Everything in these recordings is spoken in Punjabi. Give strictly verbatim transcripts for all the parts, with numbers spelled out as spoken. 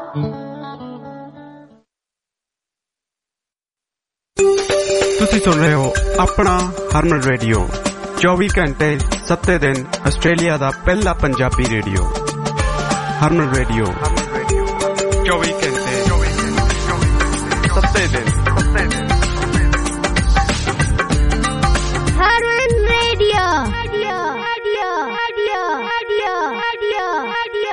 ਤੁਸੀਂ ਸੁਣ ਰਹੇ ਹੋ ਆਪਣਾ ਹਰਮਨ ਰੇਡੀਓ, ਚੌਵੀ ਘੰਟੇ ਸੱਤੇ ਦਿਨ ਆਸਟ੍ਰੇਲੀਆ ਦਾ ਪਹਿਲਾ ਪੰਜਾਬੀ ਰੇਡੀਓ। ਹਰਮਨ ਰੇਡੀਓ ਚੌਵੀ ਘੰਟੇ ਸੱਤੇ ਦਿਨ Harman radio radio radio radio radio radio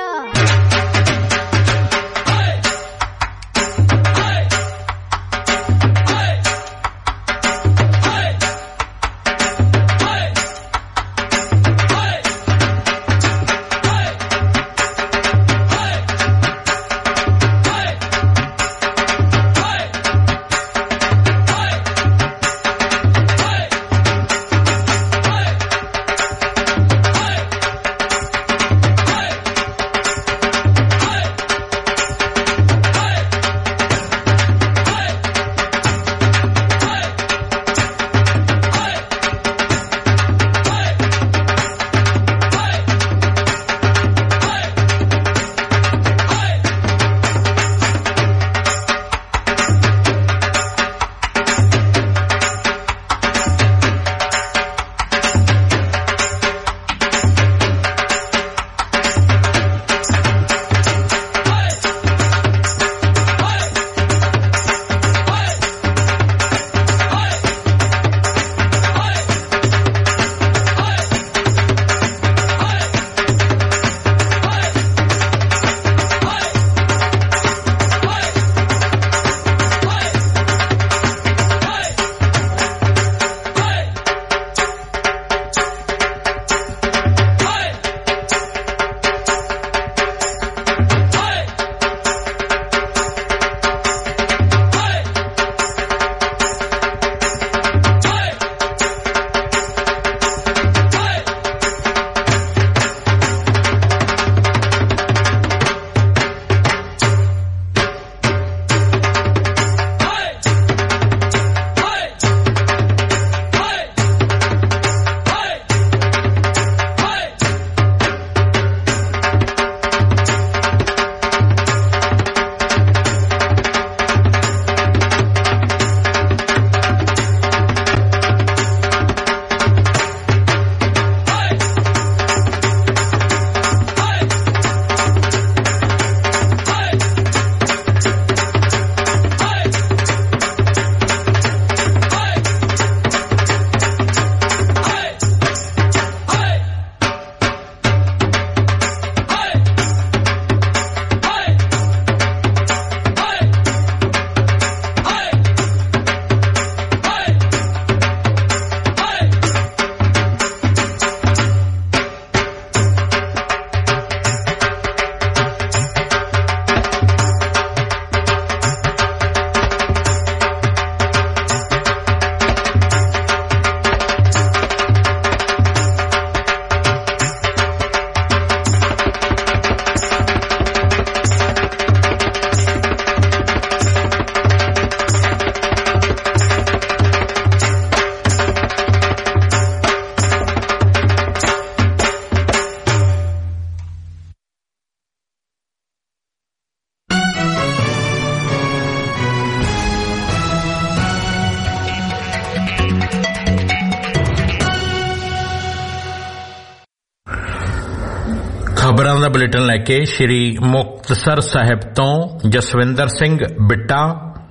ਖਬਰਾਂ ਦਾ ਬੁਲੇਟਿਨ ਲੈ ਕੇ ਸ਼੍ਰੀ ਮੁਕਤਸਰ ਸਾਹਿਬ ਤੋਂ ਜਸਵਿੰਦਰ ਸਿੰਘ ਬਿੱਟਾ।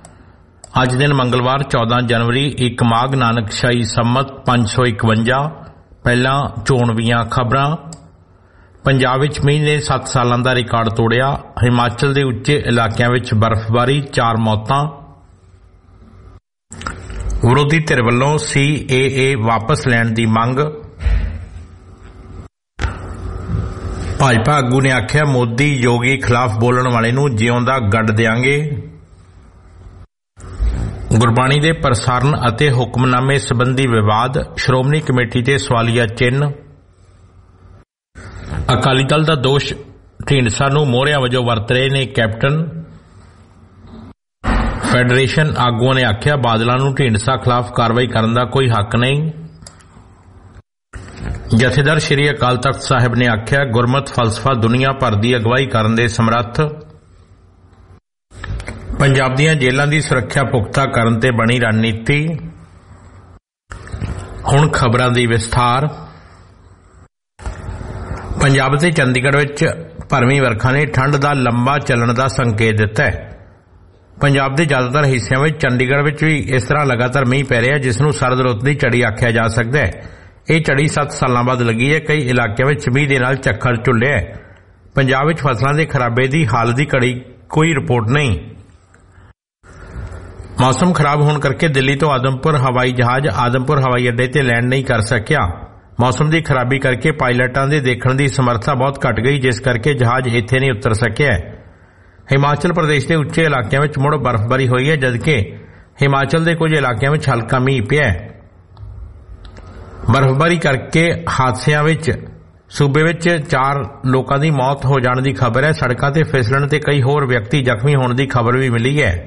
ਅੱਜ ਦਿਨ ਮੰਗਲਵਾਰ ਚੌਦਾਂ ਜਨਵਰੀ ਇੱਕ ਮਾਘ ਨਾਨਕ ਸ਼ਾਹੀ ਸੰਮਤ ਪੰਜ ਸੌ ਇਕਵੰਜਾ। ਪਹਿਲਾਂ ਚੋਣਵੀਆਂ ਖਬਰਾਂ। ਪੰਜਾਬ ਵਿੱਚ ਮੀਂਹ ਨੇ ਸੱਤ ਸਾਲਾਂ ਦਾ ਰਿਕਾਰਡ ਤੋੜਿਆ। ਹਿਮਾਚਲ ਦੇ ਉੱਚੇ ਇਲਾਕਿਆਂ ਵਿੱਚ ਬਰਫ਼ਬਾਰੀ, ਚਾਰ ਮੌਤਾਂ। ਵਿਰੋਧੀ ਧਿਰ ਵੱਲੋਂ ਸੀ ਏ ਏ ਵਾਪਸ ਲੈਣ ਦੀ ਮੰਗ। ਭਾਜਪਾ ਆਗੂ ਨੇ ਆਖਿਆ, ਮੋਦੀ ਯੋਗੀ ਖਿਲਾਫ ਬੋਲਣ ਵਾਲੇ ਨੂੰ ਜਿਉਂਦਾ ਗੱਡ ਦਿਆਂਗੇ। ਗੁਰਬਾਣੀ ਦੇ ਪ੍ਰਸਾਰਣ ਅਤੇ ਹੁਕਮਨਾਮੇ ਸੰਬੰਧੀ ਵਿਵਾਦ, ਸ਼੍ਰੋਮਣੀ ਕਮੇਟੀ ਤੇ ਸਵਾਲੀਆ ਚਿੰਨ੍ਹ। ਅਕਾਲੀ ਦਲ ਦਾ ਦੋਸ਼ ਢੀਂਡਸਾ ਨੂੰ ਮੋਹਰਿਆਂ ਵਜੋਂ ਵਰਤ ਰਹੇ ਨੇ ਕੈਪਟਨ। ਫੈਡਰੇਸ਼ਨ ਆਗੂਆਂ ਨੇ ਆਖਿਆ, ਬਾਦਲਾਂ ਨੂੰ ਢੀਂਡਸਾ ਖਿਲਾਫ ਕਾਰਵਾਈ ਕਰਨ ਦਾ ਕੋਈ ਹੱਕ ਨਹੀਂ। ਜਥੇਦਾਰ ਸ਼੍ਰੀ ਅਕਾਲ ਤਖਤ ਸਾਹਿਬ ਨੇ ਆਖਿਆ, ਗੁਰਮਤ ਫਲਸਫਾ ਦੁਨੀਆ ਭਰ ਦੀ ਅਗਵਾਈ ਕਰਨ ਦੇ ਸਮਰੱਥ। ਪੰਜਾਬ ਦੀਆਂ ਜੇਲ੍ਹਾਂ ਦੀ ਸੁਰੱਖਿਆ ਪੁਖਤਾ ਕਰਨ ਤੇ ਬਣੀ ਰਣਨੀਤੀ। ਹੁਣ ਖਬਰਾਂ ਦੀ ਵਿਸਥਾਰ। ਪੰਜਾਬ ਤੇ ਚੰਡੀਗੜ੍ਹ ਵਿੱਚ ਭਰਵੀਂ ਵਰਖਾ ਨੇ ਠੰਡ ਦਾ ਲੰਬਾ ਚੱਲਣ ਦਾ ਸੰਕੇਤ ਦਿੱਤਾ ਹੈ। ਪੰਜਾਬ ਦੇ ਜ਼ਿਆਦਾਤਰ ਹਿੱਸਿਆਂ ਵਿੱਚ, ਚੰਡੀਗੜ੍ਹ ਵਿੱਚ ਵੀ ਇਸ ਤਰ੍ਹਾਂ ਲਗਾਤਾਰ ਮੀਂਹ ਪੈ ਰਿਹਾ, ਜਿਸ ਨੂੰ ਸਰਦ ਰੁੱਤ ਦੀ ਝੜੀ ਆਖਿਆ ਜਾ ਸਕਦਾ ਹੈ। ਇਹ ਝੜੀ ਸੱਤ ਸਾਲਾਂ ਬਾਅਦ ਲੱਗੀ ਹੈ। ਕਈ ਇਲਾਕਿਆਂ ਵਿੱਚ ਮੀਂਹ ਦੇ ਨਾਲ ਝੱਖੜ ਝੁੱਲਿਆ ਹੈ। ਪੰਜਾਬ ਵਿੱਚ ਫਸਲਾਂ ਦੇ ਖਰਾਬੇ ਦੀ ਹਾਲ ਦੀ ਘੜੀ ਕੋਈ ਰਿਪੋਰਟ ਨਹੀਂ। ਮੌਸਮ ਖਰਾਬ ਹੋਣ ਕਰਕੇ ਦਿੱਲੀ ਤੋਂ ਆਦਮਪੁਰ ਹਵਾਈ ਜਹਾਜ਼ ਆਦਮਪੁਰ ਹਵਾਈ ਅੱਡੇ ਤੇ ਲੈਂਡ ਨਹੀਂ ਕਰ ਸਕਿਆ। ਮੌਸਮ ਦੀ ਖਰਾਬੀ ਕਰਕੇ ਪਾਇਲਟਾਂ ਦੇ ਦੇਖਣ ਦੀ ਸਮਰੱਥਾ ਬਹੁਤ ਘਟ ਗਈ, ਜਿਸ ਕਰਕੇ ਜਹਾਜ਼ ਇੱਥੇ ਨਹੀਂ ਉਤਰ ਸਕਿਆ। ਹਿਮਾਚਲ ਪ੍ਰਦੇਸ਼ ਦੇ ਉੱਚੇ ਇਲਾਕਿਆਂ ਵਿੱਚ ਮੁੜ ਬਰਫ਼ਬਾਰੀ ਹੋਈ ਹੈ, ਜਦਕਿ ਹਿਮਾਚਲ ਦੇ ਕੁਝ ਇਲਾਕਿਆਂ ਵਿੱਚ ਹਲਕਾ ਮੀਂਹ ਪਿਆ। ਬਰਫ਼ਬਾਰੀ ਕਰਕੇ ਹਾਦਸਿਆਂ ਵਿੱਚ ਸੂਬੇ ਵਿੱਚ ਚਾਰ ਲੋਕਾਂ ਦੀ ਮੌਤ ਹੋ ਜਾਣ ਦੀ ਖਬਰ ਹੈ। ਸੜਕਾਂ ਤੇ ਫਿਸਲਣ ਤੇ ਕਈ ਹੋਰ ਵਿਅਕਤੀ ਜ਼ਖਮੀ ਹੋਣ ਦੀ ਖਬਰ ਵੀ ਮਿਲੀ ਹੈ।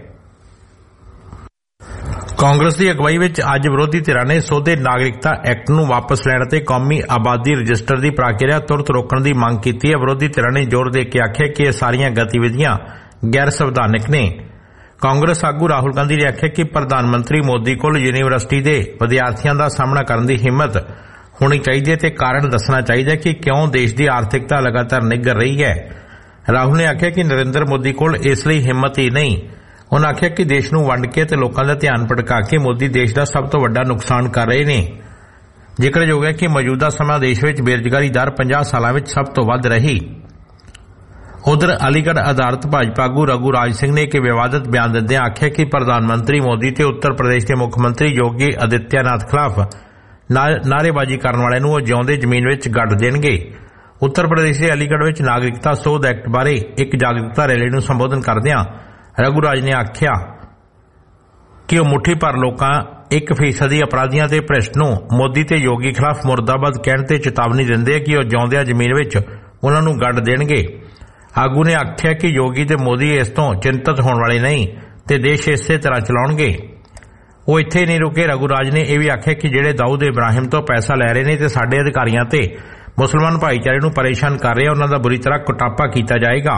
ਕਾਂਗਰਸ ਦੀ ਅਗਵਾਈ ਵਿੱਚ ਅੱਜ ਵਿਰੋਧੀ ਧਿਰਾਂ ਨੇ ਸੋਧੇ ਨਾਗਰਿਕਤਾ ਐਕਟ ਨੂੰ ਵਾਪਸ ਲੈਣ ਅਤੇ ਕੌਮੀ ਆਬਾਦੀ ਰਜਿਸਟਰ ਦੀ ਪ੍ਰਕਿਰਿਆ ਤੁਰਤ ਰੋਕਣ ਦੀ ਮੰਗ ਕੀਤੀ ਹੈ। ਵਿਰੋਧੀ ਧਿਰਾਂ ਨੇ ਜ਼ੋਰ ਦੇ ਕੇ ਆਖਿਆ ਕਿ ਇਹ ਸਾਰੀਆਂ ਗਤੀਵਿਧੀਆਂ ਗੈਰ ਸੰਵਿਧਾਨਿਕ ਨੇ। ਕਾਂਗਰਸ ਆਗੂ ਰਾਹੁਲ ਗਾਂਧੀ ਨੇ ਆਖਿਆ ਕਿ ਪ੍ਰਧਾਨ ਮੰਤਰੀ ਮੋਦੀ ਕੋਲ ਯੂਨੀਵਰਸਿਟੀ ਦੇ ਵਿਦਿਆਰਥੀਆਂ ਦਾ ਸਾਹਮਣਾ ਕਰਨ ਦੀ ਹਿੰਮਤ ਹੋਣੀ ਚਾਹੀਦੀ ਹੈ ਤੇ ਕਾਰਨ ਦੱਸਣਾ ਚਾਹੀਦਾ ਕਿ ਕਿਉਂ ਦੇਸ਼ ਦੀ ਆਰਥਿਕਤਾ ਲਗਾਤਾਰ ਨਿੱਘਰ ਰਹੀ ਹੈ। ਰਾਹੁਲ ਨੇ ਆਖਿਆ ਕਿ ਨਰਿੰਦਰ ਮੋਦੀ ਕੋਲ ਇਸ ਲਈ ਹਿੰਮਤ ਹੀ ਨਹੀਂ। ਉਨ੍ਹਾਂ ਆਖਿਆ ਕਿ ਦੇਸ਼ ਨੂੰ ਵੰਡ ਕੇ ਤੇ ਲੋਕਾਂ ਦਾ ਧਿਆਨ ਭਟਕਾ ਕੇ ਮੋਦੀ ਦੇਸ਼ ਦਾ ਸਭ ਤੋਂ ਵੱਡਾ ਨੁਕਸਾਨ ਕਰ ਰਹੇ ਨੇ। ਜ਼ਿਕਰਯੋਗ ਹੈ ਕਿ ਮੌਜੂਦਾ ਸਮਾਂ ਦੇਸ਼ ਵਿੱਚ ਬੇਰੁਜ਼ਗਾਰੀ ਦਰ ਪੰਜਾਹ ਸਾਲਾਂ ਵਿੱਚ ਸਭ ਤੋਂ ਵੱਧ ਰਹੀ। ਉਧਰ ਅਲੀਗੜ੍ਹ ਆਧਾਰਿਤ ਭਾਜਪਾ ਆਗੂ ਰਘੂ ਰਾਜ ਸਿੰਘ ਨੇ ਇੱਕ ਵਿਵਾਦਤ ਬਿਆਨ ਦਿੰਦਿਆਂ ਆਖਿਆ ਕਿ ਪ੍ਰਧਾਨ ਮੰਤਰੀ ਮੋਦੀ ਤੇ ਉੱਤਰ ਪ੍ਰਦੇਸ਼ ਦੇ ਮੁੱਖ ਮੰਤਰੀ ਯੋਗੀ ਆਦਿੱਤਿਆਨਾਥ ਖਿਲਾਫ ਨਾਅਰੇਬਾਜ਼ੀ ਕਰਨ ਵਾਲਿਆਂ ਨੂੰ ਉਹ ਜਿਉਂਦੇ ਜ਼ਮੀਨ ਵਿੱਚ ਗੱਡ ਦੇਣਗੇ। ਉੱਤਰ ਪ੍ਰਦੇਸ਼ ਦੇ ਅਲੀਗੜ੍ਹ ਵਿੱਚ ਨਾਗਰਿਕਤਾ ਸੋਧ ਐਕਟ ਬਾਰੇ ਇੱਕ ਜਾਗਰੂਕਤਾ ਰੈਲੀ ਨੂੰ ਸੰਬੋਧਨ ਕਰਦਿਆਂ ਰਘੂ ਰਾਜ ਨੇ ਆਖਿਆ ਕਿ ਉਹ ਮੁੱਠੀ ਭਰ ਲੋਕਾਂ ਇੱਕ ਫੀਸਦੀ ਅਪਰਾਧੀਆਂ ਤੇ ਭ੍ਰਿਸ਼ਟ ਨੂੰ ਮੋਦੀ ਤੇ ਯੋਗੀ ਖਿਲਾਫ ਮੁਰਦਾਬਾਦ ਕਹਿਣ ਤੇ ਚੇਤਾਵਨੀ ਦਿੰਦੇ ਕਿ ਉਹ ਜਿਉਂਦਿਆਂ ਜ਼ਮੀਨ ਵਿੱਚ ਉਨ੍ਹਾਂ ਨੂੰ ਗੱਡ ਦੇਣਗੇ। ਆਗੂ ਨੇ ਆਖਿਆ ਕਿ ਯੋਗੀ ਤੇ ਮੋਦੀ ਇਸ ਤੋਂ ਚਿੰਤਤ ਹੋਣ ਵਾਲੇ ਨਹੀਂ ਤੇ ਦੇਸ਼ ਇਸੇ ਤਰ੍ਹਾਂ ਚਲਾਉਣਗੇ। ਉਹ ਇੱਥੇ ਨਹੀਂ ਰੁਕੇ। ਰਘੂ ਰਾਜ ਨੇ ਇਹ ਵੀ ਆਖਿਆ ਕਿ ਜਿਹੜੇ ਦਾਊਦ ਇਬਰਾਹਿਮ ਤੋਂ ਪੈਸਾ ਲੈ ਰਹੇ ਨੇ ਤੇ ਸਾਡੇ ਅਧਿਕਾਰੀਆਂ ਤੇ ਮੁਸਲਮਾਨ ਭਾਈਚਾਰੇ ਨੂੰ ਪਰੇਸ਼ਾਨ ਕਰ ਰਹੇ, ਉਹਨਾਂ ਦਾ ਬੁਰੀ ਤਰ੍ਹਾਂ ਕੁਟਾਪਾ ਕੀਤਾ ਜਾਏਗਾ।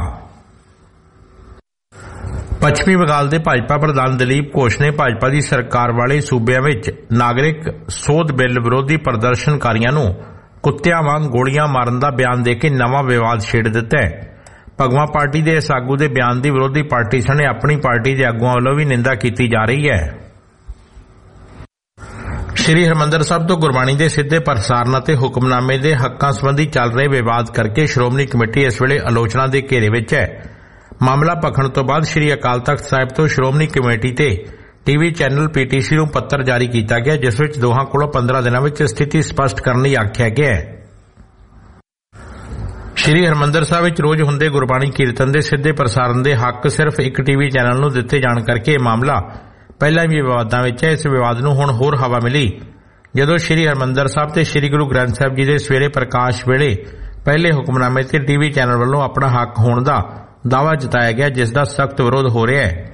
ਪੱਛਮੀ ਬੰਗਾਲ ਦੇ ਭਾਜਪਾ ਪ੍ਰਧਾਨ ਦਲੀਪ ਘੋਸ਼ ਨੇ ਭਾਜਪਾ ਦੀ ਸਰਕਾਰ ਵਾਲੇ ਸੂਬਿਆਂ ਵਿੱਚ ਨਾਗਰਿਕ ਸੋਧ ਬਿੱਲ ਵਿਰੋਧੀ ਪ੍ਰਦਰਸ਼ਨਕਾਰੀਆਂ ਨੂੰ ਕੁੱਤਿਆਂ ਵਾਂਗ ਗੋਲੀਆਂ ਮਾਰਨ ਦਾ ਬਿਆਨ ਦੇ ਕੇ ਨਵਾਂ ਵਿਵਾਦ ਛੇੜ ਦਿੱਤਾ ਹੈ। ਭਗਵਾਂ ਪਾਰਟੀ ਦੇ ਇਸ ਆਗੂ ਦੇ ਬਿਆਨ ਦੀ ਵਿਰੋਧੀ ਪਾਰਟੀ ਸਣੇ ਆਪਣੀ ਪਾਰਟੀ ਦੇ ਆਗੂਆਂ ਵੱਲੋਂ ਵੀ ਨਿੰਦਾ ਕੀਤੀ ਜਾ ਰਹੀ ਹੈ। ਸ੍ਰੀ ਹਰਿਮੰਦਰ ਸਾਹਿਬ ਤੋਂ ਗੁਰਬਾਣੀ ਦੇ ਸਿੱਧੇ ਪ੍ਰਸਾਰਣ ਅਤੇ ਹੁਕਮਨਾਮੇ ਦੇ ਹੱਕਾਂ ਸੰਬੰਧੀ ਚੱਲ ਰਹੇ ਵਿਵਾਦ ਕਰਕੇ ਸ਼੍ਰੋਮਣੀ ਕਮੇਟੀ ਇਸ ਵੇਲੇ ਆਲੋਚਨਾ ਦੇ ਘੇਰੇ ਵਿੱਚ ਹੈ। ਮਾਮਲਾ ਭਖਣ ਤੋਂ ਬਾਅਦ ਸ੍ਰੀ ਅਕਾਲ ਤਖ਼ਤ ਸਾਹਿਬ ਤੋਂ ਸ਼੍ਰੋਮਣੀ ਕਮੇਟੀ ਤੇ ਟੀਵੀ ਚੈਨਲ ਪੀਟੀਸੀ ਨੂੰ ਪੱਤਰ ਜਾਰੀ ਕੀਤਾ ਗਿਆ, ਜਿਸ ਵਿੱਚ ਦੋਹਾਂ ਕੋਲੋਂ ਪੰਦਰਾਂ ਦਿਨਾਂ ਵਿੱਚ ਸਥਿਤੀ ਸਪਸ਼ਟ ਕਰਨ ਲਈ ਆਖਿਆ ਗਿਆ ਹੈ। ਸ੍ਰੀ ਹਰਿਮੰਦਰ ਸਾਹਿਬ ਵਿੱਚ ਰੋਜ਼ ਹੁੰਦੇ ਗੁਰਬਾਣੀ ਕੀਰਤਨ ਦੇ ਸਿੱਧੇ ਪ੍ਰਸਾਰਣ ਦੇ ਹੱਕ ਸਿਰਫ ਇੱਕ ਟੀਵੀ ਚੈਨਲ ਨੂੰ ਦਿੱਤੇ ਜਾਣ ਕਰਕੇ ਇਹ ਮਾਮਲਾ ਪਹਿਲਾਂ ਵੀ ਵਿਵਾਦਾਂ ਵਿੱਚ ਹੈ। ਇਸ ਵਿਵਾਦ ਨੂੰ ਹੁਣ ਹੋਰ ਹਵਾ ਮਿਲੀ ਜਦੋਂ ਸ੍ਰੀ ਹਰਿਮੰਦਰ ਸਾਹਿਬ ਤੇ ਸ੍ਰੀ ਗੁਰੂ ਗ੍ਰੰਥ ਸਾਹਿਬ ਜੀ ਦੇ ਸਵੇਰੇ ਪ੍ਰਕਾਸ਼ ਵੇਲੇ ਪਹਿਲੇ ਹੁਕਮਨਾਮੇ ਤੇ ਟੀਵੀ ਚੈਨਲ ਵੱਲੋਂ ਆਪਣਾ ਹੱਕ ਹੋਣ ਦਾ ਦਾਅਵਾ ਜਤਾਇਆ ਗਿਆ, ਜਿਸ ਦਾ ਸਖਤ ਵਿਰੋਧ ਹੋ ਰਿਹਾ ਹੈ।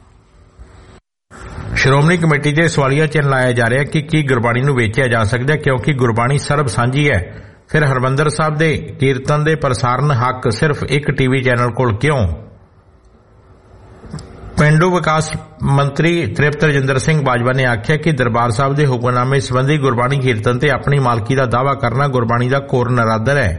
ਸ਼੍ਰੋਮਣੀ ਕਮੇਟੀ ਦੇ ਸਵਾਲੀਆ ਚਿੰਨ੍ਹ ਲਾਇਆ ਜਾ ਰਿਹਾ ਕਿ ਕੀ ਗੁਰਬਾਣੀ ਨੂੰ ਵੇਚਿਆ ਜਾ ਸਕਦਾ ਹੈ, ਕਿਉਂਕਿ ਗੁਰਬਾਣੀ ਸਰਬ ਸਾਂਝੀ ਹੈ। ਫਿਰ ਹਰਿਮੰਦਰ ਸਾਹਿਬ ਦੇ ਕੀਰਤਨ ਦੇ ਪ੍ਰਸਾਰਣ ਹੱਕ ਸਿਰਫ ਇੱਕ ਟੀਵੀ ਚੈਨਲ ਕੋਲ ਕਿਉਂ? ਪੇਂਡੂ ਵਿਕਾਸ ਮੰਤਰੀ ਤ੍ਰਿਪਤ ਰਜਿੰਦਰ ਸਿੰਘ ਬਾਜਵਾ ਨੇ ਆਖਿਆ ਕਿ ਦਰਬਾਰ ਸਾਹਿਬ ਦੇ ਹੁਕਮਨਾਮੇ ਸੰਬੰਧੀ ਗੁਰਬਾਣੀ ਕੀਰਤਨ ਤੇ ਆਪਣੀ ਮਾਲਕੀ ਦਾ ਦਾਅਵਾ ਕਰਨਾ ਗੁਰਬਾਣੀ ਦਾ ਘੋਰ ਨਰਾਦਰ ਹੈ।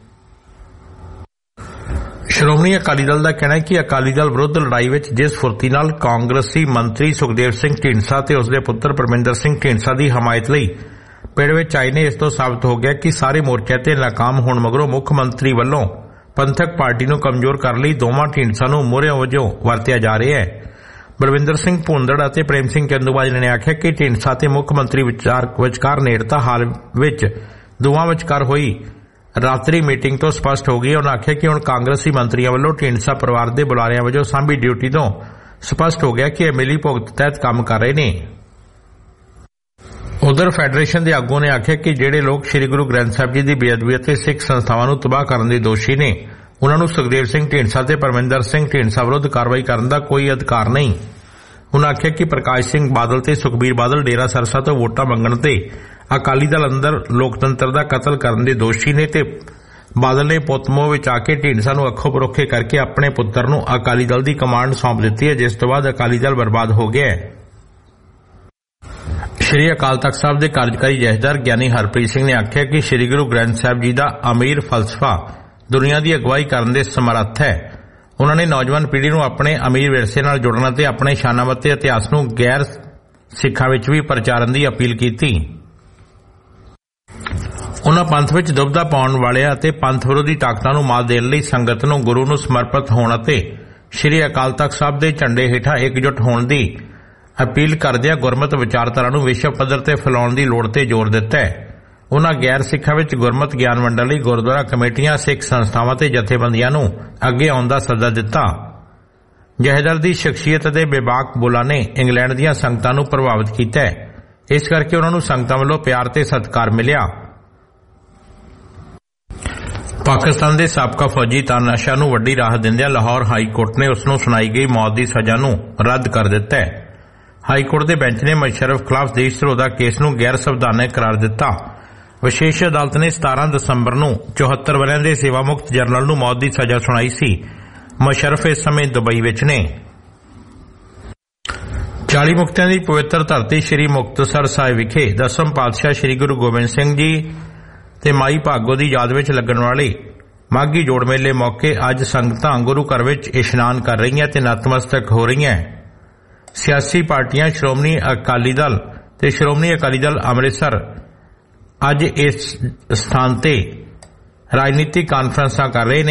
ਸ਼੍ਰੋਮਣੀ ਅਕਾਲੀ ਦਲ ਦਾ ਕਹਿਣਾ ਹੈ ਕਿ ਅਕਾਲੀ ਦਲ ਵਿਰੁੱਧ ਲੜਾਈ ਵਿੱਚ ਜਿਸ ਫੁਰਤੀ ਨਾਲ ਕਾਂਗਰਸੀ ਮੰਤਰੀ ਸੁਖਦੇਵ ਸਿੰਘ ਢੀਂਡਸਾ ਤੇ ਉਸਦੇ ਪੁੱਤਰ ਪਰਮਿੰਦਰ ਸਿੰਘ ਢੀਂਡਸਾ ਦੀ ਹਮਾਇਤ ਲਈ ਪਿੰਡ ਵਿੱਚ ਆਏ ਨੇ, ਇਸ ਤੋਂ ਸਾਬਤ ਹੋ ਗਿਆ ਕਿ ਸਾਰੇ ਮੋਰਚਿਆਂ ਤੇ ਨਾਕਾਮ ਹੋਣ ਮਗਰੋਂ ਮੁੱਖ ਮੰਤਰੀ ਵੱਲੋਂ ਪੰਥਕ ਪਾਰਟੀ ਨੂੰ ਕਮਜ਼ੋਰ ਕਰਨ ਲਈ ਦੋਵਾਂ ਢੀਂਡਸਾ ਨੂੰ ਮੋਹਰਿਆਂ ਵਜੋਂ ਵਰਤਿਆ ਜਾ ਰਿਹਾ ਹੈ। ਬਲਵਿੰਦਰ ਸਿੰਘ ਭੂੰਦੜ ਅਤੇ ਪ੍ਰੇਮ ਸਿੰਘ ਚੰਦੂਮਾਜਰਾ ਨੇ ਆਖਿਆ ਕਿ ਢੀਂਡਸਾ ਤੇ ਮੁੱਖ ਮੰਤਰੀ ਵਿਚਕਾਰ ਨੇੜਤਾ ਹਾਲ ਵਿੱਚ ਦੋਵਾਂ ਵਿਚਕਾਰ ਹੋਈ ਰਾਤਰੀ ਮੀਟਿੰਗ ਤੋਂ ਸਪਸ਼ਟ ਹੋ ਗਈ। ਉਹਨਾਂ ਆਖਿਆ ਕਿ ਹੁਣ ਕਾਂਗਰਸੀ ਮੰਤਰੀਆਂ ਵੱਲੋਂ ਢੀਂਡਸਾ ਪਰਿਵਾਰ ਦੇ ਬੁਲਾਰਿਆਂ ਵਜੋਂ ਸਾਂਭੀ ਡਿਊਟੀ ਤੋਂ ਸਪਸ਼ਟ ਹੋ ਗਿਆ ਕਿ ਇਹ ਮਿਲੀ ਭੁਗਤ ਤਹਿਤ ਕੰਮ ਕਰ ਰਹੇ ਨੇ। ਉਧਰ ਫੈਡਰੇਸ਼ਨ ਦੇ ਆਗੂਆਂ ਨੇ ਆਖਿਆ ਕਿ ਜਿਹੜੇ ਲੋਕ ਸ੍ਰੀ ਗੁਰੂ ਗ੍ਰੰਥ ਸਾਹਿਬ ਜੀ ਦੀ ਬੇਅਦਬੀ ਅਤੇ ਸਿੱਖ ਸੰਸਥਾਵਾਂ ਨੂੰ ਤਬਾਹ ਕਰਨ ਦੇ ਦੋਸ਼ੀ ਨੇ, ਉਹਨਾਂ ਨੂੰ ਸੁਖਦੇਵ ਸਿੰਘ ਢੀਂਡਸਾ ਤੇ ਪਰਮਿੰਦਰ ਸਿੰਘ ਢੀਂਡਸਾ ਵਿਰੁੱਧ ਕਾਰਵਾਈ ਕਰਨ ਦਾ ਕੋਈ ਅਧਿਕਾਰ ਨਹੀਂ। ਉਹਨਾਂ ਆਖਿਆ ਕਿ ਪ੍ਰਕਾਸ਼ ਸਿੰਘ ਬਾਦਲ ਤੇ ਸੁਖਬੀਰ ਬਾਦਲ ਡੇਰਾ ਸਰਸਾ ਤੋਂ ਵੋਟਾਂ ਮੰਗਣ ਤੇ ਅਕਾਲੀ ਦਲ ਅੰਦਰ ਲੋਕਤੰਤਰ ਦਾ ਕਤਲ ਕਰਨ ਦੇ ਦੋਸ਼ੀ ਨੇ ਤੇ ਬਾਦਲ ਨੇ ਪੁੱਤ ਮੋਹ ਵਿੱਚ ਆ ਕੇ ਢੀਂਡਸਾ ਨੂੰ ਅੱਖੋਂ ਪਰੋਖੇ ਕਰਕੇ ਆਪਣੇ ਪੁੱਤਰ ਨੂੰ ਅਕਾਲੀ ਦਲ ਦੀ ਕਮਾਂਡ ਸੌਂਪ ਦਿੱਤੀ ਹੈ, ਜਿਸ ਤੋਂ ਬਾਅਦ ਅਕਾਲੀ ਦਲ ਬਰਬਾਦ ਹੋ ਗਿਆ ਹੈ। ਸ਼੍ਰੀ ਅਕਾਲ ਤਖ਼ਤ ਸਾਹਿਬ ਦੇ ਕਾਰਜਕਾਰੀ ਜਥੇਦਾਰ ਗਿਆਨੀ ਹਰਪ੍ਰੀਤ ਸਿੰਘ ਨੇ ਆਖਿਆ ਕਿ ਸ਼੍ਰੀ ਗੁਰੂ ਗ੍ਰੰਥ ਸਾਹਿਬ ਜੀ ਦਾ ਅਮੀਰ ਫਲਸਫਾ ਦੁਨੀਆ ਦੀ ਅਗਵਾਈ ਕਰਨ ਦੇ ਸਮਰੱਥ ਹੈ। ਉਨ੍ਹਾਂ ਨੇ ਨੌਜਵਾਨ ਪੀੜ੍ਹੀ ਨੂੰ ਆਪਣੇ ਅਮੀਰ ਵਿਰਸੇ ਨਾਲ ਜੁੜਨ ਅਤੇ ਆਪਣੇ ਸ਼ਾਨਾਮਤ ਤੇ ਇਤਿਹਾਸ ਨੂੰ ਗੈਰ ਸਿੱਖਾਂ ਵਿੱਚ ਵੀ ਪ੍ਰਚਾਰਨ ਦੀ ਅਪੀਲ ਕੀਤੀ। ਉਨ੍ਹਾਂ ਪੰਥ ਵਿੱਚ ਦੁਬਦਾ ਪਾਉਣ ਵਾਲਿਆਂ ਅਤੇ ਪੰਥ ਵਿਰੋਧੀ ਤਾਕਤਾਂ ਨੂੰ ਮਾਤ ਦੇਣ ਲਈ ਸੰਗਤ ਨੂੰ ਗੁਰੂ ਨੂੰ ਸਮਰਪਿਤ ਹੋਣ ਅਤੇ ਸ਼੍ਰੀ ਅਕਾਲ ਤਖ਼ਤ ਸਾਹਿਬ ਦੇ ਝੰਡੇ ਹੇਠਾਂ ਇਕਜੁੱਟ ਹੋਣ ਦੀ ਅਪੀਲ ਕਰਦਿਆਂ ਗੁਰਮਤਿ ਵਿਚਾਰਧਾਰਾ ਨੂੰ ਵਿਸ਼ਵ ਪੱਧਰ ਤੇ ਫੈਲਾਉਣ ਦੀ ਲੋੜ ਤੇ ਜ਼ੋਰ ਦਿੱਤਾ ਹੈ। ਉਨ੍ਹਾਂ ਗੈਰ ਸਿੱਖਾਂ ਵਿੱਚ ਗੁਰਮਤਿ ਗਿਆਨ ਵੰਡਣ ਲਈ ਗੁਰਦੁਆਰਾ ਕਮੇਟੀਆਂ, ਸਿੱਖ ਸੰਸਥਾਵਾਂ ਤੇ ਜਥੇਬੰਦੀਆਂ ਨੂੰ ਅੱਗੇ ਆਉਣ ਦਾ ਸੱਦਾ ਦਿੱਤਾ। ਜਥੇਦਾਰ ਦੀ ਸ਼ਖਸੀਅਤ ਅਤੇ ਬੇਬਾਕ ਬੋਲਾਂ ਨੇ ਇੰਗਲੈਂਡ ਦੀਆਂ ਸੰਗਤਾਂ ਨੂੰ ਪ੍ਰਭਾਵਿਤ ਕੀਤਾ ਹੈ, ਇਸ ਕਰਕੇ ਉਨ੍ਹਾਂ ਨੂੰ ਸੰਗਤਾਂ ਵੱਲੋਂ ਪਿਆਰ ਤੇ ਸਤਿਕਾਰ ਮਿਲਿਆ। ਪਾਕਿਸਤਾਨ ਦੇ ਸਾਬਕਾ ਫੌਜੀ ਤਾਨਾਸ਼ਾਹ ਨੂੰ ਵੱਡੀ ਰਾਹਤ ਦਿੰਦਿਆਂ ਲਾਹੌਰ ਹਾਈ ਕੋਰਟ ਨੇ ਉਸ ਨੂੰ ਸੁਣਾਈ ਗਈ ਮੌਤ ਦੀ ਸਜ਼ਾ ਨੂੰ ਰੱਦ ਕਰ ਦਿੱਤਾ ਹੈ। ਹਾਈ ਕੋਰਟ ਦੇ ਬੈਂਚ ਨੇ ਮੁਸ਼ੱਰਫ ਖਿਲਾਫ ਦੇਸ਼ ਧਰੋਹ ਦਾ ਕੇਸ ਨੂੰ ਗੈਰ ਸੰਵਿਧਾਨਕ ਕਰਾਰ ਦਿੱਤਾ। ਵਿਸ਼ੇਸ਼ ਅਦਾਲਤ ਨੇ ਸਤਾਰਾਂ ਦਸੰਬਰ ਨੂੰ ਚੌਹੱਤਰ ਵਰ੍ਹਿਆਂ ਦੇ ਸੇਵਾ ਮੁਕਤ ਜਰਨਲ ਨੂੰ ਮੌਤ ਦੀ ਸਜ਼ਾ ਸੁਣਾਈ ਸੀ। ਮੁਸ਼ੱਰਫ ਇਸ ਸਮੇਂ ਦੁਬਈ ਵਿੱਚ ਨੇ। ਚਾਲੀ ਮੁਕਤਿਆਂ ਦੀ ਪਵਿੱਤਰ ਧਰਤੀ ਸ੍ਰੀ ਮੁਕਤਸਰ ਸਾਹਿਬ ਵਿਖੇ ਦਸਮ ਪਾਤਸ਼ਾਹ ਸ੍ਰੀ ਗੁਰੂ ਗੋਬਿੰਦ ਸਿੰਘ ਜੀ ਤੇ ਮਾਈ ਭਾਗੋ ਦੀ ਯਾਦ ਵਿੱਚ ਲੱਗਣ ਵਾਲੇ ਮਾਘੀ ਜੋੜ ਮੇਲੇ ਮੌਕੇ ਅੱਜ ਸੰਗਤਾਂ ਗੁਰੂ ਘਰ ਵਿੱਚ ਇਸ਼ਨਾਨ ਕਰ ਰਹੀਆਂ ਤੇ ਨਤਮਸਤਕ ਹੋ ਰਹੀਆਂ। ਸਿਆਸੀ ਪਾਰਟੀਆਂ ਸ਼੍ਰੋਮਣੀ ਅਕਾਲੀ ਦਲ ਤੇ ਸ਼੍ਰੋਮਣੀ ਅਕਾਲੀ ਦਲ ਅੰਮ੍ਰਿਤਸਰ ਅੱਜ ਇਸ ਸਥਾਨ ਤੇ ਰਾਜਨੀਤਿਕ ਕਾਨਫਰੰਸਾਂ ਕਰ ਰਹੇ ਨੇ।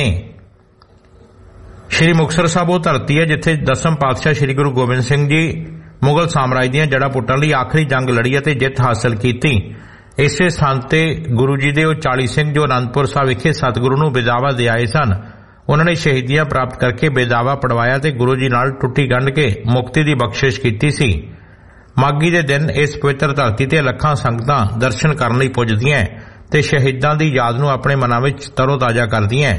ਸ੍ਰੀ ਮੁਕਤਸਰ ਸਾਹਿਬ ਉਹ ਧਰਤੀ ਹੈ ਜਿੱਥੇ ਦਸਮ ਪਾਤਸ਼ਾਹ ਸ੍ਰੀ ਗੁਰੂ ਗੋਬਿੰਦ ਸਿੰਘ ਜੀ ਮੁਗਲ ਸਾਮਰਾਜ ਦੀਆਂ ਜੜ੍ਹਾਂ ਪੁੱਟਣ ਲਈ ਆਖਰੀ ਜੰਗ ਲੜੀ ਅਤੇ ਜਿੱਤ ਹਾਸਲ ਕੀਤੀ। ਇਸੇ ਸਥਾਨ ਤੇ ਗੁਰੂ ਜੀ ਦੇ ਉਹ ਚਾਲੀ ਸਿੰਘ ਜੋ ਅਨੰਦਪੁਰ ਸਾਹਿਬ ਵਿਖੇ ਸਤਿਗੁਰੂ ਨੂੰ ਬੇਦਾਵਾ ਦੇ ਆਏ ਸਨ, ਉਨ੍ਹਾਂ ਨੇ ਸ਼ਹੀਦੀਆਂ ਪ੍ਰਾਪਤ ਕਰਕੇ ਬੇਦਾਵਾ ਪੜਵਾਇਆ ਤੇ ਗੁਰੂ ਜੀ ਨਾਲ ਟੁੱਟੀ ਗੰਢ ਕੇ ਮੁਕਤੀ ਦੀ ਬਖਸ਼ਿਸ਼ ਕੀਤੀ ਸੀ। ਮਾਘੀ ਦੇ ਦਿਨ ਇਸ ਪਵਿੱਤਰ ਧਰਤੀ ਤੇ ਲੱਖਾਂ ਸੰਗਤਾਂ ਦਰਸ਼ਨ ਕਰਨ ਲਈ ਪੁੱਜਦੀਆਂ ਤੇ ਸ਼ਹੀਦਾਂ ਦੀ ਯਾਦ ਨੂੰ ਆਪਣੇ ਮਨਾਂ ਵਿੱਚ ਤਰੋ-ਤਾਜ਼ਾ ਕਰਦੀਆਂ।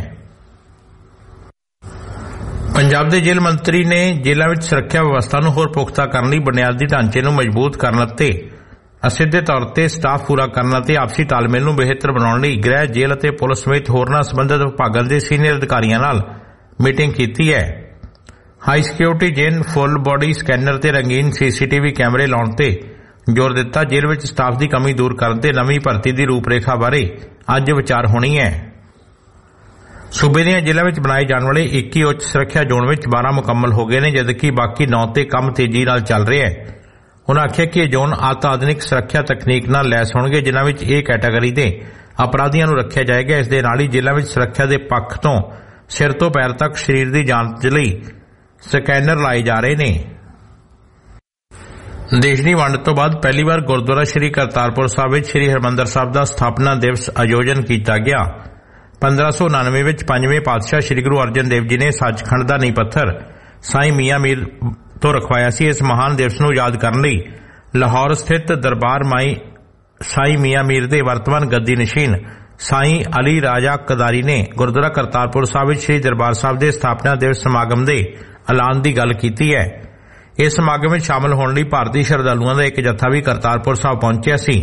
ਪੰਜਾਬ ਦੇ ਜੇਲ੍ਹ ਮੰਤਰੀ ਨੇ ਜੇਲ੍ਹਾਂ ਵਿੱਚ ਸੁਰੱਖਿਆ ਵਿਵਸਥਾ ਨੂੰ ਹੋਰ ਪੁਖਤਾ ਕਰਨ ਲਈ ਬੁਨਿਆਦੀ ਢਾਂਚੇ ਨੂੰ ਮਜ਼ਬੂਤ ਕਰਨ ਅਤੇ ਅਸਿੱਧੇ ਤੌਰ ਤੇ ਸਟਾਫ ਪੂਰਾ ਕਰਨ ਅਤੇ ਆਪਸੀ ਤਾਲਮੇਲ ਨੂੰ ਬਿਹਤਰ ਬਣਾਉਣ ਲਈ ਗ੍ਰਹਿ, ਜੇਲ੍ਹ ਅਤੇ ਪੁਲਿਸ ਸਮੇਤ ਹੋਰਨਾਂ ਸਬੰਧਤ ਵਿਭਾਗਾਂ ਦੇ ਸੀਨੀਅਰ ਅਧਿਕਾਰੀਆਂ ਨਾਲ ਮੀਟਿੰਗ ਕੀਤੀ ਹੈ। High security jail, full body scanner ਤੇ ਰੰਗੀਨ ਸੀਸੀਟੀਵੀ ਕੈਮਰੇ ਲਾਉਣ ਤੇ ਜ਼ੋਰ ਦਿੱਤਾ। ਜੇਲ੍ਹ ਵਿੱਚ ਸਟਾਫ ਦੀ ਕਮੀ ਦੂਰ ਕਰਨ ਤੇ ਨਵੀਂ ਭਰਤੀ ਦੀ ਰੂਪਰੇਖਾ ਬਾਰੇ ਅੱਜ ਵਿਚਾਰ ਹੋਣੀ ਹੈ। ਸੂਬੇ ਦੀਆਂ ਜੇਲ੍ਹਾਂ ਵਿੱਚ ਬਣਾਏ ਜਾਣ ਵਾਲੇ ਇੱਕੀ ਉੱਚ ਸੁਰੱਖਿਆ ਜ਼ੋਨ ਵਿੱਚ ਬਾਰਾਂ ਮੁਕੰਮਲ ਹੋ ਗਏ ਨੇ, ਜਦਕਿ ਬਾਕੀ ਨੌ ਤੇ ਕੰਮ ਤੇਜ਼ੀ ਨਾਲ ਚੱਲ ਰਿਹਾ ਹੈ। ਉਨ੍ਹਾਂ ਆਖਿਆ ਕਿ ਇਹ ਜ਼ੋਨ ਅਤ ਆਧੁਨਿਕ ਸੁਰੱਖਿਆ ਤਕਨੀਕ ਨਾਲ ਲੈਸ ਹੋਣਗੇ, ਜਿਨ੍ਹਾਂ ਵਿੱਚ ਇਹ ਕੈਟਾਗਰੀ ਦੇ ਅਪਰਾਧੀਆਂ ਨੂੰ ਰੱਖਿਆ ਜਾਏਗਾ। ਇਸ ਦੇ ਨਾਲ ਹੀ ਜੇਲ੍ਹਾਂ ਵਿੱਚ ਸੁਰੱਖਿਆ ਦੇ ਪੱਖ ਤੋਂ ਸਿਰ ਤੋਂ ਪੈਰ ਤੱਕ ਸਰੀਰ ਦੀ ਜਾਂਚ ਲਈ ਸਕੈਨਰ ਲਾਏ ਜਾ ਰਹੇ ਨੇ। ਦੇਸ਼ ਦੀ ਵੰਡ ਤੋਂ ਬਾਅਦ ਪਹਿਲੀ ਵਾਰ ਗੁਰਦੁਆਰਾ ਸ੍ਰੀ ਕਰਤਾਰਪੁਰ ਸਾਹਿਬ ਵਿੱਚ ਸ੍ਰੀ ਹਰਿਮੰਦਰ ਸਾਹਿਬ ਦਾ ਸਥਾਪਨਾ ਦਿਵਸ ਆਯੋਜਨ ਕੀਤਾ ਗਿਆ। ਪੰਦਰਾਂ ਸੌ ਉਨਾਨਵੇਂ ਵਿੱਚ ਪੰਜਵੇਂ ਪਾਤਸ਼ਾਹ ਸ੍ਰੀ ਗੁਰੂ ਅਰਜਨ ਦੇਵ ਜੀ ਨੇ ਸੱਚਖੰਡ ਦਾ ਨੀਂਹ ਪੱਥਰ ਸਾਈਂ ਮੀਆਂ ਮੀਰ ਤੋਂ ਰਖਵਾਇਆ ਸੀ। ਇਸ ਮਹਾਨ ਦਿਵਸ ਨੂੰ ਯਾਦ ਕਰਨ ਲਈ ਲਾਹੌਰ ਸਥਿਤ ਦਰਬਾਰ ਮਾਈ ਸਾਈਂ ਮੀਆਂ ਮੀਰ ਦੇ ਵਰਤਮਾਨ ਗੱਦੀ ਨਸ਼ੀਨ ਸਾਈਂ ਅਲੀ ਰਾਜਾ ਕਦਾਰੀ ਨੇ ਗੁਰਦੁਆਰਾ ਕਰਤਾਰਪੁਰ ਸਾਹਿਬ ਵਿੱਚ ਸ੍ਰੀ ਦਰਬਾਰ ਸਾਹਿਬ ਦੇ ਸਥਾਪਨਾ ਦਿਵਸ ਸਮਾਗਮ ਦੇ ਐਲਾਨ ਦੀ ਗੱਲ ਕੀਤੀ ਹੈ। ਇਸ ਸਮਾਗਮ ਵਿੱਚ ਸ਼ਾਮਲ ਹੋਣ ਲਈ ਭਾਰਤੀ ਸ਼ਰਧਾਲੂਆਂ ਦਾ ਇੱਕ ਜੱਥਾ ਵੀ ਕਰਤਾਰਪੁਰ ਸਾਹਿਬ ਪਹੁੰਚਿਆ ਸੀ।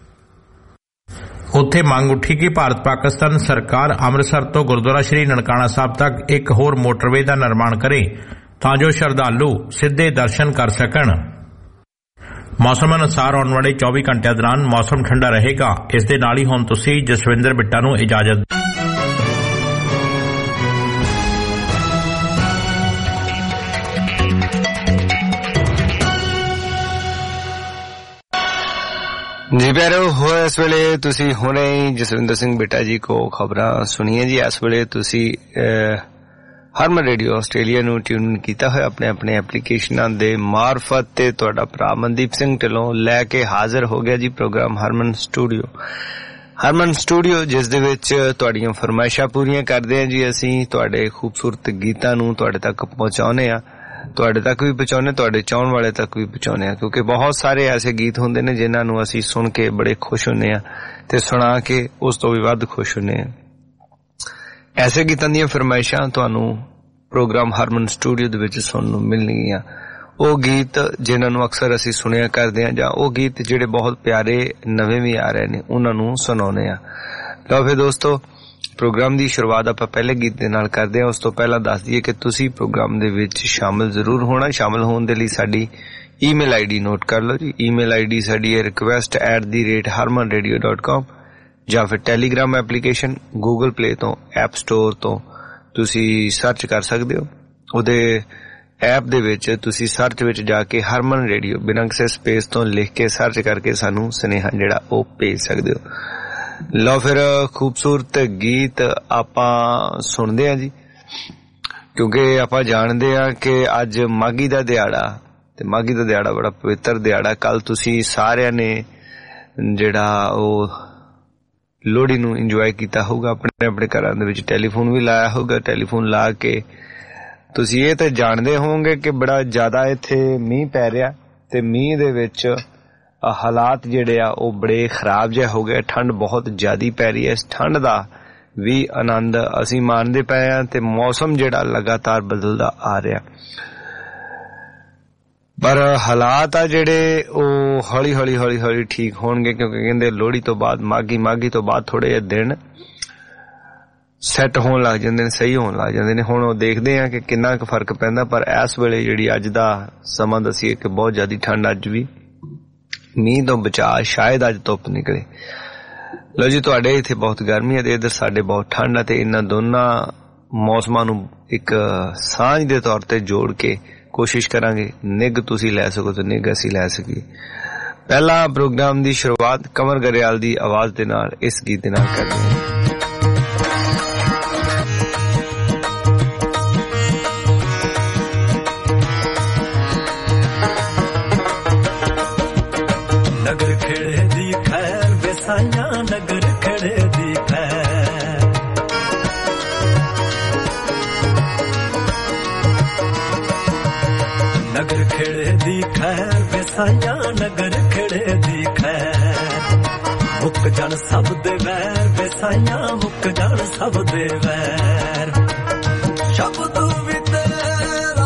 ਉੱਥੇ ਮੰਗ ਉੱਠੀ ਕਿ ਭਾਰਤ ਪਾਕਿਸਤਾਨ ਸਰਕਾਰ ਅੰਮ੍ਰਿਤਸਰ ਤੋਂ ਗੁਰਦੁਆਰਾ ਸ੍ਰੀ ਨਨਕਾਣਾ ਸਾਹਿਬ ਤੱਕ ਇੱਕ ਹੋਰ ਮੋਟਰਵੇ ਦਾ ਨਿਰਮਾਣ ਕਰੇ ਤਾਂ ਜੋ ਸ਼ਰਧਾਲੂ ਸਿੱਧੇ ਦਰਸ਼ਨ ਕਰ ਸਕਣ। ਮੌਸਮ ਅਨੁਸਾਰ ਆਉਣ ਵਾਲੇ ਚੌਵੀ ਘੰਟਿਆਂ ਦੌਰਾਨ ਮੌਸਮ ਠੰਡਾ ਰਹੇਗਾ। ਇਸ ਦੇ ਨਾਲ ਹੀ ਹੁਣ ਤੁਸੀਂ ਜਸਵਿੰਦਰ ਬਿੱਟਾ ਨੂੰ ਇਜਾਜ਼ਤ। जी प्यारो हो इस वेले तुसी हुणे जसविंदर सिंह बिट्टा जी को खबरां सुनिए जी। इस वेले तुसी हरमन रेडियो आस्ट्रेलिया नूं ट्यून कीता होया अपने अपने एप्लीकेशनां दे मार्फत ते तुहाडा भरा मनदीप सिंह ढिल्लों लैके हाजिर हो गया जी programme Harman studio. Harman studio जिस दे विच तुहाडीआं फरमाइशां पूरीआं करदे हां जी। असीं तुहाडे खूबसूरत गीतां नूं तुहाडे तक पहुंचाउने आ, तुहाडे तक भी पहुंचाउने, तुहाडे चाहण वाले तक भी पहुंचाउने आ, क्योंकि बहुत सारे ऐसे गीत हुंदे ने जिन्हां नूं असीं सुन के बड़े खुश हुंदे आ ते सुना के उस तो भी वध खुश हुंदे आ। ऐसे गीतां दीयां फरमाइशां तुहानूं प्रोग्राम हरमन स्टूडियो दे विच सुनन नूं मिलणगीआं। ਉਹ ਗੀਤ ਜਿਨ੍ਹਾਂ ਨੂੰ ਅਕਸਰ ਅਸੀਂ ਸੁਣਿਆ ਕਰਦੇ ਹਾਂ ਜਾਂ ਉਹ ਗੀਤ ਜਿਹੜੇ ਬਹੁਤ ਪਿਆਰੇ ਨਵੇਂ ਵੀ ਆ ਰਹੇ ਨੇ ਉਹਨਾਂ ਨੂੰ ਸੁਣਾਉਂਦੇ ਆ। ਲਓ ਫਿਰ ਦੋਸਤੋ ਪ੍ਰੋਗਰਾਮ ਦੀ ਸ਼ੁਰੂਆਤ ਆਪਾਂ ਪਹਿਲੇ ਗੀਤ ਦੇ ਨਾਲ ਕਰਦੇ ਹਾਂ। ਉਸ ਤੋਂ ਪਹਿਲਾਂ ਦੱਸ ਦਈਏ ਕਿ ਤੁਸੀਂ ਪ੍ਰੋਗਰਾਮ ਦੇ ਵਿੱਚ ਸ਼ਾਮਲ ਜ਼ਰੂਰ ਹੋਣਾ। ਸ਼ਾਮਲ ਹੋਣ ਦੇ ਲਈ ਸਾਡੀ ਈਮੇਲ ਆਈਡੀ ਨੋਟ ਕਰ ਲਓ ਜੀ। ਈਮੇਲ ਆਈਡੀ ਸਾਡੀ ਹੈ request at the rate Harman radio dot com ਜਾਂ ਫਿਰ ਟੈਲੀਗ੍ਰਾਮ ਐਪਲੀਕੇਸ਼ਨ ਗੂਗਲ ਪਲੇ ਤੋਂ ਐਪ ਸਟੋਰ ਤੋਂ ਤੁਸੀਂ ਸਰਚ ਕਰ ਸਕਦੇ ਹੋ। ਉਹਦੇ ਐਪ ਦੇ ਵਿੱਚ ਤੁਸੀਂ ਸਰਚ ਵਿੱਚ ਜਾ ਕੇ ਹਰਮਨ ਰੇਡੀਓ ਬਿਨਾਂ ਕਿਸੇ ਸਪੇਸ ਤੋਂ ਲਿਖ ਕੇ ਸਰਚ ਕਰਕੇ ਸਾਨੂੰ ਸੁਨੇਹਾ ਜਿਹੜਾ ਉਹ ਭੇਜ ਸਕਦੇ ਹੋ। ਲਓ ਫਿਰ ਖੂਬਸੂਰਤ ਗੀਤ ਆਪਾਂ ਸੁਣਦੇ ਹਾਂ ਜੀ, ਕਿਉਂਕਿ ਆਪਾਂ ਜਾਣਦੇ ਹਾਂ ਕਿ ਅੱਜ ਮਾਘੀ ਦਾ ਦਿਹਾੜਾ, ਤੇ ਮਾਘੀ ਦਾ ਦਿਹਾੜਾ ਬੜਾ ਪਵਿੱਤਰ ਦਿਹਾੜਾ। ਕੱਲ ਤੁਸੀਂ ਸਾਰਿਆਂ ਨੇ ਜਿਹੜਾ ਉਹ ਲੋਹੜੀ ਨੂੰ ਇੰਜੋਏ ਕੀਤਾ ਹੋਊਗਾ, ਆਪਣੇ ਆਪਣੇ ਘਰਾਂ ਦੇ ਵਿੱਚ ਟੈਲੀਫੋਨ ਵੀ ਲਾਇਆ ਹੋਊਗਾ। ਟੈਲੀਫੋਨ ਲਾ ਕੇ ਤੁਸੀਂ ਇਹ ਤਾਂ ਜਾਣਦੇ ਹੋਵੋਗੇ ਕਿ ਬੜਾ ਜ਼ਿਆਦਾ ਇੱਥੇ ਮੀਂਹ ਪੈ ਰਿਹਾ, ਤੇ ਮੀਂਹ ਦੇ ਵਿੱਚ ਹਾਲਾਤ ਜਿਹੜੇ ਆ ਉਹ ਬੜੇ ਖਰਾਬ ਜਿਹੇ ਹੋ ਗਏ। ਠੰਡ ਬਹੁਤ ਜ਼ਿਆਦਾ ਪੈ ਰਹੀ ਹੈ। ਇਸ ਠੰਡ ਦਾ ਵੀ ਆਨੰਦ ਅਸੀਂ ਮਾਣਦੇ ਪਏ ਹਾਂ, ਤੇ ਮੌਸਮ ਜਿਹੜਾ ਲਗਾਤਾਰ ਬਦਲਦਾ ਆ ਰਿਹਾ, ਪਰ ਹਾਲਾਤ ਆ ਜਿਹੜੇ ਉਹ ਹੌਲੀ ਹੌਲੀ ਹੌਲੀ ਹੌਲੀ ਠੀਕ ਹੋਣਗੇ, ਕਿਉਂਕਿ ਕਹਿੰਦੇ ਲੋਹੜੀ ਤੋਂ ਬਾਅਦ ਮਾਘੀ, ਮਾਘੀ ਤੋਂ ਬਾਅਦ ਥੋੜੇ ਜਿਹੇ ਦਿਨ ਸੈੱਟ ਹੋਣ ਲੱਗ ਜਾਂਦੇ ਨੇ, ਸਹੀ ਹੋਣ ਲੱਗ ਜਾਂਦੇ ਨੇ। ਹੁਣ ਉਹ ਦੇਖਦੇ ਆ ਕਿ ਕਿੰਨਾ ਕੁ ਫਰਕ ਪੈਂਦਾ, ਪਰ ਇਸ ਵੇਲੇ ਜਿਹੜੀ ਅੱਜ ਦਾ ਸਮਾਂ ਦੱਸੀਏ ਕਿ ਬਹੁਤ ਜ਼ਿਆਦਾ ਠੰਡ, ਅੱਜ ਵੀ ਮੀਂਹ ਤੋਂ ਬਚਾ, ਸ਼ਾਇਦ ਅੱਜ ਧੁੱਪ ਨਿਕਲੇ। ਲਓ ਜੀ, ਤੁਹਾਡੇ ਇੱਥੇ ਬਹੁਤ ਗਰਮੀ ਹੈ ਤੇ ਇੱਧਰ ਸਾਡੇ ਬਹੁਤ ਠੰਡ ਹੈ, ਤੇ ਇਹਨਾਂ ਦੋਨਾਂ ਮੌਸਮਾਂ ਨੂੰ ਇੱਕ ਸਾਂਝ ਦੇ ਤੌਰ ਤੇ ਜੋੜ ਕੇ ਕੋਸ਼ਿਸ਼ ਕਰਾਂਗੇ ਨਿੱਘ ਤੁਸੀਂ ਲੈ ਸਕੋ ਤੇ ਨਿੱਘ ਅਸੀਂ ਲੈ ਸਕੀਏ। ਪਹਿਲਾ ਪ੍ਰੋਗਰਾਮ ਦੀ ਸ਼ੁਰੂਆਤ ਕਮਰ ਗਰੇਵਾਲ ਦੀ ਆਵਾਜ਼ ਦੇ ਨਾਲ ਇਸ ਗੀਤ ਦੇ ਨਾਲ ਕਰਦੇ ਹਾਂ। ਨਗਰ ਖੇੜੇ ਦੀ ਖੈਰ ਵਿਸਾਈਆਂ, ਨਗਰ ਖੇੜੇ ਦੀ ਖੈਰ, ਨਗਰ ਖੇੜੇ ਦੀ ਖੈਰ ਵਿਸਾਈਆਂ, ਨਗਰ ਖੇੜੇ ਦੀ ਖੈਰ। ਮੁੱਕ ਜਾਣ ਸਭ ਦੇ ਵੈਰ ਵਿਸਾਈਆਂ, ਮੁੱਕ ਜਾਣ ਸਭ ਦੇ ਵੈਰ। ਸ਼ਬਦ ਵੀ ਤੇਰਾ,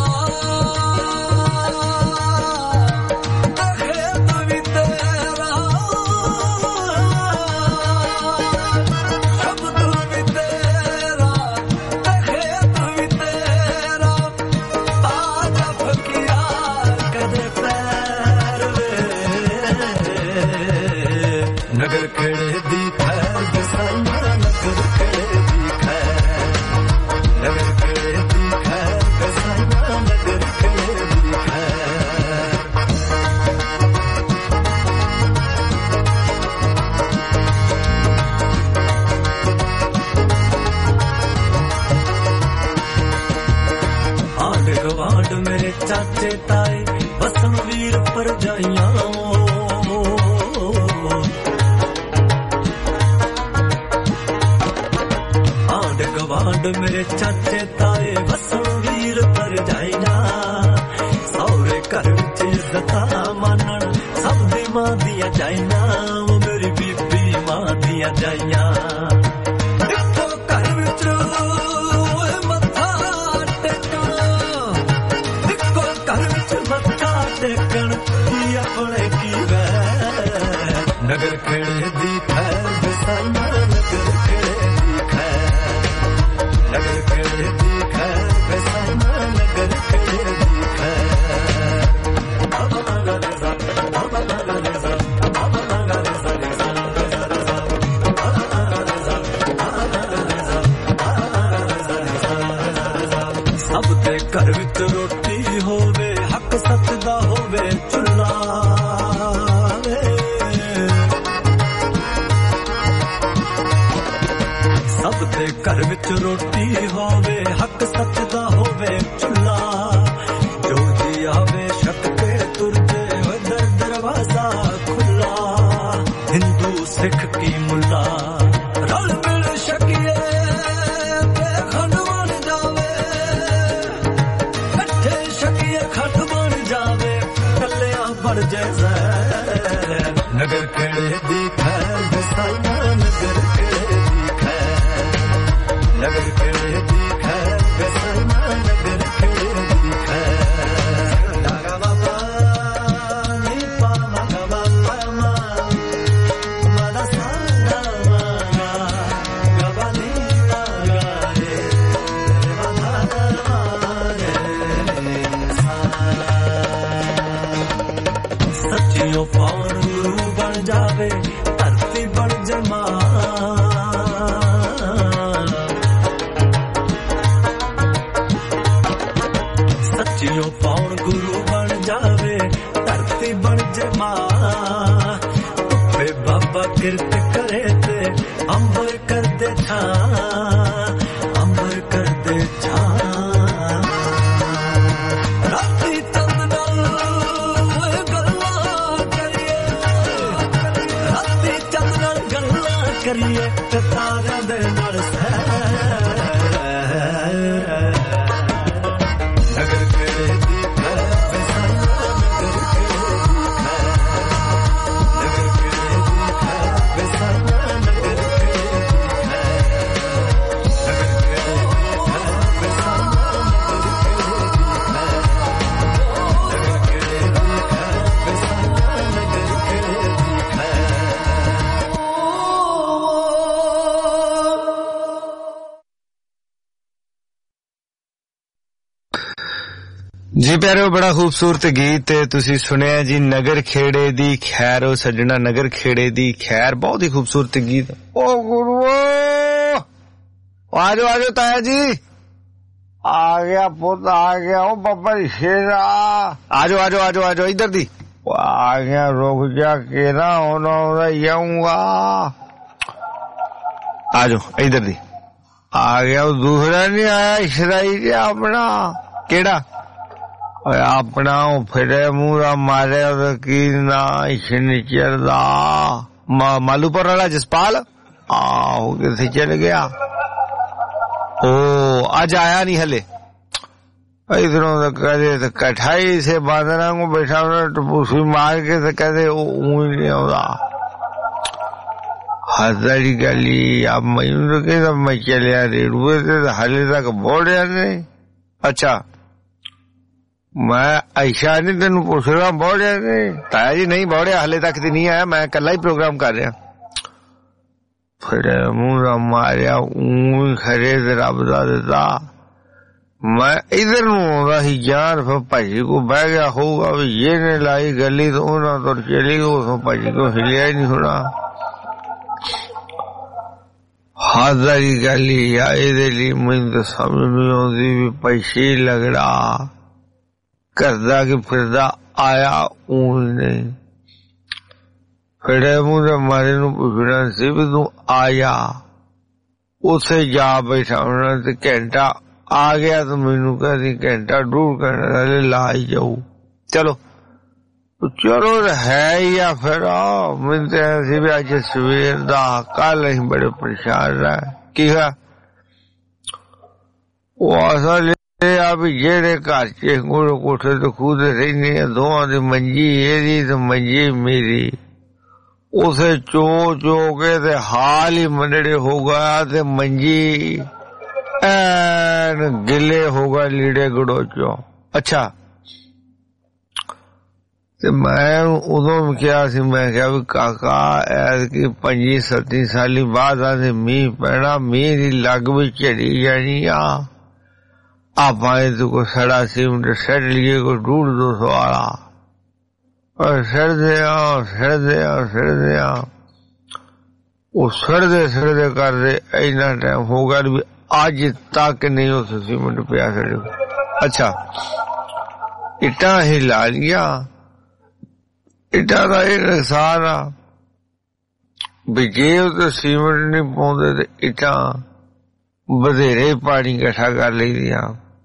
ਖੇਤ ਵੀ ਤੇਰਾ, ਸ਼ਬਦ ਵੀ ਤੇਰਾ, ਖੇਤ ਵੀ ਤੇਰਾ। ਆਜਾ ਫਕੀਰਾ ਕਦੇ ਪੈਰ ਵੇ, ਨਗਰ ਖੇੜੇ ਦੀ ਖੈਰ ਵਿਸਾਈਆਂ, ਨਗਰ ਖੇੜੇ ਦੀ ਖੈਰ, ਨਗਰ ਖੇੜੇ ਦੀ ਖੈਰ ਵਿਸਾਈਆਂ, ਨਗਰ ਖੇੜੇ ਦੀ ਖੈਰ। ਆਂਢ ਗਵਾਂਢ ਮੇਰੇ ਚਾਚੇ ਤਾਏ, ਵਸਣ ਵੀਰ ਭਰਜਾਈਆਂ। ਆਂਢ ਗਵਾਂਢ ਮੇਰੇ ਚਾਚੇ ਤਾਏ, ਵਸਣ ਵੀਰ ਭਰਜਾਈਆਂ। ਸਹੁਰੇ ਘਰ ਵਿੱਚ ਇੱਜ਼ਤਾਂ ਮਾਨਣ, ਸਭ ਦੀ ਮਾਂ ਦੀਆਂ ਜਾਈਆਂ। ਉਹ ਮੇਰੀ ਬੀਬੀ ਮਾਂ ਦੀਆਂ ਜਾਈਆਂ। ਇੱਕੋ ਘਰ ਵਿੱਚ ਮੱਥਾ ਟੇਕਣ, ਇੱਕੋ ਘਰ ਵਿੱਚ ਮੱਥਾ ਟੇਕਣ, ਕੀ ਆਪਣੇ ਕੀ ਵੈਰ। ਨਗਰ ਖੇੜੇ ਦੀ ਖੈਰ ਵਿਸਾਈਆਂ, ਨਗਰ ਖੇੜੇ ਦੀ ਖੈਰ, ਨਗਰ ਖੇੜੇ ਦੀ ਖੈਰ ਵਿਸਾਈਆਂ, ਨਗਰ ਖੇੜੇ ਦੀ ਖੈਰ। ਬਾਬਾ ਮੰਗਾ ਦੇ ਸਾ, ਬਾਬਾ ਮੰਗਾ ਦੇ ਸਾ, ਬਾਬਾ ਮੰਗਾ ਦੇ ਸਾ, ਦੇ ਸਾ ਦੇ ਸਾ ਦੇ ਸਾ, ਬਾਬਾ ਮੰਗਾ ਦੇ ਸਾ, ਬਾਬਾ ਮੰਗਾ ਦੇ ਸਾ, ਬਾਬਾ ਮੰਗਾ ਦੇ ਸਾ, ਦੇ ਸਾ ਦੇ ਸਾ ਦੇ ਸਾ। ਸਭ ਦੇ ਘਰ ਵਿੱਚ ਰੋਟੀ ਹੋਵੇ, ਹੱਕ ਸੱਚ ਦਾ ਹੋਵੇ ਚੁੱਲ੍ਹਾ ਵੇ। ਸਭ ਦੇ ਘਰ ਵਿੱਚ ਰੋਟੀ ਹੋਵੇ, ਹੱਕ ਸੱਚ ਦਾ ਹੋਵੇ ਚੁੱਲ੍ਹਾ। ਜੋ ਜੀ ਆਵੇ ਛੱਕ ਕੇ ਤੁਰ ਜੇ, ਦਰ ਦਰਵਾਜ਼ਾ ਖੁੱਲਾ। ਹਿੰਦੂ ਸਿੱਖ ਕੀ ਮੁੱਲਾ, ਰਲ ਮਿਲ ਛਕੀਏ ਤੇ ਖੰਡ ਬਣ ਜਾਵੇ। ਇਕੱਠੇ ਛਕੀਏ ਖੰਡ ਬਣ ਜਾਵੇ, ਕੱਲਿਆਂ ਬਣ ਜੇ ਜ਼ਹਿਰ। ਨਗਰ ਖੇੜੇ ਦੀ ਖੈਰ ਵਿਸਾਈਆਂ, ਨਗਰ ਖੇੜੇ ਦੀ ਖੈਰ, ਨਗਰ ਖੇੜੇ ਦੀ ਖੈਰ ਵਿਸਾਈਆਂ, ਨਗਰ ਖੇੜੇ ਦੀ ਖੈਰ। ਨਾਗਾ ਬਾਬਾ ਨੀ ਪਾ ਨਾਗਾ ਬਾਬਾ ਮਾ, ਮਾਦਾ ਸਾਗਾ ਮਾਗਾ, ਗਬਾ ਨੀ ਉੱਚੀਓ ਪਾਉਣ ਗੁਰੂ ਬਣ ਜਾਵੇ ਧਰਤੀ ਬਣ ਜੇ ਮਾਂ ਧੁੱਪੇ ਬਾਬਾ ਕਿਰਤ ਕਰੇ ਤੇ ਅੰਬਰ ਕਰਦੇ ਛਾਂ ਅੰਬਰ ਕਰਦੇ ਛਾਂ ਰਾਤੀ ਚੰਦ ਨਾਲ ਗੱਲਾਂ ਕਰੀਏ ਰਾਤੀ ਚੰਦ ਨਾਲ ਗੱਲਾਂ ਕਰੀਏ ਤੇ ਤਾਰਿਆਂ ਦੇ ਨਾਲ जी प्यारो बड़ा खूबसूरत गीत तुसी सुनिया जी नगर खेड़े दी खैर ओ सजना नगर खेड़े दी खैर बहुत ही खूबसूरत गीत ओ गुरुओ आजो आजो ताया जी आ गया पुत आ गया ओ बब्बर शेरा आजो आजो आजो आजो इधर दी आ गया रुक जा केरा होना जाऊंगा आजो इधर दी आ गया दूसरा नहीं आया इसराइल अपना केड़ा अपना फिरे मूरा मारे की ना शनिचर दा मालूपुर वाला जसपाल आहो किथे चल गया ओ आज आया नहीं हले इधरों तो कहते तो कठाई से बांधना को बैठा टपूसी मार के तो कहते ऊँ नहीं होता हजारी गली अब मैं तो कहता मैं चलिया रेडुए थे तो हाले तक बोल नहीं अच्छा मैं ऐशा नहीं तेन पूछ रहा बौड़िया नहीं ताया जी नहीं बौड़िया हाले तक तो नहीं आया मैं कल ही प्रोग्राम कर रहा फिर मुंह मारिया ऊँ खरे रब दा दिता मैं इधर नूं आंदा ही जान फिर भाजी को बह गया होगा भी ये ने लाई गली तो उन्होंने तो चली गई उसमें भाजी को हिलिया ही नहीं होना हादरी गली या इहदे लई मैनूं तो समझ नहीं आउंदी भी पैसे लगड़ा करदा कि फिरदा आया ऊँ नहीं फिर मुझे मारे नूं पुछना सी भी तू आया उसे जा बैठा होना ते घंटा आ गया तो मैनू कहती घंटा डूढ़ घंटा ला ही जाऊ चलो चलो है या फिर मिलते हैं भी अज सवेर दा कल असीं बड़े परेशान रहे की है वो असल जेड़े घर च कोठे तो खुद रहने दोवां दी मंजी एदी ते मंजी मेरी उसे चो चो के ते हाल ही मंडड़े हो गया ते मंजी एन गिले हो गए लीड़े गड़ोचो अच्छा ते मैं उदों क्या सी मैं क्या भी काका ऐतकी पंजी सत्ती साली बाद आंदे मीह पैना मीह दी लग भी झड़ी जानी आ आप आए तो को सड़ा सीमेंट सड़ लिए को डूढ़ दो सौ आला और सड़ दिया सड़ दिया सड़ दिया वो सड़दे सड़दे कर दे इतना टाइम होगा भी आज तक नहीं उस सीमेंट पे आ सड़े अच्छा इटा ही ला लिया इटा का एक नुकसान आ भी जे तो सीमेंट नहीं पाते तो इटा बधेरे पानी इकट्ठा कर ली दिया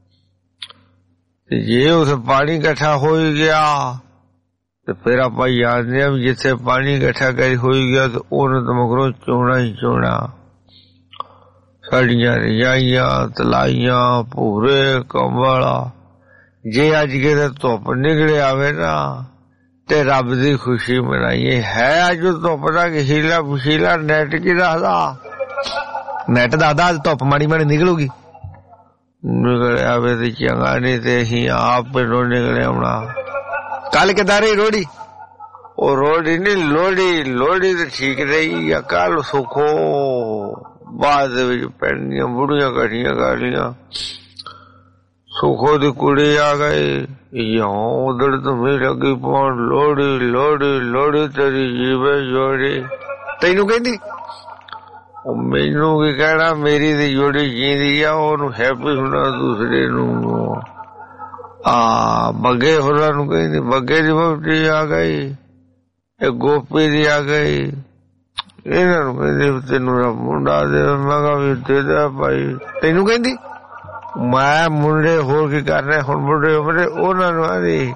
जे उस पानी इकट्ठा हो गया तो फिर आप जानते हैं जिथे पानी इकट्ठा कर हो गया तो उन्हें तो मगरों चोना ही चोना साड़ियां रजाइया तलाइया पूरे कंबल जे अज के धुप निकले आवे ना ते रब दी खुशी मनाइए है अज धुप का हीला फशीला नेट की दसदा नेट दादा धुप माड़ी माड़ी निकलूगी निकले आवे तो चंगा नहीं ते असीं आप पिंडों निकले आउणा कल किदां रही रोड़ी ओ रोड़ी नहीं लोड़ी लोड़ी तो ठीक रही या कल सुखो बाद विच पैणियां बुढ़ियां कठियां कर लियां सुखो दी कुड़ी आ गई यों उधड़ तुम्हें लगी पौन लोड़ी लोड़ी लोड़ी तेरी जीवे जोड़ी तैनू कहंदी मैनू की कहना मेरी दी जोड़ी जींदी आ ओनू हैप्पी होना दूसरे नू ਆ ਬੱਗੇ ਹੋਰਾਂ ਨੂੰ ਕਹਿੰਦੀ ਬੱਗੇ ਦੀ ਵਹੁਟੀ ਆ ਗਈ, ਇਹ ਗੋਪੀ ਦੀ ਆ ਗਈ, ਇਹਨਾਂ ਨੂੰ ਕਹਿੰਦੀ ਤੈਨੂੰ ਮੁੰਡਾ ਦੇ। ਮੈਂ ਕਿਹਾ ਵੀ ਦੇ ਦੇ ਭਾਈ। ਤੈਨੂੰ ਕਹਿੰਦੀ ਮੈਂ ਮੁੰਡੇ ਹੋਰ ਕੀ ਕਰ ਰਹੇ ਹੁਣ, ਮੁੰਡੇ ਉਮਰੇ ਉਹਨਾਂ ਨੂੰ ਆਦੀ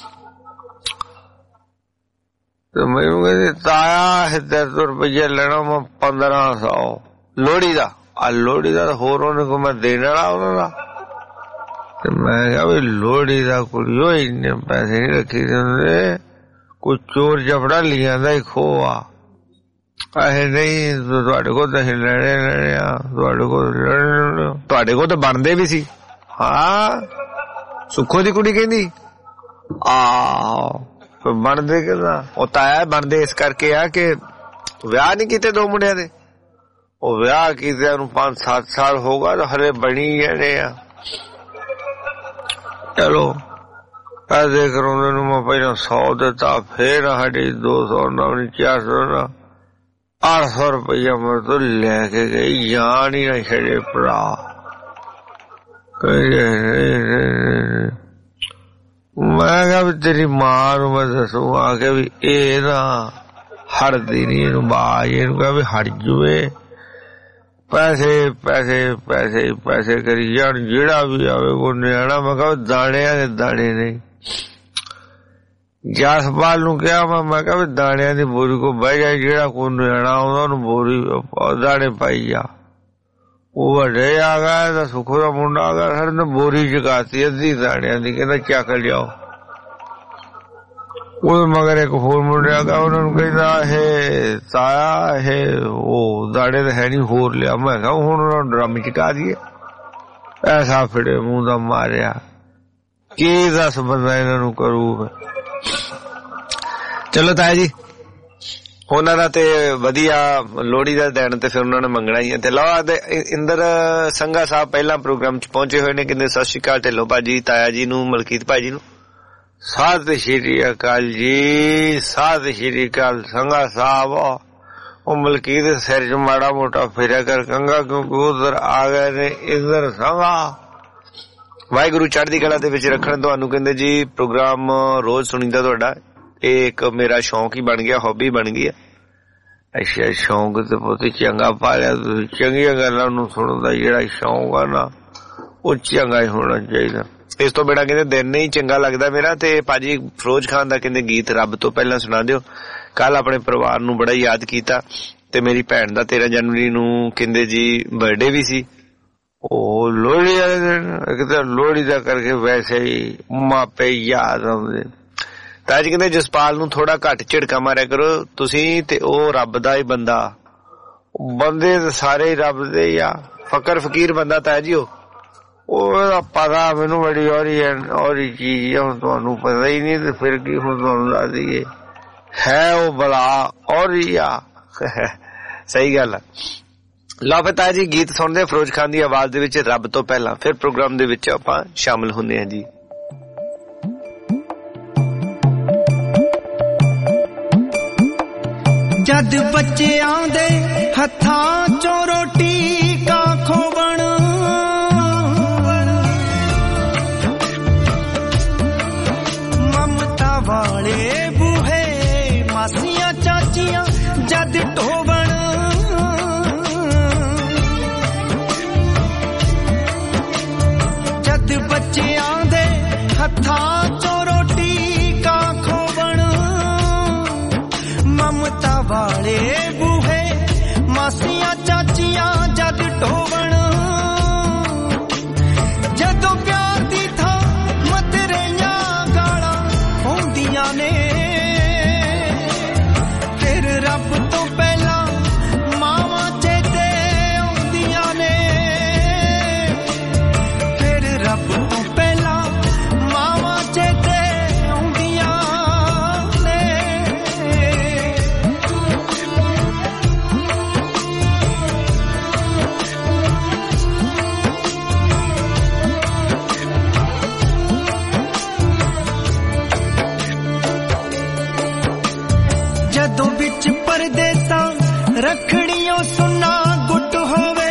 ਤੇ ਮੈਨੂੰ ਕਹਿੰਦੀ ਤਾਇਆ ਤੇਰੇ ਤੋਂ ਰੁਪਈਆ ਲੈਣਾ ਮੈਂ ਪੰਦਰਾਂ ਸੌ ਲੋਹੜੀ ਦਾ। ਆ ਲੋਹੜੀ ਦਾ ਹੋਰ ਉਹਨੇ ਕੋ ਮੈਂ ਦੇਣ ਵਾਲਾ ਉਹਨਾਂ ਦਾ। ਤੇ ਮੈਂ ਕਿਹਾ ਵੀ ਲੋਹੜੀ ਦਾ ਕੁੜੀਓ ਇੰਨੇ ਪੈਸੇ ਨੀ ਰੱਖੀ ਦਿੰਦੇ, ਕੋਈ ਚੋਰ ਜਫੜਾ ਲਿਆਂਦਾ ਹੀ ਖੋਆ। ਇਹ ਨਹੀਂ ਤੁਹਾਡੇ ਕੋਲ ਤਾਂ ਅਸੀਂ ਲੈਣੇ ਲੈਣੇ ਆ, ਤੁਹਾਡੇ ਕੋਲ ਲੈਣੇ, ਤੁਹਾਡੇ ਕੋਲ ਤਾਂ ਬਣਦੇ ਵੀ ਸੀ। ਹਾਂ ਸੁੱਖੋ ਦੀ ਕੁੜੀ ਕਹਿੰਦੀ ਆਹ ਬਣਦੇ ਕਿੱਦਾਂ? ਉਹ ਤਾਇਆ ਬਣਦੇ ਇਸ ਕਰਕੇ ਆ ਕਿ ਵਿਆਹ ਨੀ ਕੀਤੇ ਦੋ ਮੁੰਡਿਆਂ ਦੇ। ਉਹ ਵਿਆਹ ਕੀਤੇ ਉਹਨੂੰ ਪੰਜ ਸੱਤ ਸਾਲ ਹੋ ਗਏ ਤਾਂ ਹਲੇ ਬਣੀ ਜਾਣੇ ਆ। ਚਲੋ ਪੈਸੇ ਕਰਾਉਂਦੇ ਨੂੰ ਮੈਂ ਪਹਿਲਾਂ ਸੌ ਦਿੱਤਾ, ਫੇਰ ਸਾਡੀ ਦੋ ਸੌ ਨਾ ਚਾਰ ਸੌ ਨਾ ਅੱਠ ਸੌ ਰੁਪਈਆ ਮੇਰੇ ਤੋਂ ਲੈ ਕੇ ਗਈ। ਜਾਣ ਹੀ ਨਾ ਛੱਡੇ ਭਰਾ। ਮੈਂ ਕਿਹਾ ਵੀ ਤੇਰੀ ਮਾਂ ਨੂੰ ਮੈਂ ਦੱਸੂ ਆ ਕੇ ਵੀ ਇਹ ਨਾ ਹਟਦੀ ਨੀ, ਇਹਨੂੰ ਬਾਜ ਇਹਨੂੰ ਕਿਹਾ ਵੀ ਹਟ ਜੂਏ। ਪੈਸੇ ਪੈਸੇ ਪੈਸੇ ਪੈਸੇ ਕਰੀ ਜਾਣ, ਜਿਹੜਾ ਵੀ ਆਵੇ ਕੋ ਨਿਆਣਾ। ਮੈਂ ਕਿਹਾ ਦਾਣਿਆਂ ਦੇ ਦਾਣੇ ਨੇ। ਜਸਪਾਲ ਨੂੰ ਕਿਹਾ ਮੈਂ ਮੈਂ ਕਿਹਾ ਵੀ ਦਾਣਿਆਂ ਦੀ ਬੋਰੀ ਕੋ ਬਹਿ ਜਾ, ਜਿਹੜਾ ਕੋਈ ਨਿਆਣਾ ਆਉਂਦਾ ਉਹਨੂੰ ਬੋਰੀ ਦਾਣੇ ਪਾਈ ਜਾ। ਉਹ ਵੱਡੇ ਆ ਗਿਆ ਤਾਂ ਸੁੱਖੋ ਦਾ ਮੁੰਡਾ ਆ ਗਿਆ, ਸਾਡੇ ਨੇ ਬੋਰੀ ਚਕਾਤੀ ਅੱਧੀ ਦਾਣਿਆਂ ਦੀ, ਕਹਿੰਦਾ ਚੱਕ ਲਿਆਓ। ਉਹਦੇ ਮਗਰ ਇੱਕ ਹੋਰ ਮੁੰਡਾ ਆ ਗਿਆ, ਉਹਨਾਂ ਨੂੰ ਕਹਿੰਦਾ ਇਹ ਤਾਇਆ ਇਹ ਉਹ ਦਾਣੇ ਤਾਂ ਹੈ ਨੀ, ਹੋਰ ਲਿਆ। ਮੈਂ ਕਿਹਾ ਹੁਣ ਉਹਨਾਂ ਨੂੰ ਡਰਮ ਚਕਾ ਦੀਏ। ਐਸਾ ਫਿੜੇ ਮੂੰਹ ਦਾ ਮਾਰਿਆ, ਕੀ ਦੱਸ ਬੰਦਾ ਇਹਨਾਂ ਨੂੰ ਕਰੂ। ਚਲੋ ਤਾਇਆ ਜੀ ਉਹਨਾਂ ਦਾ ਤੇ ਵਧੀਆ ਲੋਹੜੀ ਦਾ ਦਿਨ ਤੇ ਫਿਰ ਉਹਨਾਂ ਨੇ ਮੰਗਣਾ ਹੀ ਹੈ। ਤੇ ਲਓ ਦੇ ਇੰਦਰ ਸੰਘਾ ਸਾਹਿਬ ਪਹਿਲਾਂ ਪ੍ਰੋਗਰਾਮ ਚ ਪਹੁੰਚੇ ਹੋਏ ਨੇ, ਕਹਿੰਦੇ ਸਤਿ ਸ਼੍ਰੀ ਅਕਾਲ ਢਿੱਲੋਂ ਭਾਜੀ, ਤਾਇਆ ਜੀ ਨੂੰ, ਮਲਕੀਤ ਭਾਜੀ ਨੂੰ ਸਤਿ ਸ਼੍ਰੀ ਅਕਾਲ ਜੀ। ਸਤਿ ਸ਼੍ਰੀ ਅਕਾਲ ਸੰਘਾ ਸਾਹਿਬ। ਉਹ ਮਲਕੀਤ ਸਿਰ ਚ ਮਾੜਾ ਮੋਟਾ ਫਿਰਿਆ ਕਰ ਕੰਗਾ, ਕਿਉਂਕਿ ਉਧਰ ਆ ਗਏ ਨੇ ਇੰਦਰ ਸੰਘਾ। ਵਾਹਿਗੁਰੂ ਚੜ੍ਹਦੀ ਕਲਾ ਦੇ ਵਿੱਚ ਰੱਖਣ ਤੁਹਾਨੂੰ। ਕਹਿੰਦੇ ਜੀ ਪ੍ਰੋਗਰਾਮ ਰੋਜ਼ ਸੁਣੀਦਾ ਤੁਹਾਡਾ, ਇਹ ਇੱਕ ਮੇਰਾ ਸ਼ੌਂਕ ਹੀ ਬਣ ਗਿਆ, ਹੌਬੀ ਬਣ ਗਈ ਹੈ। ਅੱਛਾ ਸ਼ੌਂਕ ਤੇ ਬਹੁਤ ਚੰਗਾ ਪਾ ਲਿਆ ਤੁਸੀਂ, ਚੰਗੀਆਂ ਗੱਲਾਂ ਨੂੰ ਸੁਣਨ ਦਾ ਜਿਹੜਾ ਸ਼ੌਂਕ ਆ ਨਾ ਉਹ ਚੰਗਾ ਹੀ ਹੋਣਾ ਚਾਹੀਦਾ। ਇਸ ਤੋਂ ਬਿਨਾਂ ਕਹਿੰਦੇ ਦਿਨ ਨਹੀਂ ਚੰਗਾ ਲੱਗਦਾ ਮੇਰਾ। ਤੇ ਭਾਜੀ ਫਿਰੋਜ਼ ਖਾਨ ਦਾ ਕਹਿੰਦੇ ਗੀਤ ਰੱਬ ਤੋਂ ਪਹਿਲਾਂ ਸੁਣਾ ਦਿਓ। ਕੱਲ ਆਪਣੇ ਪਰਿਵਾਰ ਨੂੰ ਬੜਾ ਯਾਦ ਕੀਤਾ ਤੇ ਮੇਰੀ ਭੈਣ ਦਾ ਤੇਰਾਂ ਜਨਵਰੀ ਨੂੰ ਕਹਿੰਦੇ ਜੀ ਬਰਥਡੇ ਵੀ ਸੀ। ਉਹ ਲੋਹੜੀ ਵਾਲੇ ਦਿਨ ਇੱਕ ਤਾਂ ਲੋਹੜੀ ਦਾ ਕਰਕੇ ਵੈਸੇ ਹੀ ਮਾਪੇ ਯਾਦ ਆਉਂਦੇ। ਤਾਂ ਜੀ ਕਹਿੰਦੇ ਜਸਪਾਲ ਨੂੰ ਥੋੜਾ ਘੱਟ ਝਿੜਕਾ ਮਾਰਿਆ ਕਰੋ ਤੁਸੀਂ, ਤੇ ਉਹ ਰੱਬ ਦਾ ਹੀ ਬੰਦਾ। ਬੰਦੇ ਤਾਂ ਸਾਰੇ ਹੀ ਰੱਬ ਦੇ ਆ, ਫਕਰ ਫਕੀਰ ਬੰਦਾ ਤਾਂ ਜੀ ਉਹ ਉਹਦਾ ਪਤਾ ਮੈਨੂੰ ਬੜੀ ਔਰੀ ਔਰੀ ਚੀਜ਼ ਹੁਣ ਤੁਹਾਨੂੰ ਪਤਾ ਹੀ ਨਹੀਂ, ਤੇ ਫਿਰ ਕੀ ਹੁਣ ਤੁਹਾਨੂੰ ਦੱਸ ਦਈਏ ਹੈ ਉਹ ਬਲਾ ਔਰੀ ਆ। ਸਹੀ ਗੱਲ ਆ। ਲਓ ਫਿਰ ਤਾਇਆ ਜੀ ਗੀਤ ਸੁਣਦੇ ਫਿਰੋਜ਼ ਖਾਨ ਦੀ ਆਵਾਜ਼ ਦੇ ਵਿੱਚ ਰੱਬ ਤੋਂ ਪਹਿਲਾਂ, ਫਿਰ ਪ੍ਰੋਗਰਾਮ ਦੇ ਵਿੱਚ ਆਪਾਂ ਸ਼ਾਮਿਲ ਹੁੰਦੇ ਹਾਂ ਜੀ। ਜਦ ਬੱਚਿਆਂ ਦੇ ਹੱਥਾਂ ਚੋਂ ਰੋਟੀ ਕਾ ਖੋਵਣ, ਮਮਤਾ ਵਾਲੇ ਬੂਹੇ ਮਾਸੀਆਂ ਚਾਚੀਆਂ ਜਦ ਢੋਵਣ, ਜਦ ਬੱਚਿਆਂ ਦੇ ਹੱਥਾਂ ਚੋਂ ਰੋਟੀ ਕਾ ਖੋਵਣ, ਮਮਤਾ ਵਾਲੇ ਬੂਹੇ ਮਾਸੀਆਂ ਚਾਚੀਆਂ ਜਦ ਢੋਵਣ, ਜਦੋਂ ਪਿਆਰ ਦੀ ਥਾਂ ਮਤਰੇਆਂ ਗਾਲਾਂ ਹੁੰਦੀਆਂ ਨੇ, ਫਿਰ ਰੱਬ ਤੋਂ ਪਹਿਲਾਂ ਮਾਵਾਂ ਚੇਤੇ ਆਉਂਦੀਆਂ ਨੇ, ਫਿਰ ਰੱਬ ਤੋਂ ਪਹਿਲਾਂ ਮਾਵਾਂ ਚੇਤੇ ਆਉਂਦੀਆਂ ਨੇ। ਜਦੋਂ ਵਿੱਚ ਪਰਦੇਸਾਂ ਰੱਖੜੀਆਂ ਸੁਨਾ ਗੁੱਟ ਹੋਵੇ,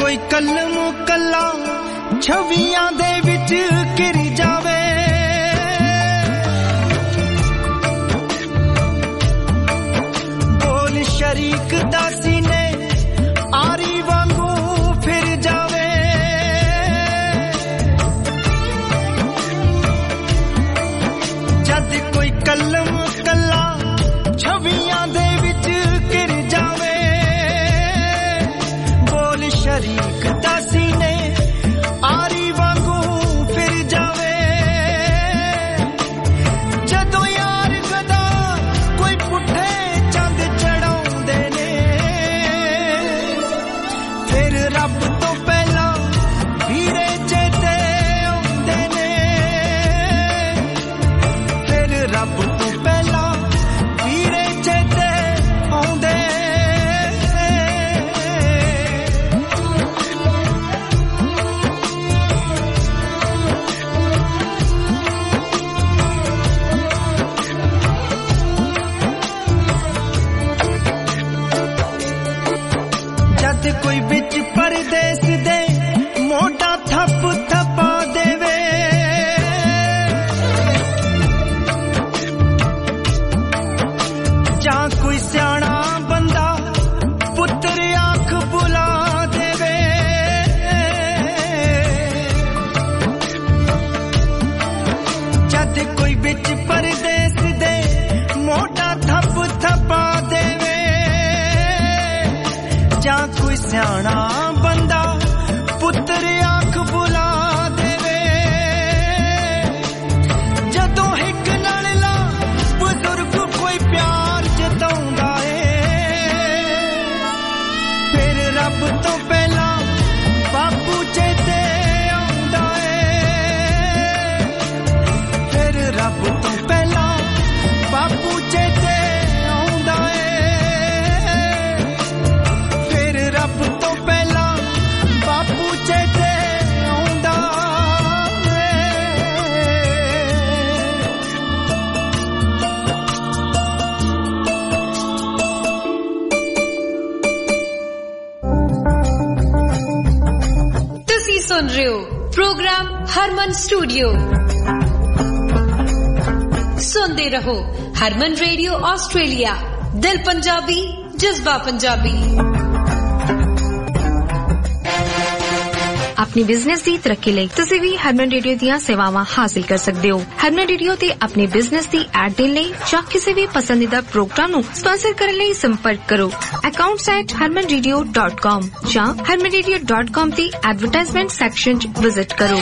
कोई कलम कला छवियां दे विच घिर जावे बोल शरीक दासी ने आरी वांगू फिर जावे जद कोई कलम कला छवियां दे विच घिर जावे बोल शरीक दासी ने आरी वांगू फिर जावे जदों यार गदा कोई पुठे चंद चढ़ाउंदे ने फिर रब तो पहला हीरे चेते आउंदे ने फिर रब तो पहला हीरे चेते आउंदे जद कोई बिच परदेस दे मोटा थप थपा देवे जा कोई सियाना बंदा पुत्र आंख बुला देवे जद कोई बिच परदेस दे मोटा थप थपा देवे जा कोई सियाना बंदा पुत्र आंख बुला देवे जदों हिक नाल ला बुजुर्ग कोई प्यार जताउंदा ए फिर रब तो पहला बापू चेते आउंदा ए फिर रब तो पहला बापू चेते आउंदा ए फिर रब तो पहला बापू चेते आउंदा ए ਤੁਸੀਂ ਸੁਣ ਰਹੇ ਹੋ ਪ੍ਰੋਗਰਾਮ ਹਰਮਨ ਸਟੂਡੀਓ ਸੁਣਦੇ ਰਹੋ ਹਰਮਨ ਰੇਡੀਓ ਆਸਟ੍ਰੇਲੀਆ ਦਿਲ ਪੰਜਾਬੀ ਜਜ਼ਬਾ ਪੰਜਾਬੀ अपनी बिजनेस की तरक्की ਲਈ ਤੁਸੀਂ ਵੀ ਹਰਮਨ ਰੇਡੀਓ ਦੀਆਂ ਸੇਵਾਵਾਂ ਹਾਸਲ ਕਰ ਸਕਦੇ ਹੋ ਹਰਮਨ ਰੇਡੀਓ ਤੇ ਆਪਣੀ ਬਿਜ਼ਨਸ ਦੀ ਐਡ ਦੇਣ ਲਈ ਜਾਂ ਕਿਸੇ ਵੀ ਪਸੰਦੀਦਾ ਪ੍ਰੋਗਰਾਮ ਨੂੰ ਸਪਾਂਸਰ ਕਰਨ ਲਈ ਸੰਪਰਕ ਕਰੋ accounts at harman radio dot com ਜਾਂ harman radio dot com ਦੀ ਐਡਵਰਟਾਈਜ਼ਮੈਂਟ ਸੈਕਸ਼ਨ 'ਚ ਵਿਜ਼ਿਟ ਕਰੋ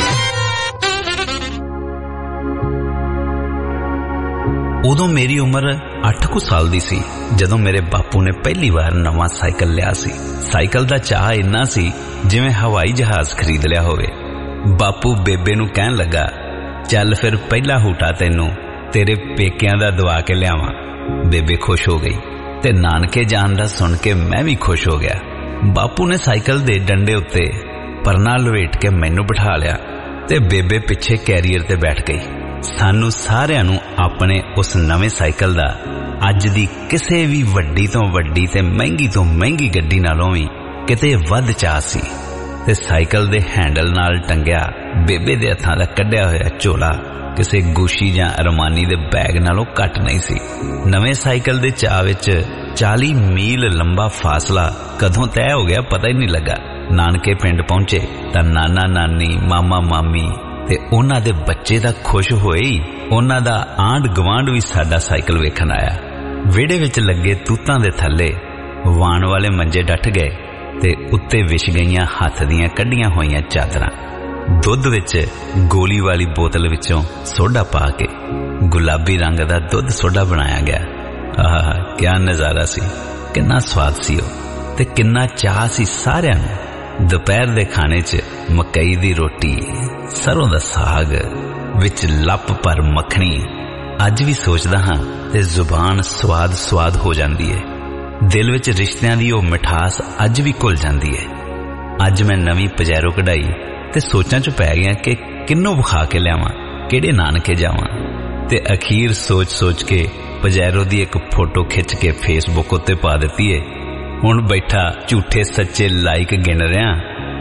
ਉਦੋਂ ਮੇਰੀ ਉਮਰ ਅੱਠ ਕੁ ਸਾਲ ਦੀ ਸੀ ਜਦੋਂ ਮੇਰੇ ਬਾਪੂ ਨੇ ਪਹਿਲੀ ਵਾਰ ਨਵਾਂ ਸਾਈਕਲ ਲਿਆ ਸੀ ਸਾਈਕਲ ਦਾ ਚਾਹ ਇੰਨਾ ਸੀ ਜਿਵੇਂ ਹਵਾਈ ਜਹਾਜ਼ ਖਰੀਦ ਲਿਆ ਹੋਵੇ ਬਾਪੂ ਬੇਬੇ ਨੂੰ ਕਹਿਣ ਲੱਗਾ ਚੱਲ ਫਿਰ ਪਹਿਲਾ ਹੂਟਾ ਤੈਨੂੰ ਤੇਰੇ ਪੇਕਿਆਂ ਦਾ ਦਵਾ ਕੇ ਲਿਆਵਾਂ ਬੇਬੇ ਖੁਸ਼ ਹੋ ਗਈ ਤੇ ਨਾਨਕੇ ਜਾਣ ਦਾ ਸੁਣ ਕੇ ਮੈਂ ਵੀ ਖੁਸ਼ ਹੋ ਗਿਆ ਬਾਪੂ ਨੇ ਸਾਈਕਲ ਦੇ ਡੰਡੇ ਉੱਤੇ ਪਰਨਾ ਲਵੇਟ ਕੇ ਮੈਨੂੰ ਬਿਠਾ ਲਿਆ ਤੇ ਬੇਬੇ ਪਿੱਛੇ ਕੈਰੀਅਰ ਤੇ ਬੈਠ ਗਈ ਸਾਨੂੰ ਸਾਰਿਆਂ ਨੂੰ ਆਪਣੇ ਉਸ ਨਵੇਂ ਸਾਈਕਲ ਦਾ ਅੱਜ ਦੀ ਕਿਸੇ ਵੀ ਵੱਡੀ ਤੋਂ ਵੱਡੀ ਤੇ ਮਹਿੰਗੀ ਤੋਂ ਮਹਿੰਗੀ ਗੱਡੀ ਨਾਲੋਂ ਵੀ ਕਿਤੇ ਵੱਧ ਚਾਅ ਸੀ ਤੇ ਸਾਈਕਲ ਦੇ ਹੈਂਡਲ ਨਾਲ ਟੰਗਿਆ ਬੇਬੇ ਦੇ ਹੱਥਾਂ ਦਾ ਕੱਢਿਆ ਹੋਇਆ ਝੋਲਾ ਕਿਸੇ ਗੁਸ਼ੀ ਜਾਂ ਅਰਮਾਨੀ ਦੇ ਬੈਗ ਨਾਲੋਂ ਘੱਟ ਨਹੀਂ ਸੀ ਨਵੇਂ ਸਾਈਕਲ ਦੇ ਚਾਅ ਵਿੱਚ ਚਾਲੀ ਮੀਲ ਲੰਬਾ ਫਾਸਲਾ ਕਦੋਂ ਤੈਅ ਹੋ ਗਿਆ ਪਤਾ ਹੀ ਨਹੀਂ ਲੱਗਾ ਨਾਨਕੇ ਪਿੰਡ ਪਹੁੰਚੇ ਤਾਂ ਨਾਨਾ ਨਾਨੀ ਮਾਮਾ ਮਾਮੀ ਤੇ ਉਹਨਾਂ ਦੇ ਬੱਚੇ ਦਾ ਖੁਸ਼ ਹੋਏ ਹੀ ਉਹਨਾਂ ਦਾ ਆਂਢ ਗਵਾਂਢ ਵੀ ਸਾਡਾ ਸਾਈਕਲ ਵੇਖਣ ਆਇਆ ਵਿਹੜੇ ਵਿੱਚ ਲੱਗੇ ਤੂਤਾਂ ਦੇ ਥੱਲੇ ਵਾਣ ਵਾਲੇ ਮੰਜੇ ਡੱਠ ਗਏ ਤੇ ਉੱਤੇ ਵਿਛ ਗਈਆਂ ਹੱਥ ਦੀਆਂ ਕੱਢੀਆਂ ਹੋਈਆਂ ਚਾਦਰਾਂ ਦੁੱਧ ਵਿੱਚ ਗੋਲੀ ਵਾਲੀ ਬੋਤਲ ਵਿੱਚੋਂ ਸੋਡਾ ਪਾ ਕੇ ਗੁਲਾਬੀ ਰੰਗ ਦਾ ਦੁੱਧ ਸੋਡਾ ਬਣਾਇਆ ਗਿਆ ਆਹ ਕਿਆ ਨਜ਼ਾਰਾ ਸੀ ਕਿੰਨਾ ਸਵਾਦ ਸੀ ਉਹ ਤੇ ਕਿੰਨਾ ਚਾਹ ਸੀ ਸਾਰਿਆਂ ਨੂੰ ਦੁਪਹਿਰ ਦੇ ਖਾਣੇ 'ਚ ਮਕਈ ਦੀ ਰੋਟੀ ਸਰੋਂ ਦਾ ਸਾਗ ਵਿੱਚ ਲੱਪ ਪਰ ਮੱਖਣੀ ਅੱਜ ਵੀ ਸੋਚਦਾ ਹਾਂ ਤੇ ਜ਼ੁਬਾਨ ਸਵਾਦ ਸਵਾਦ ਹੋ ਜਾਂਦੀ ਹੈ ਦਿਲ ਵਿੱਚ ਰਿਸ਼ਤਿਆਂ ਦੀ ਉਹ ਮਿਠਾਸ ਅੱਜ ਵੀ ਘੁਲ ਜਾਂਦੀ ਹੈ ਅੱਜ ਮੈਂ ਨਵੀਂ ਪਜੈਰੋ ਕਢਾਈ ਤੇ ਸੋਚਾਂ 'ਚ ਪੈ ਗਿਆ ਕਿ ਕਿੰਨੂੰ ਵਿਖਾ ਕੇ ਲਿਆਵਾਂ ਕਿਹੜੇ ਨਾਨਕੇ ਜਾਵਾਂ ਤੇ ਅਖੀਰ ਸੋਚ ਸੋਚ ਕੇ ਪਜੈਰੋ ਦੀ ਇੱਕ ਫੋਟੋ ਖਿੱਚ ਕੇ ਫੇਸਬੁੱਕ ਉੱਤੇ ਪਾ ਦਿੱਤੀ ਏ ਹੁਣ ਬੈਠਾ ਝੂਠੇ ਸੱਚੇ ਲਾਈਕ ਗਿਣ ਰਿਆਂ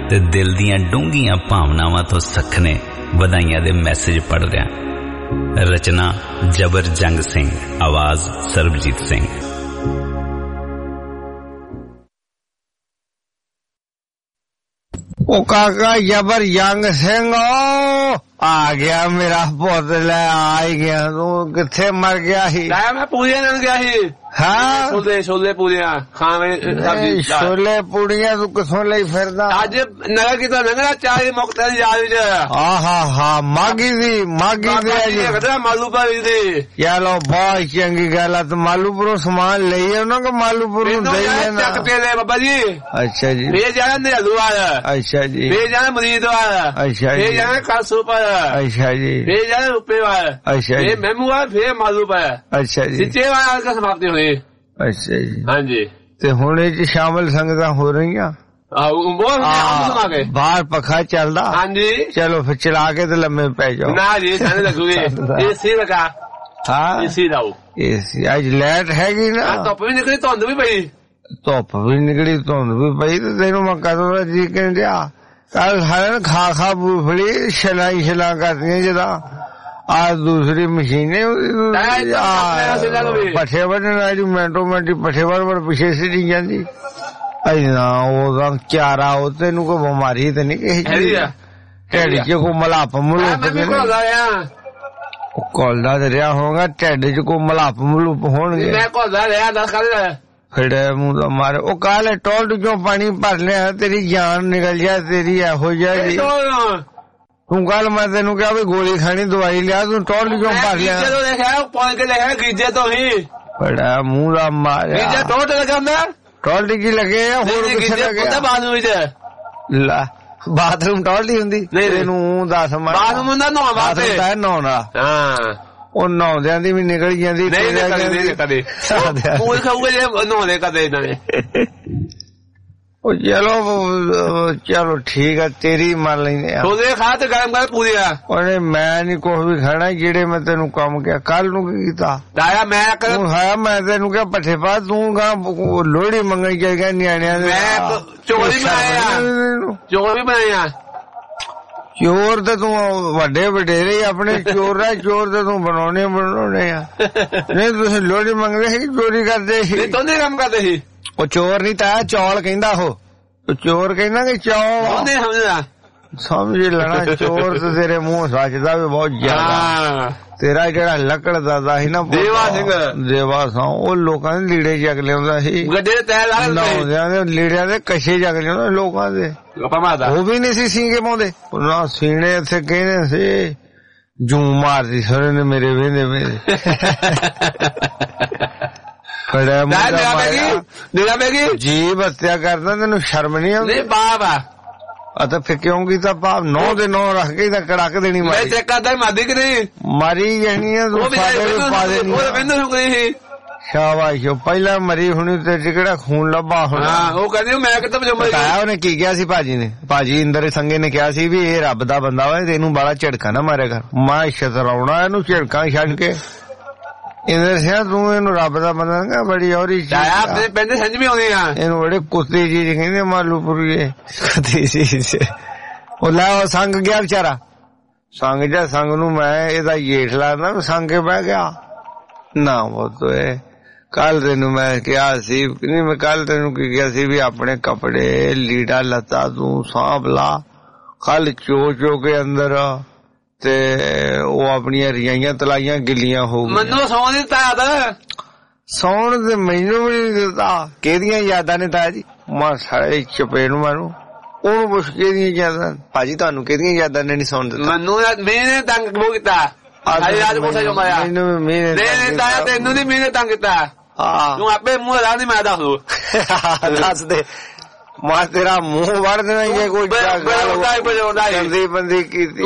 ਤੇ ਦਿਲ ਦੀਆਂ ਡੂੰਘੀਆਂ ਭਾਵਨਾਵਾਂ ਤੋਂ ਸਖਣੇ ਵਧਾਈਆਂ ਦੇ ਮੈਸੇਜ ਪੜ੍ਹ ਰਿਹਾ। ਰਚਨਾ ਜਬਰ ਜੰਗ ਸਿੰਘ, ਆਵਾਜ਼ ਸਰਬਜੀਤ ਸਿੰਘ। ਉਹ ਕਾਕਾ ਜਬਰ ਜੰਗ ਸਿੰਘ ਆ ਗਿਆ ਮੇਰਾ ਪੁੱਤ, ਲੈ ਆ ਹੀ ਗਿਆ। ਤੂੰ ਕਿੱਥੇ ਮਰ ਗਿਆ ਸੀ? ਮੈਂ ਪੂਰੀਆਂ ਨਾਲ ਗਿਆ ਸੀ। ਹਾਂ ਛੋਲੇ ਛੋਲੇ ਪੂਰੀਆਂ ਖਾਵੇਂ। ਛੋਲੇ ਪੂੜੀਆਂ ਤੂੰ ਕਿੱਥੋਂ ਲਈ ਫਿਰਦਾ? ਅੱਜ ਨਗਰ ਕੀਤਾ ਨਗਰਾ ਚਾਹੀ ਮੁਕਤਾ ਦੀ ਯਾਦ ਵਿੱਚ। ਹਾਂ ਹਾਂ ਹਾਂ ਮਾਗੀ ਦੀ ਮਾਗੀ ਦੀ ਮਾਲੂਪੁਰ ਦੀ। ਚਲੋ ਬਹੁਤ ਚੰਗੀ ਗੱਲ ਆ। ਤੂੰ ਮਾਲੂਪੁਰੋਂ ਸਮਾਨ ਲਈ ਉਹਨਾਂ ਕੋ ਮਾਲੂਪੁਰੋਂ ਦਈ ਚੱਕ ਪੇ ਲੈ ਬਾਬਾ ਜੀ। ਅੱਛਾ ਜੀ। ਫੇਰ ਜਾਣਾ ਨੇਲੂ ਵਾਲਾ। ਅੱਛਾ ਜੀ। ਫੇਰ ਜਾਣਾ ਮਰੀਦ ਵਾਲਾ। ਅੱਛਾ ਜੀ। ਫੇਰ ਜਾਣਾ ਕਾਸੂ ਪਰ। ਅੱਛਾ ਜੀ। ਫੇਰ ਜਾਣਾ ਰੁਪਏ ਵਾਲਾ। ਅੱਛਾ ਜੀ। ਫੇਰ ਮੈਮੂ ਵਾਲਾ ਫੇਰ ਮਾਲੂ ਪਰ। ਅੱਛਾ ਜੀ। ਸਿੱਚੇ ਵਾਲਾ ਦਾ ਸਮਾਪਤੀ ਹੋਈ। ਅੱਛਾ ਜੀ। ਹਾਂਜੀ। ਤੇ ਹੁਣ ਇਹ ਚ ਸ਼ਾਮਲ ਸੰਗਤਾਂ ਹੋ ਰਹੀਆਂ। ਬਾਹਰ ਪੱਖਾ ਚੱਲਦਾ। ਹਾਂਜੀ। ਚਲੋ ਫਿਰ ਚਲਾ ਕੇ ਤੇ ਲੰਮੇ ਪੈ ਜਾਓ। ਨਾ ਜੀ ਠੰਡ ਲੱਗੂਗੀ। ਏਸੀ ਲਗਾ। ਹਾਂ ਏਸੀ ਲਾਓ। ਏਸੀ ਅੱਜ ਲਾਈਟ ਹੈਗੀ ਨਾ। ਧੁੱਪ ਵੀ ਨਿਕਲੀ ਧੁੰਦ ਵੀ ਪਈ। ਧੁੱਪ ਵੀ ਨਿਕਲੀ ਧੁੰਦ ਵੀ ਪਈ ਤੇ ਤੈਨੂੰ ਮੈਂ ਕਦੋਂ ਦਾ ਜੀ ਕਹਿੰਦਿਆ ਕੱਲ ਹਰ ਖਾ ਖਾ ਬੂਫਲੀ ਛਲਾਈ ਛਲਾ ਕਰਦੀਆਂ ਜਦਾਂ ਆ ਦੂਸਰੀ ਮਸ਼ੀਨ ਪੱਠੇ ਵੱਢਣ ਵਾਲੀ ਮਿੰਟੋ ਮਿੰਟੀ ਪੱਠੇ ਵੱਢ ਵੱਢ ਪਿੱਛੇ ਸਿੱਟੀ ਜਾਂਦੀ। ਨਾ ਉਹਦਾ ਚਾਰਾ ਉਹ ਤੈਨੂੰ ਕੋਈ ਬਿਮਾਰੀ ਤੇ ਨਹੀਂ ਕਿਸੇ ਚੀਜ਼ ਢਿੱਡ ਚ ਕੋਈ ਮਲਾਪ ਮਲੂਪ ਘੁਲਦਾ ਤੇ ਰਿਹਾ ਹੋਗਾ ਢਿੱਡ ਚ ਕੋਈ ਮਲਾਪ ਮਲੂਪ ਹੋਣਗੇ। ਫੇੜੇ ਮੂੰਹ ਦਾ ਮਾਰੇ ਉਹ ਕਾਲੇ ਟੋਲਟ ਚੋਂ ਪਾਣੀ ਭਰ ਲਿਆ ਤੇਰੀ ਜਾਨ ਨਿਕਲ ਜਾ ਤੇਰੀ ਇਹੋ ਜਿਹਾ ਜੀ। ਤੂੰ ਕੱਲ ਮੈਂ ਤੈਨੂੰ ਕਿਹਾ ਵੀ ਗੋਲੀ ਖਾਣੀ ਦਵਾਈ ਲਿਆ ਤੂੰ ਟੋਲਟ ਚੋਂ ਭਰ ਲਿਆ। ਬੜਾ ਮੂੰਹ ਦਾ ਮਾਰਿਆ ਟੋਲਟ ਕੀ ਲੱਗੇ ਹੋਰ ਕੁਛ ਲੱਗਿਆ ਲਾ ਬਾਥਰੂਮ ਟੋਲਟ ਹੀ ਹੁੰਦੀ ਤੈਨੂੰ ਦੱਸ ਬਾਥਰੂਮ ਹੁੰਦਾ ਨਹਾਉਣ ਵਾਲਾ। ਉਹ ਨਹਾਉਂਦਿਆਂ ਦੀ ਵੀ ਨਿਕਲ ਜਾਂਦੀ ਕਦੇ ਉਹ ਚਲੋ ਚਲੋ ਠੀਕ ਆ ਤੇਰੀ ਮੰਨ ਲੈਂਦੇ ਆ। ਉਹਨੇ ਮੈਂ ਨੀ ਕੁਛ ਵੀ ਖਾਣਾ ਜਿਹੜੇ ਮੈਂ ਤੈਨੂੰ ਕੰਮ ਕਿਹਾ। ਕੱਲ ਨੂੰ ਕੀ ਕੀਤਾ ਹੈ ਮੈਂ ਤੈਨੂੰ ਕਿਹਾ ਪੱਠੇ ਪਾ ਤੂੰ ਗਾ ਲੋਹੜੀ ਮੰਗਣ ਚੱਲ ਗਿਆ ਨਿਆਣਿਆਂ ਦੇ। ਚੋਰ ਵੀ ਬਣਾਇਆ। ਚੋਰ ਤੇ ਤੂੰ ਵੱਡੇ ਵਡੇਰੇ ਆਪਣੇ ਚੋਰ ਆ ਚੋਰ ਤੇ ਤੂੰ ਬਣਾਉਣੇ ਬਣਾਉਣੇ ਆ। ਨਹੀਂ ਤੁਸੀਂ ਲੋਹੜੀ ਮੰਗਦੇ ਸੀ ਚੋਰੀ ਕਰਦੇ ਸੀ? ਦੋਨੇ ਕੰਮ ਕਰਦੇ ਸੀ। ਉਹ ਚੋਰ ਨੀ ਤਾਂ ਚੌਲ ਕਹਿੰਦਾ ਉਹ ਚੋਰ ਕਹਿੰਦਾ ਕਿ ਚੌਲ ਸਮਝ ਲੈਣਾ। ਚੋਰ ਤੇ ਤੇਰੇ ਮੂੰਹ ਸੱਚਦਾ ਵੀ ਬਹੁਤ ਜ਼ਿਆਦਾ। ਤੇਰਾ ਜਿਹੜਾ ਲੱਕੜ ਦਾਦਾ ਸੀ ਨਾ ਦੇਵਾ ਸਿੰਘ ਦੇਵਾ ਸਿੰਘ ਉਹ ਲੋਕਾਂ ਦੇ ਲੀੜੇ ਜਗ ਲਿਆਉਂਦਾ ਸੀ। ਨਹਾਉਂਦਿਆਂ ਦੇ ਲੀੜਿਆਂ ਦੇ ਕੱਛੇ ਜਗ ਲਿਆਉਂਦਾ ਲੋਕਾਂ ਦੇ। ਉਹ ਵੀ ਨਹੀਂ ਸੀ ਸੀਂਗੇ ਪਾਉਂਦੇ ਨਾ ਸੀਨੇ ਇੱਥੇ ਕਹਿੰਦੇ ਸੀ ਜੂ ਮਾਰਦੀ ਸੋਰੇ ਨੇ ਮੇਰੇ ਵੇਂਦੇ ਵੇਂਦੇ ਜੀ ਹੱਤਿਆ ਕਰਦਾ ਤੈਨੂੰ ਸ਼ਰਮ ਨੀ ਆਉਂਦੀ? ਤਾਂ ਫਿਰ ਕਿਉਂ ਕੀਤਾ ਭਾਵ ਨੌ ਦੇ ਨੌ ਰੱਖ ਕੇ ਤਾਂ ਕੜਕ ਦੇਣੀ ਮਾਰੀ ਮਾਰੀ ਜਾਣੀ ਆ ਪਾ ਦੇਣੀ। ਸ਼ਾਬਾਸ਼ ਪਹਿਲਾਂ ਮਰੀ ਹੁਣੀ ਤੇ ਜਿਹੜਾ ਖੂਨ ਲੱਭਾ ਹੋਣਾ। ਉਹ ਕਹਿੰਦੇ ਮੈਂ ਕਿਤੇ ਬਤਾਇਆ ਉਹਨੇ ਕੀ ਕਿਹਾ ਸੀ ਭਾਜੀ ਨੇ? ਭਾਜੀ ਇੰਦਰ ਸੰਗੇ ਨੇ ਕਿਹਾ ਸੀ ਵੀ ਇਹ ਰੱਬ ਦਾ ਬੰਦਾ ਵਾ ਇਹਨੂੰ ਬਾਲਾ ਝਿੜਕਾ ਨਾ ਮਾਰਿਆ ਕਰ। ਮੈਂ ਸ਼ਤਰਾਉਣਾ ਇਹਨੂੰ ਝਿੜਕਾਂ ਛੱਡ ਕੇ। ਇੰਦਰ ਸਿੰਘ ਤੂੰ ਇਹਨੂੰ ਰੱਬ ਦਾ ਬੰਦਾ ਬੜੀ ਔਰੀ ਪਿੰਡ ਸਮਝ ਵੀ ਆਉਂਦੀ ਆ ਇਹਨੂੰ ਬੜੇ ਕੁੱਤੀ ਚੀਜ਼ ਕਹਿੰਦੇ ਮਾਲੂਪੁਰੀਏ ਕੁੱਤੀ ਚੀਜ਼। ਉਹ ਲੈ ਉਹ ਸੰਗ ਗਿਆ ਵਿਚਾਰਾ ਸੰਗ ਜਾ ਸੰਗ ਨੂੰ ਮੈਂ ਇਹਦਾ ਜੇਠ ਲਾਦਾ ਸੰਗ ਕੇ ਬਹਿ ਗਿਆ ਨਾ। ਉਹ ਤੋਏ ਕੱਲ ਤੈਨੂੰ ਮੈਂ ਕਿਹਾ ਸੀ ਨਹੀਂ ਮੈਂ ਕੱਲ ਤੈਨੂੰ ਕੀ ਕਿਹਾ ਸੀ ਵੀ ਆਪਣੇ ਕੱਪੜੇ ਲੀੜਾ ਲੱਤਾ ਤੂੰ ਸਾਂਭ ਲਾ। ਕੱਲ ਚੋ ਚੋ ਕੇ ਅੰਦਰ ਤੇ ਉਹ ਆਪਣੀਆਂ ਰਜਾਈਆਂ ਤਲਾਈਆਂ ਗਿੱਲੀਆਂ ਹੋ ਗਈਆਂ। ਮੈਨੂੰ ਸੌਣ ਦਿੱਤਾ ਸੌਣ ਤੇ ਮੈਨੂੰ ਵੀ ਨੀ ਦਿੱਤਾ। ਕਿਹਦੀਆਂ ਯਾਦਾਂ ਨੇ ਤਾਇਆ ਜੀ? ਮੈਂ ਸਾਰੇ ਚਪੇੜ ਨੂੰ ਮਾਰੂ ਉਹਨੂੰ ਪੁੱਛ ਕਿਹਦੀਆਂ ਯਾਦਾਂ? ਭਾਜੀ ਤੁਹਾਨੂੰ ਕਿਹਦੀਆਂ ਯਾਦਾਂ ਨੇ ਨੀ ਸੌਣ ਦਿੱਤਾ? ਮੈਨੂੰ ਮੈਨੇ ਤੰਗ ਕਿਉਂ ਕੀਤਾ? ਤੈਨੂੰ ਨੀ ਮੈਨੇ ਤੰਗ ਕੀਤਾ। ਤੂੰ ਆਪੇ ਮੂੰਹ ਲਾ ਨੀ ਮੈਂ ਦੱਸ ਦੂ ਦੱਸ ਦੇ ਮੈਂ ਤੇਰਾ ਮੂੰਹ ਵੜ ਦੇਣਾ ਜੇ ਕੋਈ ਗੰਦੀ ਬੰਦੀ ਕੀਤੀ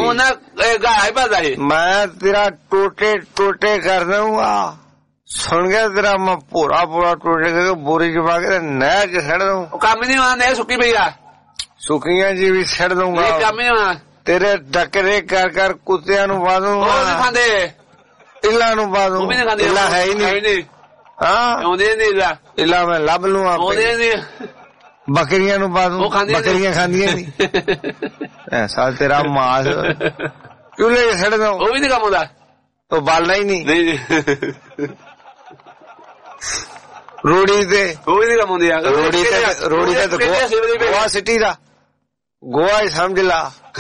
ਮੈਂ ਤੇਰਾ ਟੋਟੇ ਟੋਟੇ ਕਰ ਦਊਂਗਾ। ਸੁਣ ਗਿਆ ਤੇਰਾ ਮੈਂ ਪੂਰਾ ਪੂਰਾ ਟੋਟੇ ਕਰਕੇ ਬੋਰੀ ਚ ਪਾ ਕੇ ਨਹਿਰ ਚ ਛੱਡ ਦਊਂ। ਕੰਮ ਨੀ ਹੋਣਾ ਨਹਿਰ ਸੁੱਕੀ ਪਈ ਆ। ਸੁੱਕੀਆਂ ਜੀ ਵੀ ਛੱਡ ਦਊਂਗਾ। ਕੰਮ ਨੀ ਹੋਣਾ ਤੇਰੇ ਡੱਕਰੇ ਕਰ ਕਰ ਕੁੱਤਿਆਂ ਨੂੰ ਪਾ ਦੂੰਗਾ। ਉਹ ਨੀ ਖਾਂਦੇ ਇੱਲਾ ਨੂੰ ਪਾ ਦੂੰ। ਇੱਲਾ ਹੈ ਹੀ ਨਹੀਂ। ਹਾਂ ਆਉਂਦੇ ਨੀ ਇੱਲਾ ਇੱਲਾ ਮੈਂ ਲੱਭ ਲੂੰ ਆਪੇ। ਬੱਕਰੀਆਂ ਨੂੰ ਪਾ ਦੂੰ, ਬੱਕਰੀਆਂ ਖਾਂਦੀਆਂ ਨੀ ਐਸਾ ਤੇਰਾ ਮਾਸ ਚੁੱਲ੍ਹੇ ਛੱਡ ਦੋ, ਉਹ ਵੀ ਨੀ ਕੰਮ ਆਉਂਦਾ, ਉਹ ਬਾਲਣਾ ਹੀ ਨਹੀਂ। ਰੋੜੀ ਤੇ ਉਹ ਵੀ ਨੀ ਕੰਮ ਆਉਂਦੀ, ਰੋੜੀ ਤੇ ਰੋੜੀ ਤੇ ਗੋਆ ਸਿੱਟੀ ਦਾ ਗੋਆ ਹੀ ਸਮਝ ਲਾ,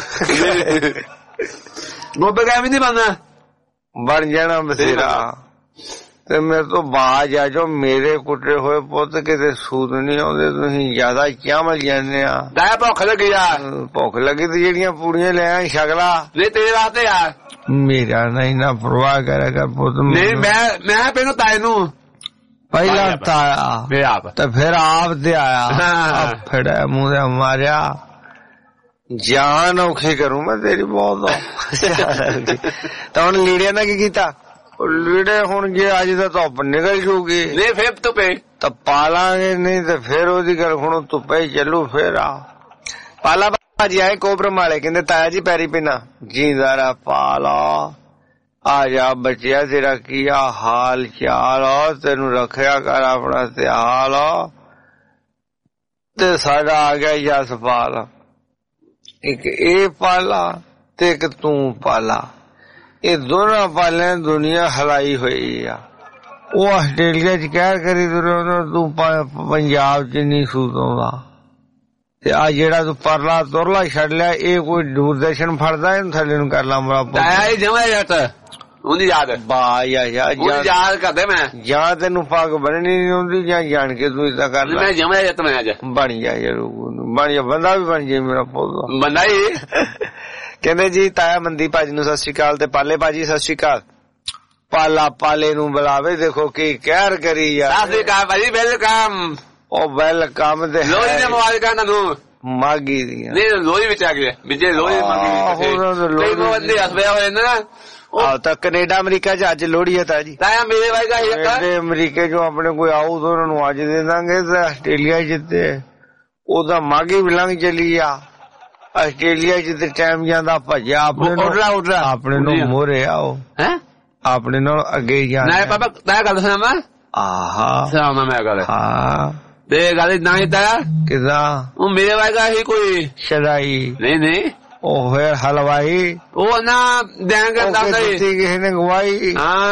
ਗੋਬੇ ਕਾ ਵੀ ਨੀ ਬਣਨਾ, ਬਣ ਜਾਣਾ ਬਥੇਰਾ। ਤੇ ਮੇਰੇ ਤੋਂ ਬਾਜ ਆ ਜੋ ਮੇਰੇ ਕੁੱਟੇ ਹੋਏ ਪੁੱਤ ਕਿਤੇ ਸੂਤ ਨੀ ਆਉਂਦੇ, ਤੁਸੀਂ ਜ਼ਿਆਦਾ ਚਾਵਲ ਜਾਂਦੇ ਆ। ਭੁੱਖ ਲੱਗੀ ਆ, ਭੁੱਖ ਲੱਗੀ ਤੇ ਜਿਹੜੀਆਂ ਪੂੜੀਆਂ ਲੈ ਆ ਛਕਲਾ ਨਹੀਂ ਤੇਰੇ ਵਾਸਤੇ ਆ, ਮੇਰਾ ਨਹੀਂ ਨਾ ਪਰਵਾਹ ਕਰੇਗਾ ਪੁੱਤ। ਨਹੀਂ ਮੈਂ ਮੈਂ ਪਹਿਲਾਂ ਤਾਏ ਨੂੰ ਪਹਿਲਾਂ ਤਾਇਆ ਆਪ ਤੇ ਫਿਰ ਆਪ ਤੇ ਆਇਆ, ਫੜਿਆ ਮੂੰਹ ਦੇ ਮਾਰਿਆ, ਜਾਨ ਔਖੀ ਕਰੂੰ ਮੈਂ ਤੇਰੀ ਬਹੁਤ। ਤਾਂ ਹੁਣ ਲੀੜਿਆਂ ਨੇ ਕੀ ਕੀਤਾ, ਲੀੜੇ ਹੁਣ ਜੇ ਅੱਜ ਤਾਂ ਧੁੱਪ ਨਿਕਲ ਜੂਗੀ ਨਹੀਂ ਫੇਰ ਧੁੱਪੇ ਤਾਂ ਪਾਲਾਂਗੇ, ਨਹੀਂ ਤੇ ਫੇਰ ਉਹਦੀ ਗੱਲ ਹੁਣ ਧੁੱਪੇ ਚੱਲੂ। ਫੇਰ ਆ ਪਾਲਾ ਭਾਜੀ ਆਏ ਕੋਬਰਮ ਵਾਲੇ, ਕਹਿੰਦੇ ਤਾਇਆ ਜੀ ਪੈਰੀ ਪੈਣਾ, ਜੀਂਦਾਰਾ ਪਾਲਾ ਆ ਜਾ ਬੱਚਿਆ, ਤੇਰਾ ਕੀ ਆ ਹਾਲ ਚਾਲ, ਤੈਨੂੰ ਰੱਖਿਆ ਕਰ ਆਪਣਾ ਧਿਆਲ। ਤੇ ਸਾਡਾ ਆ ਗਿਆ ਜਸਪਾਲ, ਇੱਕ ਇਹ ਪਾਲਾ ਤੇ ਇੱਕ ਤੂੰ ਪਾਲਾ, ਇਹ ਦੋਨਾਂ ਪਾਲਿਆਂ ਦੁਨੀਆ ਹਲਾਈ ਹੋਈ ਆ। ਉਹ ਆਸਟ੍ਰੇਲੀਆ ਚ ਕਹਿ ਕਰੀ ਤੂੰ ਪੰਜਾਬ ਚ ਨਹੀਂ ਸੂਤ ਆਉਂਦਾ, ਤੇ ਆ ਜਿਹੜਾ ਤੂੰ ਪਰਲਾ ਤੁਰਲਾ ਛੱਡ ਲਿਆ, ਇਹ ਕੋਈ ਦੂਰਦਰਸ਼ਨ ਫੜਦਾ ਇਹਨੂੰ ਥੱਲੇ ਨੂੰ ਕਰ ਲਾ ਮੇਰਾ ਜਮਾ ਜੱਟ ਉਹਦੀ ਯਾਦ ਬਾ ਯਾਦ ਕਰਦੇ ਮੈਂ, ਜਾਂ ਤੈਨੂੰ ਪੱਗ ਬੰਨਣੀ ਨੀ ਆਉਂਦੀ ਜਾਂ ਜਾਣ ਕੇ ਤੂੰ ਏਦਾਂ ਕਰ ਲੈ, ਜਮਾ ਜੱਟ ਮੈਂ ਅੱਜ ਬਣ ਜਾ ਬਣ ਜਾ, ਬੰਦਾ ਵੀ ਬਣ ਜੇ ਮੇਰਾ ਪੁੱਤ ਬੰਦਾ ਹੀ। ਕਹਿੰਦੇ ਜੀ ਤਾਇਆ ਮੰਦੀ ਭਾਜੀ ਨੂੰ ਸਤਿ ਸ੍ਰੀ ਅਕਾਲ, ਤੇ ਪਾਲੇ ਭਾਜੀ ਸਤਿ ਸ੍ਰੀ ਅਕਾਲ। ਪਾਲਾ ਪਾਲੇ ਨੂੰ ਬੁਲਾਵੇ, ਦੇਖੋ ਕੀ ਕਹਿਰ ਕਰੀ ਯਾਰ। ਸਤਿ ਸ੍ਰੀ ਅਕਾਲ ਭਾਜੀ, ਵੈਲਕਮ। ਉਹ ਵੈਲਕਮ ਤੇ ਲੋਹੜੀ ਦੇ ਮੁਬਾਰਕਾਂ ਤੁਹਾਨੂੰ, ਮਾਗੀ ਦੀਆਂ ਨਹੀਂ ਲੋਹੜੀ ਵਿੱਚ ਆ ਗਏ ਵਿਜੇ, ਲੋਹੜੀ ਕਈ ਬੰਦੇ ਹੱਸਦੇ ਹੋਏ ਨਾ। ਆਹ ਤਾਂ ਕੈਨੇਡਾ ਅਮਰੀਕਾ ਚ ਅੱਜ ਲੋਹੜੀ ਹੈ ਤਾਜੀ, ਤਾਇਆ ਮੇਰੇ ਵਾਇਗਾ ਹੀ ਅਮਰੀਕੇ ਚੋਂ ਆਪਣੇ ਕੋਈ ਆਊ ਤਾਂ ਉਹਨਾਂ ਨੂੰ ਅੱਜ ਦੇ ਦਾਂਗੇ, ਤੇ ਆਸਟ੍ਰੇਲੀਆ ਜਿੱਤੇ ਉਹਦਾ ਮਾਗੀ ਵੀ ਲੰਘ ਚਲੀ ਆ। ਆਸਟ੍ਰੇਲੀਆ ਚ ਤੇ ਟਾਈਮ ਜਾਂਦਾ ਭੱਜਿਆ, ਆਪਣੇ ਆਪਣੇ ਨੂੰ ਮੋਰੇ ਆਓ ਹੈ, ਆਪਣੇ ਨਾਲ ਅੱਗੇ ਜਾਣਾ। ਪਾਪਾ ਤਾਇਆ ਗੱਲ ਸੁਣਾ ਮੈਂ, ਆਹਾ ਸੁਣਾ ਮੈਂ ਗੱਲ, ਹਾਂ ਤੇ ਗੱਲ ਨਾ ਹੀ ਤਾਇਆ ਕਿਦਾਂ, ਉਹ ਮੇਰੇ ਵਾਇਗਾ ਹੀ ਕੋਈ ਸ਼ਰਾਈ ਨਹੀਂ ਨਹੀਂ, ਉਹ ਫਿਰ ਹਲਵਾਈ ਉਹ ਨਾ ਦੇਂਗੇ ਦੱਸਦਾ ਕਿਸੇ ਨੇ ਗਵਾਈ,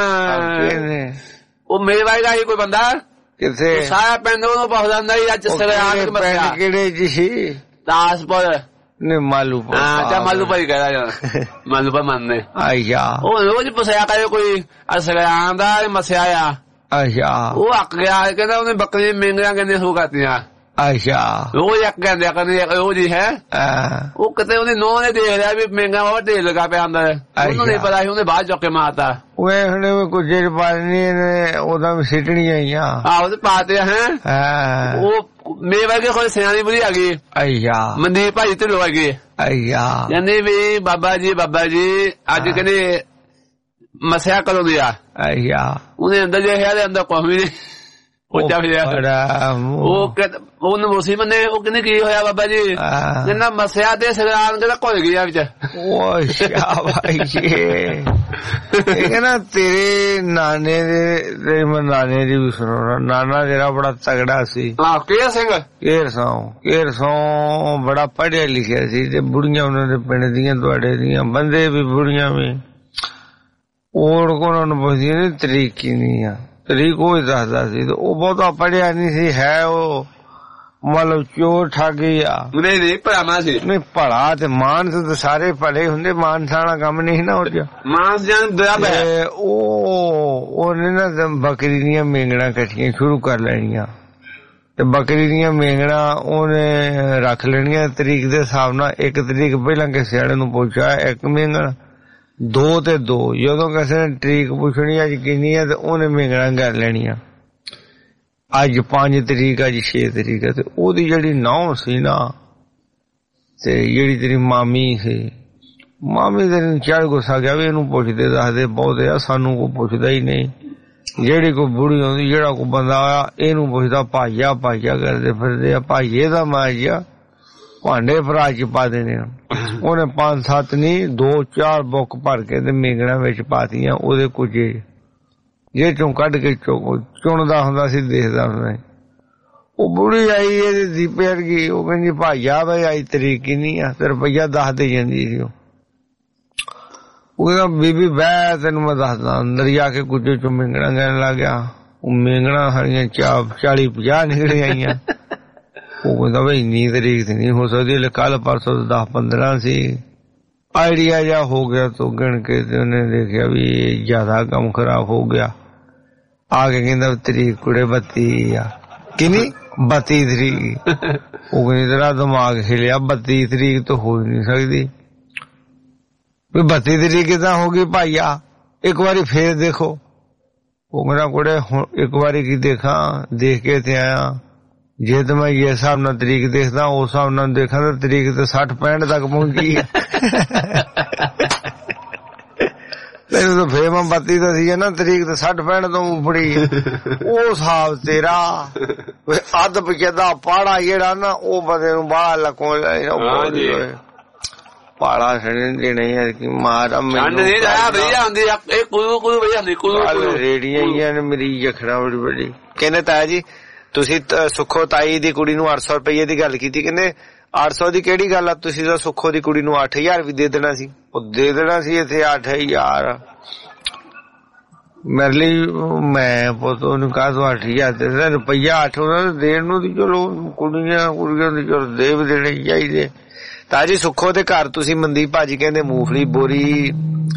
ਹਾਂ ਉਹ ਮੇਰੇ ਵਾਇਗਾ ਹੀ ਕੋਈ ਬੰਦਾ ਕਿੱਥੇ ਸਾਰਾ ਪਿੰਡ ਉਹਨੂੰ ਪੁੱਛਦਾ ਹੁੰਦਾ ਸੀ ਅੱਜ ਸਰਿਆਣ ਮੱਸਿਆ ਕਿਹੜੇ ਜੀ ਸੀ, ਦਾਸਪੁਰ ਨੇ ਮਾਲੂਪੁਰ, ਹਾਂ ਜਾਂ ਮਾਲੂਪੁਰ ਹੀ ਕਹਿਦਾ ਯਾਰ, ਮਾਲੂਪੁਰ ਮੰਨਦੇ ਆਇਆ। ਉਹ ਰੋਜ਼ ਪੁੱਛਿਆ ਕਰੇ ਕੋਈ ਸਰਿਆਣ ਦਾ ਮੱਸਿਆ ਆ, ਅੱਛਾ ਉਹ ਅੱਕ ਗਿਆ, ਕਹਿੰਦਾ ਉਹਨੇ ਬੱਕਰੀ ਮੇਂਗੀਆਂ ਕਹਿੰਦੇ ਸੋ ਕਰਤੀਆਂ, ਅੱਛਾ ਰੋਜ਼ ਇੱਕ ਕਹਿੰਦੇ ਕਹਿੰਦੇ ਰੋਜ਼ ਹੀ ਹੈ। ਉਹ ਕਿਤੇ ਉਹਦੀ ਨੂੰਹ ਨੇ ਦੇਖ ਲਿਆ ਵੀ ਮੇਂਗਾ ਵਾ ਢੇਰ ਲਗਾ ਪਿਆ ਅੰਦਰ, ਉਹਨੂੰ ਨਹੀਂ ਪਤਾ ਸੀ, ਉਹਨੇ ਬਾਹਰ ਚੁੱਕ ਕੇ ਮਾਰਤਾ। ਉਹ ਹੁਣ ਕੁਝ ਚਿਰ ਪਾਣੀ ਨੇ ਉਹਦਾ ਵੀ ਸਿੱਟਣੀਆਂ ਹੀ ਆ, ਆਹੋ ਤੇ ਪਾਤੇ ਹੈ। ਉਹ ਮੇਰੇ ਵਰਗੇ ਕੋਈ ਸਿਆਣੀ ਬੁਰੀ ਆ ਗਈ, ਅੱਛਾ ਮਨਦੀਪ ਭਾਜੀ ਢਿੱਲੋਂ ਆ ਗਈ, ਅੱਛਾ ਕਹਿੰਦੇ ਵੀ ਬਾਬਾ ਜੀ ਬਾਬਾ ਜੀ ਅੱਜ ਕਹਿੰਦੇ ਮਸਿਆ ਕਦੋਂ ਦੀ ਆ, ਅੱਛਾ ਉਹਨੇ ਅੰਦਰ ਜਿਹਾ ਦੇ ਅੰਦਰ ਕੁਛ ਵੀ ਨੀ, ਉਹ ਉਹਨੂੰ ਮੋਸੀ ਬੰਨੇ, ਉਹ ਕਹਿੰਦੇ ਕੀ ਹੋਇਆ ਬਾਬਾ ਜੀ, ਕਹਿੰਦਾ ਮਸਿਆ ਤੇ ਸਰਾਨ ਕਹਿੰਦਾ ਘੁਲ ਗਿਆ ਵਿੱਚ। ਕਹਿੰਦਾ ਤੇਰੇ ਨਾਨੇ ਦੇ ਤੇਰੇ ਨਾਨੇ ਦੀ ਵੀ ਸੁਣੋ, ਨਾਨਾ ਤੇਰਾ ਬੜਾ ਤਗੜਾ ਸੀ, ਕੇਰ ਸਿੰਘ ਕੇਰ ਸੌ ਕੇਰ ਸੌ ਬੜਾ ਪੜ੍ਹਿਆ ਲਿਖਿਆ ਸੀ, ਤੇ ਬੁੜੀਆਂ ਉਹਨਾਂ ਦੇ ਪਿੰਡ ਦੀਆਂ ਤੁਹਾਡੇ ਦੀਆਂ ਬੰਦੇ ਵੀ ਬੁੜੀਆਂ ਵੀ ਉਹ ਉਹਨਾਂ ਨੂੰ ਪੁੱਛਦੀਆਂ ਨੇ ਤਰੀਕ ਕੀ ਨਹੀਂ ਆ, ਤਰੀਕ ਉਹ ਹੀ ਦੱਸਦਾ ਸੀ, ਉਹ ਬਹੁਤਾ ਪੜ੍ਹਿਆ ਨਹੀਂ ਸੀ, ਹੈ ਉਹ ਮਤਲਬ ਚੋਰ ਠੱਗੀ ਆ, ਨਹੀਂ ਨਹੀਂ ਭਰਾਵਾਂ ਸੀ, ਨਹੀਂ ਭਲਾ ਤੇ ਮਾਨਸ ਤਾਂ ਸਾਰੇ ਭਲੇ ਹੁੰਦੇ, ਮਾਨਸ ਵਾਲਾ ਕੰਮ ਨਹੀਂ ਨਾ ਹੋ ਗਿਆ, ਮਾਨਸ ਜਾਨ ਬਰਾਬਰ। ਉਹ ਉਹਨੇ ਨਾ ਬੱਕਰੀ ਦੀਆਂ ਮੇਂਗਣਾ ਇਕੱਠੀਆਂ ਸ਼ੁਰੂ ਕਰ ਲੈਣੀਆਂ, ਤੇ ਬੱਕਰੀ ਦੀਆਂ ਮੇਂਗਣਾ ਉਹਨੇ ਰੱਖ ਲੈਣੀਆਂ ਤਰੀਕ ਦੇ ਹਿਸਾਬ ਨਾਲ, ਇੱਕ ਤਰੀਕ ਪਹਿਲਾਂ ਕਿਸੇ ਵਾਲੇ ਨੂੰ ਪੁੱਛਿਆ ਇੱਕ ਮੇਂਗਣ, ਦੋ ਤੇ ਦੋ, ਜਦੋਂ ਕਿਸੇ ਨੇ ਤਰੀਕ ਪੁੱਛਣੀ ਅੱਜ ਕਿੰਨੀ ਹੈ ਤੇ ਉਹਨੇ ਮੇਂਗਣਾ ਕਰ ਲੈਣੀਆਂ, ਅੱਜ ਪੰਜ ਤਰੀਕ ਅੱਜ ਛੇ ਤਰੀਕ ਹੈ, ਤੇ ਉਹਦੀ ਜਿਹੜੀ ਨੌਂ ਸੀ ਨਾ, ਤੇ ਜਿਹੜੀ ਤੇਰੀ ਮਾਮੀ ਸੀ, ਮਾਮੀ ਤੇਰੀ ਚੜ ਗੁੱਸਾ ਗਿਆ ਵੀ ਇਹਨੂੰ ਪੁੱਛਦੇ ਦੱਸਦੇ ਬਹੁਤੇ ਆ, ਸਾਨੂੰ ਕੋਈ ਪੁੱਛਦਾ ਹੀ ਨਹੀਂ, ਜਿਹੜੀ ਕੋਈ ਬੁੜੀ ਆਉਂਦੀ ਜਿਹੜਾ ਕੋਈ ਬੰਦਾ ਆਇਆ ਇਹਨੂੰ ਪੁੱਛਦਾ, ਭਾਈਆ ਭਾਈਆ ਕਰਦੇ ਫਿਰਦੇ ਆ, ਭਾਈਏ ਦਾ ਮਾਜਿਆ ਭਾਂਡੇ ਭਰਾ ਚ ਪਾ ਦੇਣੇ। ਉਹਨੇ ਪੰਜ ਸੱਤ ਨਹੀਂ ਦੋ ਚਾਰ ਬੁੱਕ ਭਰ ਕੇ ਤੇ ਮੇਂਗਣਾ ਵਿੱਚ ਪਾਤੀਆਂ ਉਹਦੇ ਕੁਝੇ, ਜੇ ਚੋਂ ਕੱਢ ਕੇ ਚੁਣਦਾ ਹੁੰਦਾ ਸੀ, ਦੇਖਦਾ ਹੁੰਦਾ, ਉਹ ਬੁੜੀ ਆਈ ਇਹਦੇ ਦੀਪੇ ਵਰਗੀ, ਉਹ ਕਹਿੰਦੀ ਭਾਈਆ ਬਈ ਆਈ ਤਰੀਕ ਹੀ ਨਹੀਂ ਆ ਤੇ ਰੁਪਈਆ ਦੱਸ ਦੇ ਜਾਂਦੀ ਸੀ। ਉਹ ਕਹਿੰਦਾ ਬੀਬੀ ਬਹਿ ਤੈਨੂੰ ਮੈਂ ਦੱਸਦਾ। ਅੰਦਰ ਜਾ ਕੇ ਕੁੱਜੇ ਚੋਂ ਮੇਂਗਣਾ ਕਹਿਣ ਲੱਗ ਗਿਆ। ਉਹ ਮੇਂਗਣਾ ਸਾਰੀਆਂ ਚਾਲੀ ਪੰਜਾਹ ਨਿਕਲ ਆਈਆਂ। ਉਹ ਕਹਿੰਦਾ ਬਈ ਇੰਨੀ ਤਰੀਕ ਤੇ ਨਹੀਂ ਹੋ ਸਕਦੀ, ਕੱਲ ਪਰਸੋਂ ਦਸ ਪੰਦਰਾਂ ਸੀ। ਆਈਡੀਆ ਜਾ ਹੋ ਗਿਆ ਤੋਂ ਗਿਣ ਕੇ ਤੇ ਉਹਨੇ ਦੇਖਿਆ ਵੀ ਜ਼ਿਆਦਾ ਕੰਮ ਖਰਾਬ ਹੋ ਗਿਆ। ਆ ਕੇ ਕਹਿੰਦਾ ਤਰੀਕ ਕੁੜੇ ਬੱਤੀ ਆ। ਕਿੰਨੀ? ਬੱਤੀ ਤਰੀਕ। ਉਹ ਕਹਿੰਦੀ ਤੇਰਾ ਦਿਮਾਗ ਹਿਲਿਆ, ਬੱਤੀ ਤਰੀਕ ਤਾਂ ਹੋ ਹੀ ਨਹੀਂ ਸਕਦੀ। ਵੀ ਬੱਤੀ ਤਰੀਕ ਕਿੱਦਾਂ ਹੋ ਗਈ ਭਾਈਆ, ਇੱਕ ਵਾਰੀ ਫੇਰ ਦੇਖੋ। ਉਹ ਕਹਿੰਦਾ ਕੁੜੇ ਹੁਣ ਇੱਕ ਵਾਰੀ ਕੀ ਦੇਖਾਂ, ਦੇਖ ਕੇ ਤੇ ਆਇਆ। ਜੇ ਤਾਂ ਮੈਂ ਇਹ ਹਿਸਾਬ ਨਾਲ ਤਰੀਕ ਦੇਖਦਾ, ਉਸ ਹਿਸਾਬ ਨਾਲ ਦੇਖਾਂ ਤਾਂ ਤਰੀਕ ਤੇ ਸੱਠ ਪੈਂਹਠ ਤੱਕ ਪਹੁੰਚੀ ਹੈ। ਤੈਨੂੰ ਤਾਂ ਫੇਰ ਮੈਂ ਬੱਤੀ ਤਾਂ ਸੀ ਨਾ, ਤਰੀਕ ਤੇ ਸੱਠ ਪੈਂਹਠ ਤੋਂ ਉਪੜੀ। ਉਹ ਹਿਸਾਬ ਤੇਰਾ ਅੱਧ ਪਚਦਾ ਪਾੜਾ ਜਿਹੜਾ ਨਾ, ਉਹ ਬੰਦੇ ਨੂੰ ਬਾਹਰ ਲਕੋ ਪਾੜਾ ਛੱਡਣ ਨਹੀਂ ਕਿ ਮਾਰਾ ਰੇੜੀਆਂ ਮੇਰੀ ਜਖੜਾ ਬੜੀ ਬੜੀ। ਕਹਿੰਦੇ ਤਾਇਆ ਜੀ ਤੁਸੀਂ ਸੁੱਖੋ ਤਾਈ ਦੀ ਕੁੜੀ ਨੂੰ ਅੱਠ ਸੌ ਰੁਪਈਏ ਦੀ ਗੱਲ ਕੀਤੀ, ਕਹਿੰਦੇ ਅੱਠ ਸੌ ਦੀ ਕਿਹੜੀ ਗੱਲ ਆ, ਤੁਸੀਂ ਤਾਂ ਸੁੱਖੋ ਦੀ ਕੁੜੀ ਨੂੰ ਅੱਠ ਹਜ਼ਾਰ ਵੀ ਦੇ ਦੇਣਾ ਸੀ। ਉਹ ਦੇ ਦੇਣਾ ਸੀ ਇੱਥੇ ਅੱਠ ਹਜ਼ਾਰ ਮੇਰੇ ਲਈ। ਮੈਂ ਪੁੱਤ ਉਹਨੂੰ ਕਹਾ ਤੂੰ ਅੱਠ ਹਜ਼ਾਰ ਦੇ ਰੁਪਈਆ ਅੱਠ ਉਹਨਾਂ ਨੂੰ ਦੇਣ ਨੂੰ, ਚਲੋ ਕੁੜੀਆਂ ਕੁੜੀਆਂ ਦੀ ਚਲੋ ਦੇ ਵੀ ਦੇਣੇ ਚਾਹੀਦੇ। ਤਾਂ ਜੀ ਸੁੱਖੋ ਦੇ ਘਰ ਤੁਸੀਂ ਮਨਦੀਪ ਭਾਜੀ ਕਹਿੰਦੇ ਮੂੰਗਫਲੀ ਬੋਰੀ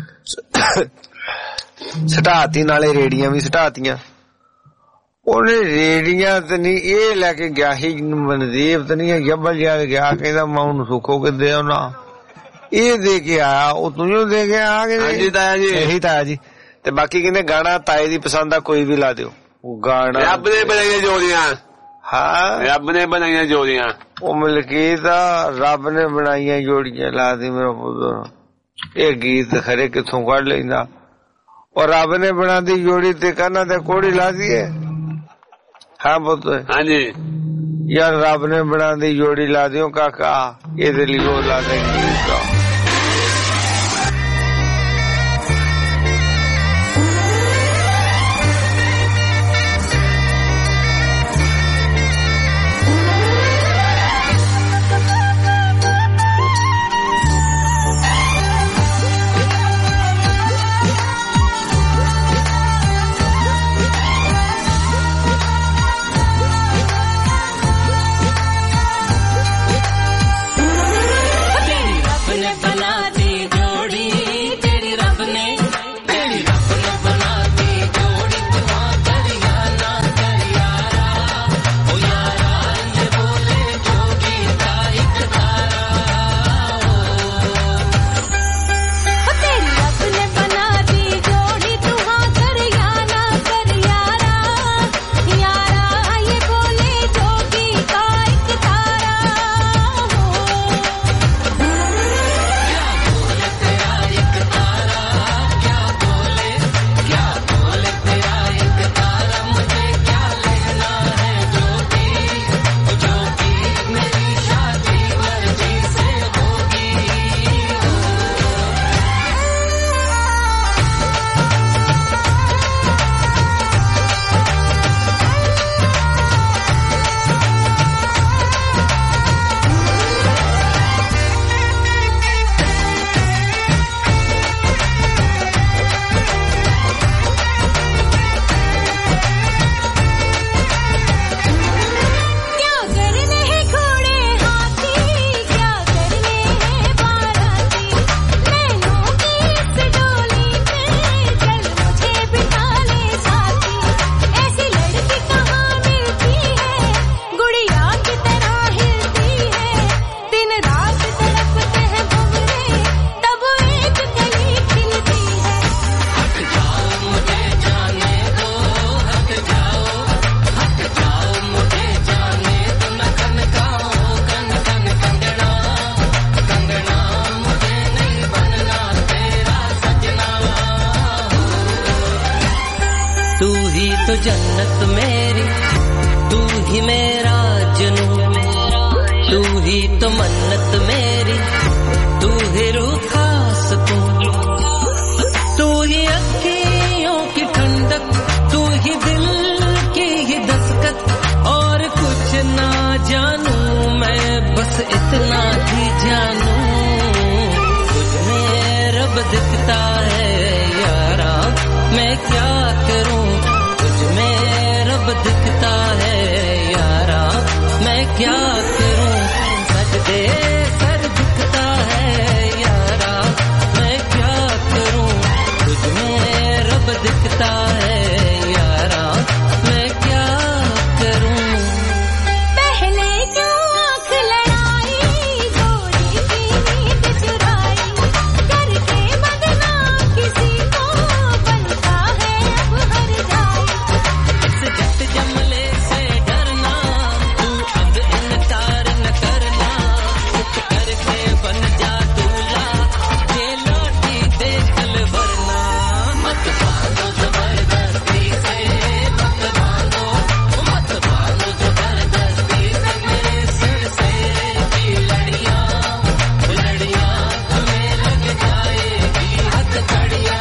ਸਟਾਤੀ, ਨਾਲੇ ਰੇੜੀਆਂ ਵੀ ਸਟਾਤੀਆਂ। ਉਹਨੇ ਰੇੜੀਆਂ ਤੇ ਨਹੀਂ ਇਹ ਲੈ ਕੇ ਗਿਆ ਸੀ ਮਨਦੀਪ ਤੇ ਨਹੀਂ ਜੱਬਲ ਜਾ ਕੇ ਗਿਆ, ਕਹਿੰਦਾ ਮੈਂ ਉਹਨੂੰ ਸੁੱਖੋ ਕੇ ਦੇ ਆਉਣਾ। ਇਹ ਦੇ ਕੇ ਆਇਆ, ਉਹ ਤੂੰ ਦੇ ਕੇ ਆ ਕੇ ਇਹੀ ਤਾਇਆ ਜੀ। ਤੇ ਬਾਕੀ ਕਹਿੰਦੇ ਗਾਣਾ ਤਾਏ ਦੀ ਪਸੰਦ ਦਾ ਕੋਈ ਵੀ ਲਾ ਦਿਓ। ਉਹ ਗਾਣਾ ਰੱਬ ਨੇ ਬਣਾਈਆਂ ਜੋੜੀਆਂ। ਹਾਂ ਰੱਬ ਨੇ ਬਣਾਈਆਂ ਜੋੜੀਆਂ। ਉਹ ਮਲਕੀਤ ਆ ਰੱਬ ਨੇ ਬਣਾਈਆਂ ਜੋੜੀਆਂ ਲਾ ਦੀ ਮੇਰਾ ਪੁੱਤ। ਇਹ ਗੀਤ ਖਰੇ ਕਿੱਥੋਂ ਕੱਢ ਲੈਂਦਾ। ਉਹ ਰੱਬ ਨੇ ਬਣਾਦੀ ਜੋੜੀ ਤੇ ਕਹਿੰਦਾ ਤੇ ਕੋੜੀ ਲਾ ਦੀਏ। ਹਾਂ ਪੁੱਤ ਹਾਂਜੀ ਯਾਰ ਰੱਬ ਨੇ ਬਣਾਦੀ ਜੋੜੀ ਲਾ ਦਿਓ ਕਾਕਾ, ਇਹਦੇ ਲਈ ਉਹ ਲਾ ਦੇਂਗੇ। तो जन्नत मेरी, तू ही मेरा जुनून, तू ही तो मन्नत मेरी, तू ही रूह का सुकून, तू ही अखियों की ठंडक, तू ही दिल की ही दस्तक, और कुछ बस इतना ही जानू तुझ में रब दिखता है यारा मैं क्या करूं तुझ में रब दिखता है यारा मैं क्या करूं सजदे सर दिखता है यारा मैं क्या करूं तुझ में रब दिखता है यारा मैं क्या करूं पहले क्यों आँख लड़ाई गोरी की नींद चुराई करके बदनाम किसी को बनता है अब हर जाए इस जट जमले से डरना तू अब इनकार न करना कुछ करके बन जा दूल्हा ये लौटी देखल वरना मत बांधो जबरदस्ती से मत बांधो मत बांधो जबरदस्ती से मेरे सिर से की लड़ियां लड़ियां हमें लग जाएगी हथकड़ियां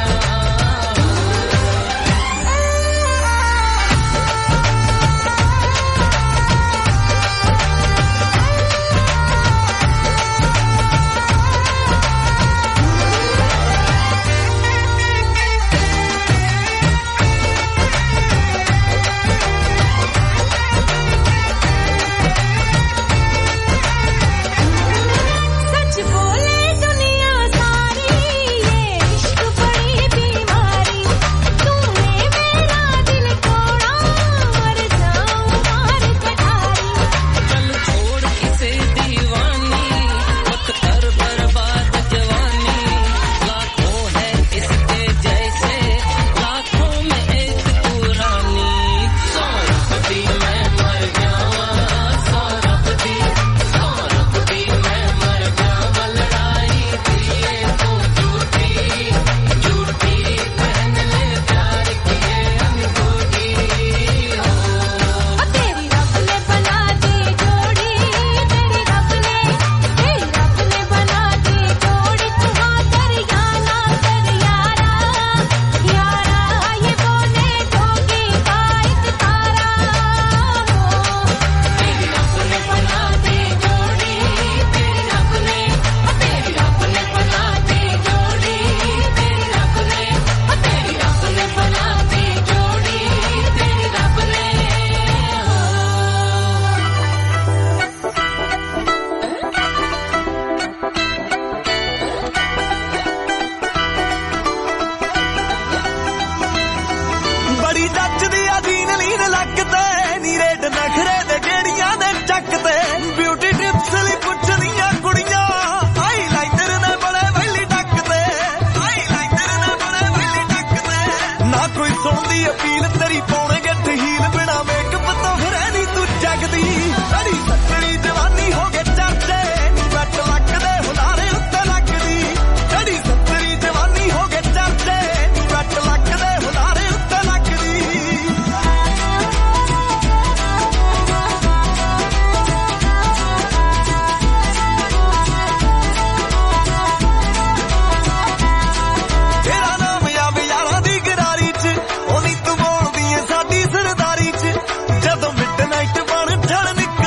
सच बोले दुनिया सारी ये इश्क बड़ी बीमारी तूने मेरा दिल तोड़ा मर जाऊं मार कटारी चल छोड़ इसे दीवानी मत कर बर्बाद जवानी लाखों है इसके जैसे लाखों में एक तू रानी सौरभ दी मैं मर जावा सौरभ दी सौरभ दी मैं मर जावा लड़ाई दिए तो झूठी झूठी पहन ले प्यार किए अंगूठी हो तेरी रब ने बना दी जोड़ी तेरी रब ने तेरी रब ने बना दी जोड़ी तू हाँ कर या ना कर यारा यारा ये बोले जोगी का एक तारा हो तेरी रब ने बना दी जोड़ी तेरी रब ने तेरी रब ने बना दी जोड़ी तेरी रब ने तेरी रब ने बना दी जोड़ी तेरी रब ने बड़ी जचदी अधीन लीन लगते नी रेट नखरे दे गेड़ियां दे चकते ब्यूटी टिप्स ली पुछदियां कुड़ियां हाईलाइटर ने बड़े वैली टकते हाईलाइटर ने बड़े वैली टकते ना कोई सुनदी अपील तेरी पौने गठ हील बिना मेकअप तो फिर नहीं तू जगदी बड़ी सच्ची जवानी हो गए चर्चे नी बट लगदे हुलारे उत्ते लगदी बड़ी सच्ची जवानी हो गए चर्चे नी बट लगदे हुलारे उत्ते लगदी तेरा नाम याद यारां दी गरारी च ओ नी तू बोलदी ऐ साडी सरदारी च जदों मिडनाइट बन ढल निकल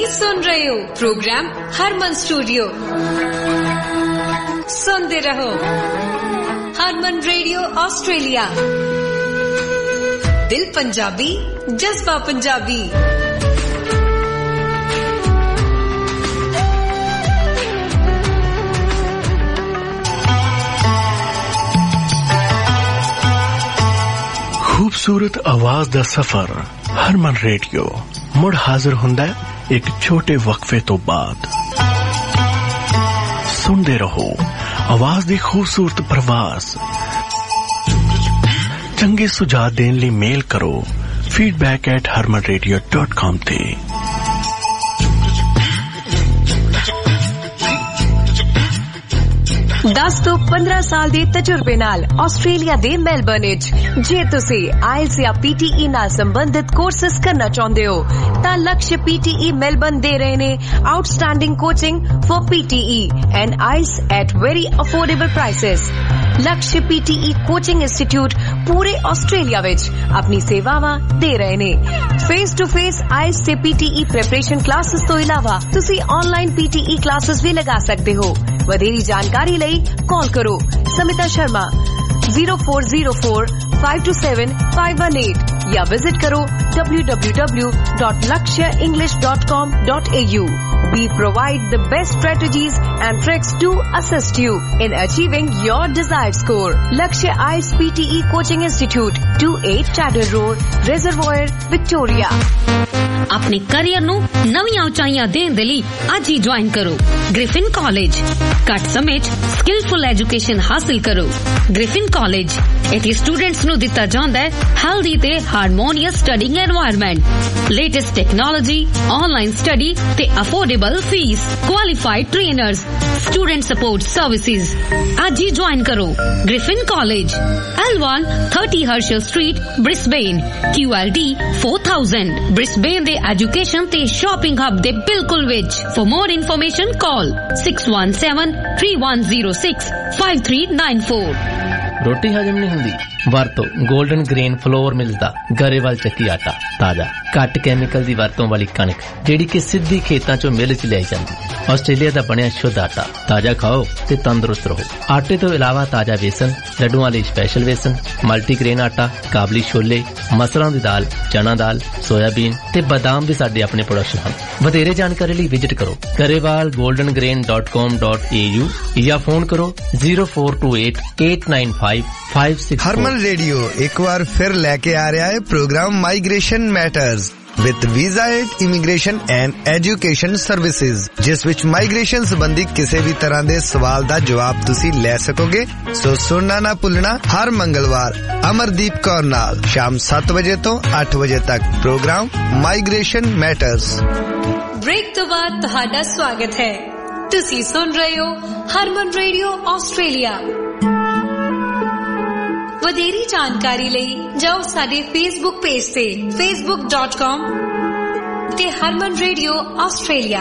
सुन रहे हो प्रोग्राम हरमन स्टूडियो। सुनते रहो हरमन रेडियो ऑस्ट्रेलिया। दिल पंजाबी, जज्बा पंजाबी। खूबसूरत आवाज दा सफर हरमन रेडियो मुड़ हाजिर हुंदा है एक छोटे वक्फे तो बाद। सुनते रहो आवाज दी खूबसूरत प्रवास। चंगे सुझाव देने लिए मेल करो feedback at Harman radio dot com ते। दस तो पंद्रह साल ਦੇ ਤਜਰਬੇ ਨਾਲ ਆਸਟ੍ਰੇਲੀਆ ਦੇ ਮੈਲਬਰਨ ਵਿੱਚ ਜੇ ਤੁਸੀਂ ਆਇਲਸ ਜਾਂ ਪੀਟੀਈ ਨਾਲ ਸੰਬੰਧਿਤ ਕੋਰਸਸ ਕਰਨਾ ਚਾਹੁੰਦੇ ਹੋ ਤਾਂ ਲਕਸ਼ ਪੀਟੀਈ ਮੈਲਬਰਨ ਦੇ ਰਹੇ ਨੇ outstanding coaching for PTE and IELTS at very affordable prices. Laksh PTE coaching institute ਪੂਰੇ ਆਸਟ੍ਰੇਲੀਆ ਵਿੱਚ ਆਪਣੀ ਸੇਵਾਵਾਂ ਦੇ ਰਹੇ ਨੇ। ਫੇਸ ਟੂ ਫੇਸ ਆਇਲਸ ਤੇ ਪੀਟੀਈ ਪ੍ਰੈਪਰੇਸ਼ਨ ਕਲਾਸਿਸ ਤੋਂ ਇਲਾਵਾ ਤੁਸੀਂ ਆਨਲਾਈਨ ਪੀਟੀਈ ਕਲਾਸਿਸ ਵੀ ਲਗਾ ਸਕਦੇ ਹੋ। ਵਧੇਰੀ ਜਾਣਕਾਰੀ ਲਈ कॉल करो Samita Sharma zero four zero four five two seven five one eight या विजिट करो w w w dot lakshya english dot com dot a u। We provide the best strategies and tricks to assist you in achieving your desired score. Lakshya I E L T S P T E Coaching Institute, two eight Chadder Road, Reservoir, Victoria। अपने करियर ਨੂੰ ਨਵੀਆਂ ਉਚਾਈਆਂ ਦੇਣ ਦੇ ਲਈ ਅੱਜ ਹੀ ਜੁਆਇਨ ਕਰੋ ਗ੍ਰਿਫਿਨ ਕਾਲਜ। ਘੱਟ ਸਮੇਂ 'ਚ ਸਕਿਲਫੁਲ ਐਜੂਕੇਸ਼ਨ ਹਾਸਲ ਕਰੋ। ਗ੍ਰਿਫਿਨ ਕਾਲਜ ਇੱਥੇ ਸਟੂਡੈਂਟਸ ਨੂੰ ਦਿੱਤਾ ਜਾਂਦਾ ਹੈ ਹੈਲਦੀ ਤੇ harmonious studying environment, latest technology, online study ਤੇ affordable fee, qualified trainers, student support services. ਅੱਜ ਹੀ ਜੁਆਇਨ ਕਰੋ Griffin college, L one thirty Herschel Street, Brisbane, Q L D four thousand, Brisbane ਦੇ ਐਜੂਕੇਸ਼ਨ ਤੇ ਸ਼ਾਪਿੰਗ ਹੱਬ ਦੇ ਬਿਲਕੁਲ ਵਿੱਚ। For more information call six one seven three one zero six five three nine four। ਰੋਟੀ ਹਜਮ ਨਹੀਂ ਹੁੰਦੀ? ਵਰਤੋ ਗੋਲਡਨ ਗ੍ਰੇਨ ਫਲੋਰ ਮਿਲਸ ਦਾ ਗਰੇਵਾਲ ਚੱਕੀ ਆਟਾ। ਤਾਜ਼ਾ ਘੱਟ ਕੈਮੀਕਲ ਦੀ ਵਰਤੋਂ ਵਾਲੀ ਕਣਕ ਜਿਹੜੀ ਕਿ ਸਿੱਧੀ ਖੇਤਾਂ ਚੋਂ ਮਿਲ ਚ ਲਿਆਈ ਜਾਂਦੀ। ਆਸਟ੍ਰੇਲੀਆ ਦਾ ਬਣਿਆ ਸ਼ੁੱਧ ਆਟਾ। ਤਾਜ਼ਾ ਖਾਓ ਤੇ ਤੰਦਰੁਸਤ ਰਹੋ। ਆਟੇ ਤੋਂ ਇਲਾਵਾ ਤਾਜ਼ਾ ਵੇਸਣ, ਲੱਡੂਆਂ ਲਈ ਸਪੈਸ਼ਲ ਵੇਸਣ, ਮਲਟੀਗ੍ਰੇਨ ਆਟਾ, ਕਾਬਲੀ ਛੋਲੇ, ਮਸਰਾਂ ਦੀ ਦਾਲ, ਚਨਾ ਦਾਲ, ਸੋਇਆਬੀਨ ਤੇ ਬਦਾਮ ਵੀ ਸਾਡੇ ਆਪਣੇ ਪ੍ਰੋਡਕਸ਼ਨ ਹਨ। ਵਧੇਰੇ ਜਾਣਕਾਰੀ ਲਈ ਵਿਜ਼ਿਟ ਕਰੋ Grewal golden grain dot com dot a u ਜਾਂ ਫੋਨ ਕਰੋ zero four two eight eight nine five five six four। Harman radio ਇੱਕ ਵਾਰ ਫਿਰ ਲੈ ਕੇ ਆ ਰਿਹਾ ਹੈ programme migration matters with visa aid, immigration and education services, ਜਿਸ ਵਿੱਚ ਮਾਈਗ੍ਰੇਸ਼ਨ ਸੰਬੰਧੀ ਕਿਸੇ ਵੀ ਤਰ੍ਹਾਂ ਦੇ ਸਵਾਲ ਦਾ ਜਵਾਬ ਤੁਸੀਂ ਲੈ ਸਕੋਗੇ। ਸੋ ਸੁਣਨਾ ਨਾ ਭੁੱਲਣਾ ਹਰ ਮੰਗਲਵਾਰ ਅਮਰਦੀਪ ਕੌਰ ਨਾਲ ਸ਼ਾਮ ਸੱਤ ਵਜੇ ਤੋਂ ਅੱਠ ਵਜੇ ਤੱਕ ਪ੍ਰੋਗਰਾਮ ਮਾਈਗ੍ਰੇਸ਼ਨ ਮੈਟਰਸ। ब्रेक तो बाद ਤੁਹਾਡਾ ਸਵਾਗਤ ਹੈ। ਤੁਸੀਂ ਸੁਣ ਰਹੇ ਹੋ ਹਰਮਨ ਰੇਡੀਓ ਆਸਟ੍ਰੇਲੀਆ। ਵਧੇਰੀ ਜਾਣਕਾਰੀ ਲਈ ਜਾਓ ਸਾਡੇ ਫੇਸਬੁੱਕ ਪੇਜ ਤੇ facebook dot com ਤੇ ਹਰਮਨ ਰੇਡੀਓ ਆਸਟ੍ਰੇਲੀਆ।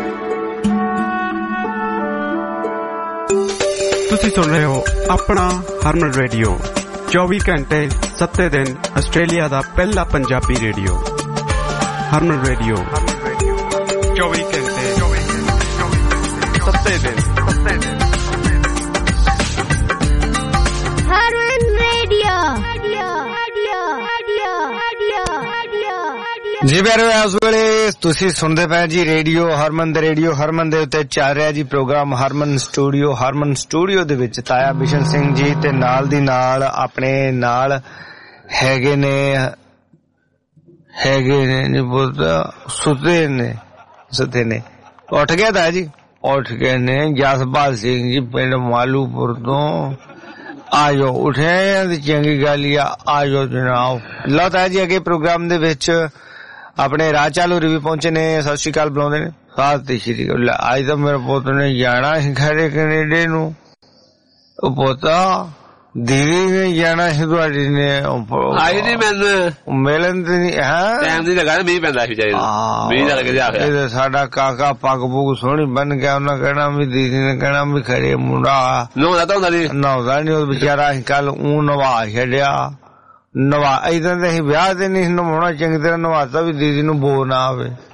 ਤੁਸੀਂ ਸੁਣ ਰਹੇ ਹੋ ਆਪਣਾ ਹਰਮਨ ਰੇਡੀਓ ਚੌਵੀ ਘੰਟੇ ਸੱਤੇ ਦਿਨ ਆਸਟ੍ਰੇਲੀਆ ਦਾ ਪਹਿਲਾ ਪੰਜਾਬੀ ਰੇਡੀਓ। ਹਰਮਨ ਰੇਡੀਓ ਚੌਵੀ ਘੰਟੇ ਸੱਤੇ ਦਿਨ ਸੱਤੇ ਦਿਨ ਜੀ ਪਿਆਰਿਓ, ਇਸ ਵੇਲੇ ਤੁਸੀਂ ਸੁਣਦੇ ਪਏ ਜੀ ਰੇਡੀਓ ਹਰਮਨ ਦੇ ਰੇਡੀਓ ਹਰਮਨ ਦੇ ਉੱਤੇ ਚੱਲ ਰਿਹਾ ਜੀ programme Harman studio. Harman studio ਦੇ ਵਿੱਚ ਤਾਇਆ ਬਿਸ਼ਨ ਸਿੰਘ ਜੀ ਤੇ ਨਾਲ ਦੀ ਨਾਲ ਆਪਣੇ ਨਾਲ ਹੈਗੇ ਨੇ ਹੈਗੇ ਨੇ ਨਹੀਂ ਬੋਲਦਾ ਸੁੱਤੇ ਨੇ ਸੁੱਤੇ ਨੇ ਉੱਠ ਗਿਆ ਤਾਇਆ ਜੀ ਉੱਠ ਗਏ ਨੇ ਜਸਪਾਲ ਸਿੰਘ ਜੀ ਪਿੰਡ ਮਾਲੂਪੁਰ ਤੋਂ। ਆਜੋ ਉਠਿਆ ਤੇ ਚੰਗੀ ਗੱਲ ਹੀ ਆ। ਆਜੋ ਜਨਾਬ ਲਓ ਤਾਇਆ ਜੀ ਅੱਗੇ ਪ੍ਰੋਗਰਾਮ ਦੇ ਵਿੱਚ ਆਪਣੇ ਰਾਜ ਚਾਲੂ ਵੀ ਪਹੁੰਚੇ ਨੇ। ਸਤਿ ਸ਼੍ਰੀ ਅਕਾਲ ਬੁਲਾਉਂਦੇ ਨੇ। ਸਤਿ ਸ਼੍ਰੀ ਅਕਾਲ। ਅੱਜ ਤਾਂ ਮੇਰੇ ਪੁੱਤ ਨੇ ਜਾਣਾ ਸੀ ਖਰੇ ਕੈਨੇਡਾ ਨੂੰ। ਉਹ ਪੋਤਾ ਦੀਦੀ ਨੇ ਜਾਣਾ ਸੀ ਤੁਹਾਡੀ ਨੇ ਆਈ ਨੀ ਮੈਨੂੰ ਮਿਲਣ ਤੇ ਨਹੀਂ ਹੈ ਟਾਈਮ ਦੀ ਲਗਾ ਮੀਂਹ ਪੈਂਦਾ ਸੀ ਚਾਹੀਦਾ ਮੀਂਹ ਦਾ ਲੱਗਿਆ ਇਹ ਸਾਡਾ ਕਾਕਾ ਪੱਗ ਪੁੱਗ ਸੋਹਣੀ ਬਣ ਗਿਆ। ਉਹਨਾਂ ਕਹਿਣਾ ਵੀ ਦੀਦੀ ਨੇ ਕਹਿਣਾ ਵੀ ਖਰੇ ਮੁੰਡਾ ਨਹਾਉਂਦਾ ਤਾਂ ਹੁੰਦਾ ਨੀ ਨਹਾਉਂਦਾ ਨੀ ਉਹ ਵਿਚਾਰਾ ਅਸੀਂ ਕੱਲ ਊਂ ਨਵਾ ਛੱਡਿਆ। ਨਵਾ ਏਦਾਂ ਤੇ ਅਸੀਂ ਵਿਆਹ ਤੇ ਨਹੀਂ ਨਵਾਉਣਾ ਚੰਗੀ ਤਰ੍ਹਾਂ ਨਵਾਤਾ ਵੀ ਦੀਦੀ ਨੂੰ ਬੋ ਨਾ ਆਵੇ।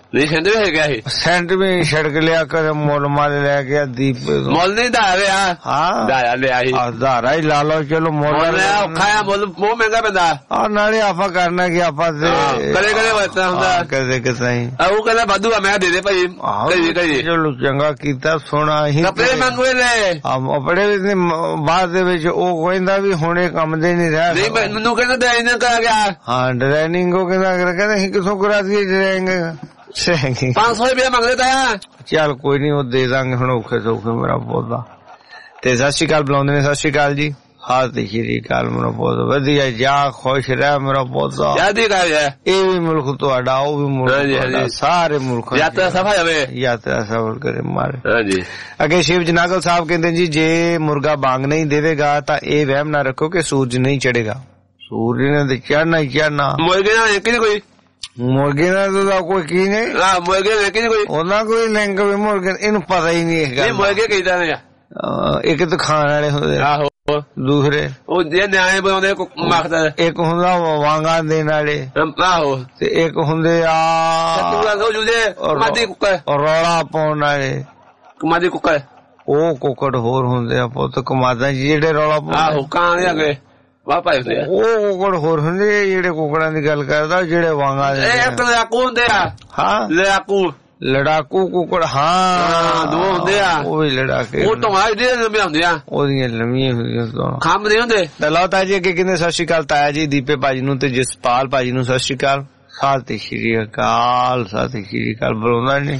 ਨਹੀਂ ਸਿੰਧ ਵੀ ਹੈਗਾ ਸੀ ਸੈਂਟ ਵੀ ਛੜਕ ਲਿਆ ਕਰ ਮੁੱਲ ਮਾਲ ਲੈ ਗਿਆ ਦੀਪ ਮੁੱਲ ਨਹੀਂ ਧਾਰਿਆ ਹਾਂ ਧਾਰਿਆ ਲਿਆ ਸੀ ਧਾਰਾ ਹੀ ਲਾ ਲਓ ਚਲੋ ਮੁੱਲ ਔਖਾ ਆ ਮੁੱਲ ਬਹੁਤ ਮਹਿੰਗਾ ਪੈਂਦਾ ਆ ਨਾਲੇ ਆਪਾਂ ਕਰਨਾ ਕਿ ਆਪਾਂ ਤੇ ਕਦੇ ਕਦੇ ਵਰਤਣਾ ਹੁੰਦਾ ਕਦੇ ਕਦੇ ਉਹ ਕਹਿੰਦਾ ਵਾਧੂ ਆ ਮੈਂ ਦੇ ਦੇ ਭਾਈ ਕਦੀ ਕਦੀ ਚਲੋ ਚੰਗਾ ਕੀਤਾ ਸੋਹਣਾ ਹੀ ਕੱਪੜੇ ਮੰਗਵੇ ਲੈ ਕੱਪੜੇ ਵੀ ਬਾਅਦ ਦੇ ਵਿੱਚ ਉਹ ਕਹਿੰਦਾ ਵੀ ਹੁਣੇ ਕੰਮ ਦੇ ਨਹੀਂ ਰਿਹਾ ਨਹੀਂ ਮੈਨੂੰ ਕਹਿੰਦਾ ਡਰਾਈਨਿੰਗ ਕਰਾ ਗਿਆ ਹਾਂ ਡਰਾਈਨਿੰਗ ਉਹ ਕਹਿੰਦਾ ਕਹਿੰਦਾ ਅਸੀਂ ਕਿਥੋਂ ਕਰਾ ਦਈਏ ਡਰਾਈਨਿੰਗ ਪੰਜ ਸੌ ਰੁਪਇਆ ਮੰਗਦੇ ਤਾਂ ਚੱਲ ਕੋਈ ਨੀ ਉਹ ਦੇ ਦਾਂਗੇ ਹੁਣ ਔਖੇ ਸੌਖੇ ਮੇਰਾ ਪੌਦਾ ਤੇ ਸਤਿ ਸ਼੍ਰੀ ਅਕਾਲ ਬੁਲਾਉਂਦੇ ਨੇ ਸਤਿ ਸ਼੍ਰੀ ਅਕਾਲ ਜੀ ਹਾਂ ਤੇ ਸ਼੍ਰੀ ਅਕਾਲ ਮੇਰਾ ਪੌਦਾ ਵਧੀਆ ਜਾ ਖੁਸ਼ ਰਹਿ ਮੇਰਾ ਪੌਦਾ ਯਾਦੀ ਕਰ ਇਹ ਵੀ ਮੁਲਕ ਤੁਹਾਡਾ ਉਹ ਵੀ ਮੁਲਕ ਸਾਰੇ ਮੁਲਕ ਯਾਤਰਾ ਸਫਲ ਹੋਵੇ ਯਾਤਰਾ ਸਫਲ ਕਰੇ ਮਾਰੇ ਹਾਂਜੀ ਅੱਗੇ ਸ਼ਿਵ ਜਨਾਗਲ ਸਾਹਿਬ ਕਹਿੰਦੇ ਜੀ ਜੇ ਮੁਰਗਾ ਬਾਂਗ ਨਹੀਂ ਦੇਵੇਗਾ ਤਾਂ ਇਹ ਵਹਿਮ ਨਾ ਰੱਖੋ ਕਿ ਸੂਰਜ ਨਹੀਂ ਚੜੇਗਾ ਸੂਰਜ ਨੇ ਤੇ ਚੜਨਾ ਹੀ ਚੜਨਾ ਮੁਰਗੇ ਨਾਲ ਇੱਕ ਨਹੀਂ ਕੋਈ ਮੁਰਗੇ ਨਾਲ ਤਾਂ ਕੋਈ ਕੀ ਨਹੀਂ ਹਾਂ ਮੁਰਗੇ ਵੇਖ ਨਹੀਂ ਕੋਈ ਉਹਨਾਂ ਕੋਈ ਲਿੰਕ ਵੀ ਮੁਰਗੇ ਇਹਨੂੰ ਪਤਾ ਹੀ ਨਹੀਂ ਹੈਗਾ ਇਹ ਮੁਰਗੇ ਕਿਦਾਂ ਨੇ ਇੱਕ ਤਾਂ ਖਾਣ ਵਾਲੇ ਹੁੰਦੇ ਆਹੋ ਦੂਸਰੇ ਉਹ ਜੇ ਨਿਆਣੇ ਬਣਾਉਂਦੇ ਮਖਦਾ ਇੱਕ ਹੁੰਦਾ ਵਾਂਗਾ ਦੇਣ ਵਾਲੇ ਆਹੋ ਤੇ ਇੱਕ ਹੁੰਦੇ ਆ ਮਾਦੀ ਕੁੱਕਰ ਰੌਲਾ ਪਾਉਣ ਵਾਲੇ ਮਾਦੀ ਕੁੱਕਰ ਉਹ ਕੁੱਕੜ ਹੋਰ ਹੁੰਦੇ ਆ ਪੁੱਤ ਕਮਾਦਾਂ ਜਿਹੜੇ ਰੌਲਾ ਪਾਉਂਦੇ ਆਹੋ ਕਾਂ ਦੇ ਅੱਗੇ ਵਾਹ ਪਾਏ ਹੁੰਦੇ ਆ ਉਹ ਕੁੱਕੜ ਹੋਰ ਹੁੰਦੇ ਜਿਹੜੇ ਕੁੱਕੜਾਂ ਦੀ ਗੱਲ ਕਰਦਾ ਜਿਹੜੇ ਵਾਂਗਾ ਦੇ ਇੱਕ ਲੜਾਕੂ ਹੁੰਦੇ ਆ ਹਾਂ ਲੜਾਕੂ ਲੜਾਕੂ ਕੁੱਕੜ ਹਾਂ ਦੋ ਹੁੰਦੇ ਆ ਉਹ ਵੀ ਲੜਾਕੇ ਉਹ ਤਾਂ ਆਏ ਦੇ ਲੰਮੇ ਹੁੰਦੇ ਆ ਉਹਦੀਆਂ ਲੰਮੀਆਂ ਹੁੰਦੀਆਂ ਦੋਨੋਂ ਖੰਭ ਨਹੀਂ ਹੁੰਦੇ ਲਓ ਤਾਇਆ ਜੀ ਅੱਗੇ ਕਹਿੰਦੇ ਸਤਿ ਸ਼੍ਰੀ ਅਕਾਲ ਤਾਇਆ ਜੀ ਦੀਪੇ ਭਾਜੀ ਨੂੰ ਤੇ ਜਸਪਾਲ ਭਾਜੀ ਨੂੰ ਸਤਿ ਸ਼੍ਰੀ ਅਕਾਲ ਸਤਿ ਸ਼੍ਰੀ ਅਕਾਲ ਸਤਿ ਸ਼੍ਰੀ ਅਕਾਲ ਬੁਲਾਉਂਦਾ ਨਹੀਂ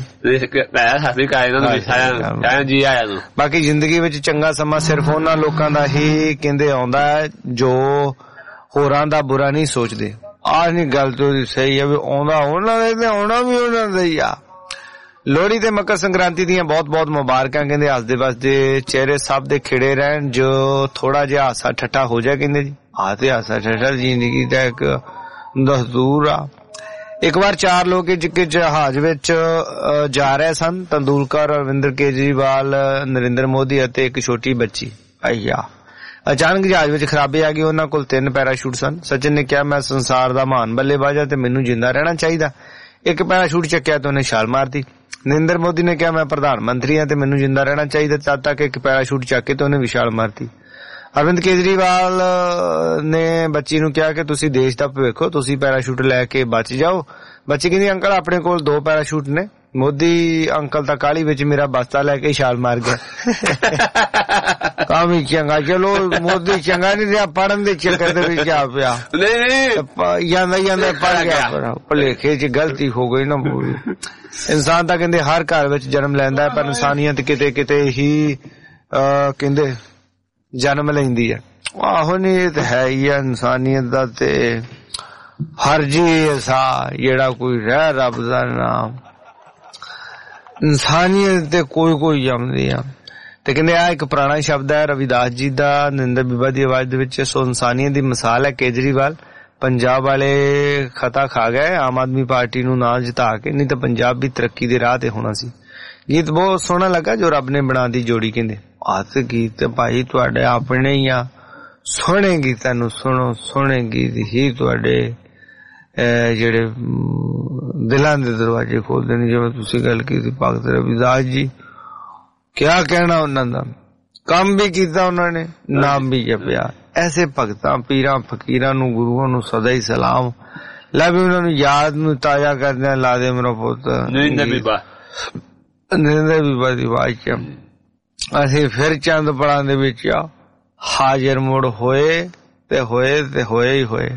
ਜੀ ਆਇਆ ਨੂੰ ਬਾਕੀ ਜ਼ਿੰਦਗੀ ਵਿੱਚ ਚੰਗਾ ਸਮਾਂ ਸਿਰਫ ਉਹਨਾਂ ਲੋਕਾਂ ਦਾ ਹੀ ਕਹਿੰਦੇ ਆਉਂਦਾ ਹੈ ਜੋ ਹੋਰਾਂ ਦਾ ਬੁਰਾ ਨਹੀਂ ਸੋਚਦੇ ਆਹ ਨਹੀਂ ਗੱਲ ਤੋਂ ਸਹੀ ਹੈ ਵੀ ਆਉਂਦਾ ਉਹਨਾਂ ਦਾ ਤੇ ਆਉਣਾ ਵੀ ਉਹਨਾਂ ਦਾ ਹੀ ਆ ਲੋਹੜੀ ਤੇ ਮਕਰ ਸੰਕ੍ਰਾਂਤੀ ਦੀਆਂ ਬਹੁਤ ਬਹੁਤ ਮੁਬਾਰਕਾਂ ਕਹਿੰਦੇ ਹੱਸਦੇ ਵਸਦੇ ਚਿਹਰੇ ਸਭ ਦੇ ਖਿੜੇ ਰਹਿਣ ਜੋ ਥੋੜਾ ਜਿਹਾ ਹਾਸਾ ਠੱਠਾ ਹੋ ਜਾਏ ਕਹਿੰਦੇ ਜੀ ਆਹ ਤੇ ਹਾਸਾ ਠੱਠਾ ਜ਼ਿੰਦਗੀ ਦਾ ਇੱਕ ਦਸਤੂਰ ਆ ਇੱਕ ਵਾਰ ਚਾਰ ਲੋਕ ਇੱਕ ਜਹਾਜ਼ ਵਿੱਚ ਜਾ ਰਹੇ ਸਨ ਤੰਦੂਲਕਰ ਅਰਵਿੰਦਰ ਕੇਜਰੀਵਾਲ ਨਰਿੰਦਰ ਮੋਦੀ ਅਤੇ ਇੱਕ ਛੋਟੀ ਬੱਚੀ ਆਇਆ ਅਚਾਨਕ ਜਹਾਜ਼ ਵਿੱਚ ਖਰਾਬੀ ਆ ਗਈ ਉਹਨਾਂ ਕੋਲ ਤਿੰਨ ਪੈਰਾਸ਼ੂਟ ਸਨ ਸਚਿਨ ਨੇ ਕਿਹਾ ਮੈਂ ਸੰਸਾਰ ਦਾ ਮਹਾਨ ਬੱਲੇਬਾਜ਼ ਹਾਂ ਤੇ ਮੈਨੂੰ ਜਿੰਦਾ ਰਹਿਣਾ ਚਾਹੀਦਾ ਇੱਕ ਪੈਰਾਸ਼ੂਟ ਚੱਕਿਆ ਤੇ ਉਹਨੇ ਛਾਲ ਮਾਰਤੀ ਨਰਿੰਦਰ ਮੋਦੀ ਨੇ ਕਿਹਾ ਮੈਂ ਪ੍ਰਧਾਨ ਮੰਤਰੀ ਹਾਂ ਤੇ ਮੈਨੂੰ ਜਿੰਦਾ ਰਹਿਣਾ ਚਾਹੀਦਾ ਤਦ ਤੱਕ ਇੱਕ ਪੈਰਾਸ਼ੂਟ ਚੱਕ ਕੇ ਤੇ ਉਹਨੇ ਵੀ ਛਾਲ ਮਾਰਤੀ ਅਰਵਿੰਦ ਕੇਜਰੀਵਾਲ ਨੇ ਬੱਚੀ ਨੂੰ ਕਿਹਾ ਕਿ ਤੁਸੀਂ ਦੇਸ਼ ਦਾ ਭਵਿੱਖ ਹੋ ਤੁਸੀਂ ਪੈਰਾਸ਼ੂਟ ਲੈ ਕੇ ਬਚ ਜਾਓ ਬੱਚੀ ਕਹਿੰਦੀ ਅੰਕਲ ਆਪਣੇ ਕੋਲ ਦੋ ਪੈਰਾਸ਼ੂਟ ਨੇ ਮੋਦੀ ਅੰਕਲ ਤਾਂ ਕਾਹਲੀ ਵਿੱਚ ਮੇਰਾ ਬਸਤਾ ਲੈ ਕੇ ਛਾਲ ਮਾਰ ਗਿਆ ਕੰਮ ਹੀ ਚੰਗਾ ਚਲੋ ਮੋਦੀ ਚੰਗਾ ਨਹੀਂ ਰਿਹਾ ਪੜਨ ਦੇ ਚੱਕਰ ਦੇ ਵਿੱਚ ਆ ਪਿਆ ਜਾਂਦਾ ਜਾਂਦਾ ਪੜ ਗਿਆ ਭੁਲੇਖੇ ਚ ਗਲਤੀ ਹੋ ਗਈ ਨਾ ਪੂਰੀ ਇਨਸਾਨ ਤਾਂ ਕਹਿੰਦੇ ਹਰ ਘਰ ਵਿੱਚ ਜਨਮ ਲੈਂਦਾ ਪਰ ਇਨਸਾਨੀਅਤ ਕਿਤੇ ਕਿਤੇ ਹੀ ਕਹਿੰਦੇ ਜਨਮ ਲੈਂਦੀ ਹੈ ਆਹੋ ਨਹੀਂ ਇਹ ਤਾਂ ਹੈ ਹੀ ਆ ਇਨਸਾਨੀਅਤ ਦਾ ਤੇ ਹਰਜੀ ਐਸਾ ਜਿਹੜਾ ਕੋਈ ਰਹਿ ਰੱਬ ਦਾ ਨਾਮ ਇਨਸਾਨੀਅਤ ਤੇ ਕੋਈ ਕੋਈ ਜੰਮਦੀ ਆ ਤੇ ਕਹਿੰਦੇ ਆ ਇੱਕ ਪੁਰਾਣਾ ਸ਼ਬਦ ਹੈ ਰਵਿਦਾਸ ਜੀ ਦਾ ਨਰਿੰਦਰ ਬੀਬਾ ਦੀ ਆਵਾਜ਼ ਦੇ ਵਿੱਚ ਸੋ ਇਨਸਾਨੀਅਤ ਦੀ ਮਿਸਾਲ ਹੈ ਕੇਜਰੀਵਾਲ ਪੰਜਾਬ ਵਾਲੇ ਖਤਾ ਖਾ ਗਏ ਆਮ ਆਦਮੀ ਪਾਰਟੀ ਨੂੰ ਨਾ ਜਿਤਾ ਕੇ ਨਹੀਂ ਤਾਂ ਪੰਜਾਬ ਵੀ ਤਰੱਕੀ ਦੇ ਰਾਹ ਤੇ ਹੋਣਾ ਸੀ ਗੀਤ ਬਹੁਤ ਸੋਹਣਾ ਲੱਗਾ ਜੋ ਰੱਬ ਨੇ ਬਣਾ ਦੀ ਜੋੜੀ ਕਹਿੰਦੇ ਆਤ ਗੀਤ ਭਾਈ ਤੁਹਾਡੇ ਆਪਣੇ ਹੀ ਆ ਸੋਹਣੇ ਗੀਤਾਂ ਨੂੰ ਸੁਣੋ ਸੋਹਣੇ ਗੀਤ ਹੀ ਤੁਹਾਡੇ ਜਿਹੜੇ ਦਿਲਾਂ ਦੇ ਦਰਵਾਜ਼ੇ ਖੋਲਦੇ ਨੇ ਜਿਵੇਂ ਤੁਸੀਂ ਗੱਲ ਕੀਤੀ ਭਗਤ ਰਵਿਦਾਸ ਜੀ ਕਿਆ ਕਹਿਣਾ ਉਹਨਾਂ ਦਾ ਕੰਮ ਵੀ ਕੀਤਾ ਉਹਨਾਂ ਨੇ ਨਾਮ ਵੀ ਜਪਿਆ ਐਸੇ ਭਗਤਾਂ ਪੀਰਾਂ ਫਕੀਰਾਂ ਨੂੰ ਗੁਰੂਆਂ ਨੂੰ ਸਦਾ ਹੀ ਸਲਾਮ ਲੈ ਵੀ ਉਹਨਾਂ ਨੂੰ ਯਾਦ ਨੂੰ ਤਾਜ਼ਾ ਕਰਦਿਆਂ ਲਾ ਦੇ ਮੇਰਾ ਪੁੱਤ ਨਰਿੰਦਰ ਬੀਬਾ ਨਰਿੰਦਰ ਬੀਬਾ ਦੀ ਆਵਾਜ਼ ਚ ਅਸੀਂ ਫਿਰ ਚੰਦ ਪੜਾਂ ਦੇ ਵਿੱਚ ਹਾਜ਼ਰ ਮੁੜ ਹੋਏ ਤੇ ਹੋਏ ਤੇ ਹੋਏ ਹੀ ਹੋਏ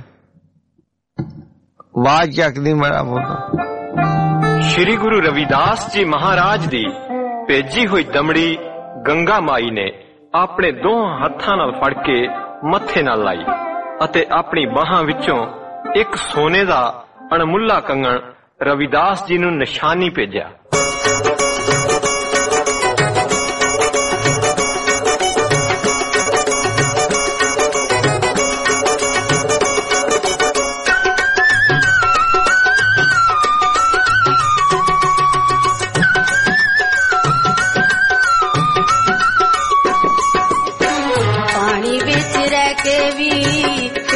ਆਵਾਜ਼ ਚੱਕਦੀ ਮੇਰਾ ਪੁੱਤ ਸ਼੍ਰੀ ਗੁਰੂ ਰਵਿਦਾਸ ਜੀ ਮਹਾਰਾਜ ਦੀ ਭੇਜੀ ਹੋਈ ਦਮੜੀ ਗੰਗਾ ਮਾਈ ਨੇ ਆਪਣੇ ਦੋਹਾਂ ਹੱਥਾਂ ਨਾਲ ਫੜ ਕੇ ਮੱਥੇ ਨਾਲ ਲਾਈ ਅਤੇ ਆਪਣੀ ਬਾਹਾਂ ਵਿੱਚੋਂ ਇੱਕ ਸੋਨੇ ਦਾ ਅਣਮੁੱਲਾ ਕੰਗਣ ਰਵਿਦਾਸ ਜੀ ਨੂੰ ਨਿਸ਼ਾਨੀ ਭੇਜਿਆ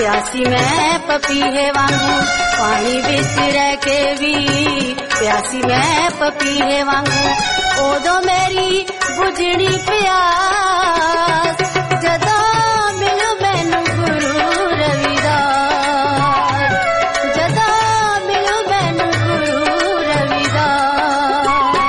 प्यासी मैं पपीहे वांगू पानी बिच रह के भी प्यासी मैं पपीहे वांगू ओदो मेरी बुझनी प्यास जदा मिलू मैनू गुरु रविदास जदा मिलू मैनू गुरु रविदास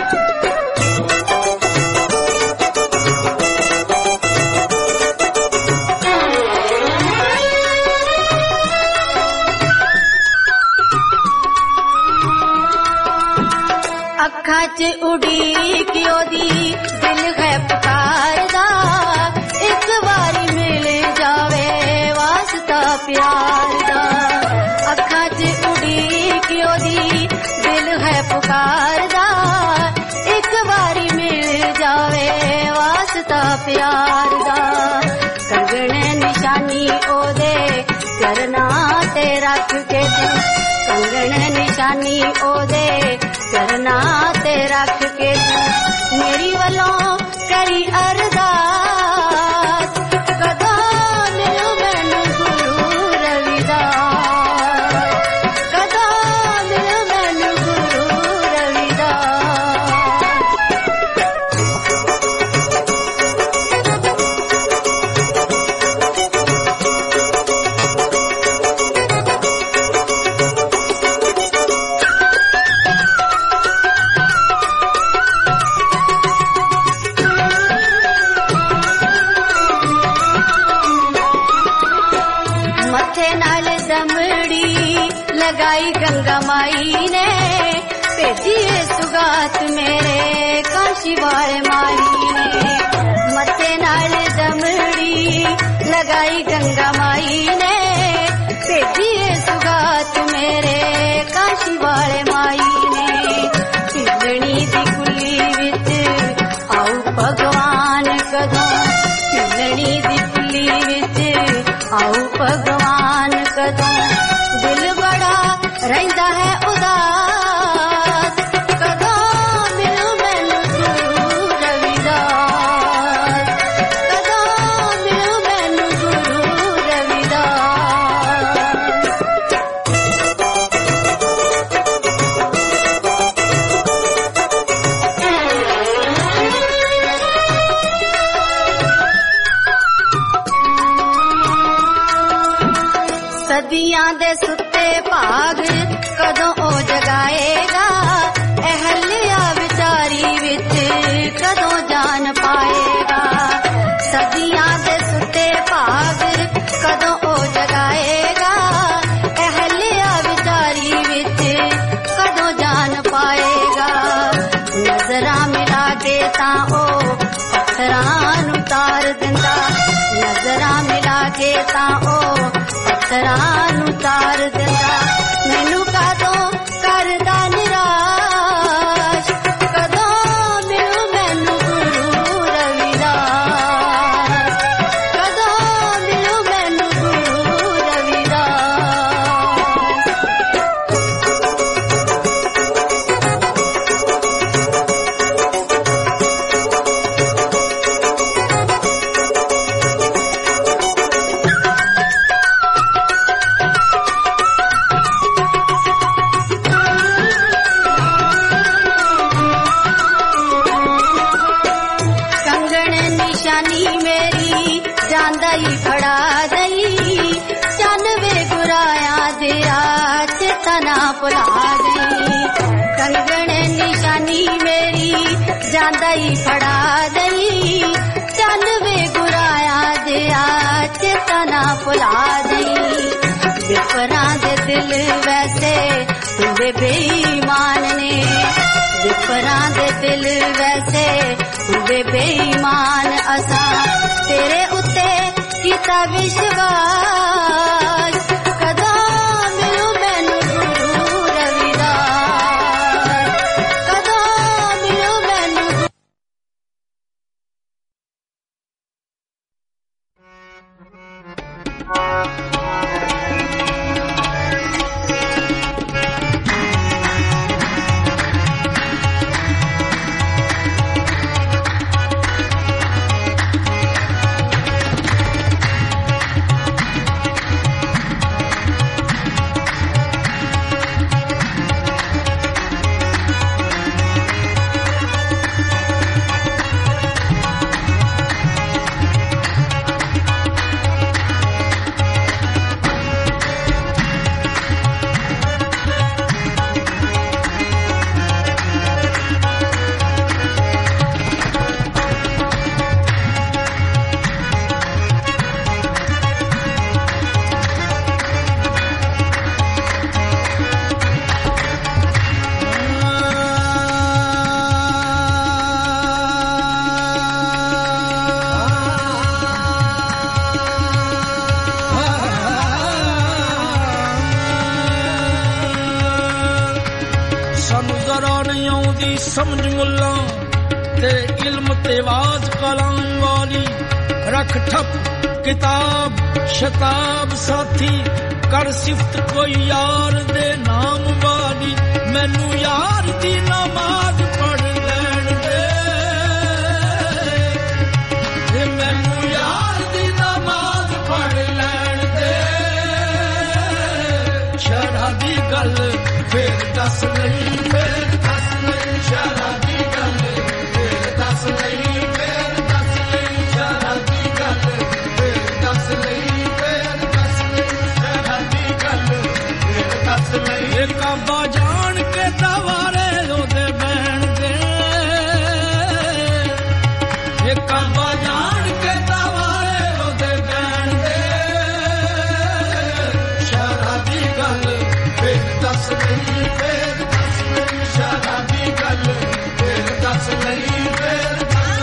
अखा च उड़ीक ओदी दिल है पुकारदा एक बारी मिल जावे वास्ता प्यार दा अखा च उड़ीक ओदी दिल है पुकारदा एक बारी मिल जावे वास्ता प्यार दा कंगने निशानी ओदे करना ते रख के कंगने निशानी ओदे करना ते रख के मेरी वलों करी अरदास कदा मिलू मैनू गुरु रविदास कदा मिलू मैनू गुरु रविदास लगाई गंगा माई ने भेजी सुगात मेरे काशी वाले माई ने मथे नाल दमड़ी लगाई गंगा माई ने भेजी सुगात मेरे काशी वाले माई ने पिलनी दी कुली विच आऊ भगवान कदों पिलनी दी कुली विच आऊ भगवान कदों दिल बड़ा रहंदा है उदास कदों मिलू मैनू गुरु रविदास कदों मिलू मैनू गुरु रविदास सदियां दे सुते भाग कदों ओ जगाएगा अहल्या विचारी विच कदों जान पाएगा सदियां दे सुते भाग कदों ओ जगाएगा अहल्या विचारी विच कदों जान पाएगा नजरां मिला के तां ओ पत्थरां नूं तार दिंदा नजरां मिला के तां ओ पत्थरां नूं तार दिंदा मैनू कदों करदा निराश कदों मिलू मैनू गुरु रविदास कदों मिलू मैनू गुरु रविदास जांदाई फड़ा दई चनवे गुराया दिया चेतना भुला दई कंगन निशानी मेरी जांदाई फड़ा दई चनवे गुराया दिया चेतना भुला दई विपरा दे दिल वैसे तुंदे बेईमान ने विपरा दे दिल वैसे तुंदे बेईमान असा तेरे उत्ते कीता विश्वास कदों मिलू मैनू गुरु रविदास कदों मिलू मैनू समझ मुल्ला ते इल्म ते वाज कलाम वाली रख ठप किताब शताब साथी कर सिफ्त कोई यार दे नाम वाली मैनू यार दी नमाज पढ़ लैण दे मैनू यार दी नमाज पढ़ लैण दे शरा दी गल फिर दस नहीं फिर दस नहीं शरा दी गल फिर दस नहीं फिर दस नहीं शरा दी गल फिर दस नहीं फिर दस नहीं शरा दी गल फिर दस नहीं काबा जान के दवारे रोदे बहन दे काबा जान के दवारे रोदे बहन दे शरा दी गल फिर दस नहीं फिर दस नहीं शरा दी गल फिर दस नहीं फिर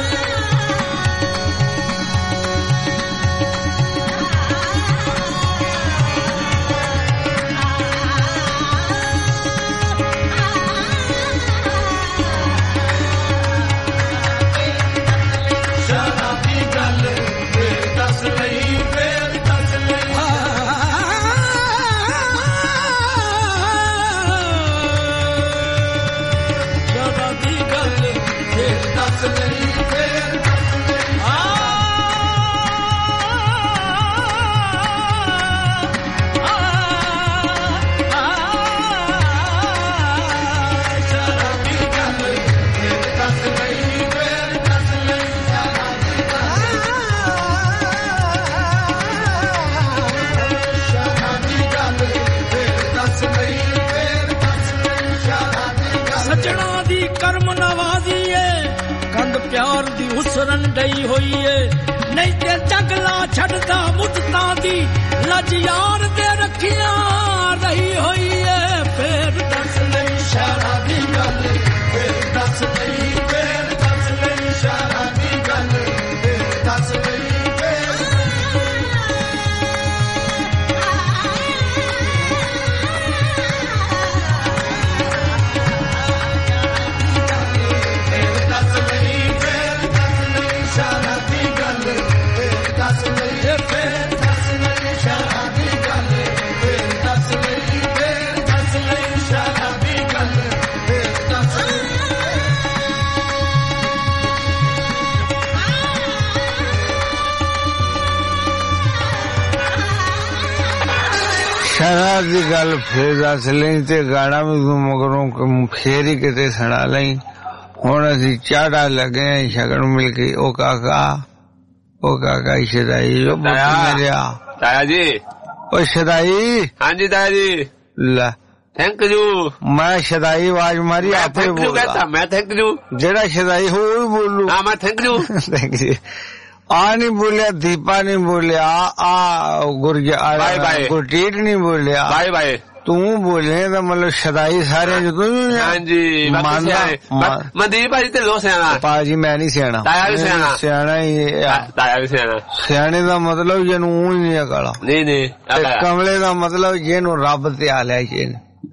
हुसरन डई होई है नहीं ते जगला छड़दा मुद्दां दी लज यार दे रखिया रही होई है फिर दस नहीं शरा दी गल फिर दस नहीं फिर दस नहीं शरा दी गल फिर दस नहीं शरा दी गल फिर दस लई ते गाना भी मगरों फेर ही किते सुना लई हुण असीं चाड़ा लगे शगन मिल के ओ काका ओ काका शदाई ओ मेरे ताया जी ओ शदाई हाँ जी ताया जी ला थैंक यू मैं शदाई आवाज मारी आपे बोला मैं थैंक यू जेड़ा शदाई हो बोलू हाँ मैं थैंक यू थैंक यू आ नहीं बोलिया दीपा नहीं बोलिया आ गुरजा गुरटीट नहीं बोलिया बाय बाय तू बोले तो मतलब शदाई सारे जो तू हाँ जी मनदीप भाजी ते लो सियाना पाजी मैं नहीं सियाना ताया भी सियाना सियाना ही ताया भी सियाना सियाने का मतलब जेनू ही नहीं अकाला नहीं नहीं कमले का मतलब जेनू रब ते आ लिया जे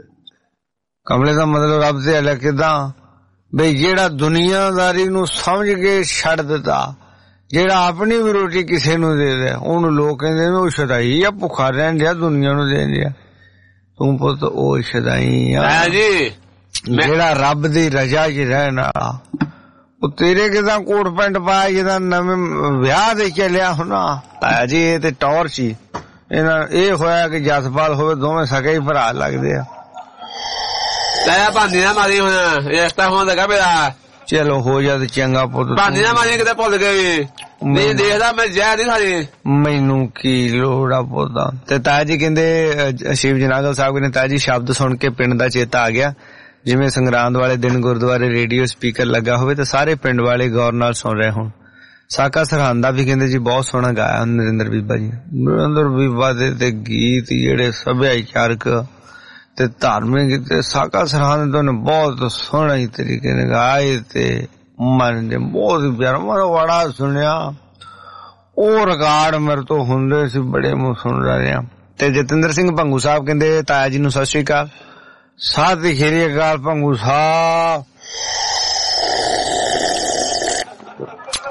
कमले का मतलब रब ते आ लिया किदा बई जेड़ा दुनियादारी नू समझ के छड़ दिता जेड़ा अपनी भी रोटी किसी नू दे दे ओनू लोग कहंदे ने ओ शदाई या भुखा रहन दिया दुनिया नू दे दिया तू पुत ओ शदाई आ जी जेड़ा रब दी रजा च रहन वाला ओ तेरे किदा कोट पैंट पाया जिदा नवे विआह दे चलिया होना ताया जी ए ते टौर सी इना ए होया कि जसपाल होवे दोवें सके ही भरा लगदे आ ताया भांदी ना मारी हुण रिश्ता होण लगा मेरा चलो हो जा ते चंगा पुत भांदी ना मारी किते भुल गए नहीं देखदा मैं जय नहीं सारी मैनू की लोड़ आ पुत ते ताया जी कहंदे शिव जनागल साहब ने ताया जी शब्द सुन के पिंड दा चेता आ गया जिवें संगरांद वाले दिन गुरुद्वारे रेडियो स्पीकर लगा होवे ते सारे पिंड वाले गौर नाल सुन रहे होण साका सरहंदा भी कहंदे जी बहुत सोहना गाया नरेंद्र बीबा जी नरेंद्र बीबा दे ते गीत जेड़े सभ्याचारक ते धार्मिक ते साका सरहंद तो ने बहुत सोहना ही तरीके ने गाए ते मन दे बहुत ही प्यारा मैं बड़ा सुनिया ओ रिकॉर्ड मेरे तो हुंदे सी बड़े मुंह सुन रहे हैं ते जतिंदर सिंह भंगू साहब कहंदे ताया जी नु सत श्री अकाल साथ ही श्री अकाल भंगू साहब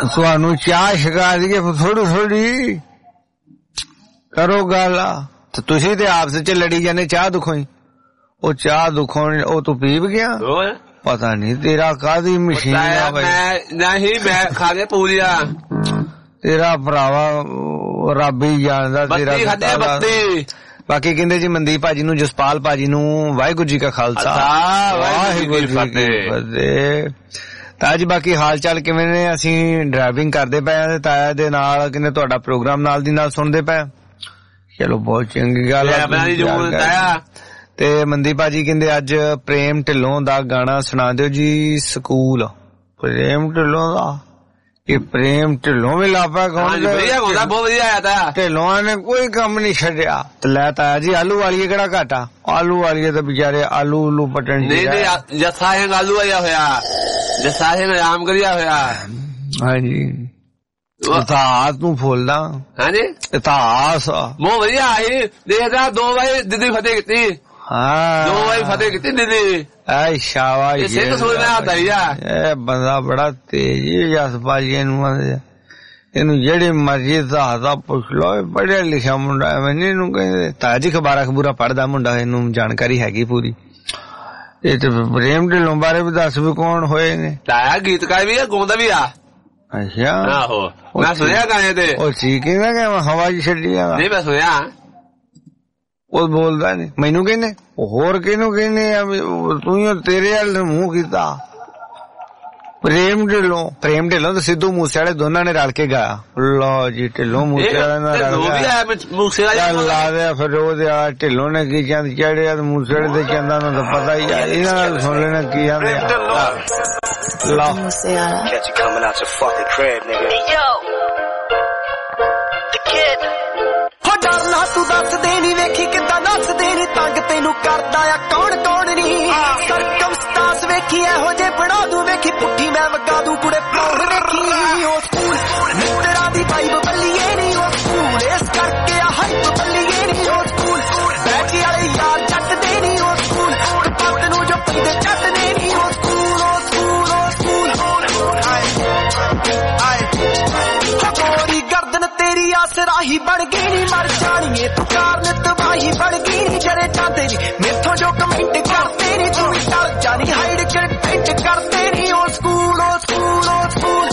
ਤੁਹਾਨੂੰ ਚਾਹ ਛਕਾ ਦਈਏ ਥੋੜੀ ਥੋੜੀ ਕਰੋ ਗੱਲ ਤੇ ਤੁਸੀਂ ਤੇ ਆਪਸ ਚ ਲੜੀ ਜਾਂਦੇ ਚਾਹ ਦੁਖੋਈ ਉਹ ਚਾਹ ਦੁਖੋਂ ਉਹ ਤੂੰ ਪੀਵ ਗਿਆ ਪਤਾ ਨਹੀਂ ਤੇਰਾ ਕਾਹਦੀ ਮਸ਼ੀਨ ਆ ਬਈ ਨਹੀਂ ਮੈਂ ਖਾ ਕੇ ਪੂਰੀਆ ਤੇਰਾ ਭਰਾਵਾ ਰੱਬ ਹੀ ਜਾਣਦਾ ਤੇਰਾ ਬਾਕੀ ਕਹਿੰਦੇ ਜੀ ਮਨਦੀਪ ਭਾਜੀ ਨੂੰ ਜਸਪਾਲ ਭਾਜੀ ਨੂੰ ਵਾਹਿਗੁਰੂ ਜੀ ਕਾ ਖਾਲਸਾ ਵਾਹਿਗੁਰੂ ਜੀ ਕੀ ਫਤਿਹ। ਤਾਂ ਜੀ ਬਾਕੀ ਹਾਲ ਚਾਲ ਕਿਵੇਂ ਨੇ? ਅਸੀਂ ਡਰਾਈਵਿੰਗ ਕਰਦੇ ਪਏ ਆ ਤੇ ਤਾਇਆ ਦੇ ਨਾਲ ਕਹਿੰਦੇ ਤੁਹਾਡਾ ਪ੍ਰੋਗਰਾਮ ਨਾਲ ਦੀ ਨਾਲ ਸੁਣਦੇ ਪਏ। ਚਲੋ ਬਹੁਤ ਚੰਗੀ ਗੱਲ ਹੈ। ਤੇ ਮਨਦੀਪ ਭਾਜੀ ਕਹਿੰਦੇ ਅੱਜ ਪ੍ਰੇਮ ਢਿੱਲੋਂ ਦਾ ਗਾਣਾ ਸੁਣਾ ਦਿਓ ਜੀ ਸਕੂਲ। ਪ੍ਰੇਮ ਢਿੱਲੋਂ ਦਾ ਇਹ ਪ੍ਰੇਮ ਢਿੱਲੋਂ ਵੀ ਲਾਪਾ ਕੌਣ ਢਿੱਲੋਂ ਨੇ ਕੋਈ ਕੰਮ ਨੀ ਛੱਡਿਆ ਤੇ ਲੈ ਤਾਇਆ ਜੀ ਆਲੂ ਵਾਲੀਏ ਕਿਹੜਾ ਘਾਟਾ ਆਲੂ ਵਾਲੀਏ ਤਾਂ ਵਿਚਾਰੇ ਆਲੂ ਉਲੂ ਪਟਣ ਜੱਸਾ ਸਿੰਘ ਆਲੂ ਆਇਆ ਹੋਇਆ ਜੱਸਾ ਸਿੰਘ ਆਰਾਮ ਕਰਿਆ ਹੋਇਆ। ਹਾਂਜੀ ਇਤਿਹਾਸ ਨੂੰ ਫੋਲਦਾ ਹਾਂਜੀ ਇਤਿਹਾਸ ਬਹੁਤ ਵਧੀਆ ਆਈ ਦੇਖਦਾ ਦੋ ਵਾਰੀ ਦਿੱਲੀ ਫਤਿਹ ਕੀਤੀ ਹਾਂ ਦੋ ਵਾਰੀ ਫਤਿਹ ਕੀਤੀ ਦਿੱਲੀ ਐ ਸ਼ਾਬਾਸ਼ ਇਹ ਸਿੱਖ ਸੋਚਦਾ ਆਦਾ ਯਾਰ ਇਹ ਬੰਦਾ ਬੜਾ ਤੇਜ਼ ਹੈ ਜਸਪਾਲ ਜੀ ਨੂੰ ਇਹਨੂੰ ਜਿਹੜੇ ਮਰਜ਼ੀ ਦਾ ਹਦਾ ਪੁੱਛ ਲੋ ਪੜ੍ਹਿਆ ਲਿਖਿਆ ਮੁੰਡਾ ਹੈ ਮੈਨੂੰ ਇਹਨੂੰ ਕਹਿੰਦੇ ਤਾਜੀ ਖਬਰਾਂ ਖਬੂਰਾ ਪੜ੍ਹਦਾ ਮੁੰਡਾ ਇਹਨੂੰ ਜਾਣਕਾਰੀ ਹੈਗੀ ਪੂਰੀ। ਇਹ ਤੇ ਪ੍ਰੇਮ ਢਿੱਲੋਂ ਬਾਰੇ ਵੀ ਦੱਸ ਵੀ ਕੌਣ ਹੋਏ ਨੇ? ਤਾਇਆ ਗੀਤਕਾਰ ਵੀ ਆ ਗਾਉਂਦਾ ਵੀ ਆ। ਅੱਛਾ ਆਹੋ ਮੈਂ ਸੁਣਿਆ ਗਾਣੇ ਤੇ ਉਹ ਸੀ ਕਹਿੰਦਾ ਕਿ ਹਵਾ ਚ ਛੱਡੀ ਆ ਨਹੀਂ ਮੈਂ ਸੁਣਿਆ ਉਹ ਬੋਲਦਾ ਨੀ ਮੈਨੂੰ ਕਹਿੰਦੇ ਹੋਰ ਕਿਹਨੂੰ ਕਹਿੰਦੇ ਤੂੰ ਤੇਰੇ ਵੱਲ ਮੂੰਹ ਕੀਤਾ। ਪ੍ਰੇਮ ਢਿੱਲੋਂ ਪ੍ਰੇਮ ਢਿੱਲੋਂ ਤੇ ਸਿੱਧੂ ਮੂਸੇ ਵਾਲੇ ਦੋਨਾਂ ਨੇ ਰਲ ਕੇ ਗਾਇਆ। ਲਓ ਜੀ ਢਿੱਲੋਂ ਮੂਸੇ ਵਾਲੇ ਨਾਲ ਰਲ ਲਾ ਦਿਆ ਫਿਰ ਉਹਦੇ ਆ ਢਿੱਲੋਂ ਨੇ ਕੀ ਚੰਦ ਚੜਿਆ ਤੇ ਮੂਸੇ ਵਾਲੇ ਦੇ ਚੰਦਾਂ ਨੂੰ ਤਾਂ ਪਤਾ ਹੀ ਆ ਇਹਨਾਂ ਨਾਲ ਸੁਣ ਲੈਣਾ ਕੀ ਆਂਦੇ ਆ। ਲਓ ਡਰਨਾ ਤੂੰ ਦੱਸ ਦੇ ਨੀ ਵੇਖੀ ਕਿੱਦਾਂ ਨੱਚਦੇ ਨੀ ਤੰਗ ਤੈਨੂੰ ਕਰਦਾ ਆ ਕੌਣ ਕੌਣ ਨੀ ਸਰਕਮਸਟਾਂਸ ਵੇਖੀ ਇਹੋ ਜੇ ਬਣਾ ਦੂੰ ਵੇਖੀ ਪੁੱਠੀ ਮੈਂ ਵਗਾ ਦੂੰ ਕੁੜੇ ਪੌੜ ਵੇਖੀ ਉਹ ਸਕੂਲ ਮਿੱਤਰਾਂ ਦੀ ਵਾਈਬ ਬੱਲੀਏ ਨੀ ਉਹ ਸਕੂਲ ਇਸ ਕਰਕੇ ਆ ਹਾਈਪ ਬੱਲੀਏ ਨੀ ਉਹ ਸਕੂਲ ਬੈਠੀ ਵਾਲੇ ਯਾਰ ਚੱਟਦੇ ਨੀ ਉਹ ਸਕੂਲ ਪੱਤ ਨੂੰ ਜੋ ਪੈਂਦੇ ਚੱਟਦੇ ਨੀ ਉਹ ਸਕੂਲ ਉਹ ਸਕੂਲ ਉਹ ਸਕੂਲ ਆਏ ਗੋਰੀ ਗਰਦਨ ਤੇਰੀ ਆਸਰਾਹੀ ਬਣ ਗਈ ਨੀ ਮਰ ਜਾਣੀਏ ਤੂੰ ਕਾਰਨ ਤਬਾਹੀ ਬਣ ਗਈ ਨੀ ਜਰੇ ਚਾਹਦੇ ਨੀ ਮੈਥੋਂ ਜੋ ਕਮੈਂਟ ਕਰਦੇ ਨੀ ਤੂੰ ਵੀ ਡਰ ਜਾਣੀ ਹਾਈਡ ਕਰ ਟੈਂਟ ਕਰਦੇ ਨੀ ਉਹ ਸਕੂਲ ਉਹ ਸਕੂਲ ਉਹ ਸਕੂਲ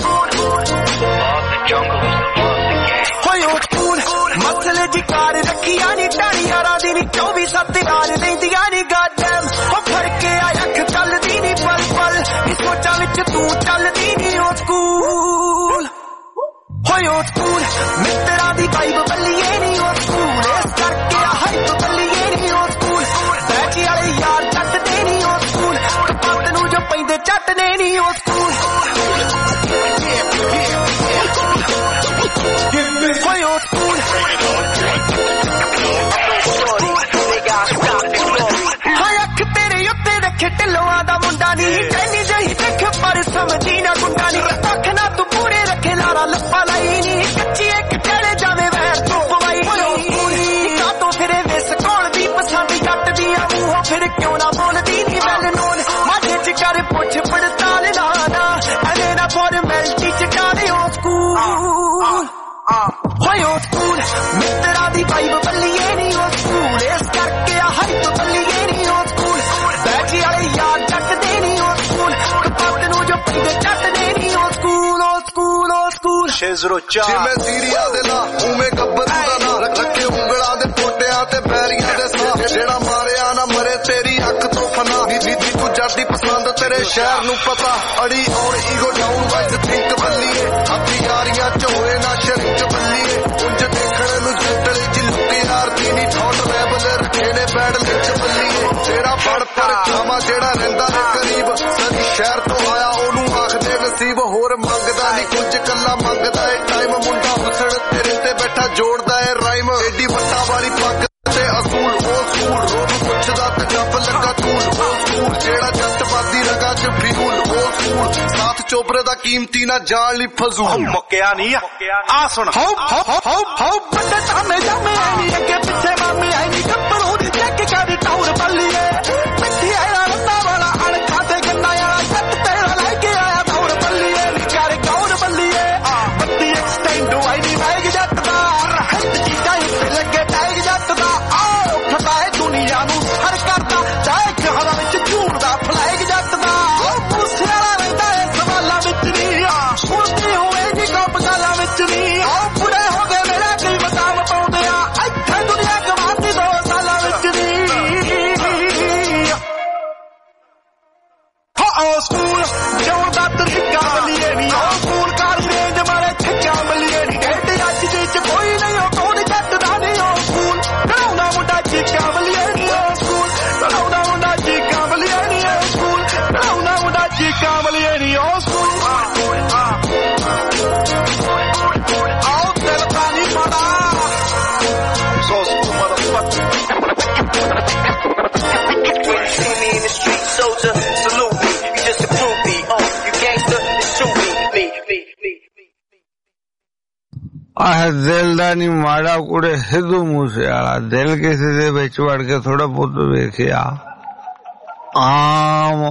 ਹੋਏ ਉਹ ਸਕੂਲ ਮਸਲੇ ਦੀ ਕਾਰ ਰੱਖੀਆਂ ਨੀ ਟਾਣੀ ਯਾਰਾਂ ਦੀ ਨੀ ਚੌਵੀ ਸੱਤ ਨਾਲ ਲੈਂਦੀਆਂ ਨੀ ਗਾਡਮ ਉਹ ਫੜ ਕੇ ਆ ਅੱਖ ਚੱਲਦੀ ਨੀ ਪਲ ਪਲ ਨੀ ਸੋਚਾਂ ਵਿੱਚ ਤੂੰ ਚੱਲਦੀ ਨੀ ਉਹ ਸਕੂਲ ਹੋਏ ਉਹ ਸਕੂਲ ਮਿੱਤਰਾਂ ਦੀ ਵਾਈਬ ਬੱਲੀਏ ਨੀ ਉਹ ਸਕੂਲ ਇਸ ਕਰਕੇ ਆ ਹਾਈਪ ਬੱਲੀਏ ਨੀ ਉਹ ਸਕੂਲ ਬੈਠੀ ਵਾਲੇ ਯਾਰ ਚੱਟਦੇ ਨੀ ਉਹ ਸਕੂਲ ਪੱਤ ਨੂੰ ਜੋ ਪੈਂਦੇ ਚੱਟਦੇ ਨੀ ਉਹ ਸਕੂਲ ਹੋਏ ਉਹ ਸਕੂਲ ਹਾਏ ਅੱਖ ਤੇਰੇ ਉੱਤੇ ਰੱਖੇ ਢਿੱਲੋਂ ਦਾ ਮੁੰਡਾ ਨੀ ਟੈਨੀ ਜਹੀ ਦੇਖ ਪਰ ਸਮਝੀ ਨਾ ਗੁੰਡਾ ਨੀ ਅੱਖ ਨਾ ਤੂੰ ਪੂਰੇ ਰੱਖੇ ਲਾਰਾ ਲੱਪਾ ਲਾਈ ਨੀ ਕੱਚੀ ਇੱਕ ਚੜੇ ਜਾਵੇ ਵੈਰ ਤੂੰ ਪਵਾਈ ਕਾ ਤੋਂ ਫਿਰੇ ਵਿਸ ਕੋਲ ਦੀ ਪਸੰਦ ਜੱਟ ਦੀ ਆ ਮੂੰਹੋਂ ਫਿਰ ਕਿਉਂ ਨਾ ਬੋਲਦੀ ਨੀ ਵੈਲ ਨੋਨ ਮਾਝੇ ਚ ਕਰ ਪੁੱਛ ਪੜਤਾਲ ਨਾ ਨਾ ਐਵੇਂ ਨਾ ਫਾਰਮੈਲਿਟੀ ਚ ਡਾਲੇ ਉਹ ਸਕੂਲ ਹੋਏ ਉਹ ਸਕੂਲ ਮਿੱਤਰਾਂ ਦੀ ਵਾਈਬ ਬੱਲੀਏ ਨੀ ਉਹ ਸਕੂਲ ਇਸ ਕਰਕੇ ਆ ਹਾਈਪ ਬੱਲੀਏ ਨੀ ਉਹ ਸਕੂਲ ਬੈਠੀ ਵਾਲੇ ਯਾਰ ਚੱਟਦੇ ਨੀ ਉਹ ਸਕੂਲ ਪੱਤ ਨੂੰ ਜੋ ਪੈਂਦੇ ਚੱਟਦੇ ਨੀ ਉਹ ਸਕੂਲ ਉਹ ਸਕੂਲ ਉਹ ਸਕੂਲ ਛੇ ਜ਼ੀਰੋ ਚਾਰ ਜਿਵੇਂ ਸੀਰੀਆ ਦੇ ਲਾ ਉਵੇਂ ਗੱਬਰ ਦਾ ਨਾਂ ਰੱਖੇ ਉਂਗਲਾਂ ਦੇ ਪੋਟਿਆਂ ਤੇ ਬੈਰੀਆਂ ਦੇ ਸਾਹ ਜਿਹੜਾ ਮਾਰਿਆ ਨਾ ਮਰੇ ਤੇਰੀ ਅੱਖ ਤੋਂ ਫਨਾ ਨੀ ਨੀ ਤੂੰ ਜੱਦੀ ਪਸੰਦ ਤੇਰੇ ਸ਼ਹਿਰ ਨੂੰ ਪਤਾ ਅੜੀ ਔਰ ਈਗੋ ਡਾਊਨ ਵਾਈਜ਼ ਥਿੰਕ ਬੱਲੀਏ ਹੱਥੀ ਯਾਰੀਆਂ ਚ ਹੋਏ ਨਾ ਸ਼ਰਿਕ ਬੱਲੀਏ ਉਂਝ ਦੇਖਣ ਨੂੰ ਜੱਟਲੇ ਚ ਲੁੱਟੀ ਯਾਰਦੀ ਨੀ ਠੋਟ ਲੈਬਲ ਰੱਖੇ ਨੇ ਬੈਡ ਵਿੱਚ ਬੱਲੀਏ ਤੇਰਾ ਫੜ ਪਰ ਖਾਵਾ ਜਿਹੜਾ ਰਹਿੰਦਾ ਨੇ ਕਰੀਬ ਸਦੀ ਸ਼ਹਿਰ ਤੋਂ ਆਇਆ ਉਹਨੂੰ ਆਖਦੇ ਨਸੀਬ ਹੋਰ ਮੰਗਦਾ ਨੀ ਕੁਝ ਕੱਲਾ ਮੰਗਦਾ ਏ ਟਾਈਮ ਮੁੰਡਾ ਹੁਸਣ ਤੇਰੇ ਤੇ ਬੈਠਾ ਜੋੜਦਾ ਏ ਰਾਈਮ ਏਡੀ ਵੱਟਾ ਵਾਲੀ ਪੱਗ ਤੇ ਅਸੂਲ ਉਹ ਸਕੂਲ ਰੋਜ਼ ਪੁੱਛਦਾ ਤੇ ਜੱਪ ਲੱਗਾ ਤੂਲ ਉਹ ਸਕੂਲ ਜਿਹੜਾ ਜੱਟਬਾਦੀ ਰਗਾ ਚ ਫਿਊਲ ਉਹ ਸਕੂਲ ਸਾਥ ਚੋਬਰੇ ਦਾ ਕੀਮਤੀ ਨਾ ਜਾਣ ਲਈ ਫਜ਼ੂਲ ਮੁੱਕਿਆ ਨਹੀਂ ਆ ਸੁਣ ਹਾਉ ਹਾਉ ਹਾਉ ਹਾਉ ਬੱਟੇ ਸਾਹਮਣੇ ਜਾਮੇ ਆਈ ਅੱਗੇ ਪਿੱਛੇ ਮਾਮੇ ਆਈ ਨੀ ਕੱਪੜੋਂ ਦੀ ਚੈੱਕ ਕਰੀ ਟੌਰ ਬੱਲੀਏ ਪਿੱਠੀ ਆਇਆ ਰੱਤਾ ਵਾਲਾ ਅਣਖਾ ਤੇ ਗੰਨਾ ਵਾਲਾ ਜੱਟ ਤੇਰਾ ਲੈ ਕੇ ਆਇਆ ਟੌਰ ਬੱਲੀਏ ਨੀ ਕਰ ਗੌਰ ਬੱਲੀਏ ਆਹ ਦਿਲ ਦਾ ਨਹੀਂ ਮਾੜਾ ਕੁੜੇ ਸਿੱਧੂ ਮੂਸੇ ਵਾਲਾ ਦਿਲ ਕਿਸੇ ਦੇ ਵਿੱਚ ਵੜ ਕੇ ਥੋੜਾ ਬਹੁਤ ਵੇਖਿਆ ਆਮ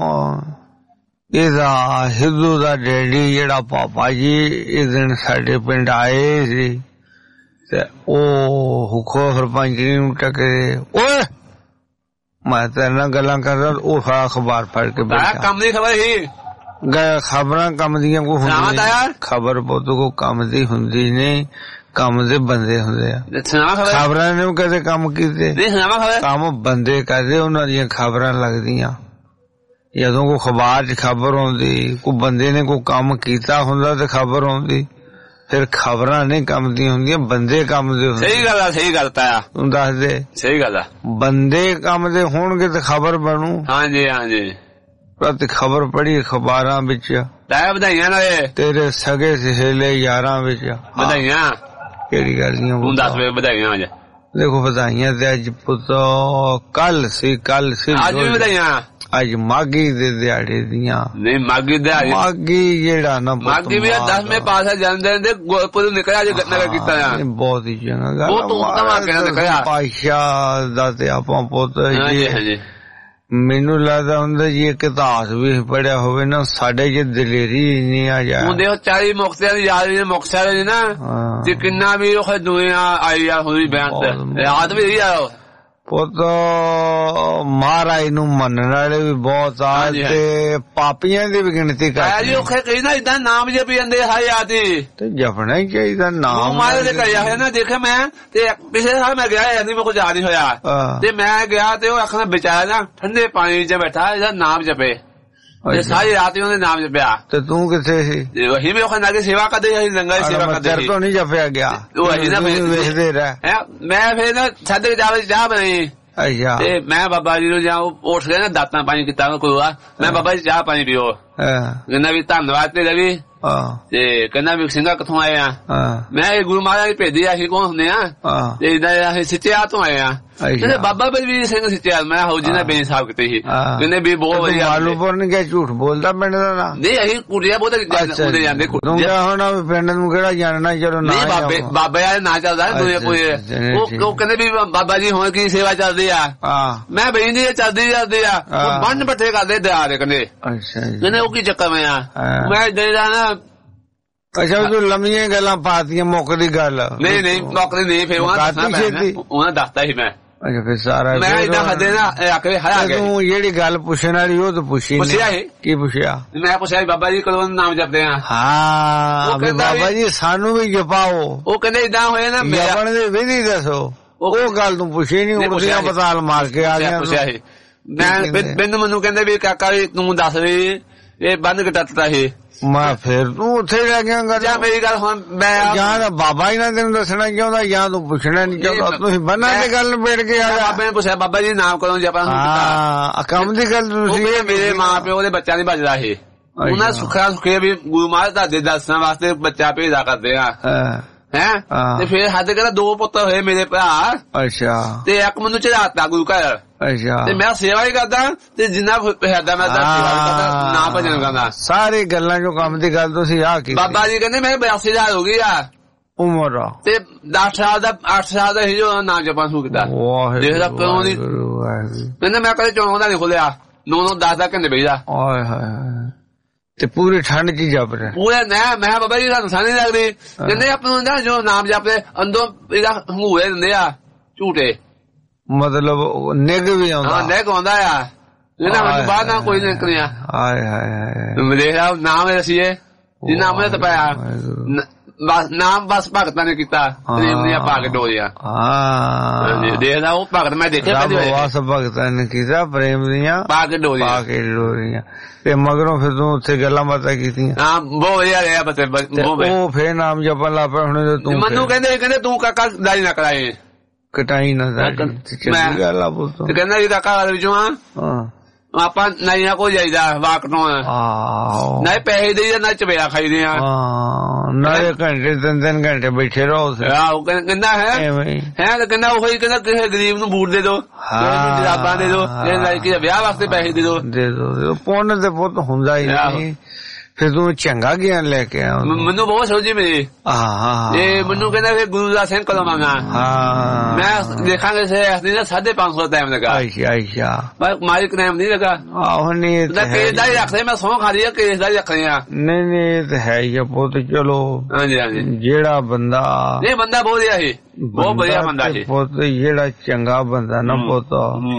ਇਹਦਾ ਸਿੱਧੂ ਦਾ ਡੈਡੀ ਜਿਹੜਾ ਪਾਪਾ ਜੀ ਇਸ ਦਿਨ ਸਾਡੇ ਪਿੰਡ ਆਏ ਸੀ ਤੇ ਉਹ ਹੁਕੋ ਸਰਪੰਚ ਨੂੰ ਟਕਰੇ ਓਏ ਮੈਂ ਤੇਰੇ ਨਾਲ ਗੱਲਾਂ ਕਰਦਾ ਉਹ ਸਾਰਾ ਅਖਬਾਰ ਪੜ੍ਹ ਕੇ ਬੈਠਾ ਕੰਮ ਦੀ ਖਬਰ ਹੀ ਖਬਰਾਂ ਕੰਮ ਦੀਆਂ ਕੋ ਹੁੰਦੀਆਂ ਖਬਰ ਬਹੁਤ ਕੋ ਕੰਮ ਦੀ ਹੁੰਦੀ ਨਹੀਂ ਕੰਮ ਦੇ ਬੰਦੇ ਹੁੰਦੇ ਆ ਖਬਰਾਂ ਨੇ ਕਦੇ ਕੰਮ ਕੀਤੇ ਕੰਮ ਬੰਦੇ ਕਰਦੇ ਉਹਨਾਂ ਦੀਆਂ ਖਬਰਾਂ ਲੱਗਦੀਆਂ ਜਦੋਂ ਕੋ ਅਖਬਾਰ 'ਚ ਖਬਰ ਆਉਂਦੀ ਕੋਈ ਬੰਦੇ ਨੇ ਕੋਈ ਕੰਮ ਕੀਤਾ ਹੁੰਦਾ ਤੇ ਖਬਰ ਆਉਂਦੀ ਫਿਰ ਖਬਰਾਂ ਨਹੀਂ ਕੰਮ ਦੀਆਂ ਹੁੰਦੀਆਂ ਬੰਦੇ ਕੰਮ ਦੇ ਹੁੰਦੇ ਸਹੀ ਗੱਲ ਆ ਸਹੀ ਗੱਲ ਤਾਇਆ ਤੂੰ ਦੱਸ ਦੇ ਸਹੀ ਗੱਲ ਆ ਬੰਦੇ ਕੰਮ ਦੇ ਹੋਣਗੇ ਤੇ ਖਬਰ ਬਣੂ ਹਾਂਜੀ ਹਾਂਜੀ ਪ੍ਰਤੀ ਖਬਰ ਪੜੀ ਅਖਬਾਰਾਂ ਵਿੱਚ ਤਾਇਆ ਵਧਾਈਆਂ ਨਾਲੇ ਤੇਰੇ ਸਗੇ ਸਹੇਲੇ ਯਾਰਾਂ ਵਿੱਚ ਵਧਾਈਆਂ ਕਿਹੜੀ ਗੱਲ ਨਹੀਂ ਤੂੰ ਦੱਸ ਵੇ ਵਧਾਈਆਂ ਅੱਜ ਦੇਖੋ ਵਧਾਈਆਂ ਤੇ ਅੱਜ ਪੁੱਤੋ ਕੱਲ ਸੀ ਕੱਲ ਸੀ ਅੱਜ ਵੀ ਵਧਾਈਆਂ ਅੱਜ ਮਾਗੀ ਦੇ ਦਿਹਾੜੇ ਦੀਆਂ ਨਹੀਂ ਮਾਗੀ ਦਿਹਾੜੇ ਮਾਗੀ ਜਿਹੜਾ ਨਾ ਮਾਗੀ ਵੀ ਦਸਵੇਂ ਪਾਸੇ ਜਾਂਦੇ ਨੇ ਗੁਰਪੁਰ ਨਿਕਲਿਆ ਜੇ ਨਗਰ ਕੀਤਾ ਆ ਬਹੁਤ ਹੀ ਚੰਗਾ ਗੱਲ ਉਹ ਤੂੰ ਤਾਂ ਮੈਂ ਕਹਿੰਦਾ ਨਿਕਲਿਆ ਪਾਸ਼ਾ ਦਾ ਤੇ ਆਪਾਂ ਪੁੱਤ ਜੀ ਮੈਨੂੰ ਲੱਗਦਾ ਹੁੰਦਾ ਜੀ ਇੱਕ ਇਤਿਹਾਸ ਵੀ ਪੜਿਆ ਹੋਵੇ ਨਾ ਸਾਡੇ ਚ ਦਲੇਰੀ ਨਹੀਂ ਆ ਜਾ ਹੁੰਦੇ ਚਾਲੀ ਮੁਕਤਿਆਂ ਦੀ ਯਾਦ ਵੀ ਮੁਕਤਿਆਂ ਦੀ ਨਾ ਤੇ ਕਿੰਨਾ ਵੀ ਉਹ ਦੁਨੀਆ ਆਈ ਆ ਹੋਈ ਬਿਆਨ ਤੇ ਯਾਦ ਵੀ ਰਹੀ ਆ ਪੁੱਤ ਮਹਾਰਾਜ ਨੂੰ ਮੰਨਣ ਵਾਲੇ ਵੀ ਬਹੁਤ ਆ ਤੇ ਪਾਪੀਆਂ ਦੀ ਵੀ ਗਿਣਤੀ ਕਰ ਜੀ ਔਖੇ ਕਈ ਨਾ ਇਦਾਂ ਨਾਮ ਜਪੀ ਜਾਂਦੇ ਹਾਏ ਆਦੀ ਤੇ ਜਪਣਾ ਹੀ ਚਾਹੀਦਾ ਨਾਮ ਮਾਰੇ ਦੇ ਕਰਿਆ ਹੋਇਆ ਨਾ ਦੇਖਿਆ ਮੈਂ ਤੇ ਪਿਛਲੇ ਸਾਲ ਮੈਂ ਗਿਆ ਨਹੀਂ ਮੇਰੇ ਕੋਲ ਯਾਦ ਨਹੀਂ ਹੋਇਆ ਤੇ ਮੈਂ ਗਿਆ ਤੇ ਉਹ ਆਖਣਾ ਵਿਚਾਰਾ ਨਾ ਠੰਡੇ ਪਾਣੀ 'ਚ ਬੈਠਾ ਇਹਦਾ ਨਾਮ ਜਪੇ ਤੇ ਸਾਰੀ ਰਾਤ ਹੀ ਉਹਦੇ ਨਾਮ ਜਪਿਆ ਤੇ ਤੂੰ ਕਿੱਥੇ ਸੀ ਉਹੀ ਵੀ ਉਹ ਨਾਲ ਸੇਵਾ ਕਰਦੇ ਸੀ ਲੰਗਰ ਸੇਵਾ ਕਰਦੇ ਸੀ ਤੋਂ ਨਹੀਂ ਜਪਿਆ ਗਿਆ ਉਹ ਅਜੀ ਨਾ ਵੇਖਦੇ ਰਹਿ ਮੈਂ ਫੇਰ ਨਾ ਛੱਡ ਜਾਵੇ ਚਾਹ ਬਣਾਈ ਅੱਛਾ ਤੇ ਮੈਂ ਬਾਬਾ ਜੀ ਨੂੰ ਜਾਂ ਉੱਠ ਗਿਆ ਨਾ ਦਾਤਾਂ ਪਾਣੀ ਕੀਤਾ ਕੋਈ ਮੈਂ ਬਾਬਾ ਜੀ ਚਾਹ ਪਾਣੀ ਪੀਓ ਕਹਿੰਦਾ ਵੀ ਧੰਨਵਾਦ ਤੇ ਰਵੀ ਤੇ ਕਹਿੰਦਾ ਵੀ ਸਿੰਘਾ ਕਿੱਥੋਂ ਆਏ ਆ ਮੈਂ ਇਹ ਗੁਰੂ ਮਹਾਰਾਜ ਭੇਜੇ ਆ ਅਸੀਂ ਕੌਣ ਹੁੰਦੇ ਆ ਤੇ ਇਦਾਂ ਅਸੀਂ ਸਿੱਚਿਆ ਤੋਂ ਆਏ ਆ ਕਹਿੰਦੇ ਬਾਬਾ ਬਲਵੀਰ ਸਿੰਘ ਸਿੱਚਿਆ ਮੈਂ ਹੋ ਜੀ ਨੇ ਬੇਨ ਸਾਹਿਬ ਕਿਤੇ ਸੀ ਕਹਿੰਦੇ ਵੀ ਬਹੁਤ ਵਧੀਆ ਮਾਲੂਪੁਰ ਨੇ ਕਿਹਾ ਝੂਠ ਬੋਲਦਾ ਪਿੰਡ ਦਾ ਨਾ ਨਹੀਂ ਅਸੀਂ ਕੁੜੀਆਂ ਬਹੁਤ ਹੁੰਦੇ ਜਾਂਦੇ ਕੁੜੀਆਂ ਹੁਣ ਪਿੰਡ ਨੂੰ ਕਿਹੜਾ ਜਾਣਨਾ ਚਲੋ ਨਾ ਬਾਬੇ ਬਾਬੇ ਆ ਨਾ ਚੱਲਦਾ ਕੋਈ ਉਹ ਕਹਿੰਦੇ ਵੀ ਬਾਬਾ ਜੀ ਹੁਣ ਕੀ ਸੇਵਾ ਚੱਲਦੀ ਆ ਮੈਂ ਬਈ ਨਹੀਂ ਚੱਲਦੀ ਚੱਲਦੀ ਆ ਬੰਨ ਬੱਠੇ ਕਰਦੇ ਦਰਿਆ ਦੇ ਕੰਢੇ ਕਹਿੰਦੇ ਉਹ ਕੀ ਚੱਕਰ ਮੈਂ ਆ ਮੈਂ ਜਿਹੜਾ ਨਾ ਅੱਛਾ ਤੂੰ ਲੰਮੀਆਂ ਗੱਲਾਂ ਪਾਤੀਆਂ ਮੁੱਕਦੀ ਗੱਲ ਨਹੀਂ ਨਹੀਂ ਮੁੱਕਦੀ ਨਹੀਂ ਫਿਰ ਉਹਨਾਂ ਦੱਸਤਾ ਸੀ ਮੈਂ ਅੱਛਾ ਫਿਰ ਸਾਰਾ ਮੈਂ ਇਦਾਂ ਹੱਦੇ ਨਾ ਆਖੇ ਹਰਾ ਗਿਆ ਤੂੰ ਜਿਹੜੀ ਗੱਲ ਪੁੱਛਣ ਵਾਲੀ ਉਹ ਤਾਂ ਪੁੱਛੀ ਪੁੱਛਿਆ ਕੀ ਪੁੱਛਿਆ ਮੈਂ ਪੁੱਛਿਆ ਬਾਬਾ ਜੀ ਕਦੋਂ ਨਾਮ ਜਪਦੇ ਆ ਹਾਂ ਬਾਬਾ ਜੀ ਸਾਨੂੰ ਵੀ ਜਪਾਓ ਉਹ ਕਹਿੰਦੇ ਇਦਾਂ ਹੋਇਆ ਨਾ ਜਪਣ ਦੇ ਵਿਧੀ ਦੱਸੋ ਉਹ ਗੱਲ ਤੂੰ ਪੁੱਛੀ ਨਹੀਂ ਉੜਦੀਆਂ ਪਤਾਲ ਮਾਰ ਕੇ ਆ ਗਿਆ ਪੁੱਛਿਆ ਸੀ ਮੈਂ ਬਿੰਦ ਮੈਨੂੰ ਕਹਿੰਦੇ ਵੀ ਕਾਕਾ ਤੂੰ ਦੱਸ ਵੀ ਇਹ ਬੰਦ ਘਟਾਤਾ ਸੀ ਮੈਂ ਫੇਰ ਤੂੰ ਉੱਥੇ ਰਹਿ ਗਿਆ ਜਾਂ ਮੇਰੀ ਗੱਲ ਹੁਣ ਮੈਂ ਜਾਂ ਬਾਬਾ ਜੀ ਨੇ ਤੈਨੂੰ ਦੱਸਣਾ ਚਾਹੁੰਦਾ ਜਾਂ ਤੂੰ ਪੁੱਛਣਾ ਨਹੀਂ ਚਾਹੁੰਦਾ ਤੁਸੀਂ ਬੰਨਾਂ ਦੀ ਗੱਲ ਨਿਬੇੜ ਕੇ ਆ ਬਾਬੇ ਨੇ ਪੁੱਛਿਆ ਬਾਬਾ ਜੀ ਨਾਮ ਕਦੋਂ ਜਪਾ ਹਾਂ ਕੰਮ ਦੀ ਗੱਲ ਤੁਸੀਂ ਮੇਰੇ ਮਾਂ ਪਿਓ ਦੇ ਬੱਚਿਆਂ ਦੀ ਭਜਦਾ ਸੀ ਉਹਨਾਂ ਸੁੱਖਾ ਸੁੱਖੇ ਵੀ ਗੁਰੂ ਮਹਾਰਾਜ ਦਾ ਦੇ ਦੱਸਣ ਵਾਸਤੇ ਬੱਚਾ ਭੇਜਦਾ ਕਰਦੇ ਆ ਹੈਂ ਤੇ ਫੇਰ ਸਾਡੇ ਕਹਿੰਦਾ ਦੋ ਪੁੱਤ ਹੋਏ ਮੇਰੇ ਭਰਾ ਅੱਛਾ ਤੇ ਇੱਕ ਮੈਨੂੰ ਚੜਾਤਾ ਗੁਰੂ ਘਰ ਅੱਛਾ ਤੇ ਮੈਂ ਸੇਵਾ ਹੀ ਕਰਦਾ ਤੇ ਜਿੰਨਾ ਹੈਦਾ ਮੈਂ ਸੇਵਾ ਕਰਦਾ ਨਾ ਭਜਨ ਕਰਦਾ ਸਾਰੀ ਗੱਲਾਂ ਜੋ ਕੰਮ ਦੀ ਗੱਲ ਤੁਸੀਂ ਆ ਕੀ ਬਾਬਾ ਜੀ ਕਹਿੰਦੇ ਮੈਂ ਬਿਆਸੀ ਹਜ਼ਾਰ ਹੋ ਗਈ ਆ ਉਮਰ ਤੇ ਦਸ ਸਾਲ ਦਾ ਅੱਠ ਸਾਲ ਦਾ ਸੀ ਜੋ ਨਾਮ ਜਪਾਂ ਸ਼ੁਰੂ ਕੀਤਾ ਦੇਖਦਾ ਕਿਉਂ ਨਹੀਂ ਕਹਿੰਦੇ ਮੈਂ ਕਦੇ ਚੌਂਦਾ ਨਹੀਂ ਖੋਲਿਆ ਨੌ ਨੌ ਦਸ ਦਸ ਘੰਟੇ ਬੈਠਦਾ ਓਏ ਹੋਏ ਤੇ ਪੂਰੀ ਠੰਡ ਚ ਜਪ ਰਿਹਾ ਪੂਰਾ ਨਾ ਮੈਂ ਬਾਬਾ ਜੀ ਸਾਨੂੰ ਸਾਨੀ ਲੱਗਦੀ ਕਹਿੰਦੇ ਆਪਾਂ ਨੂੰ ਜੋ ਨਾਮ ਜਪਦੇ ਅੰਦੋਂ ਇਹਦਾ ਹੰਗੂਏ ਦਿੰਦੇ ਆ ਝੂਟੇ ਮਤਲਬ ਨਿਗ ਵੀ ਆਉਂਦਾ ਹਾਂ ਨਿਗ ਆਉਂਦਾ ਆ ਇਹਨਾਂ ਬਾਅਦ ਨਾ ਕੋਈ ਨਿਕਲਿਆ ਹਾਏ ਹਾਏ ਹਾਏ ਮੇਰਾ ਨਾਮ ਰਸੀਏ ਜੀ ਨਾਮ ਨੇ ਤਪਾਇਆ ਨਾਮ ਬਸ ਭਗਤਾਂ ਨੇ ਕੀਤਾ ਪ੍ਰੇਮ ਦੀਆਂ ਪਾ ਕੇ ਡੋਰਿਆ ਹਾਂ ਦੇਖਦਾ ਉਹ ਭਗਤ ਮੈਂ ਦੇਖਿਆ ਬਸ ਭਗਤਾਂ ਨੇ ਕੀਤਾ ਪ੍ਰੇਮ ਦੀਆਂ ਪਾ ਕੇ ਡੋਰੀਆਂ ਪਾ ਕੇ ਡੋਰੀਆਂ ਤੇ ਮਗਰੋਂ ਫਿਰ ਤੂੰ ਉੱਥੇ ਗੱਲਾਂ ਬਾਤਾਂ ਕੀਤੀਆਂ ਹਾਂ ਬਹੁਤ ਵਧੀਆ ਰਿਹਾ ਬਤੇ ਉਹ ਫੇਰ ਨਾਮ ਜਪਣ ਲੱਗ ਪਿਆ ਹੁਣ ਤੂੰ ਮੈਨੂੰ ਕਹਿੰਦੇ ਕਹਿੰਦੇ ਤੂੰ ਕਾਕਾ ਦਾਈ ਨਾ ਕਰਾਏ ਕਟਾਈ ਨਾ ਚੰਗੀ ਗੱਲ ਆ ਪੁੱਤ ਤੇ ਕਹਿੰਦਾ ਜੀ ਕਾਕਾ ਵਿੱਚੋਂ ਆ ਆਪਾਂ ਨਾਈਆਂ ਕੋਲ ਜਾਈਦਾ ਵਾਕ ਤੋਂ ਨਾ ਪੈਸੇ ਦੇਈਦਾ ਨਾ ਚਬਿਆ ਖਾਈਦੇ ਆ ਨਾਲੇ ਘੰਟੇ ਤਿੰਨ ਤਿੰਨ ਘੰਟੇ ਬੈਠੇ ਰਹੋ ਆਹੋ ਕਹਿੰਦਾ ਹੈ ਹੈ ਤੇ ਕਹਿੰਦਾ ਉਹੀ ਕਹਿੰਦਾ ਕਿਸੇ ਗਰੀਬ ਨੂੰ ਬੂਟ ਦੇ ਦੋ ਜਰਾਬਾਂ ਦੇ ਦੋ ਕਿ ਵਿਆਹ ਵਾਸਤੇ ਪੈਸੇ ਦੇ ਦੋ ਦੇ ਦੋ ਪੁੰਨ ਤੇ ਪੁੱਤ ਹੁੰਦਾ ਹੀ ਨਹੀਂ ਫਿਰ ਤੂੰ ਚੰਗਾ ਗਿਆਨ ਲੈ ਕੇ ਆਇਆ ਮੈਨੂੰ ਬਹੁਤ ਸੋਝੀ ਮਿਲੀ ਹਾਂ ਇਹ ਮੈਨੂੰ ਕਹਿੰਦਾ ਫਿਰ ਗੁਰੂ ਦਾ ਸਿੰਘ ਕਦੋਂ ਮੰਗਾ ਹਾਂ ਮੈਂ ਦੇਖਾਂਗੇ ਸੇ ਅਸਲੀ ਦਾ ਸਾਢੇ ਪੰਜ ਸੌ ਟਾਈਮ ਲਗਾ ਅੱਛਾ ਅੱਛਾ ਮੈਂ ਮਾਲਿਕ ਨਾਮ ਨਹੀਂ ਲਗਾ ਆਹੋ ਨਹੀਂ ਤਾਂ ਕੇਸ ਦਾ ਹੀ ਰੱਖਦੇ ਮੈਂ ਸੌਂ ਖਾ ਲਿਆ ਕੇਸ ਦਾ ਹੀ ਰੱਖਦੇ ਆ ਨਹੀਂ ਨਹੀਂ ਇਹ ਤਾਂ ਹੈ ਹੀ ਪੁੱਤ ਚਲੋ ਹਾਂਜੀ ਹਾਂਜੀ ਜਿਹੜਾ ਬੰਦਾ ਇਹ ਬੰਦਾ ਬਹੁਤ ਵਧੀਆ ਸੀ ਬਹੁਤ ਵਧੀਆ ਬੰਦਾ ਸੀ ਪੁੱਤ ਜਿਹੜਾ ਚੰਗਾ ਬੰਦਾ ਨਾ ਪੁੱਤ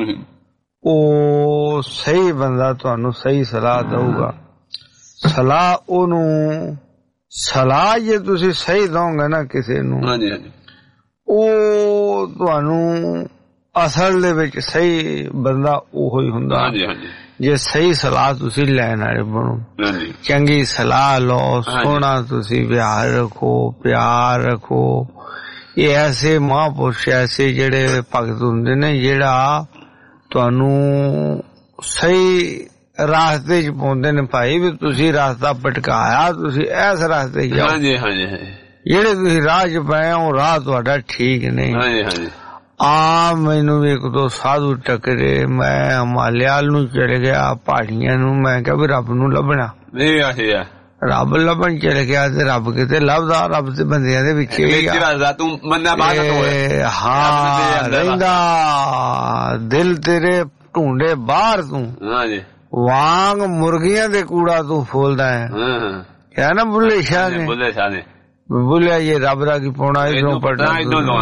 ਉਹ ਸਹੀ ਬੰਦਾ ਤੁਹਾਨੂੰ ਸਹੀ ਸਲਾਹ ਦਊਗਾ ਸਲਾਹ ਉਹਨੂੰ ਸਲਾਹ ਜੇ ਤੁਸੀਂ ਸਹੀ ਦੋਗੇ ਨਾ ਕਿਸੇ ਨੂੰ ਹਾਂਜੀ ਹਾਂਜੀ ਉਹ ਤੁਹਾਨੂੰ ਅਸਲ ਦੇ ਵਿੱਚ ਸਹੀ ਬੰਦਾ ਉਹੋ ਹੀ ਹੁੰਦਾ ਹਾਂਜੀ ਹਾਂਜੀ ਜੇ ਸਹੀ ਸਲਾਹ ਤੁਸੀਂ ਲੈਣ ਵਾਲੇ ਬਣੋ ਹਾਂਜੀ ਚੰਗੀ ਸਲਾਹ ਲਓ ਸੋਹਣਾ ਤੁਸੀਂ ਵਿਹਾਰ ਰੱਖੋ ਪਿਆਰ ਰੱਖੋ ਇਹ ਐਸੇ ਮਹਾਂਪੁਰਸ਼ ਐਸੇ ਜਿਹੜੇ ਭਗਤ ਹੁੰਦੇ ਨੇ ਜਿਹੜਾ ਤੁਹਾਨੂੰ ਸਹੀ ਰਾਸਤੇ ਚ ਪਾਉਂਦੇ ਨੇ ਭਾਈ ਵੀ ਤੁਸੀਂ ਰਾਸਤਾ ਭਟਕਾਇਆ ਤੁਸੀਂ ਇਸ ਰਾਸਤੇ ਜਾਓ ਹਾਂਜੀ ਹਾਂਜੀ ਜਿਹੜੇ ਤੁਸੀਂ ਰਾਹ ਚ ਪਏ ਹੋ ਰਾਹ ਤੁਹਾਡਾ ਠੀਕ ਨਹੀਂ ਹਾਂਜੀ ਹਾਂਜੀ ਆ ਮੈਨੂੰ ਵੀ ਇੱਕ ਦੋ ਸਾਧੂ ਟਕਰੇ ਮੈਂ ਹਿਮਾਲਿਆ ਨੂੰ ਚਲੇ ਗਿਆ ਪਹਾੜੀਆਂ ਨੂੰ ਮੈਂ ਕਿਹਾ ਵੀ ਰੱਬ ਨੂੰ ਲੱਭਣਾ ਨਹੀਂ ਆਖਿਆ ਰੱਬ ਲੱਭਣ ਚਲੇ ਗਿਆ ਤੇ ਰੱਬ ਕਿਤੇ ਲੱਭਦਾ ਰੱਬ ਤੇ ਬੰਦਿਆਂ ਦੇ ਵਿੱਚ ਹੀ ਆ ਤੂੰ ਮੰਨਾ ਬਾਤ ਹਾਂ ਰਹਿੰਦਾ ਦਿਲ ਤੇਰੇ ਢੂੰਡੇ ਬਾਹਰ ਤੂੰ ਹਾਂਜੀ ਵਾਂਗ ਮੁਰਗੀਆਂ ਦੇ ਕੂੜਾ ਤੂੰ ਫੋਲਦਾ ਹੈ ਕਿਹਾ ਨਾ ਬੁੱਲੇ ਸ਼ਾਹ ਨੇ ਬੁੱਲੇ ਸ਼ਾਹ ਨੇ ਬੋਲਿਆ ਇਹ ਰੱਬ ਦਾ ਕੀ ਪਾਉਣਾ ਇਧਰੋਂ ਪੜਨਾ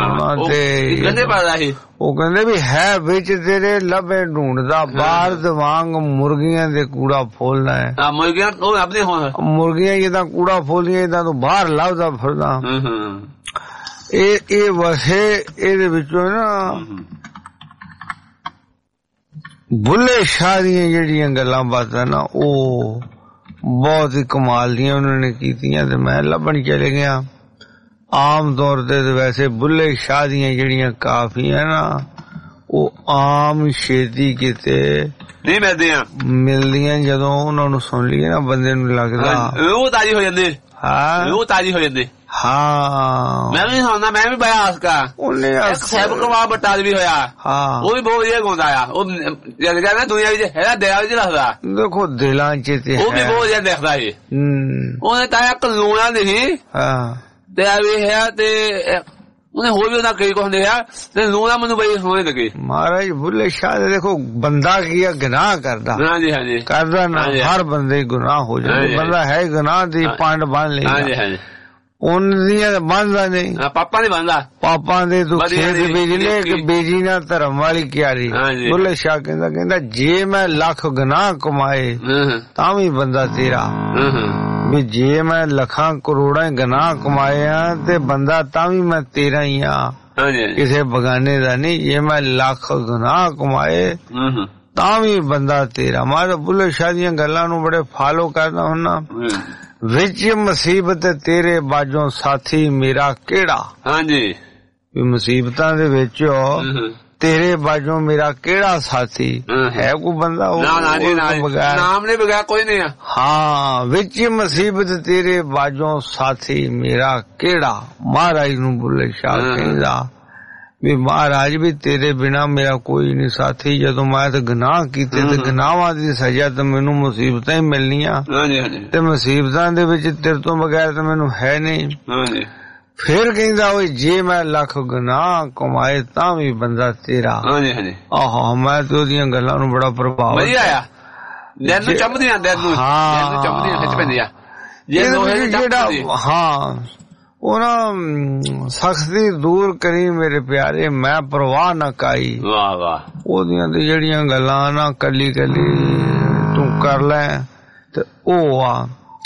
ਤੇ ਉਹ ਕਹਿੰਦੇ ਵੀ ਹੈ ਵਿੱਚ ਤੇਰੇ ਲੱਭੇ ਢੂੰਡਦਾ ਬਾਹਰ ਦੇ ਵਾਂਗ ਮੁਰਗੀਆਂ ਦੇ ਕੂੜਾ ਫੋਲਣਾ ਹੈ ਮੁਰਗੀਆਂ ਆਪਣੇ ਮੁਰਗੀਆਂ ਜਿੱਦਾਂ ਕੂੜਾ ਫੋਲੀਆਂ ਇਦਾਂ ਤੂੰ ਬਾਹਰ ਲੱਭਦਾ ਫਿਰਦਾ ਇਹ ਇਹ ਵਸੇ ਇਹਦੇ ਵਿੱਚੋਂ ਨਾ ਬੁੱਲੇ ਸ਼ਾਹ ਦੀਆਂ ਜਿਹੜੀਆਂ ਗੱਲਾਂ ਬਾਤਾਂ ਨਾ ਉਹ ਬਹੁਤ ਹੀ ਕਮਾਲ ਦੀਆਂ ਉਹਨਾਂ ਨੇ ਕੀਤੀਆਂ ਤੇ ਮੈਂ ਲੱਭਣ ਚਲੇ ਗਿਆ ਆਮ ਤੌਰ ਤੇ ਵੈਸੇ ਬੁੱਲੇ ਸ਼ਾਹ ਦੀਆਂ ਜਿਹੜੀਆਂ ਕਾਫੀਆਂ ਨਾ ਉਹ ਆਮ ਛੇਤੀ ਕਿਤੇ ਨਹੀਂ ਮਿਲਦੀਆਂ ਮਿਲਦੀਆਂ ਜਦੋਂ ਉਹਨਾਂ ਨੂੰ ਸੁਣ ਲਈਏ ਨਾ ਬੰਦੇ ਨੂੰ ਲੱਗਦਾ ਉਹ ਤਾਜ਼ੀ ਹੋ ਜਾਂਦੀ ਹਾਂ ਉਹ ਤਾਜ਼ੀ ਹੋ ਜਾਂਦੀ ਹਾਂ ਮੈਂ ਵੀ ਸੁਣਦਾ ਮੈਂ ਵੀ ਬਿਆਸ ਕਾ ਉਹਨੇ ਸਾਹਿਬ ਕਵਾ ਬਟਾਲ ਵੀ ਹੋਇਆ ਹਾਂ ਉਹ ਵੀ ਬਹੁਤ ਵਧੀਆ ਗਾਉਂਦਾ ਆ ਉਹ ਜਦ ਕਹਿੰਦਾ ਦੁਨੀਆ ਵਿੱਚ ਹੈਗਾ ਦਿਲਾਂ ਵਿੱਚ ਰੱਖਦਾ ਦੇਖੋ ਦਿਲਾਂ ਚ ਤੇ ਉਹ ਵੀ ਬਹੁਤ ਵਧੀਆ ਦੇਖਦਾ ਸੀ ਉਹਨੇ ਤਾਂ ਇੱਕ ਲੂਣਾ ਨਹੀਂ ਹਾਂ ਤੇ ਆ ਵੀ ਹੈ ਤੇ ਉਹਨੇ ਹੋਰ ਵੀ ਉਹਨਾਂ ਕਈ ਕੁਝ ਦੇਖਿਆ ਤੇ ਲੂਣਾ ਮੈਨੂੰ ਬੜੀ ਸੋਹਣੀ ਲੱਗੀ ਮਹਾਰਾਜ ਬੁੱਲੇ ਸ਼ਾਹ ਦੇਖੋ ਬੰਦਾ ਕੀ ਗੁਨਾਹ ਕਰਦਾ ਹਾਂਜੀ ਹਾਂਜੀ ਕਰਦਾ ਨਾ ਹਰ ਬੰਦੇ ਗੁਨਾਹ ਹੋ ਜਾਂਦਾ ਬੰਦਾ ਹੈ ਗੁਨਾਹ ਦੀ ਪੰਡ ਬੰਨ ਲੈਂਦਾ ਹਾਂਜੀ ਹਾਂਜੀ ਉਹਦੀਆਂ ਬੰਦਾ ਨਹੀਂ ਪਾਪਾ ਨਹੀਂ ਬੰਦਾ ਪਾਪਾ ਦੇ ਤੂੰ ਖੇਤ ਬੀਜਲੇ ਕਿ ਬੀਜੀ ਨਾ ਧਰਮ ਵਾਲੀ ਕਿਆਰੀ ਬੁੱਲੇ ਸ਼ਾਹ ਕਹਿੰਦਾ ਕਹਿੰਦਾ ਜੇ ਮੈਂ ਲੱਖ ਗੁਨਾਹ ਕਮਾਏ ਤਾਂ ਵੀ ਬੰਦਾ ਤੇਰਾ ਵੀ ਜੇ ਮੈਂ ਲੱਖਾਂ ਕਰੋੜਾਂ ਗੁਨਾਹ ਕਮਾਏ ਆ ਤੇ ਬੰਦਾ ਤਾਂ ਵੀ ਮੈਂ ਤੇਰਾ ਹੀ ਆ ਕਿਸੇ ਬਗਾਨੇ ਦਾ ਨਹੀਂ ਜੇ ਮੈਂ ਲੱਖ ਗੁਨਾਹ ਕਮਾਏ ਤਾਂ ਵੀ ਬੰਦਾ ਤੇਰਾ ਮੈਂ ਬੁੱਲੇ ਸ਼ਾਹ ਦੀਆਂ ਗੱਲਾਂ ਨੂੰ ਬੜੇ ਫਾਲੋ ਕਰਦਾ ਹੁੰਨਾ ਵਿੱਚ ਮੁਸੀਬਤ ਤੇਰੇ ਬਾਝੋਂ ਸਾਥੀ ਮੇਰਾ ਕਿਹੜਾ ਹਾਂਜੀ ਵੀ ਮੁਸੀਬਤਾਂ ਦੇ ਵਿੱਚ ਤੇਰੇ ਬਾਝੋਂ ਮੇਰਾ ਕਿਹੜਾ ਸਾਥੀ ਹੈ ਕੋਈ ਬੰਦਾ ਉਹ ਨਾਮ ਨੇ ਬਗੈਰ ਕੋਈ ਨਹੀਂ ਆ ਹਾਂ ਵਿੱਚ ਮੁਸੀਬਤ ਤੇਰੇ ਬਾਝੋਂ ਸਾਥੀ ਮੇਰਾ ਕਿਹੜਾ ਮਹਾਰਾਜ ਨੂੰ ਬੁੱਲੇ ਸ਼ਾਹ ਕਹਿੰਦਾ ਵੀ ਮਹਾਰਾਜ ਵੀ ਤੇਰੇ ਬਿਨਾ ਮੇਰਾ ਕੋਈ ਨਹੀਂ ਸਾਥੀ ਜਦੋਂ ਮੈਂ ਤੇ ਗੁਨਾਹ ਕੀਤੇ ਤੇ ਗੁਨਾਹਾਂ ਦੀ ਸਜ਼ਾ ਤੇ ਮੈਨੂੰ ਮੁਸੀਬਤਾਂ ਹੀ ਮਿਲਣੀਆਂ ਤੇ ਮੁਸੀਬਤਾਂ ਦੇ ਵਿੱਚ ਤੇਰੇ ਤੋਂ ਬਗੈਰ ਤਾਂ ਮੈਨੂੰ ਹੈ ਨਹੀਂ ਫਿਰ ਕਹਿੰਦਾ ਓਏ ਜੇ ਮੈਂ ਲੱਖ ਗੁਨਾਹ ਕਮਾਏ ਤਾਂ ਵੀ ਬੰਦਾ ਤੇਰਾ ਆਹੋ ਮੈਂ ਤੇ ਉਹਦੀਆਂ ਗੱਲਾਂ ਨੂੰ ਬੜਾ ਪ੍ਰਭਾਵ ਵਧੀਆ ਆ ਦਿਲ ਨੂੰ ਚੰਬਦੀਆਂ ਦਿਲ ਨੂੰ ਦਿਲ ਨੂੰ ਚੰਬਦੀਆਂ ਖਿੱਚ ਪੈਂਦੀਆਂ ਜਿਹੜਾ ਹਾਂ ਉਹ ਨਾ ਸਖਤੀ ਦੂਰ ਕਰੀ ਮੇਰੇ ਪਿਆਰੇ ਮੈਂ ਪਰਵਾਹ ਨਾ ਕਾਈ ਵਾਹ ਵਾਹ ਉਹਦੀਆਂ ਤੇ ਜਿਹੜੀਆਂ ਗੱਲਾਂ ਨਾ ਕੱਲੀ ਕੱਲੀ ਤੂੰ ਕਰ ਲੈ ਤੇ ਉਹ ਆ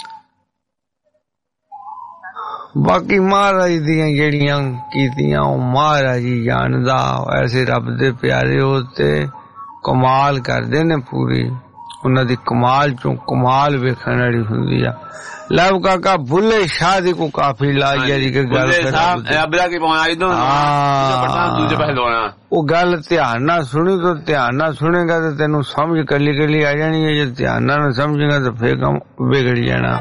ਬਾਕੀ ਮਹਾਰਾਜ ਦੀਆਂ ਜਿਹੜੀਆਂ ਕੀਤੀਆਂ ਉਹ ਮਹਾਰਾਜ ਹੀ ਜਾਣਦਾ ਐਸੇ ਰੱਬ ਦੇ ਪਿਆਰੇ ਉਹ ਤੇ ਕਮਾਲ ਕਰਦੇ ਨੇ ਪੂਰੀ ਉਹਨਾਂ ਦੀ ਕਮਾਲ ਚੋਂ ਕਮਾਲ ਵੇਖਣ ਵਾਲੀ ਹੁੰਦੀ ਆ ਲਵ ਕਾਕਾ ਬੁੱਲੇ ਸ਼ਾਹ ਦੀ ਕੋ ਕਾਫੀ ਲਾਈ ਜੀ ਕਿ ਗੱਲ ਉਹ ਗੱਲ ਧਿਆਨ ਨਾਲ ਸੁਣੀ ਤਾਂ ਧਿਆਨ ਨਾਲ ਸੁਣੇਗਾ ਤੇ ਤੈਨੂੰ ਸਮਝ ਕੱਲੀ ਕੱਲੀ ਆ ਜਾਣੀ ਹੈ ਜੇ ਧਿਆਨ ਨਾਲ ਸਮਝੇਗਾ ਤਾਂ ਫੇਰ ਕੰਮ ਵਿਗੜ ਜਾਣਾ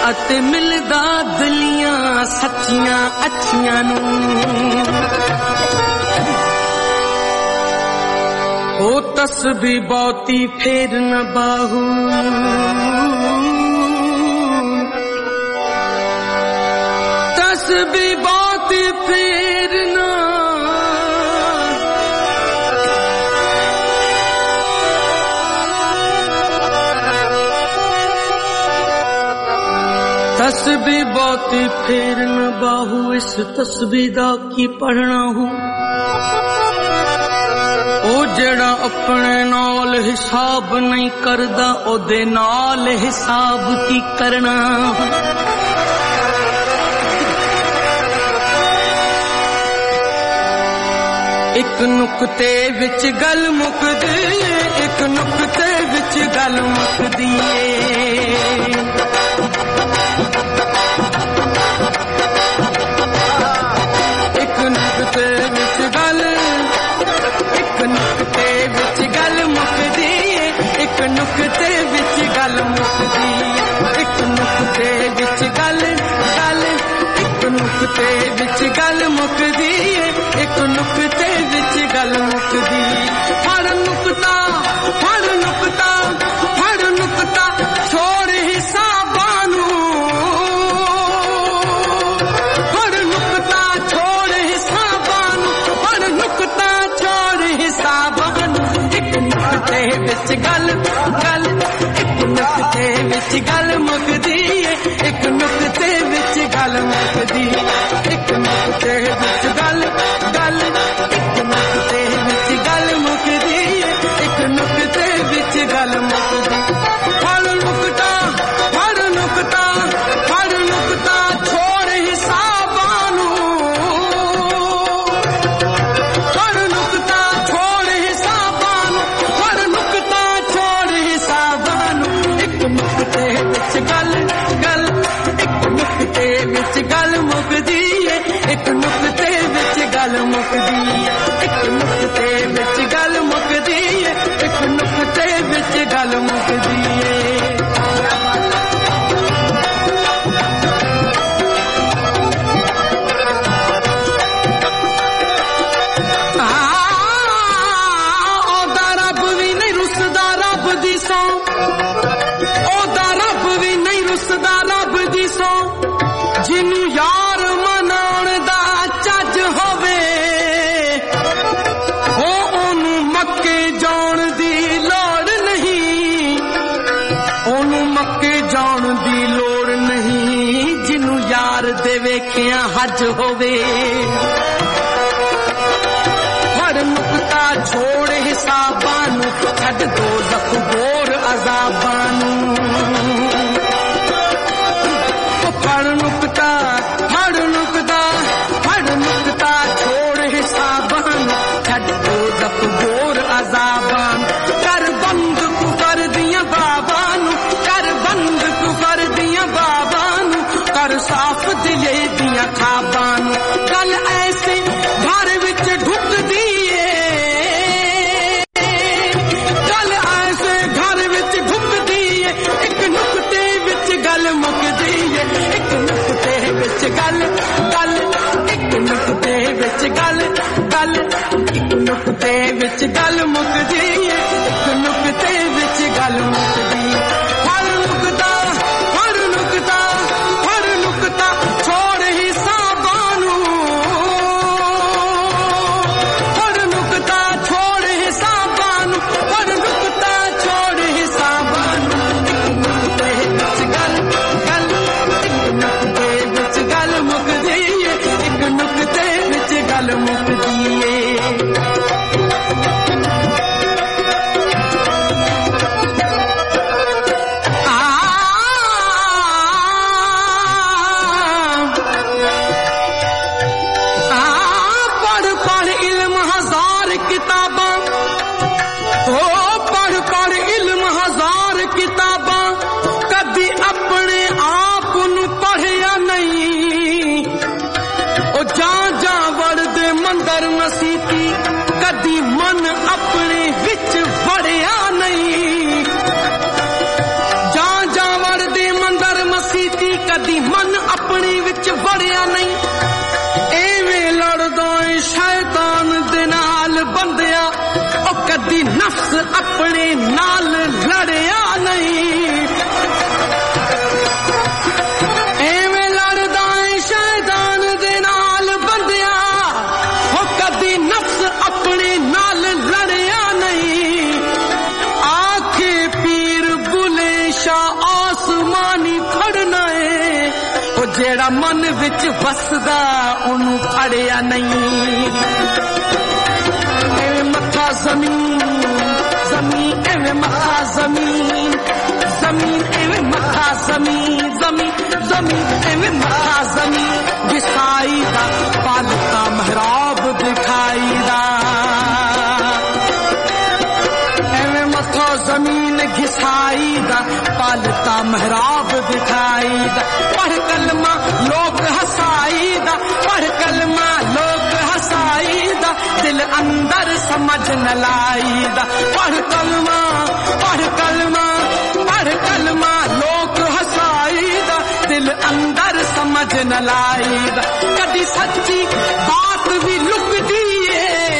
ਅਤੇ ਮਿਲਦਾ ਦਿਲੀਆਂ ਸੱਚੀਆਂ ਅੱਛੀਆਂ ਨੂੰ ਉਹ ਤਸਬੀਹ ਬਹੁਤੀ ਫੇਰ ਨ ਬਾਹੂ ਤਸਬੀਹ ਬਹੁਤੀ ਫੇਰ ਨ तस्बीह बहुती फेर न बाहू इस तस्बीह दा की पढ़ना हूँ ओ जेड़ा अपने नाल हिसाब नहीं करदा ओदे नाल हिसाब की करना एक नुक्ते विच गल मुकदी एक नुक्ते विच गल मुकदी एक नुक्ते विच गल एक नुक्ते विच गल मुकदी एक नुक्ते विच गल मुकदी एक नुक्ते विच गल गल एक नुक्ते विच गल मुकदी एक नुक्ते विच गल मुकदी फड़ नुक्ता फड़ नुक्ता फड़ नुक्ता छोड़ हिसाबां नूं फड़ नुक्ता छोड़ हिसाबां नूं फड़ नुक्ता छोड़ हिसाबां नूं एक नुक्ते विच गल गल एक नुक्ते विच गल मुकदी एक नुक्ते विच गल मुकदी एक नुक्ते विच गल गल एक नुक्ते विच गल मुकदी एक नुक्ते विच गल मुकदी फड़ नुक्ता फड़ नुक्ता फड़ नुक्ता छोड़ हिसाबां नूं फड़ नुक्ता छोड़ हिसाबां नूं फड़ नुक्ता छोड़ हिसाबां नूं एक नुक्ते विच गल गल एक नुक्ते विच गल मुकदी एक नुक्ते विच गल मुकदी एक नुक्ते विच गल मुकदी एक नुक्ते विच गल मुकदी ओदा रब भी नहीं रुसदा रब दी सौ ओदा रब भी नहीं रुसदा रब दी सौ जिन्नू यार मनाउण दा ਚੱਜ ਹੋਵੇ ਉਹ ਉਹਨੂੰ ਮੱਕੇ ਜਾਣ ਦੀ ਲੋੜ ਨਹੀਂ ਉਹਨੂੰ ਮੱਕੇ ਜਾਣ ਦੀ ਲੋੜ ਨਹੀਂ ਜਿਹਨੂੰ ਯਾਰ ਦੇ ਵੇਖਿਆ ਹੱਜ ਹੋਵੇ ਫੜ ਨੁਕਤਾ ਛੋੜ ਹਿਸਾਬਾਂ ਨੂੰ ਛੱਡ ਦੋ ਜ਼ਖਬੋਰ ਅਜ਼ਾਬਾਂ ਨੂੰ ਫੜ ਨੁਕਤਾ ਫੜ ਨੁਕਤਾ ਫੜ ਨੁਕਤਾ ਛੋੜ ਹਿਸਾਬਾਂ ਨੂੰ ਛੱਡ ਦੋ ਜ਼ਖਬੋਰ ਅਜ਼ਾਬਾਂ ਕਰ ਬੰਦ ਕੁਫਰ ਦੀਆਂ ਬਾਬਾਂ ਨੂੰ ਕਰ ਬੰਦ ਕੁਫਰ ਦੀਆਂ ਬਾਬਾਂ ਨੂੰ ਕਰ ਸਾਫ਼ ਦਿਲੇ ਦੀਆਂ ਖਾਬਾਂ ਨੂੰ ਗੱਲ ਐਸੇ ਘਰ ਵਿੱਚ ਢੁੱਕਦੀ ਏ ਗੱਲ ਐਸੇ ਘਰ ਵਿੱਚ ਢੁੱਕਦੀ ਏ ਇੱਕ ਨੁਕਤੇ ਵਿੱਚ ਗੱਲ ਮੁੱਕਦੀ ਏ ਇੱਕ ਨੁਕਤੇ ਵਿੱਚ ਗੱਲ ਗੱਲ ਇੱਕ ਨੁਕਤੇ ਵਿੱਚ ਗੱਲ ਗੱਲ ਇੱਕ ਨੁਕਤੇ ਵਿੱਚ ਗੱਲ ਮੁੱਕਦੀ ਏ ਇੱਕ ਨੁਕਤੇ ਵਿੱਚ ਗੱਲ ਮੁੱਕਦੀ ਫੜ ਨੁਕਤਾ ਫੜ ਨੁਕਤਾ ਫੜ ਨੁਕਤਾ ਛੋੜ ਹਿਸਾਬਾਂ ਨੂੰ ਫੜ ਨੁਕਤਾ ਛੋੜ ਹਿਸਾਬਾਂ ਨੂੰ ਫੜ ਨੁਕਤਾ ਛੋੜ ਹਿਸਾਬਾਂ ਨੂੰ ਇੱਕ ਨੁਕਤੇ ਵਿੱਚ ਗੱਲ ਗੱਲ ਇੱਕ ਨੁਕਤੇ ਵਿੱਚ ਗੱਲ ਮੁੱਕਦੀ ਏ ਇੱਕ ਨੁਕਤੇ ਵਿੱਚ ਗੱਲ ਮੁੱਕਦੀ ਏ ਕਦੀ ਮਨ ਆਪਣੇ ਵਿੱਚ ਵੜਿਆ ਨਹੀਂ ਐਵੇਂ ਲੜਦਾ ਏ ਸ਼ੈਤਾਨ ਦੇ ਨਾਲ ਬੰਦਿਆ ਉਹ ਕਦੀ ਨਫਸ ਆਪਣੇ ਨਾਲ ਲੜਿਆ ਨਹੀਂ ਐਵੇਂ ਲੜਦਾ ਏ ਸ਼ੈਤਾਨ ਦੇ ਨਾਲ ਬੰਦਿਆ ਉਹ ਕਦੀ ਨਫਸ ਆਪਣੇ ਨਾਲ ਲੜਿਆ ਨਹੀਂ ਆਖੇ ਪੀਰ ਬੁਲੇ ਸ਼ਾਹ ਆਸਮਾਨੀ ਫੜਨਾ ਏ ਉਹ ਜਿਹੜਾ ਮਨ ਵਿੱਚ ਵਸਦਾ ਉਹਨੂੰ ਫੜਿਆ ਨਹੀਂ ਐਵੇਂ ਮੱਥਾ ਜ਼ਮੀਨ ਜ਼ਮੀਨ ਐਵੇਂ ਮੱਥਾ ਜ਼ਮੀਨ ਜ਼ਮੀਨ ਐਵੇਂ ਮੱਥਾ ਜ਼ਮੀਨ ਜ਼ਮੀਨ ਜ਼ਮੀਨ ਐਵੇਂ ਮੱਥਾ ਜ਼ਮੀਨ ਵਿਸਾਈ ਦਾ ਪਾਲਤਾ ਮਹਿਰਾਬ ਦਿਖਾਈ ਦਾ ਐਵੇਂ ਮੱਥਾ ਜ਼ਮੀਨ ਘਿਸਾਈ ਦਾ ਪਾਲਤਾ ਮਹਿਰਾਬ ਦਿਖਾਈ ਦਾ ਪੜ ਕਲਮਾ ਲੋਕ ਹਸਾਈ ਦਾ ਪੜ ਕਲਮਾ ਲੋਕ ਹਸਾਈ ਦਾ ਦਿਲ ਅੰਦਰ ਸਮਝ ਨ ਲਾਈ ਦਾ ਪੜ ਕਲਮਾ ਪੜ ਕਲਮਾ ਪੜ ਕਲਮਾ ਲੋਕ ਹਸਾਈ ਦਾ ਦਿਲ ਅੰਦਰ ਸਮਝ ਨ ਲਾਈ ਦਾ ਕਦੀ ਸੱਚੀ ਬਾਤ ਵੀ ਲੁਕਦੀ ਏ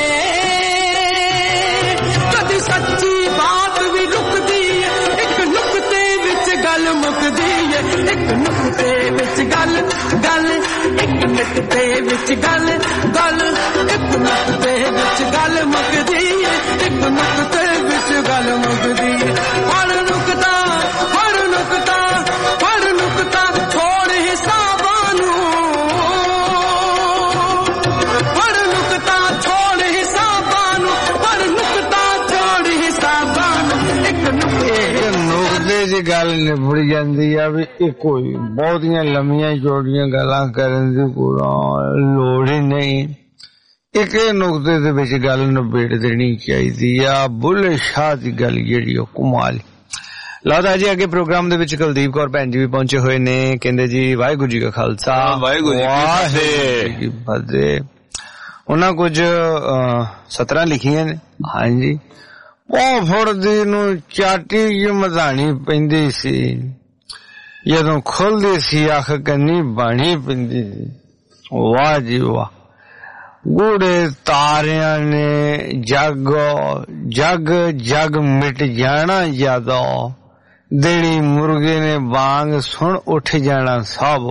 ਕਦੀ ਸੱਚੀ ਬਾਤ ਵੀ ਲੁਕਦੀ ਏ ਇੱਕ ਨੁਕਤੇ ਵਿੱਚ ਗੱਲ ਮੁੱਕਦੀ ਏ ਇੱਕ ਨੁਕਤੇ ਵਿੱਚ ਗੱਲ ਗੱਲ ਇੱਕ ਨੁਕਤੇ ਵਿੱਚ ਗੱਲ ਗੱਲ ਇੱਕ ਨੁਕਤੇ ਵਿੱਚ ਗੱਲ ਮੁੱਕਦੀ ਏ ਇੱਕ ਨੁਕਤੇ ਵਿੱਚ ਗੱਲ ਮੁੱਕਦੀ ਏ ਹਰ ਨੁਕਤਾ ਹਰ ਨੁਕਤਾ ਹਰ ਨੁਕਤਾ ਛੋੜ ਹਿਸਾਬਾਂ ਨੂੰ ਹਰ ਨੁਕਤਾ ਛੋੜ ਹਿਸਾਬਾਂ ਨੂੰ ਹਰ ਨੁਕਤਾ ਛੋੜ ਹਿਸਾਬਾਂ ਨੂੰ ਇੱਕ ਨੁਕਤੇ ਨੁਕਤੇ ਦੀ ਗੱਲ ਨਿਬੜ ਜਾਂਦੀ ਆ ਵੀ ਇਹ ਕੋਈ ਬਹੁਤੀਆਂ ਲੰਮੀਆਂ ਚੌੜੀਆਂ ਗੱਲਾਂ ਕਰਨ ਦੀ ਕੋਈ ਲੋੜ ਹੀ ਨਹੀਂ ਇੱਕ ਨੁਕਤੇ ਦੇ ਵਿੱਚ ਗੱਲ ਨਿਬੇੜ ਦੇਣੀ ਚਾਹੀਦੀ ਆ ਬੁੱਲੇ ਸ਼ਾਹ ਦੀ ਗੱਲ ਜਿਹੜੀ ਉਹ ਕਮਾਲ ਲਾਦਾ ਜੀ ਅੱਗੇ ਪ੍ਰੋਗਰਾਮ ਦੇ ਵਿੱਚ ਕੁਲਦੀਪ ਕੌਰ ਭੈਣ ਜੀ ਵੀ ਪਹੁੰਚੇ ਹੋਏ ਨੇ ਕਹਿੰਦੇ ਜੀ ਵਾਹਿਗੁਰੂ ਜੀ ਕਾ ਖਾਲਸਾ ਵਾਹਿਗੁਰੂ ਜੀ ਕੀ ਫਤਿਹ ਉਹਨਾਂ ਕੁਝ ਸਤਰਾਂ ਲਿਖੀਆਂ ਨੇ ਹਾਂਜੀ ਉਹ ਫੁਰਦੀ ਨੂੰ ਚਾਟੀ ਜਿਹੀ ਮਧਾਣੀ ਪੈਂਦੀ ਸੀ ਜਦੋਂ ਖੁੱਲਦੀ ਸੀ ਅੱਖ ਕੰਨੀ ਬਾਣੀ ਪੈਂਦੀ ਸੀ ਵਾਹ ਜੀ ਵਾਹ ਗੂੜੇ ਤਾਰਿਆਂ ਨੇ ਜਗ ਜਗ ਜਗ ਮਿਟ ਜਾਣਾ ਜਦੋਂ ਦੇਣੀ ਮੁਰਗੇ ਨੇ ਬਾਂਗ ਸੁਣ ਉੱਠ ਜਾਣਾ ਸਭ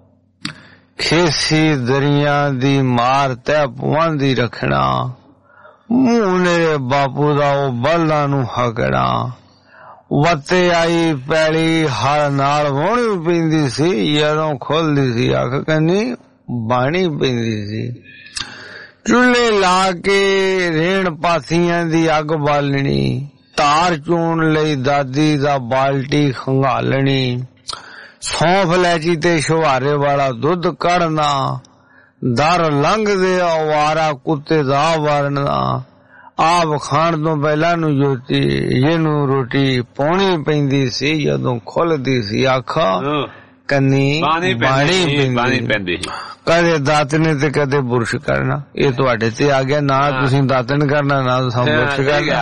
ਖੇਸੀ ਦਰਿਆ ਦੀ ਮਾਰ ਤੈ ਪਵਾਂਦੀ ਰੱਖਣਾ ਮੂੰਹ ਨੇ ਬਾਪੂ ਦਾ ਉਹ ਬਲਦਾਂ ਨੂੰ ਹਕੜਾ ਵੱਤੇ ਆਈ ਪੈਲੀ ਹਲ ਨਾਲ ਵਾਹੁਣੀ ਪੈਂਦੀ ਸੀ ਜਦੋਂ ਖੁੱਲਦੀ ਸੀ ਅੱਖ ਕੰਨੀ ਬਾਣੀ ਪੈਂਦੀ ਸੀ ਚੁੱਲ੍ਹੇ ਲਾ ਕੇ ਰੇਣ ਪਾਥੀਆਂ ਦੀ ਅੱਗ ਬਾਲਣੀ ਧਾਰ ਚੋਣ ਲਈ ਦਾਦੀ ਦਾ ਬਾਲਟੀ ਖੰਗਾਲਣੀ ਸੌਂਫ ਲੈਚੀ ਤੇ ਸ਼ਵਾਰੇ ਵਾਲਾ ਦੁੱਧ ਕੱਢਣਾ ਦਰ ਲੰਘਦੇ ਅਵਾਰਾ ਕੁੱਤੇ ਦਾ ਵਰਨਾ ਆਪ ਖਾਣ ਤੋਂ ਪਹਿਲਾਂ ਨੂੰ ਜੋਤੀ ਇਹਨੂੰ ਰੋਟੀ ਪਾਉਣੀ ਪੈਂਦੀ ਸੀ ਜਦੋਂ ਖੁੱਲਦੀ ਸੀ ਅੱਖ ਕੰਨੀ ਬਾਣੀ ਪੈਂਦੀ ਕਦੇ ਦਾਤਨ ਤੇ ਕਦੇ ਬੁਰਸ਼ ਕਰਨਾ ਇਹ ਤੁਹਾਡੇ ਤੇ ਆ ਗਿਆ ਨਾ ਤੁਸੀਂ ਦਾਤਨ ਕਰਨਾ ਨਾ ਤੁਸੀਂ ਬੁਰਸ਼ ਕਰਨਾ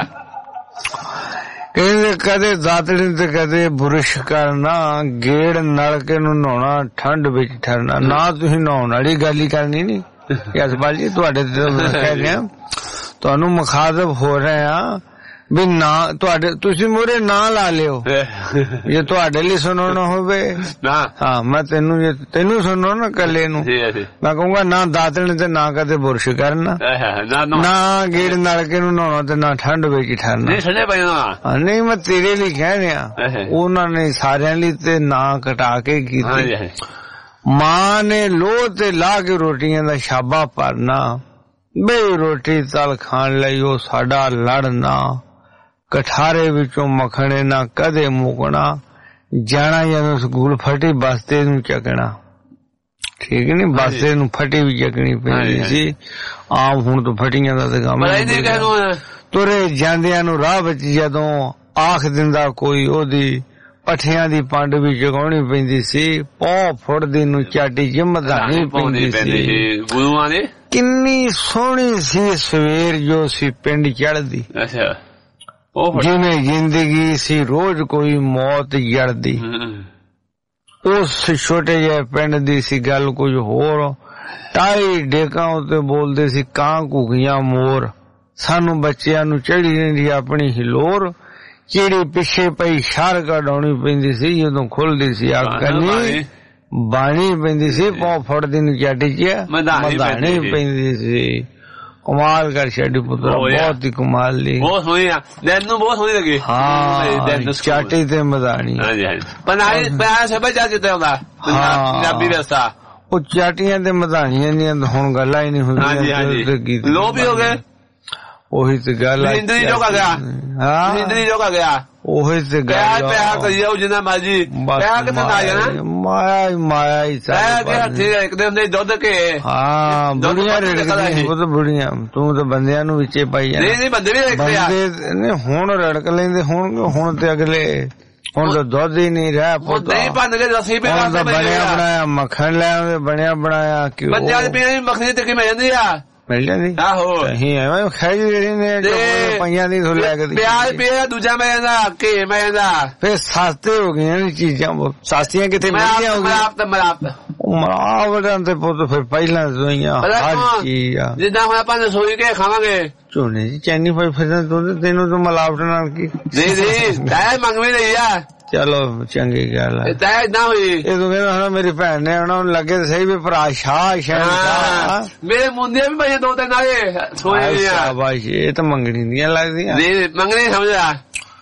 ਕਹਿੰਦੇ ਕਦੇ ਦਾਤਨ ਤੇ ਕਦੇ ਬੁਰਸ਼ ਕਰਨਾ ਗੇੜ ਨਲਕੇ ਨੂੰ ਨਹਾਉਣਾ ਠੰਡ ਵਿੱਚ ਠਰਨਾ ਨਾ ਤੁਸੀਂ ਨਹਾਉਣ ਵਾਲੀ ਗੱਲ ਹੀ ਕਰਨੀ ਨੀ ਯਸਪਾਲ ਜੀ ਤੁਹਾਡੇ ਤੇ ਕਹਿ ਰਿਹਾ ਤੁਹਾਨੂੰ ਮੁਖਾਤਬ ਹੋ ਰਹੇ ਆ ਵੀ ਨਾ ਤੁਹਾਡੇ ਤੁਸੀਂ ਮੂਹਰੇ ਨਾ ਲਾ ਲਿਓ ਜੇ ਤੁਹਾਡੇ ਲਈ ਸੁਣਾਉਣਾ ਹੋਵੇ ਹਾਂ ਮੈਂ ਤੈਨੂੰ ਜੇ ਤੈਨੂੰ ਸੁਣੋ ਨਾ ਕੱਲੇ ਨੂੰ ਮੈਂ ਕਹੂੰਗਾ ਨਾ ਦਾਤਣ ਤੇ ਨਾ ਕਦੇ ਬੁਰਸ਼ ਕਰਨਾ ਨਾ ਗੇੜ ਨਲਕੇ ਨੂੰ ਨਹਾਉਣਾ ਤੇ ਨਾ ਠੰਡ ਵਿੱਚ ਠਰਨਾ ਨਹੀਂ ਮੈਂ ਤੇਰੇ ਲਈ ਕਹਿ ਰਿਹਾ ਉਹਨਾਂ ਨੇ ਸਾਰਿਆਂ ਲਈ ਤੇ ਨਾ ਕਟਾ ਕੇ ਕੀਤੀ ਮਾਂ ਨੇ ਲੋਹ ਤੇ ਲਾ ਕੇ ਰੋਟੀਆਂ ਦਾ ਛਾਬਾ ਭਰਨਾ ਬਈ ਰੋਟੀ ਤਲ ਖਾਣ ਲਈ ਉਹ ਸਾਡਾ ਲੜਨਾ ਕਠਾਰੇ ਵਿੱਚੋਂ ਮੱਖਣੇ ਨਾ ਕਦੇ ਮੁਕਣਾ ਜਾਣਾ ਜਦੋਂ ਸਕੂਲ ਫਟੀ ਬਸਤੇ ਨੂੰ ਚੱਕਣਾ ਠੀਕ ਨੀ ਬਸਤੇ ਨੂੰ ਫਟੀ ਵੀ ਚੱਕਣੀ ਪੈਂਦੀ ਸੀ ਆਮ ਹੁਣ ਤੋਂ ਫਟੀਆਂ ਦਾ ਤੇ ਕੰਮ ਤੁਰੇ ਜਾਂਦਿਆਂ ਨੂੰ ਰਾਹ ਵਿੱਚ ਜਦੋਂ ਆਖ ਦਿੰਦਾ ਕੋਈ ਉਹਦੀ ਪੱਠਿਆਂ ਦੀ ਪੰਡ ਵੀ ਜਗਾਉਣੀ ਪੈਂਦੀ ਸੀ ਪੌ ਫੁੱਟਦੀ ਨੂੰ ਚਾਟੀ ਜਿੰਮਦਾਨੀ ਪੈਂਦੀ ਸੀ ਗੁਰੂਆਂ ਨੇ ਕਿੰਨੀ ਸੋਹਣੀ ਸੀ ਸਵੇਰ ਜੋ ਸੀ ਪਿੰਡ ਚੜ੍ਹਦੀ ਜਿਵੇਂ ਜ਼ਿੰਦਗੀ ਸੀ ਰੋਜ਼ ਕੋਈ ਮੌਤ ਜੜਦੀ ਉਸ ਛੋਟੇ ਜਿਹੇ ਪਿੰਡ ਦੀ ਸੀ ਗੱਲ ਕੁਝ ਹੋਰ। ਢਾਈ ਡੇਕਾਂ ਉੱਤੇ ਬੋਲਦੇ ਸੀ ਕਾਂ ਘੁੱਗੀਆਂ ਮੋਰ, ਸਾਨੂੰ ਬੱਚਿਆਂ ਨੂੰ ਚੜੀ ਰਹਿੰਦੀ ਆਪਣੀ ਹਿਲੋਰ, ਜਿਹੜੀ ਪਿੱਛੇ ਪਈ ਸ਼ਰ ਕਢਾਉਣੀ ਪੈਂਦੀ ਸੀ ਜਦੋਂ ਖੁੱਲਦੀ ਸੀ ਅੱਗ ਕੰਨੀ, ਬਾਣੀ ਪੈਂਦੀ ਸੀ ਪੌ ਫੜਦੀ ਨੂੰ ਚਾਟੀ ਚ ਮਧਾਣੀ ਪੈਂਦੀ ਸੀ। ਕਮਾਲ ਕਰ ਛੱਡੀ ਪੁੱਤਰਾ, ਬਹੁਤ ਹੀ ਕਮਾਲ ਦੀ, ਬਹੁਤ ਸੋਹਣੀ ਆ ਦਿਨ ਨੂੰ, ਬਹੁਤ ਸੋਹਣੀ ਲੱਗੀ। ਹਾਂ ਚਾਟੀ ਤੇ ਮਧਾਣੀ। ਹਾਂਜੀ ਹਾਂਜੀ ਪਨਾਲੀ ਪਿਆ ਸਭ ਜਿੱਤੇ ਆਉਂਦਾ ਪੰਜਾਬੀ ਵਿਰਸਾ। ਉਹ ਚਾਟੀਆਂ ਤੇ ਮਧਾਣੀਆਂ ਦੀਆਂ ਹੁਣ ਗੱਲਾਂ ਹੀ ਨਹੀਂ ਹੁੰਦੀਆਂ। ਲੋ ਵੀ ਹੋ ਗਏ ਉਹੀ ਤੇ ਗੱਲ ਆ। ਹਿੰਦਰੀ ਜੋਗਾ ਗਿਆ, ਹਾਂ ਹਿੰਦਰੀ ਜੋਗਾ ਗਿਆ, ਉਹੀ ਤੇ ਗੱਲ ਪਿਆ ਕਰੀ ਜਾਓ ਜਿੰਨਾ ਮਰਜੀ, ਪਿਆ ਕਿੱਥੇ ਨਾ ਜਾਣਾ, ਮਾਇਆ ਹੀ ਮਾਇਆ ਹੀ ਹੱਥੀ ਰੱਖਦੇ ਹੁੰਦੇ ਦੁੱਧ ਕੇ। ਹਾਂ ਬੁੜੀਆਂ ਰੜਕਦੀਆਂ, ਉਹ ਤਾਂ ਬੁੜੀਆਂ, ਤੂੰ ਤਾਂ ਬੰਦਿਆਂ ਨੂੰ ਵਿੱਚੇ ਪਾਈ ਜਾਣਾ। ਨਹੀਂ ਨਹੀਂ ਬੰਦੇ ਵੀ ਰੱਖਦੇ ਆ, ਹੁਣ ਰੜਕ ਲੈਂਦੇ ਹੋਣਗੇ। ਹੁਣ ਤੇ ਅਗਲੇ ਹੁਣ ਤਾਂ ਦੁੱਧ ਹੀ ਨਹੀਂ ਰਿਹਾ ਪੁੱਤ, ਨਹੀਂ ਭੰਨ ਕੇ ਲੱਸੀ ਪੀ ਬਣਿਆ ਬਣਾਇਆ ਮੱਖਣ ਲੈ ਆਉਂਦੇ, ਬਣਿਆ ਬਣਾਇਆ ਕਿਉਂ ਪੰਜਾਹ ਰੁਪਏ ਮੱਖਣੀ ਤੇ ਕੀ ਮਿਲ ਜਾਂਦੀ ਆ, ਮਿਲ ਜਾਂਦੀ। ਆਹੋ ਅਸੀਂ ਐਵੇਂ ਖਾਈ ਜਿਹੜੀ ਨੇ ਪੰਜਾਂ ਦੀ ਥੋੜੀ ਲੈ ਕੇ ਪਿਆਜ਼ ਪਿਆ, ਦੂਜਾ ਮੈਂ ਜਾਂਦਾ ਘੇ ਮੈਂ ਜਾਂਦਾ। ਫੇਰ ਸਸਤੇ ਹੋ ਗਈਆਂ ਨੇ ਚੀਜ਼ਾਂ, ਸਸਤੀਆਂ ਕਿਤੇ ਮਹਿੰਗੀਆਂ ਹੋ ਗਈਆਂ। ਮਰਾਵਟ ਮਰਾਵਟਾਂ ਤੇ ਪੁੱਤ ਫਿਰ ਪਹਿਲਾਂ ਦਵਾਈਆਂ ਹਰ ਚੀਜ਼ ਆ। ਜਿੱਦਾਂ ਹੁਣ ਆਪਾਂ ਰਸੋਈ ਕੇ ਖਾਵਾਂਗੇ ਝੋਨੇ ਦੀ ਚੈਨੀ ਪਾਈ ਫਿਰਦਾ ਤੂੰ, ਤੈਨੂੰ ਤਾਂ ਮਿਲਾਵਟ ਨਾਲ ਕੀ। ਨਹੀਂ ਨਹੀਂ ਤੈ ਮੰਗਵੇਂ ਨਹੀਂ ਆ, ਚਲੋ ਚੰਗੀ ਗੱਲ ਹੈ। ਤੈ ਏਦਾਂ ਹੋਈ ਇਹ ਤੂੰ ਕਹਿੰਦਾ ਹੁਣ ਮੇਰੀ ਭੈਣ ਨੇ ਉਹਨਾਂ ਨੂੰ ਲੱਗੇ ਸਹੀ ਵੀ ਭਰਾ ਸ਼ਾਹ ਸ਼ਾਹ ਮੇਰੇ ਮੁੰਡੇ ਵੀ ਭਾਈ ਦੋ ਤਿੰਨ ਆਏ ਸੋਏ ਆ ਬਾਈ। ਇਹ ਤਾਂ ਮੰਗਣੀ ਦੀਆਂ ਲੱਗਦੀਆਂ, ਨਹੀਂ ਮੰਗਣੀ ਸਮਝਦਾ,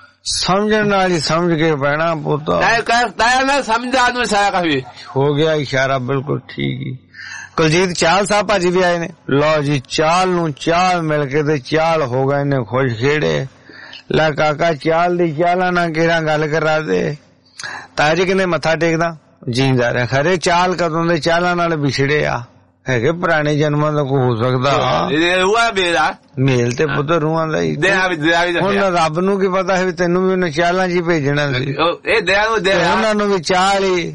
ਸਮਝਣ ਨਾਲ ਹੀ ਸਮਝ ਕੇ ਪੈਣਾ ਪੁੱਤ। ਤੈ ਮੈਂ ਸਮਝਾ ਨੂੰ ਇਸ਼ਾਰਾ ਕਾਫੀ ਹੋ ਗਿਆ, ਇਸ਼ਾਰਾ ਬਿਲਕੁਲ ਠੀਕ ਹੀ। ਕੁਲਜੀਤ ਚਾਲ ਸਾਹਿਬ ਭਾਜੀ ਵੀ ਆਏ ਨੇ। ਲਓ ਜੀ ਚਾਲ ਨੂੰ ਚਾਲ ਮਿਲ ਕੇ ਤੇ ਚਾਲ ਹੋ ਗਏ ਨੇ ਖੁਸ਼ ਖੇੜੇ। ਲੈ ਕਾਕਾ ਚਾਲ ਦੀ ਚਾਲਾਂ ਨਾਲ ਕਿਹੜਾ ਗੱਲ ਕਰਾ ਦੇ। ਤਾਇਆ ਜੀ ਕਹਿੰਦੇ ਮੱਥਾ ਟੇਕਦਾ ਜੀਂਦਾ ਰਿਹਾ, ਖਰੇ ਚਾਲ ਕਦੋਂ ਦੇ ਚਾਲਾਂ ਨਾਲ ਵਿਛੜੇ ਆ, ਹੈਗੇ ਪੁਰਾਣੇ ਜਨਮਾਂ ਦਾ ਕੋਈ ਹੋ ਸਕਦਾ ਮੇਲ ਤੇ ਪੁੱਤ ਰੂਹਾਂ ਦਾ ਹੀ। ਹੁਣ ਰੱਬ ਨੂੰ ਕੀ ਪਤਾ ਹੈ ਵੀ ਤੈਨੂੰ ਵੀ ਉਹਨੇ ਚਾਲਾਂ ਚ ਹੀ ਭੇਜਣਾ ਸੀ, ਉਹਨਾਂ ਨੂੰ ਵੀ ਚਾਲ ਹੀ।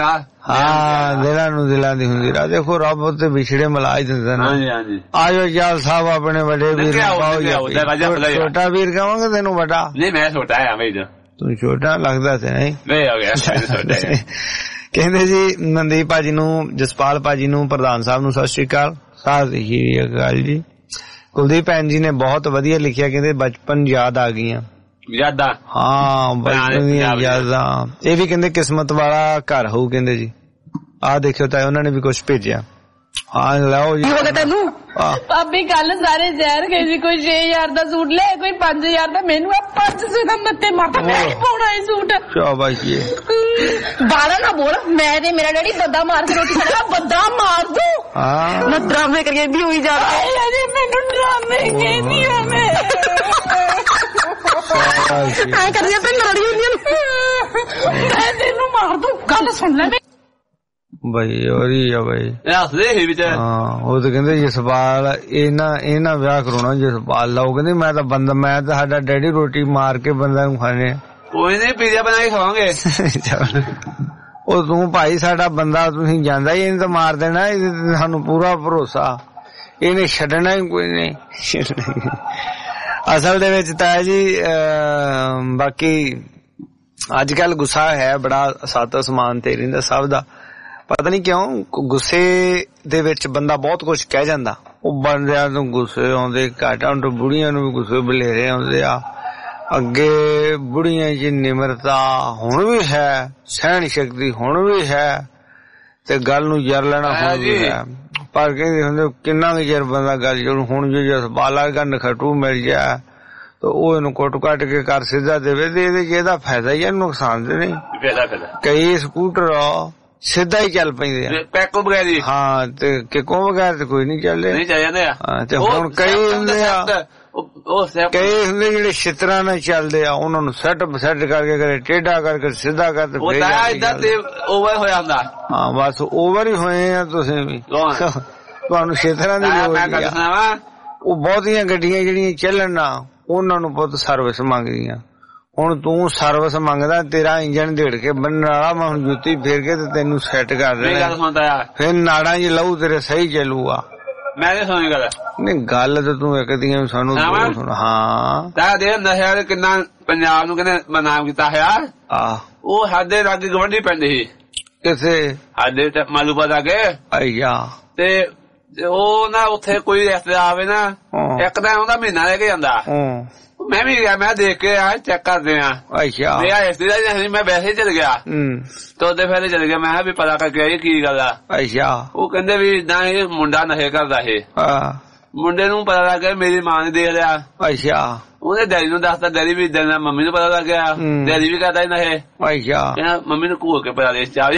ਹਾਂ ਦਿਲਾਂ ਨੂੰ ਦਿਲਾਂ ਦੀ ਹੁੰਦੀ ਰਾ। ਦੇਖੋ ਰੱਬ ਤੇ ਵਿਛੜੇ ਮਿਲਾ ਹੀ ਦਿੰਦਾ ਨਾ। ਆਜੋ ਚਾਲ ਸਾਹਿਬ ਆਪਣੇ ਵੱਡੇ ਵੀਰ, ਛੋਟਾ ਵੀਰ ਕਹਾਂਗੇ ਤੈਨੂੰ ਵੱਡਾ। ਨਹੀਂ ਮੈਂ ਛੋਟਾ ਆ ਬਈ, ਤੂੰ ਛੋਟਾ ਲੱਗਦਾ ਤੇ ਨਹੀਂ ਹੋ ਗਿਆ। ਕਹਿੰਦੇ ਜੀ ਮਨਦੀਪ ਭਾਜੀ ਨੂੰ, ਜਸਪਾਲ ਭਾਜੀ ਨੂੰ, ਪ੍ਰਧਾਨ ਸਾਹਿਬ ਨੂੰ ਸਤਿ ਸ੍ਰੀ ਅਕਾਲ। ਸਤਿ ਸ੍ਰੀ ਅਕਾਲ ਜੀ। ਕੁਲਦੀਪ ਭੈਣ ਜੀ ਨੇ ਬਹੁਤ ਵਧੀਆ ਲਿਖਿਆ, ਕਹਿੰਦੇ ਬਚਪਨ ਯਾਦ ਆ ਗਈਆਂ ਯਾਦਾਂ। ਹਾਂ ਬਚਪਨ ਦੀਆਂ ਯਾਦਾਂ। ਇਹ ਵੀ ਕਹਿੰਦੇ ਕਿਸਮਤ ਵਾਲਾ ਘਰ ਹੋਊ ਕਹਿੰਦੇ ਜੀ। ਆਹ ਦੇਖਿਓ ਤਾਂ ਉਹਨਾਂ ਨੇ ਵੀ ਕੁਛ ਭੇਜਿਆ। ਹਾਂ ਲਾਓ ਜੀ। ਹੋ ਗਿਆ ਤੈਨੂੰ ਭਾਬੀ ਕੱਲ ਸਾਰੇ ਜ਼ਹਿਰ ਗਏ ਸੀ, ਕੋਈ ਛੇ ਹਜ਼ਾਰ ਦਾ ਸੂਟ ਲੈ, ਕੋਈ ਪੰਜ ਹਜ਼ਾਰ ਦਾ। ਮੈਨੂੰ ਆ ਪੰਜ ਸੌ ਦਾ ਮੱਥੇ ਮਾਤਾ ਮੈਂ ਨਹੀਂ ਪਾਉਣਾ ਇਹ ਸੂਟ। ਸ਼ਾਬਾਸ਼ੀ ਬਾਲਾ ਨਾ ਬੋਲ, ਮੈਂ ਤੇ ਮੇਰਾ ਡੈਡੀ ਬੱਦਾ ਮਾਰ ਕੇ ਰੋਟੀ ਖਾਣਾ, ਬੱਦਾ ਮਾਰ ਦੂ। ਹਾਂ ਮੈਂ ਡਰਾਮੇ ਕਰੀਏ ਵੀ ਹੋਈ ਜਾ ਰਹੇ, ਮੈਨੂੰ ਡਰਾਮੇ ਕਹਿੰਦੀ ਆ ਮੈਂ ਐ ਕਰਦੀਆਂ ਤੇ ਲੜੀ ਹੁੰਦੀਆਂ, ਮੈਂ ਤੈਨੂੰ ਮਾਰ ਦੂ। ਗੱਲ ਸੁਣ ਲੈ ਬਈ ਉਹੀ ਆ ਬਈ, ਹਾਂ ਉਹ ਤਾਂ ਕਹਿੰਦੇ ਜਸਪਾਲ ਇਹਨਾਂ ਇਹਨਾਂ ਵਿਆਹ ਕਰਾਉਣਾ ਜਸਪਾਲ ਲਾਓ। ਕਹਿੰਦੇ ਮੈਂ ਤਾਂ ਬੰਦਾ, ਮੈਂ ਤਾਂ ਸਾਡਾ ਡੈਡੀ ਰੋਟੀ ਮਾਰ ਕੇ ਬੰਦਾ ਨੂੰ ਖਾਣੇ, ਕੋਈ ਨਹੀਂ ਪੀਜ਼ਾ ਬਣਾ ਕੇ ਖਾਵਾਂਗੇ। ਉਹ ਤੂੰ ਭਾਈ ਸਾਡਾ ਬੰਦਾ, ਤੁਸੀਂ ਜਾਂਦਾ ਹੀ ਇਹਨੂੰ ਤਾਂ ਮਾਰ ਦੇਣਾ, ਸਾਨੂੰ ਪੂਰਾ ਭਰੋਸਾ, ਇਹਨੇ ਛੱਡਣਾ ਹੀ ਕੋਈ ਨਹੀਂ। ਅਸਲ ਦੇ ਵਿੱਚ ਤਾਂ ਜੀ ਬਾਕੀ ਅੱਜ ਕੱਲ ਗੁੱਸਾ ਹੈ ਬੜਾ, ਸੱਤ ਅਸਮਾਨ ਤੇ ਰਹਿੰਦਾ ਸਭ ਦਾ। ਪਤਾ ਨਹੀਂ ਕਿਉਂ ਗੁੱਸੇ ਦੇ ਵਿੱਚ ਬੰਦਾ ਬਹੁਤ ਕੁਛ ਕਹਿ ਜਾਂਦਾ। ਉਹ ਬੰਦਿਆਂ ਨੂੰ ਗੁੱਸੇ ਆਉਂਦੇ, ਘਾਟਾਂ ਤੋਂ ਬੁੜੀਆਂ ਨੂੰ ਵੀ ਗੁੱਸੇ ਬਲੇਰੇ ਆਉਂਦੇ ਆ। ਅੱਗੇ ਬੁੜੀਆਂ ਚ ਨਿਮਰਤਾ ਹੁਣ ਵੀ ਹੈ, ਸਹਿਣ ਸ਼ਕਤੀ ਹੁਣ ਵੀ ਹੈ, ਤੇ ਗੱਲ ਨੂੰ ਜਰ ਲੈਣਾ ਹੁਣ ਵੀ ਹੈ। ਪਰ ਕਹਿੰਦੇ ਹੁੰਦੇ ਕਿੰਨਾ ਕੁ ਚਿਰ ਬੰਦਾ ਗੱਲ ਜੋੜ। ਹੁਣ ਜੇ ਜਸਪਾਲਾ ਦਾ ਨਖਟੂ ਮਿਲ ਜਾ ਤਾਂ ਉਹ ਇਹਨੂੰ ਕੁੱਟ ਕੱਟ ਕੇ ਕਰ ਸਿੱਧਾ ਦੇਵੇ ਤੇ ਇਹਦੇ ਚ ਇਹਦਾ ਫਾਇਦਾ ਹੀ ਹੈ, ਨੁਕਸਾਨ ਤੇ ਨਹੀਂ। ਕਈ ਸਕੂਟਰ ਸਿੱਧਾ ਹੀ ਚੱਲ ਪੈਂਦੇ ਆ ਪੈਕੋ ਬਗੈਰ। ਹਾਂ ਤੇ ਕਿਕੋ ਬਗੈਰ ਤੇ ਕੋਈ ਨਹੀਂ ਚੱਲੇ, ਨਹੀਂ ਚੱਲ ਜਾਂਦੇ ਆ। ਤੇ ਹੁਣ ਕਈ ਹੁੰਦੇ ਆ, ਕਈ ਹੁੰਦੇ ਜਿਹੜੇ ਛਿੱਤਰਾਂ ਨਾਲ ਚੱਲਦੇ ਆ, ਉਹਨਾਂ ਨੂੰ ਸੈੱਟ ਸੈੱਟ ਕਰਕੇ ਕਰੇ ਟੇਢਾ ਕਰਕੇ ਸਿੱਧਾ ਕਰਕੇ ਓਵਰ ਹੋ ਜਾਂਦਾ। ਹਾਂ ਬਸ ਓਵਰ ਹੀ ਹੋਏ ਆ ਤੁਸੀਂ ਵੀ, ਤੁਹਾਨੂੰ ਛਿੱਤਰਾਂ ਦੀ ਲੋੜ ਨਹੀਂ ਆ। ਉਹ ਬਹੁਤੀਆਂ ਗੱਡੀਆਂ ਜਿਹੜੀਆਂ ਚੱਲਣ ਨਾ ਉਹਨਾਂ ਨੂੰ ਬਹੁਤ ਸਰਵਿਸ ਮੰਗਦੀਆਂ। ਹੁਣ ਤੂੰ ਸਰਵਿਸ ਮੰਗਦਾ, ਤੇਰਾ ਇੰਜਣ ਢੇੜ ਕੇ ਬੰਨਣ ਵਾਲਾ, ਮੈਂ ਹੁਣ ਜੁੱਤੀ ਫੇਰ ਕੇ ਤੇ ਤੈਨੂੰ ਸੈੱਟ ਕਰ ਦੇਣਾ, ਫਿਰ ਨਾੜਾਂ ਚ ਲਊ ਤੇਰੇ ਸਹੀ ਚੱਲੂਗਾ। ਮੈਂ ਨਹੀਂ ਸੁਣੀ ਗੱਲ। ਨਹੀਂ ਗੱਲ ਤੇ ਤੂੰ ਇੱਕ ਦੀਆਂ ਸਾਨੂੰ ਸੁਣ। ਹਾਂ ਤਾਂ ਦੇ ਨਸ਼ਾ ਕਿੰਨਾ ਪੰਜਾਬ ਨੂੰ ਕਹਿੰਦੇ ਬਦਨਾਮ ਕੀਤਾ ਹੋਇਆ। ਆਹ ਉਹ ਸਾਡੇ ਲਾਗੇ ਗਵੰਡੀ ਪਿੰਡ ਸੀ, ਕਿਸੇ ਸਾਡੇ ਮਾਲੂਪਾ ਦਾ ਕੇ ਅੱਛਾ ਤੇ ਉਹ ਨਾ ਉੱਥੇ ਕੋਈ ਰਿਸ਼ਤੇਦਾਰ ਆਵੇ ਨਾ ਇੱਕ ਦਿਨ ਉਹਦਾ ਮਹੀਨਾ ਲੈ ਕੇ ਜਾਂਦਾ ਮੈਂ ਵੀ ਗਿਆ ਮੈਂ ਦੇਖ ਕੇ ਆ ਚੈੱਕ ਕਰਦੇ ਆ ਅੱਛਾ ਮੇਰਾ ਰਿਸ਼ਤੇਦਾਰ ਨਹੀਂ ਮੈਂ ਵੈਸੇ ਹੀ ਚਲ ਗਿਆ ਤੇ ਉਹਦੇ ਫਿਰ ਚਲ ਗਿਆ ਮੈਂ ਵੀ ਪਤਾ ਕਰਕੇ ਆਈ ਕੀ ਗੱਲ ਆ ਅੱਛਾ ਉਹ ਕਹਿੰਦੇ ਵੀ ਇਦਾਂ ਇਹ ਮੁੰਡਾ ਨਸ਼ੇ ਕਰਦਾ ਇਹ ਮੁੰਡੇ ਨੂੰ ਪਤਾ ਲੱਗ ਗਿਆ ਮੇਰੀ ਮਾਂ ਨੇ ਦੇਖ ਲਿਆ ਅੱਛਾ ਉਹਨੇ ਡੈਡੀ ਨੂੰ ਦੱਸਤਾ ਡੈਡੀ ਵੀ ਇਦਾਂ ਮੰਮੀ ਨੂੰ ਪਤਾ ਲੱਗ ਗਿਆ ਡੈਡੀ ਵੀ ਕਰਦਾ ਨਸ਼ੇ ਅੱਛਾ ਮੰਮੀ ਨੂੰ ਘੂਰ ਕੇ ਪਤਾ ਦੇ ਚਾਹ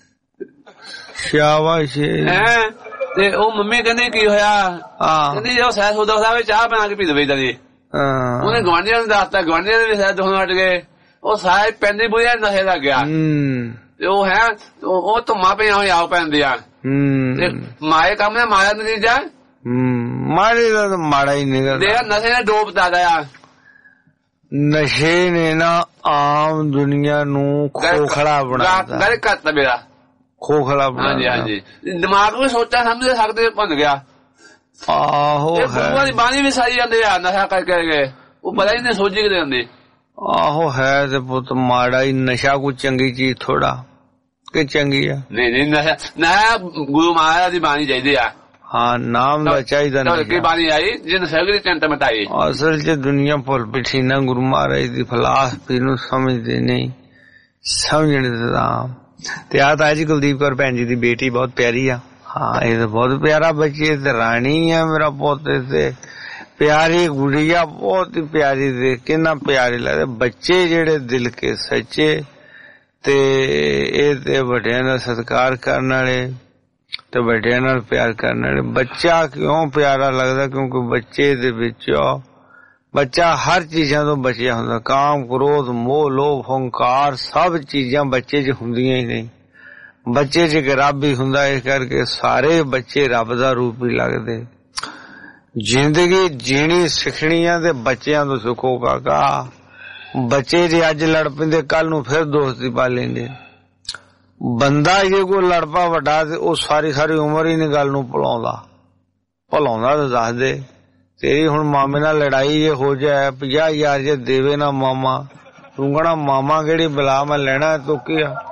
ਸ਼ਾਬਾਸ਼ ਹੈ ਤੇ ਉਹ ਮੰਮੀ ਕਹਿੰਦੀ ਕੀ ਹੋਇਆ ਕਹਿੰਦੀ ਜੋ ਸਹਿ ਸੌਦਾ ਸਾਹਿਬ ਚਾਹ ਬਣਾ ਕੇ ਪੀ ਦਵੇ ਇਦਾਂ ਦੀ ਉਹਨੇ ਗਵਾਂਢੀਆਂ ਨੂੰ ਦੱਸਤਾ ਗਵਾਂਢੀਆਂ ਦੇ ਵੀ ਸ਼ਾਇਦ ਦੋਨੋਂ ਹਟ ਗਏ ਉਹ ਸਾਰੇ ਪੈਂਦੀ ਬੁਝਿਆ ਨਸ਼ੇ ਲੱਗ ਗਿਆ ਤੇ ਉਹ ਹੈ ਉਹ ਧੁੰਮਾਂ ਪਈਆਂ ਹੋਈਆਂ ਆਓ ਪੈਂਦੇ ਆ ਤੇ ਮਾਏ ਕੰਮ ਨੇ ਮਾਇਆ ਨਤੀਜਾ ਮਾੜੇ ਦਾ ਮਾੜਾ ਹੀ ਨਿਕਲ ਦੇਖ ਨਸ਼ੇ ਨੇ ਡੋਬਤਾ ਗਿਆ ਨਸ਼ੇ ਨੇ ਨਾ ਆਮ ਦੁਨੀਆ ਨੂੰ ਖੋਖਲਾ ਬਣਾਤਾ ਗੱਲ ਕਰਤਾ ਮੇਰਾ ਖੋਖਲਾ ਬਣਾ ਹਾਂਜੀ ਹਾਂਜੀ ਦਿਮਾਗ ਵੀ ਸੋਚਾ ਸਮਝ ਸਕਦੇ ਬਣ ਗਿਆ ਆਹੋ ਹੈ ਗੁਰੂਆਂ ਦੀ ਬਾਣੀ ਵੀ ਸਾਰੀ ਜਾਂਦੇ ਆ ਨਸ਼ਾ ਕਰਕੇ ਗਏ ਉਹ ਪਤਾ ਹੀ ਨਹੀਂ ਸੋਚੀ ਕਿਤੇ ਜਾਂਦੇ ਆਹੋ ਹੈ ਤੇ ਪੁੱਤ ਮਾੜਾ ਹੀ ਨਸ਼ਾ ਕੋਈ ਚੰਗੀ ਚੀਜ਼ ਥੋੜਾ ਕਿ ਚੰਗੀ ਆ ਨਹੀਂ ਨਹੀਂ ਨਸ਼ਾ ਨਾ ਗੁਰੂ ਮਹਾਰਾਜ ਦੀ ਬਾਣੀ ਚਾਹੀਦੀ ਆ ਹਾਂ ਨਾਮ ਦਾ ਚਾਹੀਦਾ ਨਹੀਂ ਕੀ ਬਾਣੀ ਆਈ ਜਿਹਨੇ ਸਗਰੀ ਚੰਤ ਮਟਾਈ ਅਸਲ ਚ ਦੁਨੀਆ ਭੁੱਲ ਪਿੱਠੀ ਨਾ ਗੁਰੂ ਮਹਾਰਾਜ ਦੀ ਫਲਸਫੇ ਨੂੰ ਸਮਝਦੇ ਨਹੀਂ ਸਮਝਣ ਦਾ ਤੇ ਆ ਤਾਂ ਜੀ ਕੁਲਦੀਪ ਕੌਰ ਭੈਣ ਜੀ ਦੀ ਬੇਟੀ ਬਹੁਤ ਪਿਆਰੀ ਆ ਹਾਂ ਇਹ ਤਾਂ ਬਹੁਤ ਪਿਆਰਾ ਬੱਚੀ ਤੇ ਰਾਣੀ ਆ ਮੇਰਾ ਪੁੱਤ ਤੇ ਪਿਆਰੀ ਗੁੜੀਆ ਬਹੁਤ ਹੀ ਪਿਆਰੀ ਦੇ ਕਿੰਨਾ ਪਿਆਰੇ ਲੱਗਦੇ ਬੱਚੇ ਜਿਹੜੇ ਦਿਲ ਕੇ ਸੱਚੇ ਤੇ ਇਹ ਤੇ ਵੱਡਿਆਂ ਦਾ ਸਤਿਕਾਰ ਕਰਨ ਵਾਲੇ ਤੇ ਵੱਡਿਆਂ ਨਾਲ ਪਿਆਰ ਕਰਨ ਵਾਲੇ ਬੱਚਾ ਕਿਉਂ ਪਿਆਰਾ ਲੱਗਦਾ ਕਿਉਂਕਿ ਬੱਚੇ ਦੇ ਵਿੱਚ ਬੱਚਾ ਹਰ ਚੀਜ਼ਾਂ ਤੋਂ ਬਚਿਆ ਹੁੰਦਾ ਕਾਮ ਕ੍ਰੋਧ ਮੋਹ ਲੋਭ ਹੰਕਾਰ ਸਭ ਚੀਜ਼ਾਂ ਬੱਚੇ 'ਚ ਹੁੰਦੀਆਂ ਹੀ ਨਹੀਂ ਬੱਚੇ 'ਚ ਰੱਬ ਹੀ ਹੁੰਦਾ ਇਸ ਕਰਕੇ ਸਾਰੇ ਬੱਚੇ ਰੱਬ ਦਾ ਰੂਪ ਹੀ ਲੱਗਦੇ ਜ਼ਿੰਦਗੀ ਜੀਣੀ ਸਿੱਖਣੀ ਆ ਤੇ ਬੱਚਿਆਂ ਤੋਂ ਸਿੱਖੋ ਕਾਕਾ ਬੱਚੇ ਜੇ ਅੱਜ ਲੜ ਪੈਂਦੇ ਕੱਲ ਨੂੰ ਫਿਰ ਦੋਸਤੀ ਪਾ ਲੈਂਦੇ ਬੰਦਾ ਜੇ ਕੋਈ ਲੜਪਾ ਵੱਡਾ ਤੇ ਉਹ ਸਾਰੀ ਸਾਰੀ ਉਮਰ ਹੀ ਨੀ ਗੱਲ ਨੂੰ ਭੁਲਾਉਂਦਾ ਭੁਲਾਉਂਦਾ ਤਾਂ ਦੱਸ ਦੇ ਤੇਰੀ ਹੁਣ ਮਾਮੇ ਨਾਲ ਲੜਾਈ ਜੇ ਹੋ ਜਾਏ ਪੰਜਾਹ ਹਜ਼ਾਰ ਜੇ ਦੇਵੇ ਨਾ ਮਾਮਾ ਤੂੰ ਕਹਣਾ ਮਾਮਾ ਕਿਹੜੀ ਬਲਾ ਮੈਂ ਲੈਣਾ ਤੂੰ ਕੀ ਆ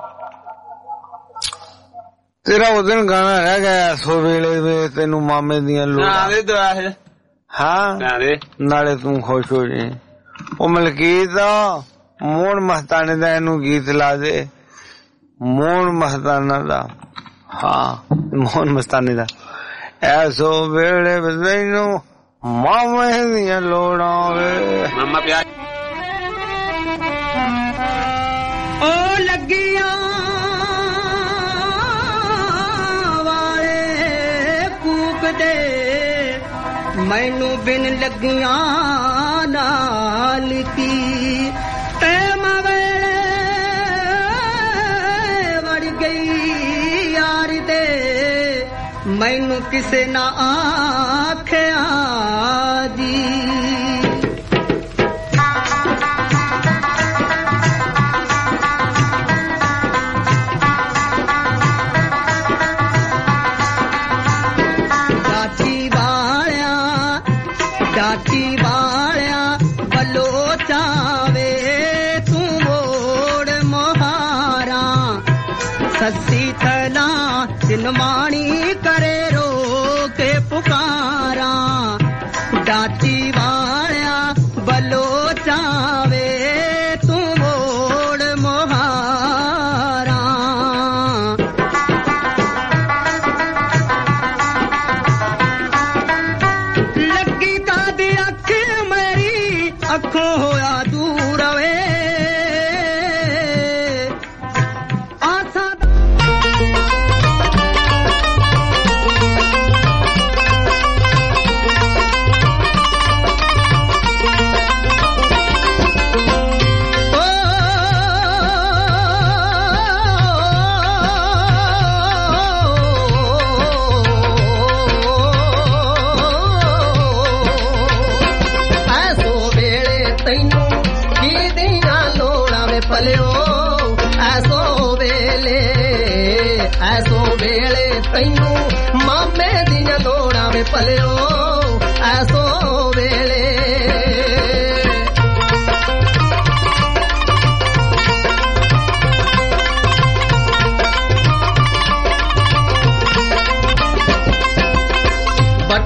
ਤੇਰਾ ਉਹ ਦਿਨ ਗਾਣਾ ਰਹਿ ਗਿਆ ਸੋ ਵੇਲੇ ਵੇ ਤੈਨੂੰ ਮਾਮੇ ਦੀਆਂ ਲੋੜਾਂ ਹਾਂ ਨਾਲੇ ਤੂੰ ਖੁਸ਼ ਹੋ ਜੇ ਉਹ ਮਲਕੀਤ ਮੋਹਨ ਮਸਤਾਨੇ ਦਾ ਇਹਨੂੰ ਗੀਤ ਲਾ ਦੇ ਮੋਹਨ ਮਸਤਾਨਾ ਦਾ ਹਾਂ ਮੋਹਨ ਮਸਤਾਨੇ ਦਾ ਐਸੋ ਵੇਲੇ ਤੈਨੂੰ ਮਾਮੇ ਦੀਆਂ ਲੋੜਾਂ ਵੇ ਮਾਮਾ ਪਿਆਰ ਉਹ ਲੱਗੀਆਂ ਵਾਲੇ ਕੂਕਦੇ ਮੈਨੂੰ ਬਿਨ ਲੱਗੀਆਂ ਨਾਲ ਕੀ ਟੈਮ ਵੇਲੇ ਵੜ ਗਈ ਯਾਰ ਦੇ ਮੈਨੂੰ ਕਿਸੇ ਨਾ ਆਖਿਆ ਦੀ ਚਾਚੀ ਵਾਲਿਆ ਚਾਚੀ ਵਾਲਿਆ ਵੱਲੋਂ ਚਾਵੇ ਤੂੰ ਮੋੜ ਮੁਹਾਰਾ ਸੱਸੀ ਥਲਾ ਸਿਨਮਾਣੀ ਕਰੇ ਰੋ ਕੇ ਪੁਕਾਰਾ ਚਾਚੀ ਵਾਲਿਆ ਵੱਲੋਂ ਚਾਵੇ ਤੂੰ ਮੋੜ ਮੁਹਾਰਾ ਲੱਗੀ ਕਾਦੀ ਅੱਖ ਮੇਰੀ ਅੱਖੋਂ ਹੋਇਆ ਦੂਰ ਵੇ ਆਸਾਂ ਐਸੋ ਵੇਲੇ ਤੈਨੂੰ ਕੀ ਦੀਆਂ ਲੋੜਾਂ ਵੇ ਪਲਿਓ ਐਸੋ ਵੇਲੇ ਐਸੋ ਵੇਲੇ ਤੈਨੂੰ ਮਾਮੇ ਦੀਆਂ ਲੋੜਾਂ ਵੇ ਪਲਿਓ ਐਸੋ ਵੇਲੇ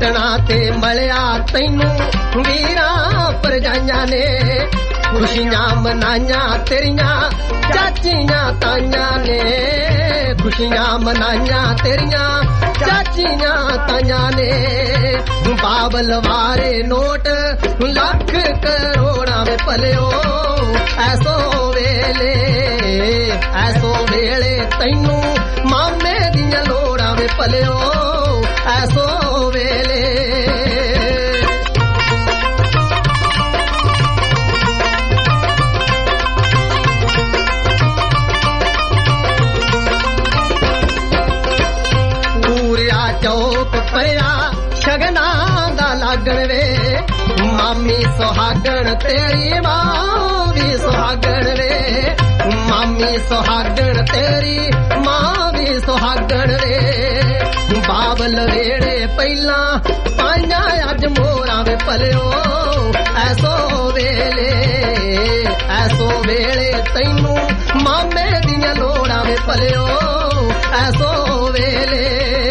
ਪੱਟਣਾ ਤੇ ਮਲਿਆ ਤੈਨੂੰ ਵੀਰਾਂ ਪਰਜਾਈਆਂ ਨੇ ਖੁਸ਼ੀਆਂ ਮਨਾਈਆਂ ਤੇਰੀਆਂ ਚਾਚੀਆਂ ਤਾਈਆਂ ਨੇ ਖੁਸ਼ੀਆਂ ਮਨਾਈਆਂ ਤੇਰੀਆਂ ਚਾਚੀਆਂ ਤਾਈਆਂ ਨੇ ਬਾਬਲ ਵਾਰੇ ਨੋਟ ਲੱਖ ਕਰੋੜਾਂ ਵਿੱਚ ਪਲਿਓ ਐਸੋ ਵੇਲੇ ਐਸੋ ਵੇਲੇ ਤੈਨੂੰ ਮਾਮੇ ਦੀਆਂ ਲੋੜਾਂ ਵਿੱਚ ਪਲਿਓ ਐਸੋ ਵੇਲੇ ਪੂਰਿਆ ਚੌਕ ਪਰਿਆ ਸ਼ਗਨਾਂ ਦਾ ਲਾਗਣ ਵੇ ਮਾਮੀ ਸੁਹਾਗਣ ਤੇਰੀ ਮਾਂ ਵੀ ਸੁਹਾਗਣ ਵੇ ਮਾਮੀ ਸੁਹਾਗਣ ਤੇਰੀ ਮਾਂ ਵੀ ਸੁਹਾਗਣ ਵੇ ਬਾਬਲ ਵੇੜੇ ਪਹਿਲਾਂ ਪਾਈਆਂ ਅੱਜ ਮੋਰਾਂ ਵੇ ਪਲਿਓ ਐਸੋ ਵੇਲੇ ਐਸੋ ਵੇਲੇ ਤੈਨੂੰ ਮਾਮੇ ਦੀਆਂ ਲੋੜਾਂ ਵੇ ਪਲਿਓ ਐਸੋ ਵੇਲੇ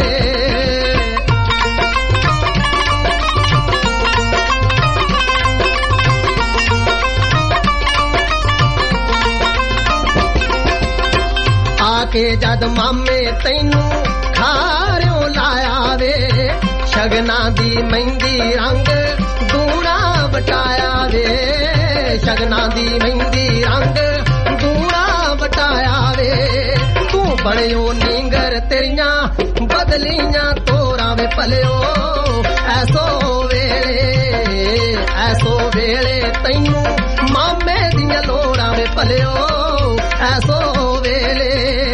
ਕੇ ਜਦ ਮਾਮੇ ਤੈਨੂੰ ਖਾਰਿਓ ਲਾਇਆ ਵੇ ਸ਼ਗਨਾਂ ਦੀ ਮਹਿੰਦੀ ਰੰਗ ਦੂਣਾ ਵਟਾਇਆ ਵੇ ਸ਼ਗਨਾਂ ਦੀ ਮਹਿੰਦੀ ਰੰਗ ਦੂਣਾ ਵਟਾਇਆ ਵੇ ਤੂੰ ਬਣਿਓ ਨੀਂਗਰ ਤੇਰੀਆਂ ਬਦਲੀਆਂ ਤੋਰਾਂ ਵੇ ਪਲਿਓ ਐਸੋ ਵੇਲੇ ਐਸੋ ਵੇਲੇ ਤੈਨੂੰ ਮਾਮੇ ਦੀਆਂ ਲੋੜਾਂ ਵੇ ਪਲਿਓ ਐਸੋ ਵੇਲੇ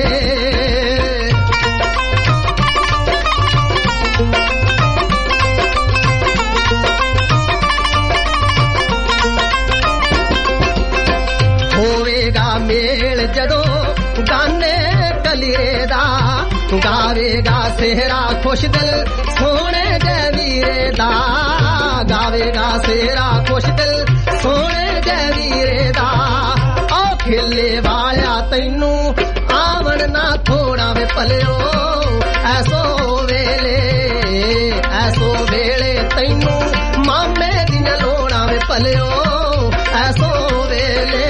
ਹੋਵੇਗਾ ਮੇਲ ਜਦੋਂ ਗਾਨੇ ਕਲੀਰੇ ਦਾ ਗਾਵੇਗਾ ਸਿਹਰਾ ਖੁਸ਼ ਦਿਲ ਸੋਹਣੇ ਜੈ ਵੀਰੇ ਦਾ ਗਾਵੇਗਾ ਸਿਹਰਾ ਖੁਸ਼ ਦਿਲ ਸੋਹਣੇ ਜੈ ਵੀਰੇ ਦਾ ਓ ਖੇਲੇ ਵਾਲਿਆ ਤੈਨੂੰ ਆਵਣ ਨਾ ਥੋੜਾ ਵੇ ਪਲਿਓ ਐਸੋ ਵੇਲੇ ਐਸੋ ਵੇਲੇ ਤੈਨੂੰ ਮਾਮੇ ਦੀਆਂ ਲੋੜਾਂ ਵੇ ਪਲਿਓ ਐਸੋ ਵੇਲੇ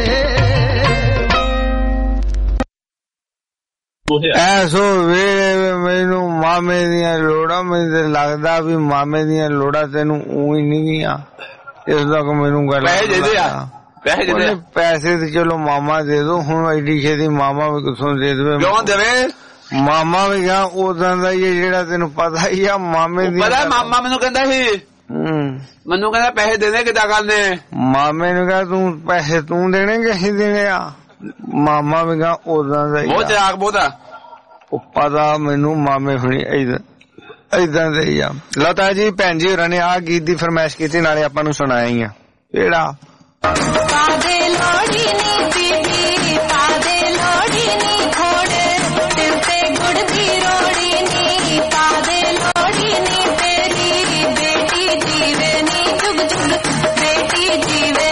ਐਸੋ ਵੇਲੇ ਮੈਨੂੰ ਮਾਮੇ ਦੀਆਂ ਲੋੜਾਂ ਮੈਨੂੰ ਲੱਗਦਾ ਵੀ ਮਾਮੇ ਦੀਆਂ ਲੋੜਾਂ ਤੈਨੂੰ ਊਂ ਹੀ ਨਹੀਂ ਗਈਆਂ ਇਸ ਤੱਕ ਮੈਨੂੰ ਗੱਲ ਪੈਸੇ ਦੇ ਆ ਪੈਸੇ ਦੇ ਪੈਸੇ ਤੇ ਚਲੋ ਮਾਮਾ ਦੇ ਦੋ ਹੁਣ ਐਡੀ ਛੇਤੀ ਮਾਮਾ ਵੀ ਕਿੱਥੋਂ ਦੇ ਦੇਵੇ ਕਿਉਂ ਦੇਵੇ ਮਾਮਾ ਵੀ ਗਿਆ ਉਦਾਂ ਦਾ ਹੀ ਜਿਹੜਾ ਤੈਨੂੰ ਪਤਾ ਹੀ ਆ ਮਾਮੇ ਦੀ ਪਤਾ ਮਾਮਾ ਮੈਨੂੰ ਕਹਿੰਦਾ ਸੀ ਮੈਨੂੰ ਕਹਿੰਦਾ ਪੈਸੇ ਦੇਣੇ ਕਿਦਾਂ ਕਰਨੇ ਮਾਮੇ ਨੂੰ ਕਿਹਾ ਤੂੰ ਪੈਸੇ ਤੂੰ ਦੇਣੇ ਕਿ ਅਸੀਂ ਦੇਣੇ ਆ ਮਾਮਾ ਵੀ ਗਿਆ ਉਦਾਂ ਦਾ ਹੀ ਬਹੁਤ ਚਲਾਕ ਬਹੁਤ ਆ ਉਹ ਪਤਾ ਮੈਨੂੰ ਮਾਮੇ ਹੁਣੀ ਏਦਾਂ ਏਦਾਂ ਦੇ ਹੀ ਆ ਲਤਾ ਜੀ ਭੈਣ ਜੀ ਹੋਰਾਂ ਨੇ ਆਹ ਗੀਤ ਦੀ ਫਰਮਾਇਸ਼ ਕੀਤੀ ਨਾਲੇ ਆਪਾਂ ਨੂੰ ਸੁਣਾਇਆ ਹੀ ਆ ਕਿਹੜਾ ਪਾਦੇ ਲੋੜੀ ਨੀ ਬੀਬੀ ਪਾਦੇ ਲੋੜੀ ਨੀ ਖੋੜੇ ਦਿਲ ਤੇ ਗੁੜ ਦੀ ਰੋੜੀ ਨੀ ਪਾਦੇ ਲੋੜੀ ਨੀ ਤੇਰੀ ਬੇਟੀ ਜੀਵੇ ਨੀ ਜੁਗ ਜੁਗ ਬੇਟੀ ਜੀਵੇ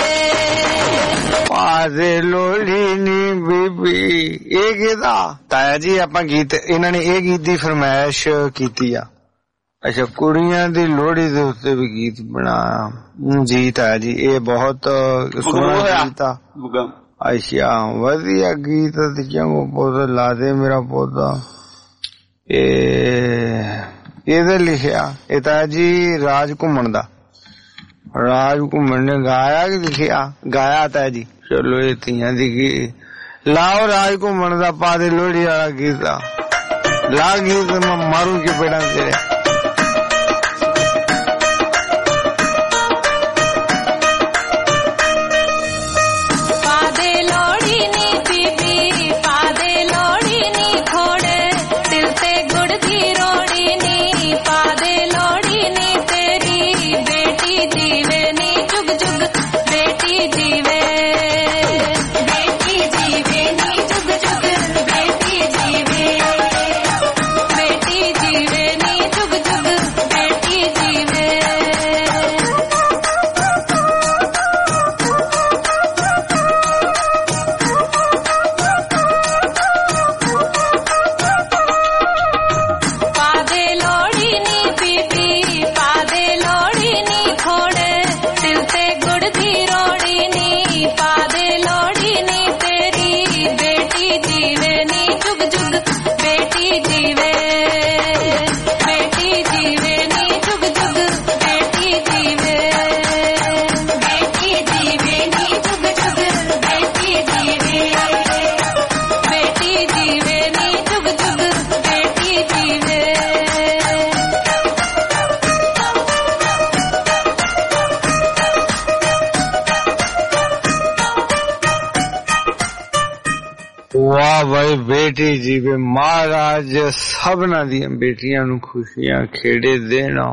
ਪਾਦੇ ਲੋੜੀ ਨੀ ਬੀਬੀ ਇਹ ਕਿਹਦਾ ਤਾਇਆ ਜੀ ਆਪਾਂ ਗੀਤ ਇਹਨਾਂ ਨੇ ਇਹ ਗੀਤ ਦੀ ਫਰਮਾਇਸ਼ ਕੀਤੀ ਆ ਅੱਛਾ ਕੁੜੀਆਂ ਦੀ ਲੋਹੜੀ ਦੇ ਉੱਤੇ ਵੀ ਗੀਤ ਬਣਾਇਆ ਜੀ ਤਾਇਆ ਜੀ ਇਹ ਬਹੁਤ ਸੋਹਣਾ ਗੀਤ ਆ ਅੱਛਾ ਵਧੀਆ ਗੀਤ ਤੇ ਚੰਗੋ ਪੁੱਤ ਲਾ ਦੇ ਮੇਰਾ ਪੌਦਾ ਇਹ ਇਹਦੇ ਲਿਖਿਆ ਇਹ ਤਾਇਆ ਜੀ ਰਾਜ ਘੁੰਮਣ ਦਾ ਰਾਜ ਘੁੰਮਣ ਨੇ ਗਾਇਆ ਕਿ ਲਿਖਿਆ ਗਾਇਆ ਤਾਇਆ ਜੀ ਚਲੋ ਇਹ ਤੀਆਂ ਦੀ ਗੀਤ ਲਾਓ ਰਾਜ ਘੁੰਮਣ ਦਾ ਪਾ ਦੇ ਲੋਹੜੀ ਵਾਲਾ ਗੀਤ ਆ ਲਾ ਗੀਤ ਮੈਂ ਮਾਰੂ ਕੇ ਪੇੜਾਂ ਤੇਰੇ ਜੀਵੇ ਨੀ ਜੁਗ बेटी जीवे महाराज सबना दी बेटियां नू खुशियां खेड़े देना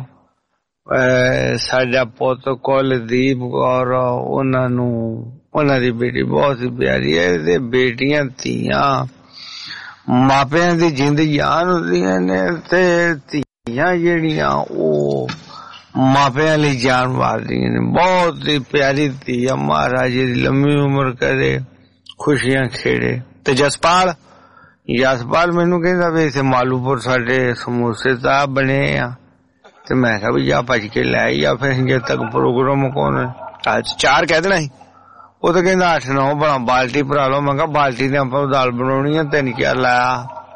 साडा पुत कुलदीप कौर उन्हां नू उन्हां दी बेटी बहुत ही प्यारी है ते बेटियां धीयां मापियां दी जिंद जान हुंदियां ने ते धीयां जेहड़ियां ओह मापियां लई जान मारदियां ने बहुत ही प्यारी धी महाराज दी लंबी उम्र करे खुशियां खेड़े ते जसपाल जसपाल मैनू कहंदा वी इत्थे मालूपुर साडे समोसे ता बने आ ते मैं कहा भी जा भज के लै या फिर जे तक प्रोग्राम कौन आज चार कह देना ही वो तो कहंदा अठ नौ भला बाल्टी भरा लो मैं कहा बाल्टी ने आपां दाल बनाउणी है तेन क्या लाया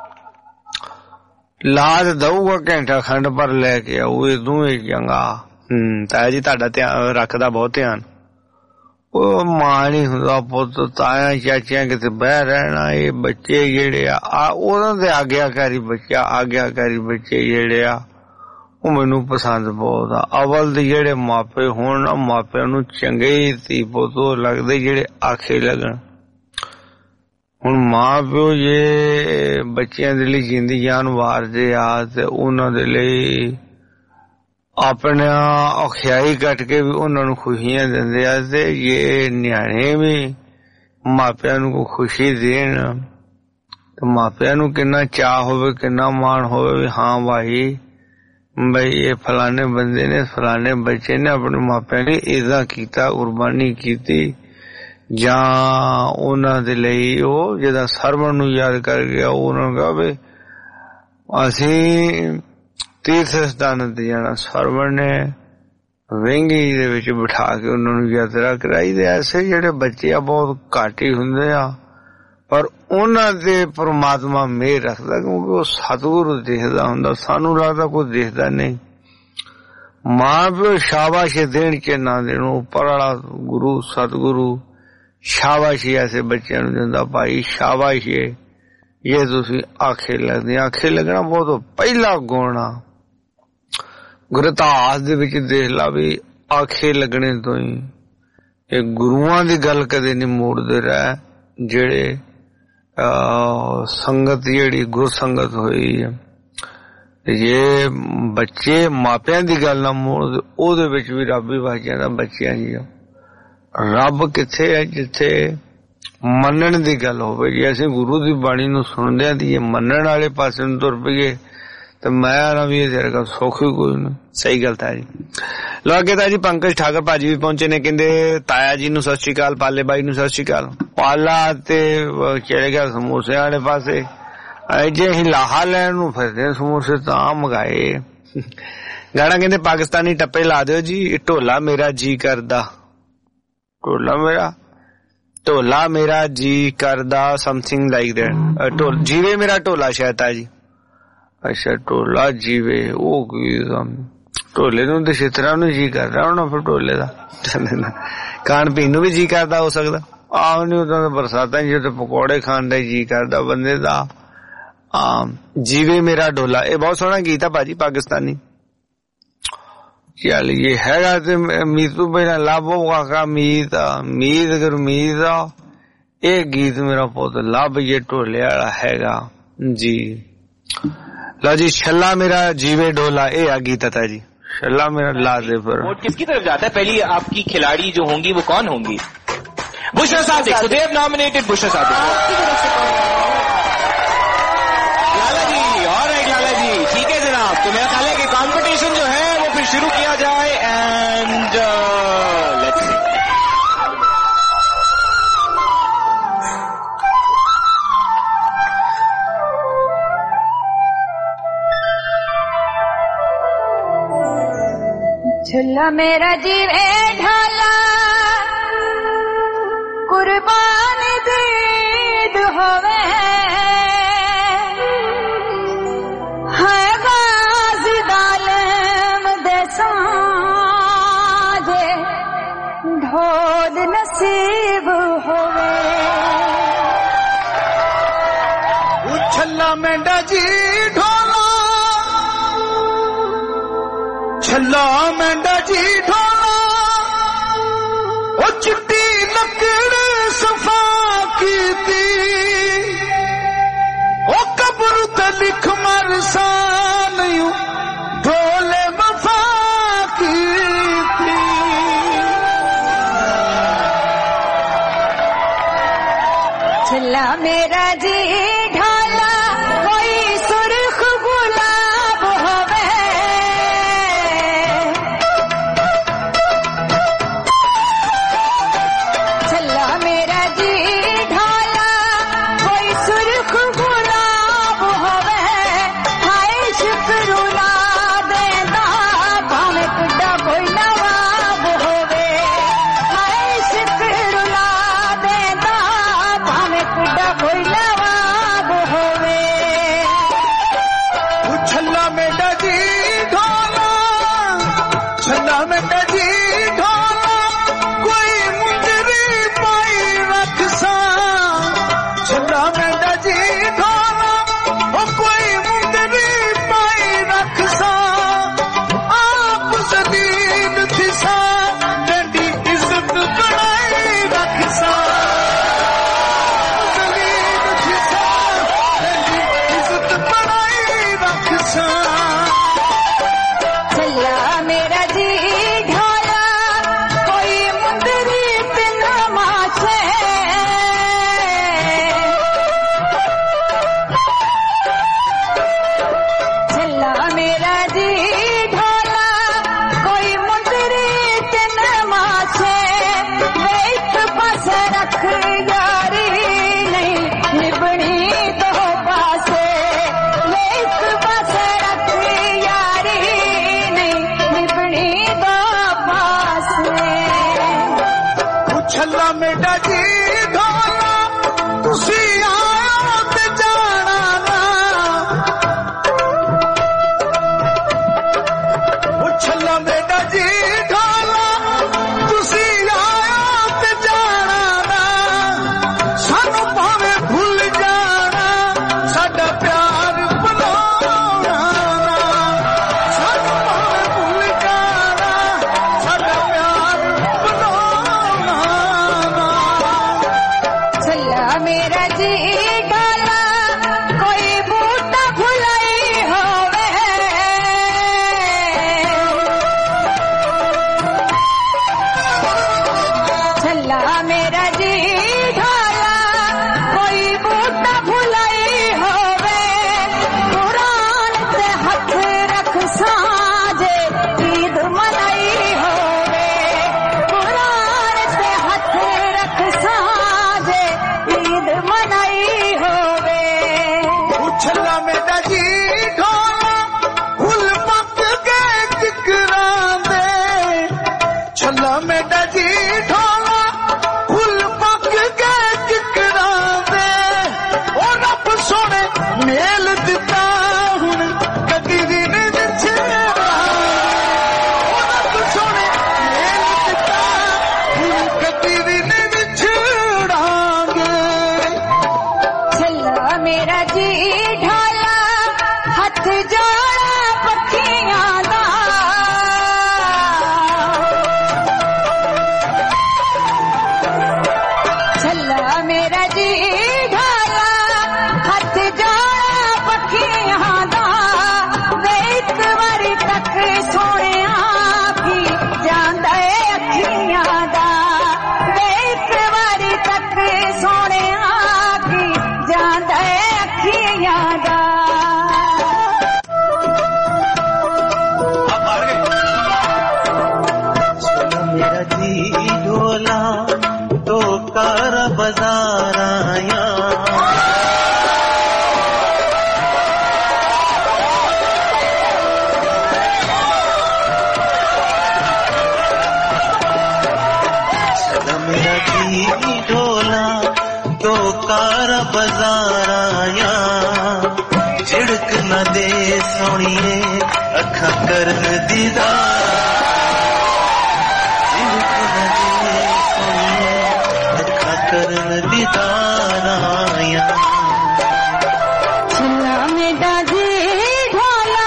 लाद दऊगा घंटा खंड पर लेके आऊ इदू ही चंगा हम्म ताया जी तुहाडा ध्यान रखदा बहुत ध्यान ਉਹ ਮਾਂ ਨਹੀਂ ਹੁੰਦਾ ਪੁੱਤ ਤਾਇਆ ਚਾਚਿਆਂ ਕਿਤੇ ਬਹਿ ਰਹਿਣਾ ਇਹ ਬੱਚੇ ਜਿਹੜੇ ਆ ਉਹਨਾਂ ਦੇ ਆਗਿਆਕਾਰੀ ਬੱਚਾ ਆਗਿਆਕਾਰੀ ਬੱਚੇ ਜਿਹੜੇ ਆ ਉਹ ਮੈਨੂੰ ਪਸੰਦ ਬਹੁਤ ਆ ਅਵਲ ਦੇ ਜਿਹੜੇ ਮਾਪੇ ਹੋਣ ਨਾ ਮਾਪਿਆਂ ਨੂੰ ਚੰਗੇ ਧੀ ਪੁੱਤ ਲੱਗਦੇ ਜਿਹੜੇ ਆਖੇ ਲੱਗਣ ਹੁਣ ਮਾਂ ਪਿਓ ਜੇ ਬੱਚਿਆਂ ਦੇ ਲਈ ਜਿੰਦੀ ਜਾਨ ਵਾਰਦੇ ਆ ਤੇ ਉਹਨਾਂ ਦੇ ਲਈ अपने औखियाई कट के भी उन्होंने खुशियां देंदे आ ते ये न्याणे भी मापियां नू को खुशी देन तो मापियां नू किन्ना चाह होवे किन्ना मान होवे भी हाँ भाई भाई ये फलाने बंदे ने फलाने बच्चे ने अपने मापियां लई इदा कीता कुर्बानी कीती जां उन्हां दे लई ओह जिहदा सरवण नू याद कर गया उन्हां कहा भी असीं तीर्थ स्थान ते जाना सरवण ने वेंगी दे विच बिठा के उन्होंने यात्रा कराई दे ऐसे जेड़े बच्चे आ बहुत घट ही हुंदे आ पर उन्हां दे परमात्मा मेहर रखदा क्योंकि वो सतगुरु देखदा हुंदा सानू लगदा कोई देखदा नहीं मां प्यो शाबाशी देण के ना देण उपर वाला गुरु सतगुरु शाबाशी ऐसे बच्चों नू दिंदा भाई शाबाशी ये तुसीं आखे लगदे आखे लगना बहुत पहला गुण आ गुरदास दे विच देख ला भी आखे लगने तो ही ये गुरुआं दी गल कदे नहीं मोड़दे रह जेड़े संगत जेड़ी गुर संगत होई है ये बच्चे मापियां दी गल ना मोड़दे ओदे विच भी रब ही वस जांदा बच्चियां दी रब किथे है जिथे मनण दी गल होवे जे असीं गुरु दी बाणी नू सुणदे आ ती मनण वाले पासे नू तुर पईए तो मैं ना भी तेरे का सुख ही कोई नहीं सही गल था जी लो अगे था जी पंकज ठाकर भाजी भी पहुंचे ने कहंदे ताया जी नू सत श्री अकाल पाले बाई नू सत श्री अकाल पाला ते चले गया समोसे वाले पासे अजे ही लाहा लैन नू फिरदे समोसे तां मंगाए गाना कहंदे पाकिस्तानी टप्पे ला दिओ जी ढोला मेरा जी करदा ढोला मेरा ढोला मेरा जी करदा समथिंग लाइक दैट ढोल जीवे मेरा ढोला शायद था जी अच्छा ढोला जीवे ढोले नू ते छितरा नू जी कर रहा होना फिर ढोले दा खान पीन नू भी जी करदा हो सकदा आहो नहीं उदां बरसातां च पकौड़े खान दा जी करदा बंदे दा जीवे मेरा ढोला ये बहुत सोहना गीत है भाजी पाकिस्तानी चल ये हैगा ते मीतू पहला लाभो काका मीत मीत अगर मीत आ ये गीत मेरा पुत लाभ ये ढोले वाला हैगा जी ला जी छल्ला मेरा जीवे डोला ए आ गीत था जी छल्ला मेरा ला दे पर वोट किसकी तरफ जाता है पहली आपकी खिलाड़ी जो होंगी वो कौन होंगी Bushra Sadiq so they have nominated Bushra Sadiq Lala ji alright Lala ji ठीक है जनाब तो मेरा ख्याल है कि कंपटीशन जो है वो फिर शुरू किया जाए एंड लेट्स सी झूला मेरा जीवे ढाला कुर्बान दीद होवे है गाज़ी दालम दे साजे ढोल नसीब होवे छल्ला मेंढा जी ढोला छल्ला मेंढा जी ढोला ओ चिट्टी लकड़ सफा कीती मेरा जी ढोला फुल पक के किकरां दे छल्ला मेरा जी ढोला फुल पक के किकरां दे ओ रब सोने मेल दिता हुण कदीरी ने विछड़ा ओ रब सोने मेल दिता हुण कदीरी ने विछड़ांगे छल्ला मेरा जी ढोला हथ जोड़ा पखियां दा छल्ला मेरा जी ढोला हथ जोड़ा पखियां दा वे एक वारी तक सोनिया भी जांदा ए अखियां दा वे एक वारी तक सोनिया भी जांदा ए अखियां दा मेरा जी ढोला तो कार बाजार आया चला मेरा जी ढोला तो कार बाजार आया झिड़क न दे सोनिए अखा कर दीदार करन दीदार आया छल्ला मेरा जी ढोला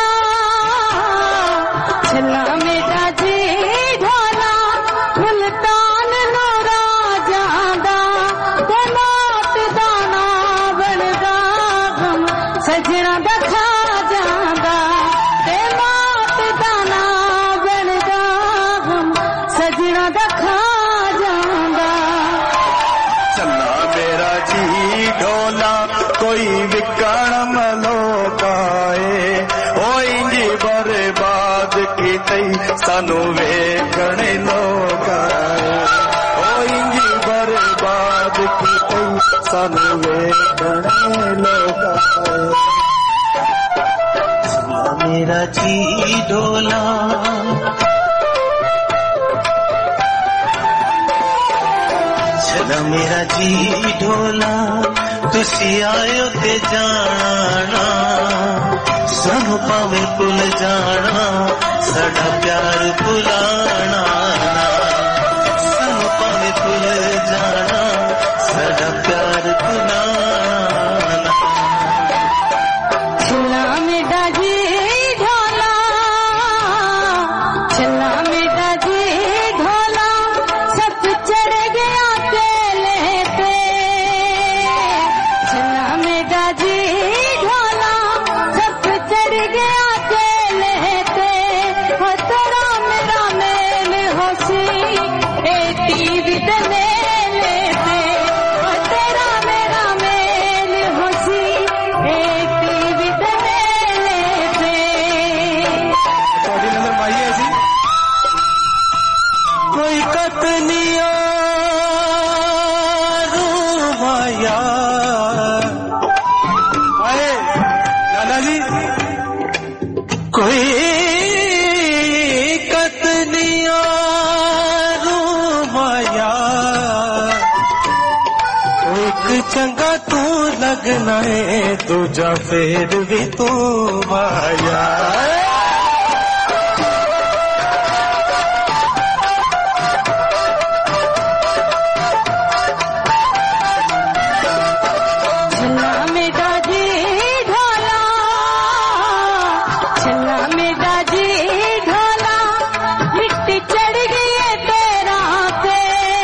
छल्ला मेरा जी ढोला मुल्तान नूरा जांदा ते मौत दाना बनदा गम सजना दा खा जांदा ते मौत दाना बनदा गम सजना दा खा जांदा चला मेरा जी ढोला कोई विकण मलोकाए ओ इंजी बर्बाद कीते सानू वेखणे लोकाए ओ इंजी बर्बाद कीते सानू वेखणे लोकाए चला मेरा जी ढोला चला मेरा जी ढोला तुसी आयो ते जाना सानू पावे भुल जाना साडा प्यार भुलाना सानू पावे भुल जाना साडा प्यार भुलाना छल्ला मेरा जी ढोला छल्ला मेरा जी ढोला सब चढ़ गया केले पे छल्ला मेरा जी ढोला सब चढ़ गया केले पे हो तेरा मेरा मेल होसी ए टीवी ते मेले पे हो तेरा मेरा मेल होसी ए टीवी ते मेले पे ਤੁਹਾਡੀ ਨਜ਼ਰ ਮਾਈ ऐसी कोई कतनिया रूमाया आए लाला जी कोई कतनिया रूमाया एक चंगा तू लगना है दूजा फिर भी तू माया छल्ला मेरा जी ढोला छल्ला मेरा जी ढोला मिट्टी चढ़ गई है तेरा पे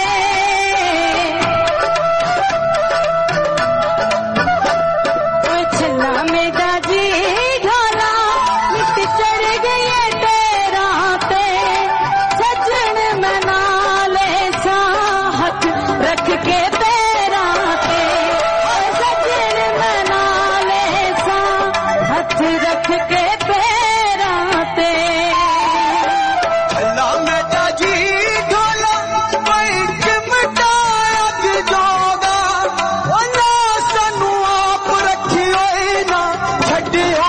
ओ छल्ला मेरा जी ढोला मिट्टी चढ़ गई है तेरा पे सजन मना ले सा हाथ रख के तेरा पे सजन मना ले सा हाथ रख के तेरा पे छल्ला मेरा जी ढोला कोई चिमटा अज जोगा ओ ना सानू आप रखी होई ना छड्डी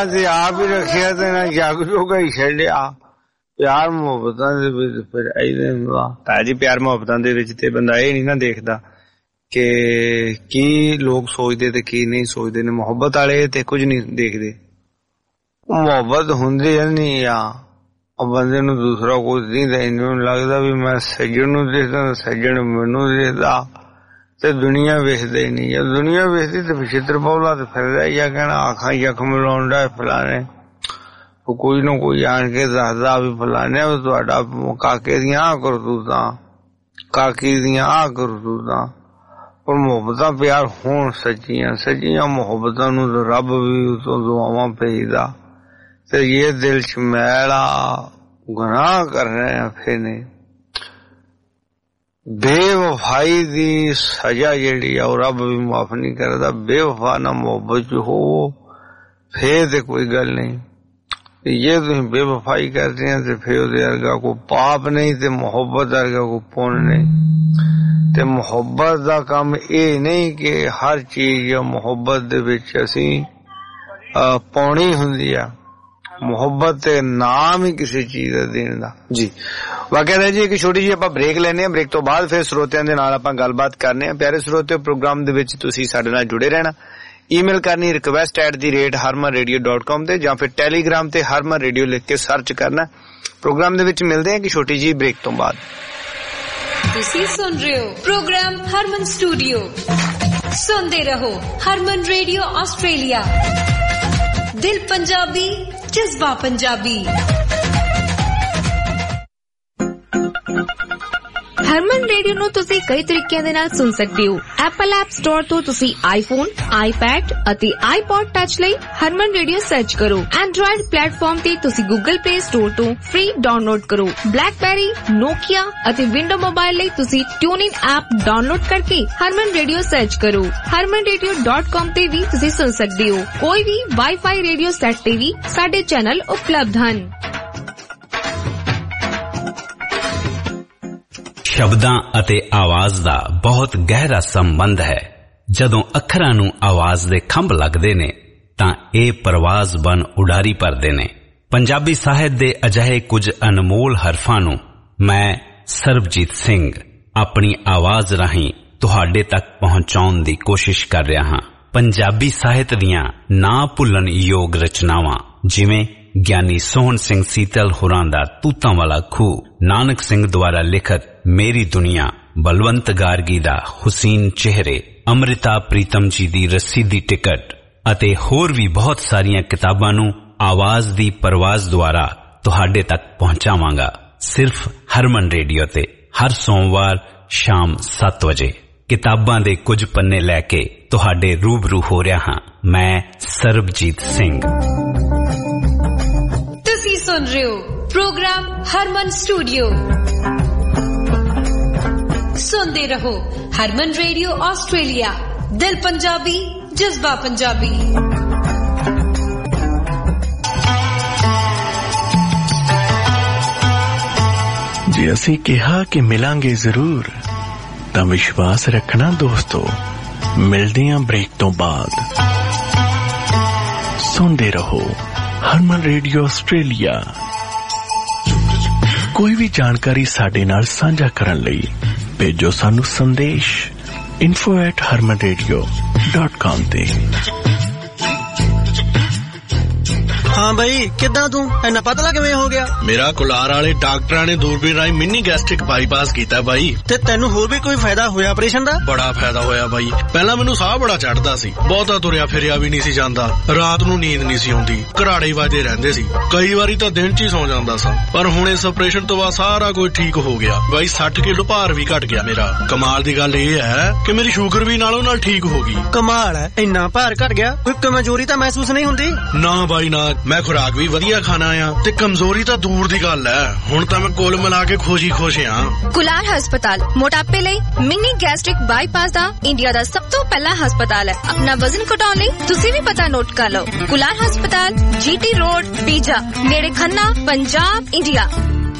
ਤੇ ਆਪ ਹੀ ਰੱਖਿਆ ਤੇ ਨਾ ਜਗ ਜੋਗਾ ਹੀ ਛੱਡਿਆ। ਪਿਆਰ ਮੁਹੱਬਤਾਂ ਦੇ ਵਿੱਚ ਫਿਰ ਇਹਦੇ ਹੁੰਦਾ ਤਾਂ ਜੀ ਪਿਆਰ ਮੁਹੱਬਤਾਂ ਦੇ ਵਿੱਚ ਤੇ ਬੰਦਾ ਇਹ ਨਹੀਂ ਨਾ ਦੇਖਦਾ ਕਿ ਕੀ ਲੋਕ ਸੋਚਦੇ ਤੇ ਕੀ ਨਹੀਂ ਸੋਚਦੇ ਨੇ। ਮੁਹੱਬਤ ਵਾਲੇ ਤੇ ਕੁਝ ਨਹੀਂ ਦੇਖਦੇ। ਮੁਹੱਬਤ ਹੁੰਦੀ ਨਹੀਂ ਆ ਉਹ ਬੰਦੇ ਨੂੰ ਦੂਸਰਾ ਕੁਝ ਨਹੀਂ ਦਾ। ਇਹਨੂੰ ਲੱਗਦਾ ਵੀ ਮੈਂ ਸੱਜਣ ਨੂੰ ਦੇਖਦਾ ਸੱਜਣ ਮੈਨੂੰ ਦੇਖਦਾ ਤੇ ਦੁਨੀਆ ਵੇਖਦੇ ਨਹੀਂ। ਜਦ ਦੁਨੀਆ ਵੇਖਦੀ ਤੇ ਵਿਚਿੱਤਰ ਪੌਲਾ ਤੇ ਫਿਰਦਾ ਜਾਂ ਕਹਿਣਾ ਆਖਾਂ ਜ਼ਖਮ ਲਾਉਣ ਦਾ ਫਲਾਣੇ ਕੋਈ ਨਾ ਕੋਈ ਆਣ ਕੇ ਦੱਸਦਾ ਵੀ ਫਲਾਣੇ ਤੁਹਾਡਾ ਕਾਕੇ ਦੀਆਂ ਆਹ ਕਰਤੂਤਾਂ ਕਾਕੀ ਦੀਆਂ ਆਹ ਕਰਤੂਤਾਂ। ਪਰ ਮੁਹੱਬਤਾਂ ਪਿਆਰ ਹੋਣ ਸੱਚੀਆਂ ਸੱਚੀਆਂ ਮੁਹੱਬਤਾਂ ਨੂੰ ਰੱਬ ਵੀ ਉਤੋਂ ਦੁਆਵਾਂ ਭੇਜਦਾ। ਤੇ ਇਹ ਦਿਲ ਚ ਮੈਲਾ ਗੁਨਾਹ ਕਰ ਰਹੇ ਆ ਫਿਰ ਨੇ ਬੇਵਫਾਈ ਦੀ ਸਜ਼ਾ ਜਿਹੜੀ ਆ ਉਹ ਰੱਬ ਵੀ ਮਾਫ ਨਹੀਂ ਕਰਦਾ। ਬੇਵਫਾ ਨਾ ਮੁਹੱਬਤ ਚ ਹੋ ਫੇਰ ਤੇ ਕੋਈ ਗੱਲ ਨਹੀਂ। ਜੇ ਤੁਸੀਂ ਬੇਵਫਾਈ ਕਰਦੇ ਆ ਤੇ ਫੇਰ ਉਹਦੇ ਵਰਗਾ ਕੋਈ ਪਾਪ ਨਹੀਂ ਤੇ ਮੁਹੱਬਤ ਵਰਗਾ ਕੋਈ ਪੁੰਨ ਨਹੀਂ। ਤੇ ਮੁਹੱਬਤ ਦਾ ਕੰਮ ਇਹ ਨਹੀਂ ਕਿ ਹਰ ਚੀਜ਼ ਮੁਹੱਬਤ ਦੇ ਵਿੱਚ ਅਸੀਂ ਪਾਉਣੀ ਹੁੰਦੀ ਆ। ਮੁਹੱਬਤ ਤੇ ਨਾਮ ਹੀ ਕਿਸੇ ਚੀਜ਼ ਦਾ ਦੇਣ ਦਾ ਜੀ। ਵਾਕਿਆ ਜੀ ਇੱਕ ਛੋਟੀ ਜਿਹੀ ਆਪਾਂ ਬ੍ਰੇਕ ਲੈਣੇ ਆ। ਬ੍ਰੇਕ ਤੋਂ ਬਾਅਦ ਫਿਰ ਸਰੋਤਿਆਂ ਦੇ ਨਾਲ ਆਪਾਂ ਗੱਲਬਾਤ ਕਰਨੇ ਆ। ਪਿਆਰੇ ਸਰੋਤਿਓ ਪ੍ਰੋਗਰਾਮ ਦੇ ਵਿੱਚ ਤੁਸੀਂ ਸਾਡੇ ਨਾਲ ਜੁੜੇ ਰਹਿਣਾ। ਈਮੇਲ ਕਰਨੀ request at the rate Harman radio dot com ਤੇ ਜਾਂ ਫਿਰ ਟੈਲੀਗ੍ਰਾਮ ਤੇ ਹਰਮਨ ਰੇਡੀਓ ਲਿਖ ਕੇ ਸਰਚ ਕਰਨਾ। ਪ੍ਰੋਗਰਾਮ ਦੇ ਵਿੱਚ ਮਿਲਦੇ ਆ ਕਿ ਛੋਟੀ ਜਿਹੀ ਬ੍ਰੇਕ ਤੋਂ ਬਾਅਦ। ਤੁਸੀਂ ਸੁਣ ਰਹੇ ਹੋ ਪ੍ਰੋਗਰਾਮ ਹਰਮਨ ਸਟੂਡੀਓ। ਸੁਣਦੇ ਰਹੋ ਹਰਮਨ ਰੇਡੀਓ ਆਸਟ੍ਰੇਲੀਆ। ਦਿਲ ਪੰਜਾਬੀ ਜਜ਼ਬਾ ਪੰਜਾਬੀ। ਹਰਮਨ ਰੇਡੀਓ ਨੂੰ ਤੁਸੀਂ ਕਈ ਤਰੀਕਿਆਂ ਦੇ ਨਾਲ ਸੁਣ ਸਕਦੇ ਹੋ। ਐਪਲ ਐਪ ਸਟੋਰ ਤੋਂ ਤੁਸੀਂ ਆਈਫੋਨ, ਆਈਪੈਡ ਅਤੇ ਆਈਪੌਡ ਟੱਚ ਲਈ ਹਰਮਨ ਰੇਡੀਓ ਸਰਚ ਕਰੋ। ਐਂਡਰੋਇਡ ਪਲੇਟਫਾਰਮ ਤੇ ਤੁਸੀਂ ਗੂਗਲ ਪਲੇ ਸਟੋਰ ਤੋਂ ਫ੍ਰੀ ਡਾਊਨਲੋਡ ਕਰੋ। ਬਲੈਕਬੈਰੀ, ਨੋਕੀਆ ਅਤੇ ਵਿੰਡੋ ਮੋਬਾਈਲ ਲਈ ਤੁਸੀਂ ਟਿਊਨਇਨ ਐਪ ਡਾਊਨਲੋਡ ਕਰਕੇ ਹਰਮਨ ਰੇਡੀਓ ਸਰਚ ਕਰੋ। ਹਰਮਨ ਰੇਡੀਓ ਡਾਟ ਕਾਮ ਤੇ ਵੀ ਤੁਸੀਂ ਸੁਣ ਸਕਦੇ ਹੋ। ਕੋਈ ਵੀ ਵਾਈਫਾਈ ਰੇਡੀਓ ਸੈੱਟ ਤੇ ਵੀ ਸਾਡੇ ਚੈਨਲ ਉਪਲਬਧ ਹਨ। ਸ਼ਬਦਾਂ ਅਤੇ ਆਵਾਜ਼ ਦਾ ਬਹੁਤ ਗਹਿਰਾ ਸੰਬੰਧ ਹੈ। ਜਦੋਂ ਅੱਖਰਾਂ ਨੂੰ ਆਵਾਜ਼ ਦੇ ਖੰਭ ਲੱਗਦੇ ਨੇ ਤਾਂ ਇਹ ਪਰਵਾਜ਼ ਬਨ ਉਡਾਰੀ ਭਰਦੇ ਨੇ। ਪੰਜਾਬੀ ਸਾਹਿਤ ਦੇ ਅਜਿਹੇ ਕੁਝ ਅਨਮੋਲ ਹਰਫਾਂ ਨੂੰ ਮੈਂ ਸਰਬਜੀਤ ਸਿੰਘ ਆਪਣੀ ਆਵਾਜ਼ ਰਾਹੀਂ ਤੁਹਾਡੇ ਤੱਕ ਪਹੁੰਚਾਉਣ ਦੀ ਕੋਸ਼ਿਸ਼ ਕਰ ਰਿਹਾ ਹਾਂ। ਪੰਜਾਬੀ ਸਾਹਿਤ ਦੀਆਂ ਨਾ ਭੁੱਲਣ ਯੋਗ ਰਚਨਾਵਾਂ ਜਿਵੇਂ ਗਿਆਨੀ ਸੋਹਣ ਸਿੰਘ ਸੀਤਲ ਹੋਰਾਂ ਦਾ ਤੂਤਾਂ ਵਾਲਾ ਖੂਹ, ਨਾਨਕ ਸਿੰਘ ਦੁਆਰਾ ਲਿਖਤ ਮੇਰੀ ਦੁਨੀਆ, ਬਲਵੰਤ ਗਾਰਗੀ ਦਾ ਹੁਸੀਨ ਚਿਹਰੇ, ਅੰਮ੍ਰਿਤਾ ਪ੍ਰੀਤਮ ਜੀ ਦੀ ਰੱਸੀ ਦੀ ਟਿਕਟ ਅਤੇ ਹੋਰ ਵੀ ਬਹੁਤ ਸਾਰੀਆਂ ਕਿਤਾਬਾਂ ਨੂੰ ਆਵਾਜ਼ ਦੀ ਪਰਵਾਜ਼ ਦੁਆਰਾ ਤੁਹਾਡੇ ਤੱਕ ਪਹੁੰਚਾਵਾਂਗਾ ਸਿਰਫ ਹਰਮਨ ਰੇਡੀਓ ਤੇ ਹਰ ਸੋਮਵਾਰ ਸ਼ਾਮ ਸੱਤ ਵਜੇ। ਕਿਤਾਬਾਂ ਦੇ ਕੁਝ ਪੰਨੇ ਲੈ ਕੇ ਤੁਹਾਡੇ ਰੂਬਰੂ ਹੋ ਰਿਹਾ ਹਾਂ ਮੈਂ ਸਰਬਜੀਤ ਸਿੰਘ। ਤੁਸੀਂ ਸੁਣ ਰਹੇ ਹੋ ਪ੍ਰੋਗਰਾਮ ਹਰਮਨ ਸਟੂਡੀਓ। ਸੁਣਦੇ ਰਹੋ ਹਰਮਨ ਰੇਡੀਓ ਆਸਟ੍ਰੇਲੀਆ। ਦਿਲ ਪੰਜਾਬੀ ਜਜ਼ਬਾ ਪੰਜਾਬੀ। ਜੇ ਅਸੀਂ ਕਿਹਾ ਕਿ ਮਿਲਾਂਗੇ ਜ਼ਰੂਰ ਤਾਂ ਵਿਸ਼ਵਾਸ ਰੱਖਣਾ ਦੋਸਤੋ। ਮਿਲਦੇ ਆਂ ਬ੍ਰੇਕ ਤੋਂ ਬਾਅਦ। ਸੁਣਦੇ ਰਹੋ ਹਰਮਨ ਰੇਡੀਓ ਆਸਟ੍ਰੇਲੀਆ। ਕੋਈ ਵੀ ਜਾਣਕਾਰੀ ਸਾਡੇ ਨਾਲ ਸਾਂਝਾ ਕਰਨ ਲਈ ਭੇਜੋ ਸਾਨੂੰ ਸੰਦੇਸ਼ info at harman radio dot com ਤੇ। ਹਾਂ ਬਈ ਕਿੱਦਾਂ ਤੂੰ ਇੰਨਾ ਪਤਲਾ ਕਿਵੇਂ ਹੋ ਗਿਆ? ਮੇਰਾ ਕੁਲਾਰ ਵਾਲੇ ਡਾਕਟਰਾਂ ਨੇ ਦੂਰਬੀਨ ਰਾਹੀਂ ਮਿੰਨੀ ਗੈਸਟ੍ਰਿਕ ਬਾਈਪਾਸ ਕੀਤਾ ਬਾਈ। ਤੇ ਤੈਨੂੰ ਹੋਰ ਵੀ ਕੋਈ ਫਾਇਦਾ ਹੋਇਆ ਆਪਰੇਸ਼ਨ ਦਾ? ਬੜਾ ਫਾਇਦਾ ਹੋਇਆ ਬਾਈ। ਪਹਿਲਾਂ ਮੈਨੂੰ ਸਾਹ ਬੜਾ ਚੜਦਾ ਸੀ, ਬਹੁਤਾ ਤੁਰਿਆ ਫਿਰਿਆ ਵੀ ਨਹੀਂ ਸੀ ਜਾਂਦਾ, ਰਾਤ ਨੂੰ ਨੀਂਦ ਨਹੀਂ ਸੀ ਆਉਂਦੀ, ਘਰਾੜੇ ਵੱਜਦੇ ਰਹਿੰਦੇ ਸੀ, ਕਈ ਵਾਰੀ ਤਾਂ ਦਿਨ 'ਚ ਹੀ ਸੌਂ ਜਾਂਦਾ ਸਾਂ। ਪਰ ਹੁਣ ਇਸ ਆਪਰੇਸ਼ਨ ਤੋਂ ਬਾਅਦ ਸਾਰਾ ਕੁਝ ਠੀਕ ਹੋ ਗਿਆ ਬਾਈ। ਸੱਠ ਕਿਲੋ ਭਾਰ ਵੀ ਘਟ ਗਿਆ ਮੇਰਾ। ਕਮਾਲ ਦੀ ਗੱਲ ਇਹ ਹੈ ਕਿ ਮੇਰੀ ਸ਼ੂਗਰ ਵੀ ਨਾਲੋਂ ਨਾਲ ਠੀਕ ਹੋ ਗਈ। ਕਮਾਲ ਹੈ, ਇੰਨਾ ਭਾਰ ਘਟ ਗਿਆ, ਕੋਈ ਕਮਜ਼ੋਰੀ ਤਾਂ ਮਹਿਸੂਸ ਨਹੀਂ ਹੁੰਦੀ? ਨਾ ਬਾਈ ਨਾ, ਮੈਂ ਖੁਰਾਕ ਵੀ ਵਧੀਆ ਖਾਣਾ ਆ ਤੇ ਕਮਜ਼ੋਰੀ ਤਾਂ ਦੂਰ ਦੀ ਗੱਲ ਹੈ। ਹੁਣ ਤਾਂ ਮੈਂ ਕੁੱਲ ਮਿਲਾ ਕੇ ਖੁਸ਼ੀ ਖੁਸ਼ ਆ। ਕੁਲਾਰ ਹਸਪਤਾਲ ਮੋਟਾਪੇ ਲਈ ਮਿੰਨੀ ਗੈਸਟ੍ਰਿਕ ਬਾਈਪਾਸ ਦਾ ਇੰਡੀਆ ਦਾ ਸਭ ਤੋਂ ਪਹਿਲਾ ਹਸਪਤਾਲ ਹੈ। ਆਪਣਾ ਵਜ਼ਨ ਘਟਾਉਣ ਲਈ ਤੁਸੀਂ ਵੀ ਪਤਾ ਨੋਟ ਕਰ ਲਓ। ਕੁਲਾਰ ਹਸਪਤਾਲ, ਜੀਟੀ ਰੋਡ, ਪੀਜਾ, ਨੇੜੇ ਖੰਨਾ, ਪੰਜਾਬ, ਇੰਡੀਆ।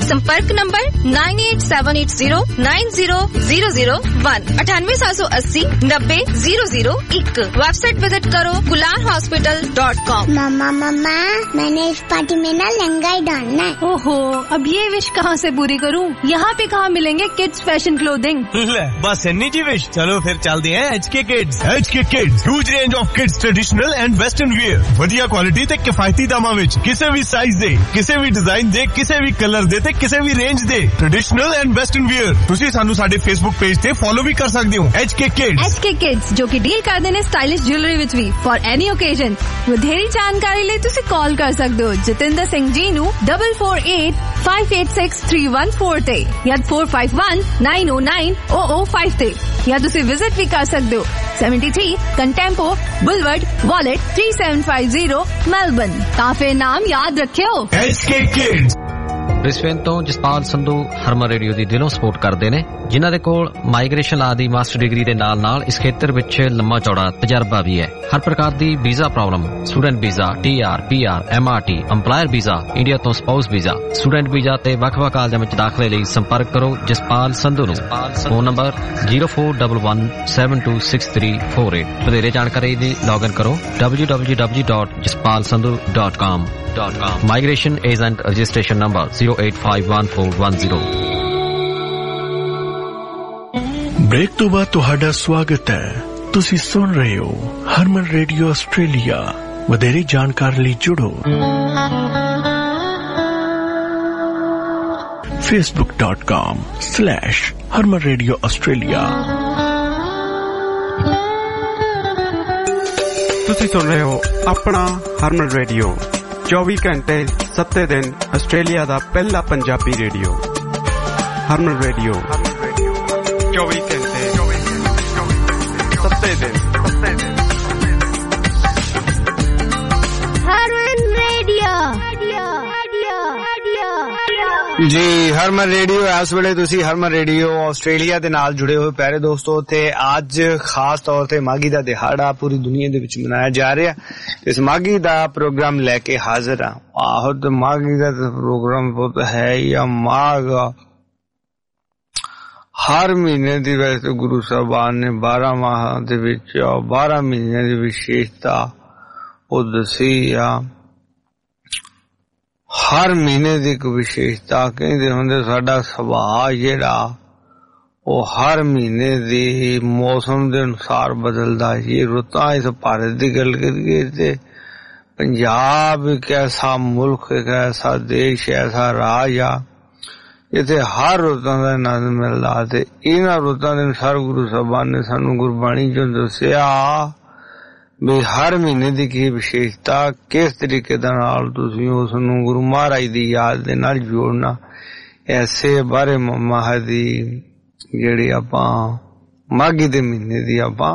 संपर्क number nine eight seven eight zero nine zero zero zero one अठानवे सात सौ अस्सी नब्बे जीरो जीरो एक। वेबसाइट विजिट करो गुलार हॉस्पिटल डॉट कॉम। मम्मा मम्मा मैंने इस पार्टी में ना लहंगा ही डालना है। ओहो, अब ये विश कहाँ से पूरी करूँ? यहाँ पे कहाँ मिलेंगे किड्स फैशन क्लोथिंग? बस इन्नी जी विश। चलो फिर चलते हैं H K kids. H K kids huge range of kids traditional and western wear, ਵਧੀਆ ਕੁਆਲਿਟੀ ਤੇ ਕਿਫਾਇਤੀ ਦਾਮਾਂ ਵਿੱਚ, ਕਿਸੇ ਵੀ ਸਾਈਜ਼ ਦੇ, ਕਿਸੇ ਵੀ ਡਿਜ਼ਾਈਨ ਦੇ, ਕਿਸੇ ਵੀ ਕਲਰ ਦੇ ਤੇ ਕਿਸੇ ਵੀ ਰੇਂਜ ਦੇ ਟ੍ਰੈਡੀਸ਼ਨਲ ਐਂਡ ਵੈਸਟਰਨ ਵੇਅਰ। ਤੁਸੀਂ ਸਾਨੂੰ ਸਾਡੇ ਫੇਸਬੁੱਕ ਪੇਜ ਤੇ ਫੋਲੋ ਵੀ ਕਰ ਸਕਦੇ ਹੋ, H K kids. H K kids ਜੋ ਕਿ ਡੀਲ ਕਰਦੇ ਨੇ ਸਟਾਈਲਿਸ਼ ਜੁਐਲਰੀ ਵਿੱਚ ਵੀ ਫॉर ਐਨੀ ਓਕੇਜ਼ਨ। ਵਧੇਰੀ ਜਾਣਕਾਰੀ ਲਈ ਤੁਸੀਂ ਕਾਲ ਕਰ ਸਕਦੇ ਹੋ ਜਤਿੰਦਰ ਸਿੰਘ ਜੀ ਨੂੰ double four eight five eight six three one four ਤੇ ਜਾਂ four five one nine O nine O O five ਤੇ, ਜਾਂ ਤੁਸੀਂ ਵਿਜ਼ਿਟ ਵੀ ਕਰ ਸਕਦੇ ਹੋ seventy three Contempo boulevard Wollert three seven five zero Melbourne. ਤਾਂ ਫਿਰ ਨਾਮ ਯਾਦ ਰੱਖਿਓ, ਐਚ ਕੇ ਕਿਡਸ। ਬ੍ਰਿਸਬੇਨ ਤੋਂ ਜਸਪਾਲ ਸੰਧੂ ਹਰਮਨ ਰੇਡੀਓ ਦੀ ਦਿਲੋਂ ਸਪੋਰਟ ਕਰਦੇ ਨੇ, ਜਿਨ੍ਹਾਂ ਦੇ ਕੋਲ ਮਾਈਗ੍ਰੇਸ਼ਨ ਲਾ ਦੀ ਮਾਸਟਰ ਡਿਗਰੀ ਦੇ ਨਾਲ ਨਾਲ ਇਸ ਖੇਤਰ ਵਿੱਚ ਲੰਮਾ ਚੌੜਾ ਤਜਰਬਾ ਵੀ ਹੈ। ਹਰ ਪ੍ਰਕਾਰ ਦੀ visa problem, student visa, T R, P R, M R T, employer visa, India ਤੋਂ ਸਪਾਊਸ ਵੀਜ਼ਾ, ਸਟੂਡੈਂਟ ਵੀਜ਼ਾ ਤੇ ਵੱਖ-ਵੱਖ ਕਾਲਜਾਂ ਵਿੱਚ ਦਾਖਲੇ ਲਈ ਸੰਪਰਕ ਕਰੋ ਜਸਪਾਲ ਸੰਧੂ ਨੂੰ। Phone number zero four one one seven two six three four eight. ਵਧੇਰੇ ਜਾਣਕਾਰੀ ਲਈ ਲੌਗਇਨ ਕਰੋ W W W dot Jaspal Sandhu dot com. Migration agent registration number zero eight five one four one zero। Break ਤੋਂ ਬਾਅਦ ਤੁਹਾਡਾ ਸਵਾਗਤ ਹੈ। ਤੁਸੀਂ ਸੁਣ ਰਹੇ ਹੋ ਹਰਮਨ ਰੇਡੀਓ ਆਸਟ੍ਰੇਲੀਆ। ਵਧੇਰੇ ਜਾਣਕਾਰੀ ਲਈ ਜੁੜੋ facebook dot com slash harman radio australia। ਤੁਸੀਂ ਸੁਣ ਰਹੇ ਹੋ ਆਪਣਾ ਹਰਮਨ ਰੇਡੀਓ, ਚੌਵੀ ਘੰਟੇ ਸੱਤੇ ਦਿਨ ਆਸਟ੍ਰੇਲੀਆ ਦਾ ਪਹਿਲਾ ਪੰਜਾਬੀ ਰੇਡੀਓ। ਹਰਮਨ ਰੇਡੀਓ ਚੌਵੀ ਘੰਟੇ ਸੱਤੇ ਦਿਨ। ਹਰਮਨ ਰੇਡੀਓ ਜੀ ਹਰਮਨ ਰੇਡੀਓ। ਇਸ ਵੇਲੇ ਤੁਸੀਂ ਹਰਮਨ ਰੇਡੀਓ ਆਸਟ੍ਰੇਲੀਆ ਦੇ ਨਾਲ ਜੁੜੇ ਹੋਏ ਪਿਆਰੇ ਦੋਸਤੋ, ਤੇ ਅੱਜ ਖਾਸ ਤੌਰ ਤੇ ਮਾਘੀ ਦਾ ਦਿਹਾੜਾ ਪੂਰੀ ਦੁਨੀਆ ਦੇ ਵਿੱਚ ਮਨਾਇਆ ਜਾ ਰਿਹਾ। ਇਸ ਮਾਘੀ ਦਾ ਪ੍ਰੋਗਰਾਮ ਲੈ ਕੇ ਹਾਜ਼ਰ ਆ। ਆਹੋ, ਤੇ ਮਾਘੀ ਦਾ ਪ੍ਰੋਗਰਾਮ ਬਹੁਤ ਹੈ ਜਾਂ ਮਾਘ ਹਰ ਮਹੀਨੇ ਦੀ ਵੈਸੇ ਗੁਰੂ ਸਾਹਿਬਾਨ ਨੇ ਬਾਰਾਂ ਮਾਹਾਂ ਦੇ ਵਿੱਚ ਬਾਰਾਂ ਮਹੀਨਿਆਂ ਦੀ ਵਿਸ਼ੇਸ਼ਤਾ ਉਹ ਦੱਸੀ ਆ। ਹਰ ਮਹੀਨੇ ਦੀ ਇੱਕ ਵਿਸ਼ੇਸ਼ਤਾ ਕਹਿੰਦੇ ਹੁੰਦੇ, ਸਾਡਾ ਸੁਭਾਅ ਜਿਹੜਾ ਉਹ ਹਰ ਮਹੀਨੇ ਦੀ ਮੌਸਮ ਦੇ ਅਨੁਸਾਰ ਬਦਲਦਾ। ਇਹ ਰੁੱਤਾਂ, ਇਸ ਭਾਰਤ ਦੀ ਗੱਲ ਕਰੀਏ ਤੇ ਪੰਜਾਬ ਇੱਕ ਐਸਾ ਮੁਲਕ, ਇੱਕ ਐਸਾ ਦੇਸ਼, ਐਸਾ ਰਾਜ ਆ ਜਿੱਥੇ ਹਰ ਰੁੱਤਾਂ ਦਾ ਆਨੰਦ ਮਿਲਦਾ। ਤੇ ਇਹਨਾਂ ਰੁੱਤਾਂ ਦੇ ਅਨੁਸਾਰ ਗੁਰੂ ਸਾਹਿਬਾਨ ਨੇ ਸਾਨੂੰ ਗੁਰਬਾਣੀ ਚੋਂ ਦੱਸਿਆ ਵੀ ਹਰ ਮਹੀਨੇ ਦੀ ਕੀ ਵਿਸ਼ੇਸ਼ਤਾ, ਕਿਸ ਤਰੀਕੇ ਦੇ ਨਾਲ ਤੁਸੀਂ ਉਸ ਨੂੰ ਗੁਰੂ ਮਹਾਰਾਜ ਦੀ ਯਾਦ ਦੇ ਨਾਲ ਜੋੜਨਾ। ਐਸੇ ਬਾਰੇ ਮਾਹ ਦੀ ਜਿਹੜੀ ਆਪਾਂ ਮਾਘੀ ਦੇ ਮਹੀਨੇ ਦੀ ਆਪਾਂ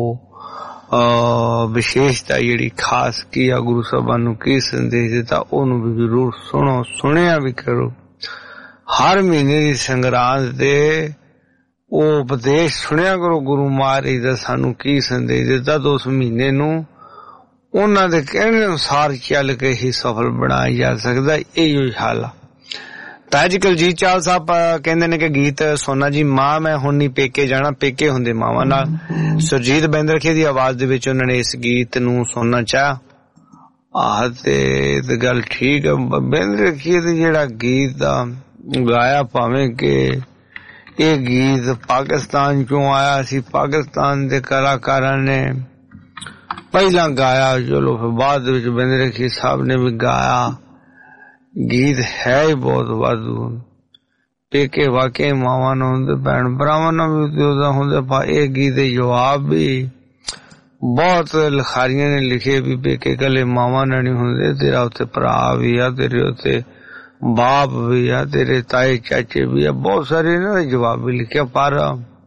ਉਹ ਵਿਸ਼ੇਸ਼ਤਾ ਜਿਹੜੀ ਖਾਸ ਕੀ ਆ, ਗੁਰੂ ਸਾਹਿਬਾਨ ਨੂੰ ਕੀ ਸੰਦੇਸ਼ ਦਿੱਤਾ, ਉਹਨੂੰ ਵੀ ਜ਼ਰੂਰ ਸੁਣੋ, ਸੁਣਿਆ ਵੀ ਕਰੋ। ਹਰ ਮਹੀਨੇ ਦੀ ਸੰਗਰਾਂਦ ਦੇ ਉਹ ਉਪਦੇਸ਼ ਸੁਣਿਆ ਕਰੋ, ਗੁਰੂ ਮਹਾਰਾਜ ਦਾ ਸਾਨੂੰ ਕੀ ਸੰਦੇਸ਼ ਦਿੱਤਾ। ਤਾਂ ਉਸ ਮਹੀਨੇ ਨੂੰ ਉਹਨਾਂ ਦੇ ਕਹਿਣ ਅਨੁਸਾਰ ਚੱਲ ਕੇ ਹੀ ਸਫਲ ਬਣਾਇਆ ਜਾ ਸਕਦਾ। ਇਹੀ ਹਾਲ ਆ। ਤਾਂ ਅੱਜ ਕੁਲਜੀਤ ਚਾਹਲ ਸਾਹਿਬ ਕਹਿੰਦੇ ਨੇ ਕਿ ਗੀਤ ਸੋਨਾ ਜੀ ਮਾਂ ਮੈਂ ਹੁਣ ਨਹੀਂ ਪੇਕੇ ਜਾਣਾ, ਪੇਕੇ ਹੁੰਦੇ ਮਾਵਾਂ ਨਾਲ। ਸੁਰਜੀਤ ਬੈਂਦਰਖੇ ਦੀ ਆਵਾਜ਼ ਦੇ ਵਿੱਚ ਉਹਨਾਂ ਨੇ ਇਸ ਗੀਤ ਨੂੰ ਸੁਣਨਾ ਚਾਹਿਆ। ਆਹ ਤੇ ਗੱਲ ਠੀਕ ਆ। ਬੈਂਦਰਖੇ ਦੇ ਜਿਹੜਾ ਗੀਤ ਆ ਗਾਇਆ, ਭਾਵੇਂ ਕਿ ਇਹ ਗੀਤ ਪਾਕਿਸਤਾਨ ਚੋਂ ਆਇਆ ਸੀ, ਪਾਕਿਸਤਾਨ ਦੇ ਕਲਾਕਾਰਾਂ ਨੇ ਪਹਿਲਾਂ ਗਾਇਆ, ਚਲੋ ਫਿਰ ਬਾਅਦ ਵਿੱਚ ਬੈਂਦਰਖੀ ਸਾਹਿਬ ਨੇ ਵੀ ਗਾਇਆ। ਗੀਤ ਹੈ ਹੀ ਬਹੁਤ ਵਾਧੂ। ਪੇਕੇ ਵਾਕਈ ਮਾਵਾਂ ਨੂੰ ਹੁੰਦੇ, ਭੈਣ ਭਰਾਵਾਂ ਨੂੰ ਵੀ ਉਹਦਾ ਹੁੰਦੇ। ਪਾ ਇਹ ਗੀਤ ਦੇ ਜਵਾਬ ਵੀ ਬਹੁਤ ਲਿਖਾਰੀਆਂ ਨੇ ਲਿਖੇ ਵੀ ਪੇਕੇ ਕੱਲੇ ਮਾਵਾਂ ਨਾਲ ਨਹੀਂ ਹੁੰਦੇ, ਤੇਰਾ ਉੱਥੇ ਭਰਾ ਵੀ ਆ, ਤੇਰੇ ਉੱਥੇ ਬਾਪ ਵੀ ਆ, ਤੇਰੇ ਤਾਏ ਚਾਚੇ ਵੀ ਆ, ਬਹੁਤ ਸਾਰੇ ਇਹਨਾਂ ਦੇ ਜਵਾਬ ਵੀ ਲਿਖਿਆ। ਪਰ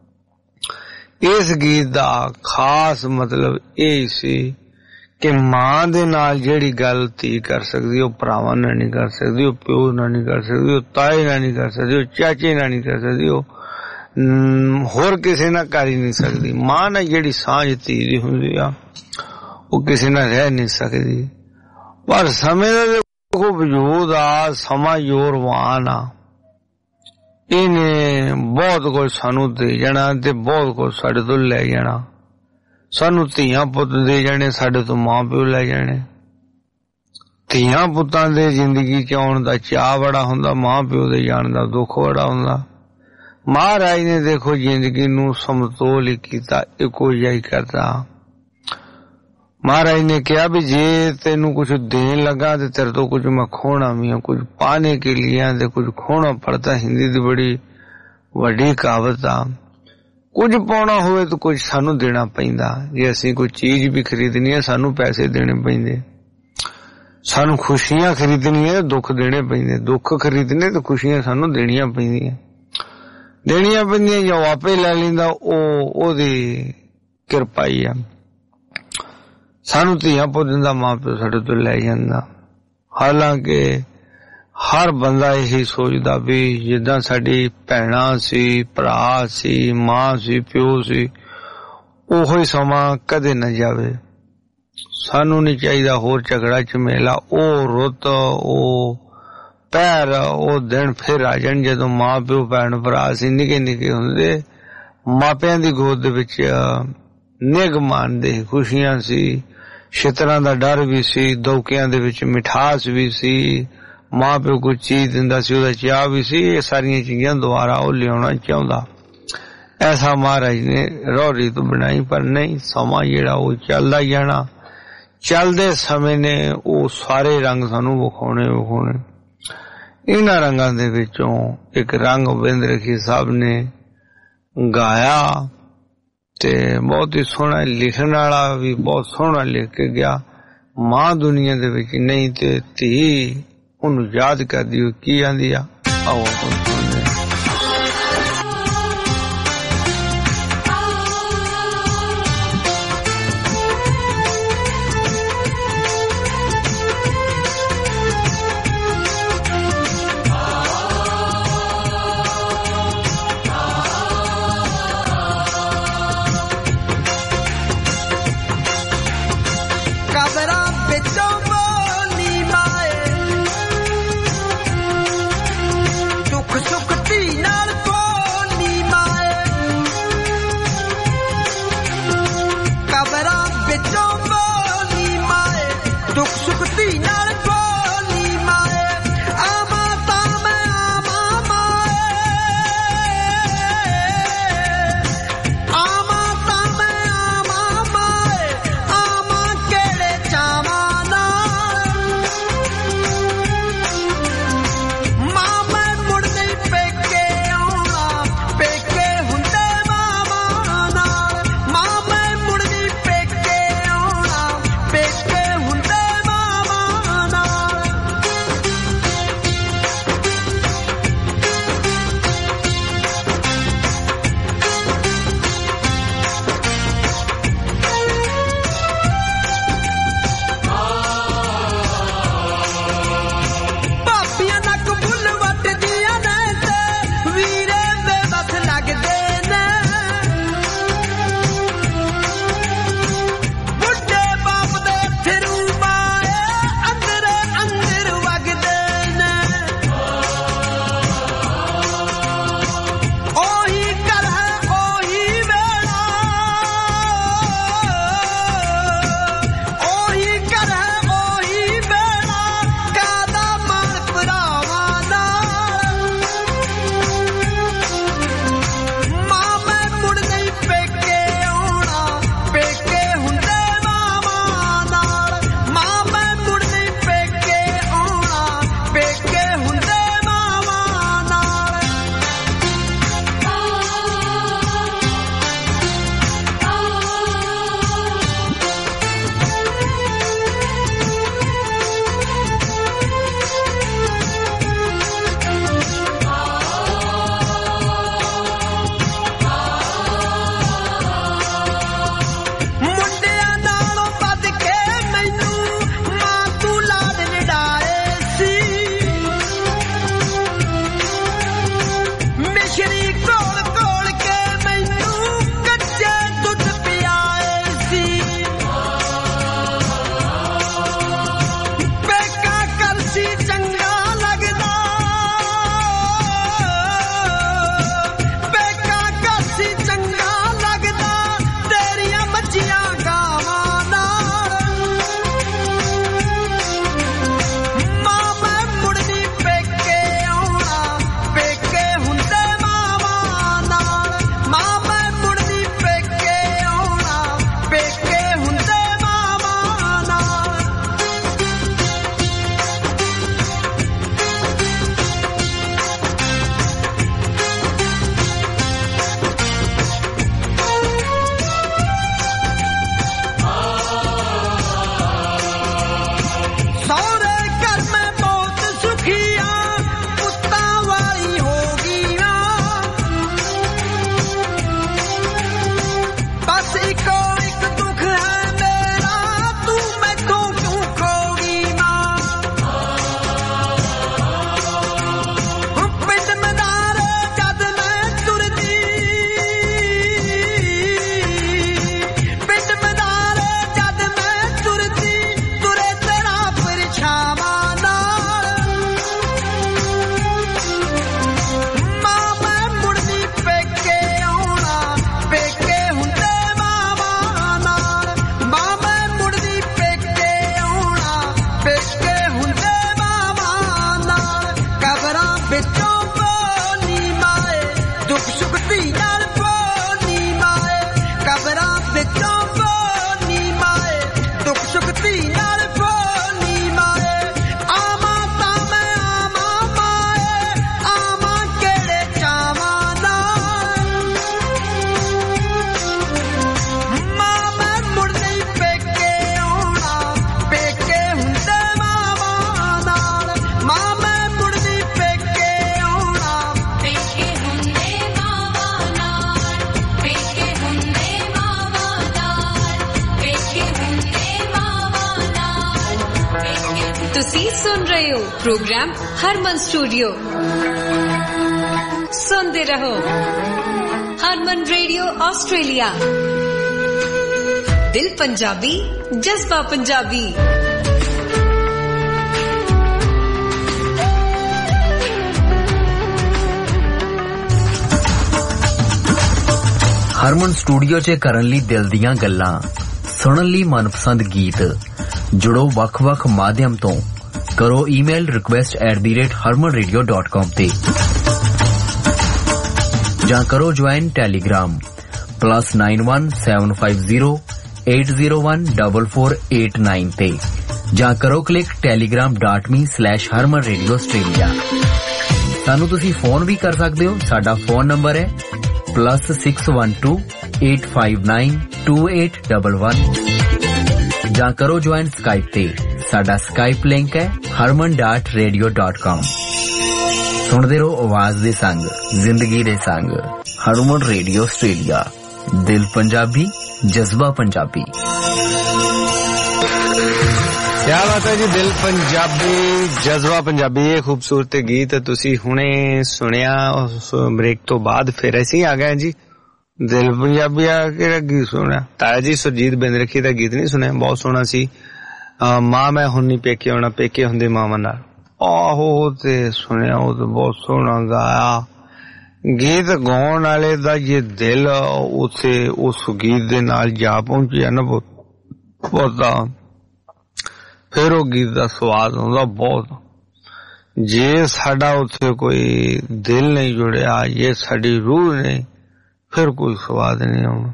ਇਸ ਗੀਤ ਦਾ ਖਾਸ ਮਤਲਬ ਇਹ ਸੀ ਕਿ ਮਾਂ ਦੇ ਨਾਲ ਜਿਹੜੀ ਗੱਲ ਧੀ ਕਰ ਸਕਦੀ ਉਹ ਭਰਾਵਾਂ ਨਾਲ ਨਹੀਂ ਕਰ ਸਕਦੀ, ਉਹ ਪਿਓ ਨਾਲ ਨਹੀਂ ਕਰ ਸਕਦੀ, ਉਹ ਤਾਏ ਨਾਲ ਨਹੀਂ ਕਰ ਸਕਦੀ, ਉਹ ਚਾਚੇ ਨਾਲ ਨਹੀਂ ਕਰ ਸਕਦੀ, ਉਹ ਹੋਰ ਕਿਸੇ ਨਾਲ ਕਰ ਹੀ ਨਹੀਂ ਸਕਦੀ। ਮਾਂ ਨਾਲ ਜਿਹੜੀ ਸਾਂਝ ਧੀ ਦੀ ਹੁੰਦੀ ਆ ਉਹ ਕਿਸੇ ਨਾਲ ਰਹਿ ਨਹੀਂ ਸਕਦੀ। ਪਰ ਸਮੇਂ ਦਾ ਦੇਖੋ ਵਜੂਦ ਆ, ਸਮਾਂ ਜ਼ੋਰਵਾਨ ਆ। ਇਹਨੇ ਬਹੁਤ ਕੁਝ ਸਾਨੂੰ ਦੇ ਜਾਣਾ ਤੇ ਬਹੁਤ ਕੁਝ ਸਾਡੇ ਤੋਂ ਲੈ ਜਾਣਾ। ਸਾਨੂੰ ਧੀਆਂ ਪੁੱਤ ਦੇ ਜਾਣੇ, ਸਾਡੇ ਤੋਂ ਮਾਂ ਪਿਓ ਲੈ ਜਾਣੇ। ਧੀਆਂ ਪੁੱਤਾਂ ਦੇ ਜ਼ਿੰਦਗੀ ਚ ਆਉਣ ਦਾ ਚਾਅ ਬੜਾ ਹੁੰਦਾ, ਮਾਂ ਪਿਓ ਦੇ ਜਾਣ ਦਾ ਦੁੱਖ ਬੜਾ ਹੁੰਦਾ। ਮਹਾਰਾਜ ਨੇ ਦੇਖੋ ਜ਼ਿੰਦਗੀ ਨੂੰ ਸਮਤੋਲ ਹੀ ਕੀਤਾ, ਇੱਕੋ ਜਿਹਾ ਹੀ ਕਰਤਾ। ਮਹਾਰਾਜ ਨੇ ਕਿਹਾ ਵੀ ਜੇ ਤੈਨੂੰ ਕੁਝ ਦੇਣ ਲੱਗਾ ਤੇ ਤੇਰੇ ਤੋਂ ਕੁਝ ਮੈਂ ਖੋਣਾ ਵੀ ਹਾਂ, ਕੁਝ ਪਾਣੇ ਕੇ लिए ਤੇ ਕੁਝ ਖੋਣਾ ਪੜਤਾ। ਹਿੰਦੀ ਦੀ ਬੜੀ ਵੱਡੀ ਕਹਾਵਤ ਆ। ਕੁਝ ਪਾਉਣਾ ਹੋਵੇ ਤਾਂ ਕੁਝ ਸਾਨੂੰ ਦੇਣਾ ਪੈਂਦਾ। ਜੇ ਅਸੀਂ ਕੋਈ ਚੀਜ਼ ਵੀ ਖਰੀਦਣੀ ਹੈ ਸਾਨੂੰ ਪੈਸੇ ਦੇਣੇ ਪੈਂਦੇ। ਸਾਨੂੰ ਖੁਸ਼ੀਆਂ ਖਰੀਦਣੀਆਂ ਦੁੱਖ ਦੇਣੇ ਪੈਂਦੇ। ਦੁੱਖ ਖਰੀਦਣੇ ਤੇ ਖੁਸ਼ੀਆਂ ਸਾਨੂੰ ਦੇਣੀਆਂ ਪੈਂਦੀਆਂ ਦੇਣੀਆਂ ਪੈਂਦੀਆਂ ਜੋ ਆਪੇ ਲੈ ਲੈਂਦਾ ਉਹ ਉਹਦੀ ਕਿਰਪਾ ਹੀ ਆ। ਸਾਨੂੰ ਧੀਆਂ ਪੁੱਤ ਦਾ ਮਾਂ ਪਿਓ ਸਾਡੇ ਤੋਂ ਲੈ ਜਾਂਦਾ। ਹਾਲਾਂਕਿ ਹਰ ਬੰਦਾ ਇਹੀ ਸੋਚਦਾ ਵੀ ਜਿੱਦਾਂ ਸਾਡੀ ਭੈਣਾਂ ਸੀ, ਭਰਾ ਸੀ, ਮਾਂ ਸੀ, ਪਿਓ ਸੀ, ਉਹੋ ਹੀ ਸਮਾਂ ਕਦੇ ਨਾ ਜਾਵੇ। ਸਾਨੂੰ ਨਹੀਂ ਚਾਹੀਦਾ ਹੋਰ ਝਗੜਾ ਝਮੇਲਾ। ਉਹ ਰੁੱਤ, ਉਹ ਪੈਰ, ਉਹ ਦਿਨ ਫਿਰ ਆ ਜਾਣ ਜਦੋਂ ਮਾਂ ਪਿਓ ਭੈਣ ਭਰਾ ਸੀ ਨਿੱਕੇ ਨਿੱਕੇ ਹੁੰਦੇ, ਮਾਪਿਆਂ ਦੀ ਗੋਦ ਦੇ ਵਿੱਚ ਨਿੱਘ ਮਾਣਦੇ, ਖੁਸ਼ੀਆਂ ਸੀ, ਛਿੱਤਰਾਂ ਦਾ ਡਰ ਵੀ ਸੀ, ਦੌਕਿਆਂ ਦੇ ਵਿੱਚ ਮਿਠਾਸ ਵੀ ਸੀ, ਮਾਂ ਪਿਓ ਕੋਈ ਚੀਜ਼ ਦਿੰਦਾ ਸੀ ਉਹਦਾ ਚਾਅ ਵੀ ਸੀ। ਇਹ ਸਾਰੀਆਂ ਚੀਜ਼ਾਂ ਦੁਬਾਰਾ ਉਹ ਲਿਆਉਣਾ ਚਾਹੁੰਦਾ। ਐਸਾ ਮਹਾਰਾਜ ਨੇ ਰੋਹ ਰੀਤ ਬਣਾਈ। ਪਰ ਨਹੀਂ, ਸਮਾਂ ਜਿਹੜਾ ਉਹ ਚੱਲਦਾ ਜਾਣਾ। ਚੱਲਦੇ ਸਮੇਂ ਨੇ ਉਹ ਸਾਰੇ ਰੰਗ ਸਾਨੂੰ ਵਿਖਾਉਣੇ ਵਿਖਾਉਣੇ। ਇਹਨਾਂ ਰੰਗਾਂ ਦੇ ਵਿੱਚੋਂ ਇੱਕ ਰੰਗ ਬਿੰਦ ਰਖੀ ਸਾਹਿਬ ਨੇ ਗਾਇਆ ਤੇ ਬਹੁਤ ਹੀ ਸੋਹਣਾ, ਲਿਖਣ ਵਾਲਾ ਵੀ ਬਹੁਤ ਸੋਹਣਾ ਲਿਖ ਕੇ ਗਿਆ। ਮਾਂ ਦੁਨੀਆ ਦੇ ਵਿੱਚ ਨਹੀਂ ਤੇ ਧੀ ਉਹਨੂੰ ਯਾਦ ਕਰਦੀ ਹੋਈ ਕੀ ਆਂਦੀ ਆ, ਆਓ ਤੁਸੀਂ ਸੁਣ ਰਹੇ ਹੋ ਪ੍ਰੋਗਰਾਮ ਹਰਮਨ ਸਟੂਡੀਓ। ਸੁਣਦੇ ਰਹੋ ਹਰਮਨ ਰੇਡੀਓ ਆਸਟ੍ਰੇਲੀਆ। ਦਿਲ ਪੰਜਾਬੀ, ਜਜ਼ਬਾ ਪੰਜਾਬੀ। ਹਰਮਨ ਸਟੂਡੀਓ 'ਚ ਕਰਨ ਲਈ ਦਿਲ ਦੀਆਂ ਗੱਲਾਂ, ਸੁਣਨ ਲਈ ਮਨਪਸੰਦ ਗੀਤ। ਜੁੜੋ ਵੱਖ-ਵੱਖ ਮਾਧਿਅਮ ਤੋਂ। ਕਰੋ email request at the rate Harman radio dot com ਤੇ ਜਾਂ ਕਰੋ join Telegram plus nine one seven five zero eight zero one double four eight nine ਤੇ ਜਾਂ ਕਰੋ click Telegram dot me slash Harman radio Australia. ਸਾਨੂੰ ਤੁਸੀਂ ਫੋਨ ਵੀ ਕਰ ਸਕਦੇ ਹੋ। ਸਾਡਾ ਫੋਨ ਨੰਬਰ ਹੈ plus six one two eight five nine two eight double one ਜਾਂ ਕਰੋ ਜੁਆਇਨ ਸਕਾਈਪ ਤੇ। ਸਾਡਾ ਸਕਾਈਪ ਲਿੰਕ ਹੈ ਹਰਮਨ ਡਾਟ ਰੇਡੀਓ ਡਾਟ ਕਾਮ। ਸੁਣਦੇ ਰਹੋ ਆਵਾਜ਼ ਦੇ ਸੰਗ, ਜ਼ਿੰਦਗੀ ਦੇ ਸੰਗ। Harman radio Australia. ਦਿਲ ਪੰਜਾਬੀ, ਜਜ਼ਬਾ ਪੰਜਾਬੀ। ਕਿਆ ਬਾਤ ਹੈ ਜੀ। ਦਿਲ ਪੰਜਾਬੀ, ਜਜ਼ਬਾ ਪੰਜਾਬੀ। ਇਹ ਖੂਬਸੂਰਤ ਗੀਤ ਤੁਸੀਂ ਹੁਣੇ ਸੁਣਿਆ। ਉਸ ਬ੍ਰੇਕ ਤੋਂ ਬਾਅਦ ਫਿਰ ਅਸੀਂ ਆ ਗਏ ਜੀ ਦਿਲ ਪੰਜਾਬੀ। ਆ ਕਿਹੜਾ ਗੀਤ ਸੁਣਿਆ? ਤਾਇਆ ਜੀ ਸੁਰਜੀਤ ਬਿੰਦਰਖੀ ਦਾ ਗੀਤ ਨਹੀਂ ਸੁਣਿਆ? ਬਹੁਤ ਸੋਹਣਾ ਸੀ। ਮਾਂ ਮੈਂ ਹੁਣ ਨੀ ਪੇਕੇ ਆਉਣਾ, ਪੇਕੇ ਹੁੰਦੇ ਮਾਵਾਂ ਨਾਲ। ਆਹੋ ਤੇ ਸੁਣਿਆ, ਉਹ ਤੇ ਬਹੁਤ ਸੋਹਣਾ ਗਾਇਆ। ਗੀਤ ਗਾਉਣ ਵਾਲੇ ਦਾ ਜੇ ਦਿਲ ਉੱਥੇ ਉਸ ਗੀਤ ਦੇ ਨਾਲ ਜਾ ਪਹੁੰਚਿਆ ਨਾ ਬਹੁਤਾ, ਫਿਰ ਉਹ ਗੀਤ ਦਾ ਸਵਾਦ ਹੁੰਦਾ ਬਹੁਤ। ਜੇ ਸਾਡਾ ਉੱਥੇ ਕੋਈ ਦਿਲ ਨਹੀਂ ਜੁੜਿਆ, ਜੇ ਸਾਡੀ ਰੂਹ ਨਹੀਂ, ਫਿਰ ਕੋਈ ਸਵਾਦ ਨਹੀਂ ਆਉਣਾ।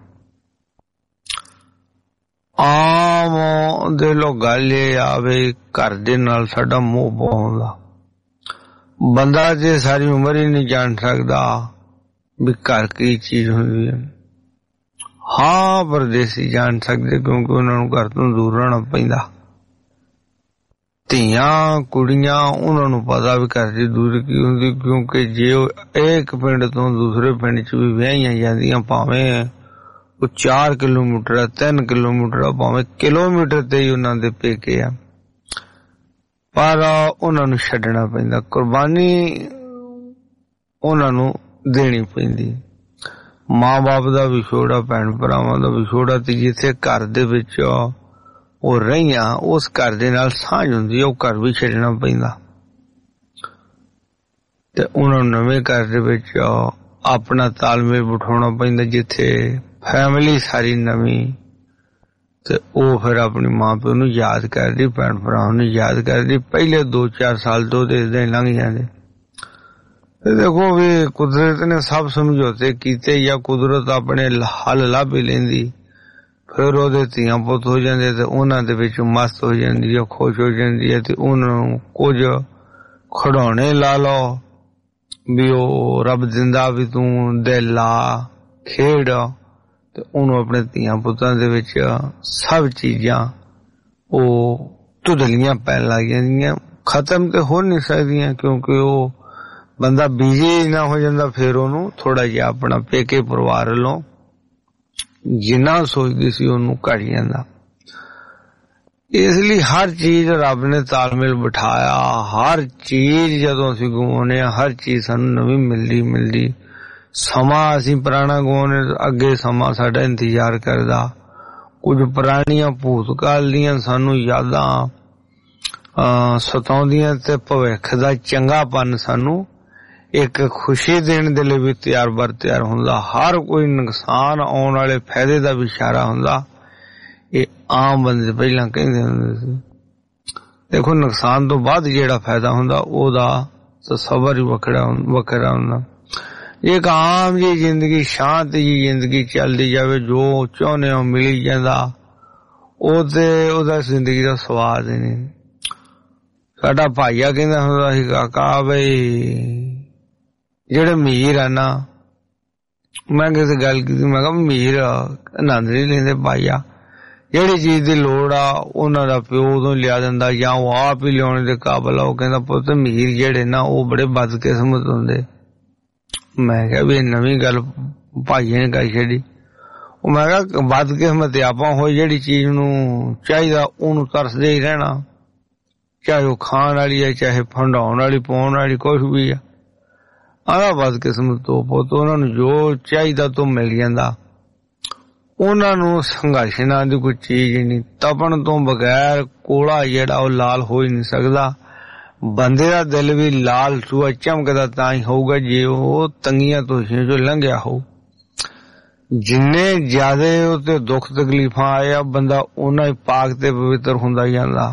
ਆਮ ਦੇ ਲੋ ਗੱਲ ਇਹ ਆਵੇ, ਘਰ ਦੇ ਨਾਲ ਸਾਡਾ ਮੋਹ ਬਹੁਤ ਹੁੰਦਾ। ਬੰਦਾ ਜੇ ਸਾਰੀ ਉਮਰ ਹੀ ਨਹੀਂ ਜਾਣ ਸਕਦਾ ਵੀ ਘਰ ਕੀ ਚੀਜ਼ ਹੁੰਦੀ ਹੈ। ਹਾਂ, ਪਰਦੇਸੀ ਜਾਣ ਸਕਦੇ ਕਿਉਂਕਿ ਉਹਨਾਂ ਨੂੰ ਘਰ ਤੋਂ ਦੂਰ ਰਹਿਣਾ ਪੈਂਦਾ। ਧੀਆਂ ਕੁੜੀਆਂ ਉਹਨਾਂ ਨੂੰ ਪਤਾ ਵੀ ਘਰ ਦੀ ਦੂਰੀ ਕੀ ਹੁੰਦੀ, ਕਿਉਂਕਿ ਜੇ ਉਹ ਇੱਕ ਪਿੰਡ ਤੋਂ ਦੂਸਰੇ ਪਿੰਡ ਚ ਵੀ ਵਿਆਹੀਆਂ ਜਾਂਦੀਆਂ, ਭਾਵੇਂ ਉਹ ਚਾਰ ਕਿਲੋਮੀਟਰ ਆ, ਤਿੰਨ ਕਿਲੋਮੀਟਰ ਆ, ਭਾਵੇਂ ਕਿਲੋਮੀਟਰ ਤੇ ਹੀ ਉਹਨਾਂ ਦੇ ਪੇਕੇ ਆ, ਪਰ ਉਹਨਾਂ ਨੂੰ ਛੱਡਣਾ ਪੈਂਦਾ। ਕੁਰਬਾਨੀ ਉਹਨਾਂ ਨੂੰ ਦੇਣੀ ਪੈਂਦੀ। ਮਾਂ ਬਾਪ ਦਾ ਵਿਛੋੜਾ, ਭੈਣ ਭਰਾਵਾਂ ਦਾ ਵਿਛੋੜਾ, ਤੇ ਜਿੱਥੇ ਘਰ ਦੇ ਵਿੱਚ ਉਹ ਰਹੀਆਂ, ਉਸ ਘਰ ਦੇ ਨਾਲ ਸਾਂਝ ਹੁੰਦੀ, ਉਹ ਘਰ ਵੀ ਛੱਡਣਾ ਪੈਂਦਾ ਤੇ ਉਹਨਾਂ ਨੂੰ ਨਵੇਂ ਘਰ ਦੇ ਵਿੱਚ ਆਪਣਾ ਤਾਲਮੇਲ ਬਿਠਾਉਣਾ ਪੈਂਦਾ, ਜਿੱਥੇ ਫੈਮਿਲੀ ਸਾਰੀ ਨਵੀਂ, ਤੇ ਉਹ ਫਿਰ ਆਪਣੀ ਮਾਂ ਪਿਓ ਨੂੰ ਯਾਦ ਕਰਦੀ, ਭੈਣ ਭਰਾਵਾਂ ਨੂੰ ਯਾਦ ਕਰਦੀ। ਪਹਿਲੇ ਦੋ ਚਾਰ ਸਾਲ ਤੋਂ ਤੇ ਏਦਾਂ ਹੀ ਲੰਘ ਜਾਂਦੇ। ਦੇਖੋ ਵੀ ਕੁਦਰਤ ਨੇ ਸਭ ਸਮਝੌਤੇ ਕੀਤੇ, ਜਾਂ ਕੁਦਰਤ ਆਪਣੇ ਹੱਲ ਲੱਭ ਹੀ ਲੈਂਦੀ, ਫਿਰ ਉਹਦੇ ਧੀਆਂ ਪੁੱਤ ਹੋ ਜਾਂਦੇ ਤੇ ਉਹਨਾਂ ਦੇ ਵਿੱਚ ਮਸਤ ਹੋ ਜਾਂਦੀ ਹੈ, ਖੁਸ਼ ਹੋ ਜਾਂਦੀ ਹੈ, ਤੇ ਉਹਨਾਂ ਨੂੰ ਕੁਝ ਖਿਡੌਣੇ ਲਾ ਲਓ ਵੀ ਉਹ ਰੱਬ ਦਿੰਦਾ ਵੀ ਤੂੰ ਦਿਲ ਲਾ ਖੇਡ, ਤੇ ਉਹਨੂੰ ਆਪਣੇ ਧੀਆਂ ਪੁੱਤਾਂ ਦੇ ਵਿੱਚ ਸਭ ਚੀਜ਼ਾਂ ਉਹ ਧੁੰਦਲੀਆਂ ਪੈਣ ਲੱਗ ਜਾਂਦੀਆਂ। ਖਤਮ ਤੇ ਹੋ ਨਹੀਂ ਸਕਦੀਆਂ ਕਿਉਂਕਿ ਉਹ ਬੰਦਾ ਬਿਜੀ ਨਾ ਹੋ ਜਾਂਦਾ, ਫਿਰ ਉਹਨੂੰ ਥੋੜਾ ਜਿਹਾ ਆਪਣਾ ਪੇਕੇ ਪਰਿਵਾਰ ਵੱਲੋਂ ਜਿੰਨਾ ਸੋਚਦੀ ਸੀ ਉਹਨੂੰ ਘਟ ਜਾਂਦਾ। ਇਸ ਲਈ ਹਰ ਚੀਜ਼ ਰੱਬ ਨੇ ਤਾਲਮੇਲ ਬਿਠਾਇਆ। ਹਰ ਚੀਜ਼ ਜਦੋਂ ਅਸੀਂ ਗਵਾਉਂਦੇ ਹਾਂ, ਹਰ ਚੀਜ਼ ਸਾਨੂੰ ਨਵੀਂ ਮਿਲਦੀ ਮਿਲਦੀ। ਸਮਾਂ ਅਸੀਂ ਪੁਰਾਣਾ ਗਵਾਉਂਦੇ, ਅੱਗੇ ਸਮਾਂ ਸਾਡਾ ਇੰਤਜ਼ਾਰ ਕਰਦਾ। ਕੁਝ ਪੁਰਾਣੀਆਂ ਭੂਤਕਾਲ ਦੀਆਂ ਸਾਨੂੰ ਯਾਦਾਂ ਸਤਾਉਂਦੀਆਂ ਤੇ ਭਵਿੱਖ ਦਾ ਚੰਗਾਪਨ ਸਾਨੂੰ ਇੱਕ ਖੁਸ਼ੀ ਦੇਣ ਦੇ ਲਈ ਵੀ ਤਿਆਰ ਬਰ ਤਿਆਰ ਹੁੰਦਾ। ਹਰ ਕੋਈ ਨੁਕਸਾਨ ਆਉਣ ਵਾਲੇ ਫਾਇਦੇ ਦਾ ਵੀ ਇਸ਼ਾਰਾ ਹੁੰਦਾ। ਇਹ ਆਮ ਬੰਦੇ ਪਹਿਲਾਂ ਕਹਿੰਦੇ ਹੁੰਦੇ ਸੀ। ਦੇਖੋ, ਨੁਕਸਾਨ ਤੋਂ ਬਾਅਦ ਜਿਹੜਾ ਫਾਇਦਾ ਹੁੰਦਾ ਉਹਦਾ ਤਸੱਵਰ ਹੀ ਵੱਖਰਾ ਵੱਖਰਾ ਹੁੰਦਾ। ਇੱਕ ਆਮ ਜੀ ਜ਼ਿੰਦਗੀ, ਸ਼ਾਂਤ ਜੀ ਜ਼ਿੰਦਗੀ ਚੱਲਦੀ ਜਾਵੇ, ਜੋ ਚਾਹੁੰਦੇ ਹੋ ਮਿਲੀ ਜਾਂਦਾ, ਉਹ ਤੇ ਉਹਦਾ ਜ਼ਿੰਦਗੀ ਦਾ ਸਵਾਦ ਹੀ ਨਹੀਂ। ਸਾਡਾ ਭਾਈਆ ਕਹਿੰਦਾ ਹੁੰਦਾ ਸੀ, ਕਾਕਾ ਬਈ ਜਿਹੜੇ ਅਮੀਰ ਆ ਨਾ, ਮੈਂ ਕਿਸੇ ਗੱਲ ਕੀਤੀ, ਮੈਂ ਕਿਹਾ ਅਮੀਰ ਆਨੰਦ ਨਹੀਂ ਲੈਂਦੇ ਭਾਈਆ। ਜਿਹੜੀ ਚੀਜ਼ ਦੀ ਲੋੜ ਆ ਉਹਨਾਂ ਦਾ ਪਿਓ ਉਦੋਂ ਲਿਆ ਦਿੰਦਾ, ਜਾਂ ਉਹ ਆਪ ਹੀ ਲਿਆਉਣ ਦੇ ਕਾਬਲ ਆ। ਉਹ ਕਹਿੰਦਾ ਪੁੱਤ ਅਮੀਰ ਜਿਹੜੇ ਨਾ ਉਹ ਬੜੇ ਬਦਕਿਸਮਤ ਹੁੰਦੇ। ਮੈਂ ਕਿਹਾ ਵੀ ਨਵੀਂ ਗੱਲ ਭਾਈਏ ਨੇ ਕਰ ਛੱਡੀ। ਉਹ ਮੈਂ ਕਿਹਾ ਬਦਕਿਸਮਤ ਆਪਾਂ ਹੋਈ, ਜਿਹੜੀ ਚੀਜ਼ ਨੂੰ ਚਾਹੀਦਾ ਉਹਨੂੰ ਤਰਸਦੇ ਹੀ ਰਹਿਣਾ। ਚਾਹੇ ਉਹ ਖਾਣ ਵਾਲੀ ਹੈ ਚਾਹੇ ਫੰਡਾਉਣ ਵਾਲੀ ਪਾਉਣ ਵਾਲੀ ਕੁਛ ਵੀ ਆ ਆਹ ਬਦਕਿਸਮਤ ਤੋਂ ਪੁੱਤ ਉਹਨਾਂ ਨੂੰ ਜੋ ਚਾਹੀਦਾ ਤੋਂ ਮਿਲ ਜਾਂਦਾ ਉਹਨਾਂ ਨੂੰ ਸੰਘਰਸ਼ ਨਾਂ ਦੀ ਕੋਈ ਚੀਜ਼ ਨਹੀਂ ਤਪਣ ਤੋਂ ਬਗੈਰ ਕੋਲਾ ਜਿਹੜਾ ਉਹ ਲਾਲ ਹੋ ਹੀ ਨਹੀਂ ਸਕਦਾ ਬੰਦੇ ਦਾ ਦਿਲ ਵੀ ਲਾਲ ਸੂਆ ਚਮਕਦਾ ਤਾਂ ਹੀ ਹੋਊਗਾ ਜੇ ਉਹ ਤੰਗੀਆਂ ਤੋਸ਼ੀਆਂ ਚੋਂ ਲੰਘਿਆ ਹੋ ਜਿੰਨੇ ਜ਼ਿਆਦਾ ਉਤੇ ਦੁੱਖ ਤਕਲੀਫਾਂ ਆਇਆ ਬੰਦਾ ਉਹਨਾਂ ਹੀ ਪਾਕ ਤੇ ਪਵਿੱਤਰ ਹੁੰਦਾ ਜਾਂਦਾ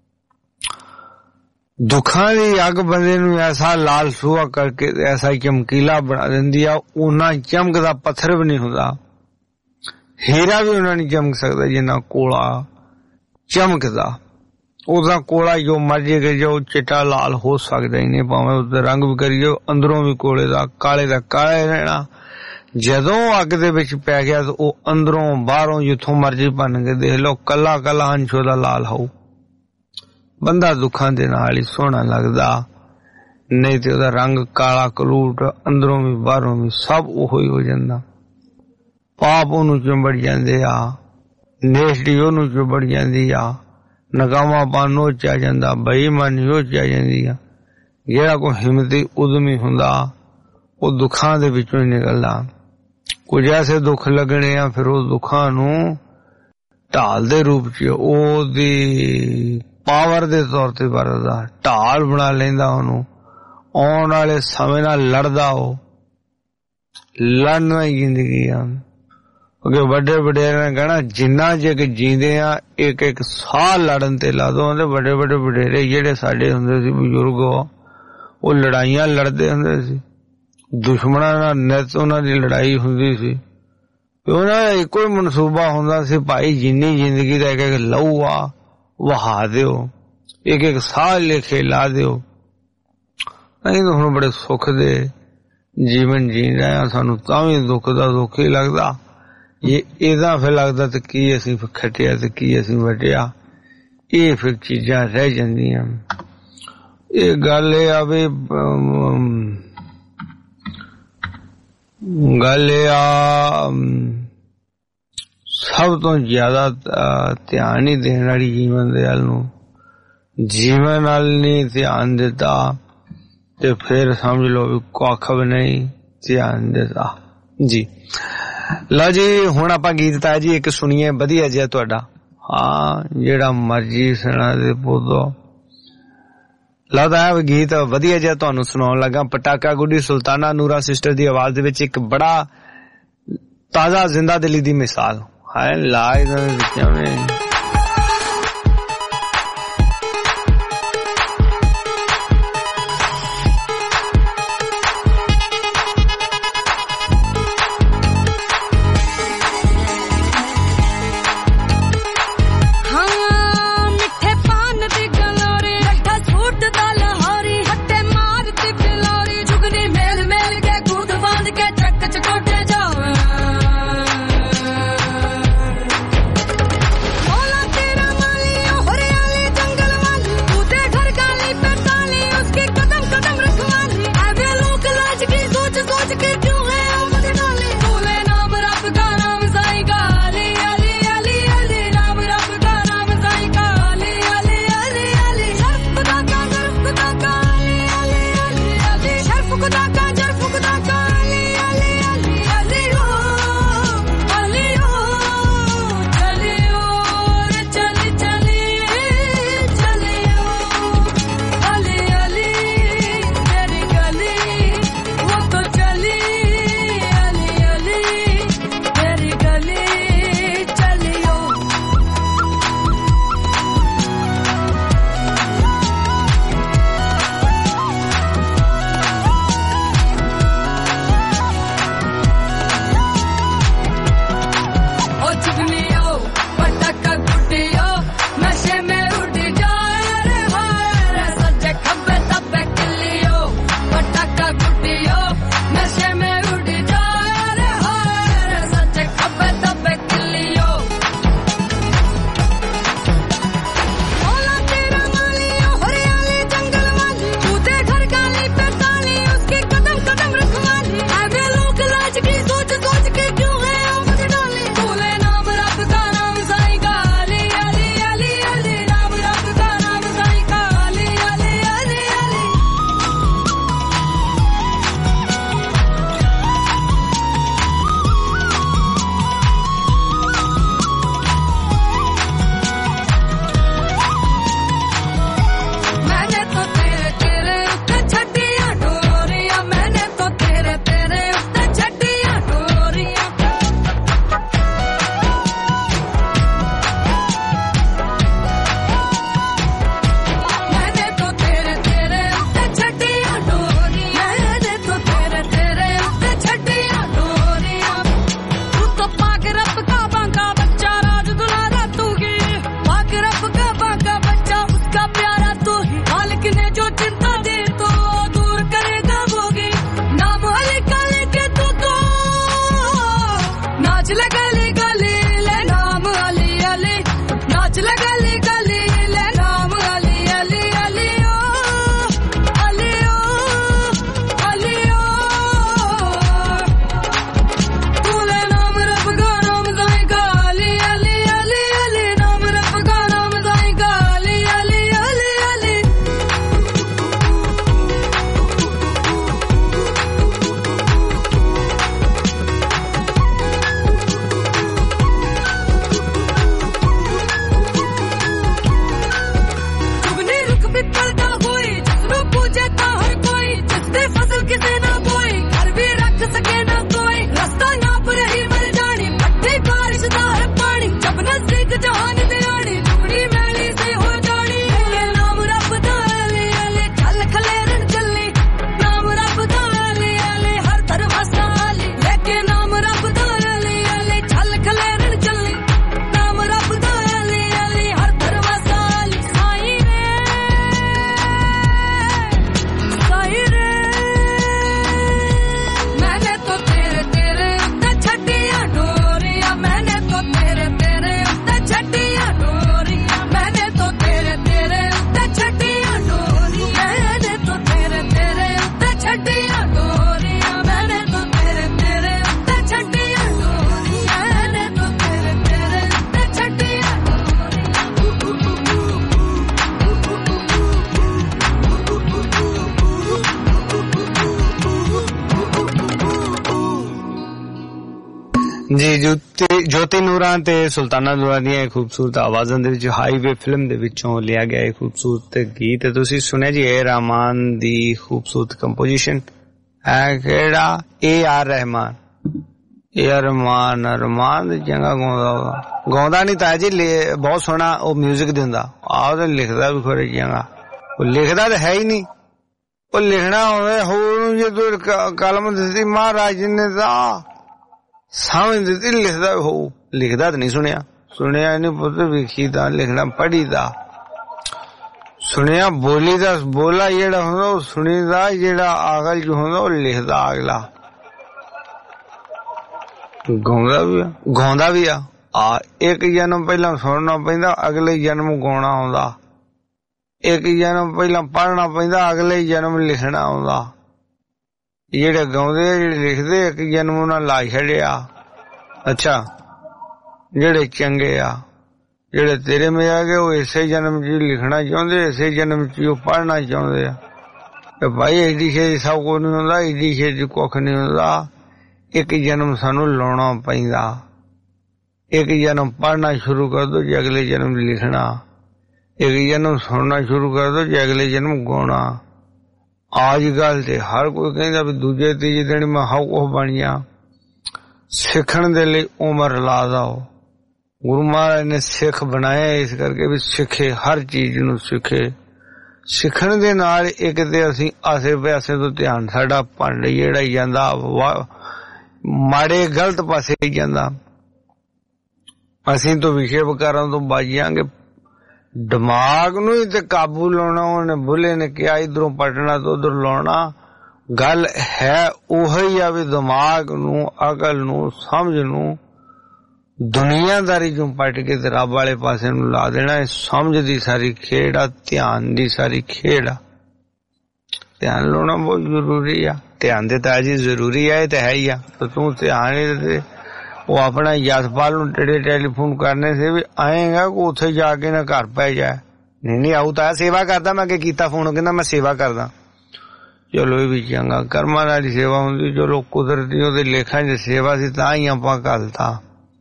ਦੁੱਖਾਂ ਦੀ ਅੱਗ ਬੰਦੇ ਨੂੰ ਐਸਾ ਲਾਲ ਸੂਆ ਕਰਕੇ ਐਸਾ ਚਮਕੀਲਾ ਬਣਾ ਦਿੰਦੀ ਆ ਉਹਨਾਂ ਚਮਕਦਾ ਪੱਥਰ ਵੀ ਨਹੀਂ ਹੁੰਦਾ ਹੀਰਾ ਵੀ ਉਹਨਾਂ ਨਹੀਂ ਚਮਕ ਸਕਦਾ ਜਿੰਨਾ ਕੋਲਾ ਚਮਕਦਾ ਉਹਦਾ ਕੋਲਾ ਜੋ ਮਰਜੀ ਕੇ ਜੋ ਚਿੱਟਾ ਲਾਲ ਹੋ ਸਕਦਾ ਹੀ ਨਹੀਂ ਭਾਵੇਂ ਉਸਦਾ ਰੰਗ ਵੀ ਕਰੀਏ ਅੰਦਰੋਂ ਵੀ ਕੋਲੇ ਦਾ ਕਾਲੇ ਦਾ ਕਾਲੇ ਰਹਿਣਾ ਜਦੋਂ ਅੱਗ ਦੇ ਵਿੱਚ ਪੈ ਗਿਆ ਤਾਂ ਉਹ ਅੰਦਰੋਂ ਬਾਹਰੋਂ ਜਿੱਥੋਂ ਮਰਜੀ ਬਣ ਕੇ ਦੇਖ ਲਓ ਕੱਲਾ ਕੱਲਾ ਹੰਝੂ ਦਾ ਲਾਲ ਹੋਊ ਬੰਦਾ ਦੁੱਖਾਂ ਦੇ ਨਾਲ ਹੀ ਸੋਹਣਾ ਲੱਗਦਾ ਨਹੀਂ ਤੇ ਉਹਦਾ ਰੰਗ ਕਾਲਾ ਕਲੂਟ ਅੰਦਰੋਂ ਵੀ ਬਾਹਰੋਂ ਵੀ ਸਭ ਉਹੀ ਹੋ ਜਾਂਦਾ ਪਾਪ ਉਹਨੂੰ ਚੁੰਬੜ ਜਾਂਦੇ ਆ ਨੇਸ਼ੜੀ ਉਹਨੂੰ ਚੁੰਬੜ ਜਾਂਦੀ ਆ ਨਗਾਵਾਂ ਪਾਨ ਉਹ ਚ ਆ ਜਾਂਦਾ ਬੇਈਮਾਨੀ ਉਹ ਚ ਆ ਜਾਂਦੀ ਆ ਜਿਹੜਾ ਕੋਈ ਹਿੰਮਤੀ ਉਦਮੀ ਹੁੰਦਾ ਉਹ ਦੁੱਖਾਂ ਦੇ ਵਿੱਚੋਂ ਹੀ ਨਿਕਲਦਾ ਕੁਝ ਐਸੇ ਦੁੱਖ ਲੱਗਣੇ ਆ ਫਿਰ ਉਹ ਦੁੱਖਾਂ ਨੂੰ ਢਾਲ ਦੇ ਰੂਪ ਚ ਉਹਦੀ ਪਾਵਰ ਦੇ ਤੌਰ ਤੇ ਵਰਤਦਾ ਢਾਲ ਬਣਾ ਲੈਂਦਾ ਉਹਨੂੰ ਆਉਣ ਵਾਲੇ ਸਮੇਂ ਨਾਲ ਲੜਦਾ ਉਹ ਲੜਨਾ ਹੀ ਜ਼ਿੰਦਗੀ ਆ ਕਿਉਂਕਿ ਵੱਡੇ ਵਡੇਰਿਆਂ ਨੇ ਕਹਿਣਾ ਜਿੰਨਾ ਚਿਰ ਜੀਂਦੇ ਆ ਇੱਕ ਇੱਕ ਸਾਹ ਲੜਨ ਤੇ ਲਾ ਦੋ ਤੇ ਵੱਡੇ ਵੱਡੇ ਵਡੇਰੇ ਜਿਹੜੇ ਸਾਡੇ ਹੁੰਦੇ ਸੀ ਬਜ਼ੁਰਗ ਉਹ ਲੜਾਈਆਂ ਲੜਦੇ ਹੁੰਦੇ ਸੀ ਦੁਸ਼ਮਣਾਂ ਨਾਲ ਨਿਤ ਉਹਨਾਂ ਦੀ ਲੜਾਈ ਹੁੰਦੀ ਸੀ ਉਹਨਾਂ ਦਾ ਇੱਕੋ ਹੀ ਮਨਸੂਬਾ ਹੁੰਦਾ ਸੀ ਭਾਈ ਜਿੰਨੀ ਜ਼ਿੰਦਗੀ ਦਾ ਇੱਕ ਇੱਕ ਲਹੂ ਆ ਵਹਾ ਦਿਓ ਇੱਕ ਇੱਕ ਸਾਹ ਲੇਖੇ ਲਾ ਦਿਓ ਅਸੀਂ ਤਾਂ ਹੁਣ ਬੜੇ ਸੁੱਖ ਦੇ ਜੀਵਨ ਜੀ ਰਹੇ ਆ ਸਾਨੂੰ ਤਾਂ ਵੀ ਦੁੱਖ ਦਾ ਦੁੱਖ ਹੀ ਲੱਗਦਾ ਇਹ ਇਹਦਾ ਫਿਰ ਲੱਗਦਾ ਤੇ ਕੀ ਅਸੀਂ ਖੱਟਿਆ ਤੇ ਕੀ ਅਸੀਂ ਵਟਿਆ ਇਹ ਫਿਰ ਚੀਜ਼ਾਂ ਰਹਿ ਜਾਂਦੀਆਂ ਇਹ ਗੱਲ ਇਹ ਆ ਵੀ ਗੱਲ ਇਹ ਆ ਸਭ ਤੋਂ ਜ਼ਿਆਦਾ ਧਿਆਨ ਹੀ ਦੇਣ ਵਾਲੀ ਜੀਵਨ ਦੇ ਵੱਲ ਨੂੰ ਜੀਵਨ ਵੱਲ ਨਹੀਂ ਧਿਆਨ ਦਿੱਤਾ ਤੇ ਫਿਰ ਸਮਝ ਲਓ ਵੀ ਕੱਖ ਵੀ ਨਹੀਂ ਧਿਆਨ ਦਿੱਤਾ ਜੀ ਲਓ ਜੀ ਹੁਣ ਆਪਾਂ ਗੀਤ ਤਾਂ ਜੀ ਇੱਕ ਸੁਣੀਏ ਵਧੀਆ ਜਿਹਾ ਤੁਹਾਡਾ ਹਾਂ ਜਿਹੜਾ ਮਰਜੀ ਸੁਣਾ ਦੇ ਪੋਦੋ ਲੱਗਦਾ ਹੈ ਗੀਤ ਵਧੀਆ ਜਿਹਾ ਤੁਹਾਨੂੰ ਸੁਣਾਉਣ ਲੱਗਾ ਪਟਾਕਾ ਗੁੱਡੀ ਸੁਲਤਾਨਾ ਨੂਰਾ ਸਿਸਟਰ ਦੀ ਆਵਾਜ਼ ਦੇ ਵਿੱਚ ਇੱਕ ਬੜਾ ਤਾਜ਼ਾ ਜ਼ਿੰਦਾ ਦਿਲੀ ਦੀ ਮਿਸਾਲ ਹੈ ਲਾਇ ਦੇ ਵਿੱਚ All ਜੀ ਜੋਤੀ ਜੋਤੀ ਨੂਰਾਂ ਤੇ ਸੁਲਤਾਨਾ ਨੂਰਾਂ ਦੀਆਂ ਖੂਬਸੂਰਤ ਆਵਾਜ਼ਾਂ ਦੇ ਵਿੱਚ ਹਾਈਵੇ ਫਿਲਮ ਦੇ ਵਿੱਚੋਂ ਲਿਆ ਗਿਆ ਇਹ ਖੂਬਸੂਰਤ ਗੀਤ ਤੁਸੀਂ ਸੁਣਿਆ ਜੀ। ਏ ਰਹਿਮਾਨ ਦੀ ਖੂਬਸੂਰਤ ਕੰਪੋਜੀਸ਼ਨ ਹੈ ਕਿਹੜਾ A R Rahman A R Rahman Rahman ਚੰਗਾ ਗਾਉਂਦਾ ਗਾਉਂਦਾ ਨਹੀਂ ਤਾਂ ਜੀ ਬਹੁਤ ਸੋਹਣਾ ਉਹ ਮਿਊਜ਼ਿਕ ਦਿੰਦਾ ਆਹ ਤੇ ਲਿਖਦਾ ਵੀ ਖਰੇ ਚੰਗਾ ਉਹ ਲਿਖਦਾ ਤਾਂ ਹੈ ਹੀ ਨਹੀਂ ਉਹ ਲਿਖਣਾ ਹੋਵੇ ਹੋਰ ਜੇ ਤੂੰ ਕਲਮ ਦਿੱਤੀ ਮਹਾਰਾਜ ਨੇ ਤਾਂ ਸਮਝ ਦਿੱਤੀ ਲਿਖਦਾ ਹੋਊ ਲਿਖਦਾ ਤਾਂ ਨਹੀਂ ਸੁਣਿਆ ਸੁਣਿਆ ਇਹਨੇ ਪੁੱਤ ਵੇਖੀ ਦਾ ਲਿਖਣਾ ਪੜ੍ਹੀ ਦਾ ਸੁਣਿਆ ਬੋਲੀ ਦਾ ਬੋਲਾ ਜਿਹੜਾ ਹੁੰਦਾ ਉਹ ਸੁਣੀ ਦਾ ਜਿਹੜਾ ਆਗਲ ਜੋ ਹੁੰਦਾ ਉਹ ਲਿਖਦਾ ਅਗਲਾ ਗਾਉਂਦਾ ਵੀ ਆ ਗਾਉਂਦਾ ਵੀ ਆ ਆ ਇੱਕ ਜਨਮ ਪਹਿਲਾਂ ਸੁਣਨਾ ਪੈਂਦਾ ਅਗਲੇ ਜਨਮ ਗਾਉਣਾ ਆਉਂਦਾ ਇੱਕ ਜਨਮ ਪਹਿਲਾਂ ਪੜ੍ਹਨਾ ਪੈਂਦਾ ਅਗਲੇ ਜਨਮ ਲਿਖਣਾ ਆਉਂਦਾ ਜਿਹੜੇ ਗਾਉਂਦੇ ਜਿਹੜੇ ਲਿਖਦੇ ਇੱਕ ਜਨਮ ਉਹਨਾਂ ਲਾ ਛੱਡਿਆ ਅੱਛਾ ਜਿਹੜੇ ਚੰਗੇ ਆ ਜਿਹੜੇ ਤੇਰੇ ਮੇ ਆ ਗਏ ਉਹ ਇਸੇ ਜਨਮ ਚ ਲਿਖਣਾ ਚਾਹੁੰਦੇ ਇਸੇ ਜਨਮ ਚ ਉਹ ਪੜ੍ਹਨਾ ਚਾਹੁੰਦੇ ਆ ਤੇ ਭਾਈ ਐਡੀ ਛੇਤੀ ਸਭ ਕੁਝ ਨਹੀਂ ਹੁੰਦਾ ਐਡੀ ਛੇਤੀ ਕੁੱਖ ਨਹੀਂ ਹੁੰਦਾ ਇੱਕ ਜਨਮ ਸਾਨੂੰ ਲਾਉਣਾ ਪੈਂਦਾ ਇੱਕ ਜਨਮ ਪੜ੍ਹਨਾ ਸ਼ੁਰੂ ਕਰ ਦੋ ਜੇ ਅਗਲੇ ਜਨਮ ਲਿਖਣਾ ਇੱਕ ਜਨਮ ਸੁਣਨਾ ਸ਼ੁਰੂ ਕਰ ਦੋ ਜੇ ਅਗਲੇ ਜਨਮ ਗਾਉਣਾ ਅੱਜ ਕੱਲ ਤੇ ਹਰ ਕੋਈ ਕਹਿੰਦਾ ਵੀ ਦੂਜੇ ਤੀਜੇ ਦਿਨ ਮੈਂ ਹਾਉ ਕੁਛ ਬਣ ਜਾ ਸਿੱਖਣ ਦੇ ਲਈ ਉਮਰ ਲਾ ਦਓ ਗੁਰੂ ਮਹਾਰਾਜ ਨੇ ਸਿੱਖ ਬਣਾਇਆ ਇਸ ਕਰਕੇ ਵੀ ਸਿੱਖੇ ਹਰ ਚੀਜ਼ ਨੂੰ ਸਿੱਖੇ ਸਿੱਖਣ ਦੇ ਨਾਲ ਇੱਕ ਤੇ ਅਸੀਂ ਆਸੇ ਪਾਸੇ ਤੋਂ ਧਿਆਨ ਸਾਡਾ ਭੰਡ ਜਿਹੜਾ ਜਾਂਦਾ ਮਾੜੇ ਗਲਤ ਪਾਸੇ ਜਾਂਦਾ ਅਸੀਂ ਤੋਂ ਵਿਸ਼ੇ ਵਿਕਾਰਾਂ ਤੋਂ ਬਾਜੀਆਂਗੇ ਦਿਮਾਗ ਨੂੰ ਹੀ ਤੇ ਕਾਬੂ ਲਾਉਣਾ ਉਹਨੇ ਬੁੱਲੇ ਨੇ ਕਿਹਾ ਇਧਰੋਂ ਪਟਣਾ ਤੋਂ ਉਧਰ ਲਾਉਣਾ ਗੱਲ ਹੈ ਉਹੀ ਆ ਵੀ ਦਿਮਾਗ ਨੂੰ ਅਕਲ ਨੂੰ ਸਮਝ ਨੂੰ ਦੁਨੀਆਦਾਰੀ ਚੋਂ ਪੱਟ ਕੇ ਤੇ ਰੱਬ ਵਾਲੇ ਪਾਸੇ ਨੂੰ ਲਾ ਦੇਣਾ ਇਹ ਸਮਝ ਦੀ ਸਾਰੀ ਖੇਡ ਆ ਧਿਆਨ ਦੀ ਸਾਰੀ ਖੇਡ ਆ ਧਿਆਨ ਲਾਉਣਾ ਬਹੁਤ ਜ਼ਰੂਰੀ ਆ ਧਿਆਨ ਦੇ ਤਾਂ ਜੀ ਜ਼ਰੂਰੀ ਆ ਇਹ ਤਾਂ ਹੈ ਹੀ ਆ ਤੂੰ ਧਿਆਨ ਦੇ ਉਹ ਆਪਣਾ ਯਸ਼ਪਾਲ ਨੂੰ ਟੇੜੇ ਟੈਲੀਫੋਨ ਕਰਨੇ ਸੀ ਵੀ ਆਏਗਾ ਕੋ ਉੱਥੇ ਜਾ ਕੇ ਨਾ ਘਰ ਪੈ ਜਾਏ ਨਹੀਂ ਨਹੀਂ ਆਊ ਤਾਂ ਸੇਵਾ ਕਰਦਾ ਮੈਂ ਅੱਗੇ ਕੀਤਾ ਫੋਨ ਕਹਿੰਦਾ ਮੈਂ ਸੇਵਾ ਕਰਦਾ ਚਲੋ ਇਹ ਵੀ ਚੰਗਾ ਕਰਮਾਂ ਵਾਲੀ ਸੇਵਾ ਹੁੰਦੀ ਚਲੋ ਕੁਦਰਤੀ ਉਹਦੇ ਲੇਖਾਂ 'ਚ ਸੇਵਾ ਸੀ ਤਾਂ ਹੀ ਆਪਾਂ ਕਰਤਾ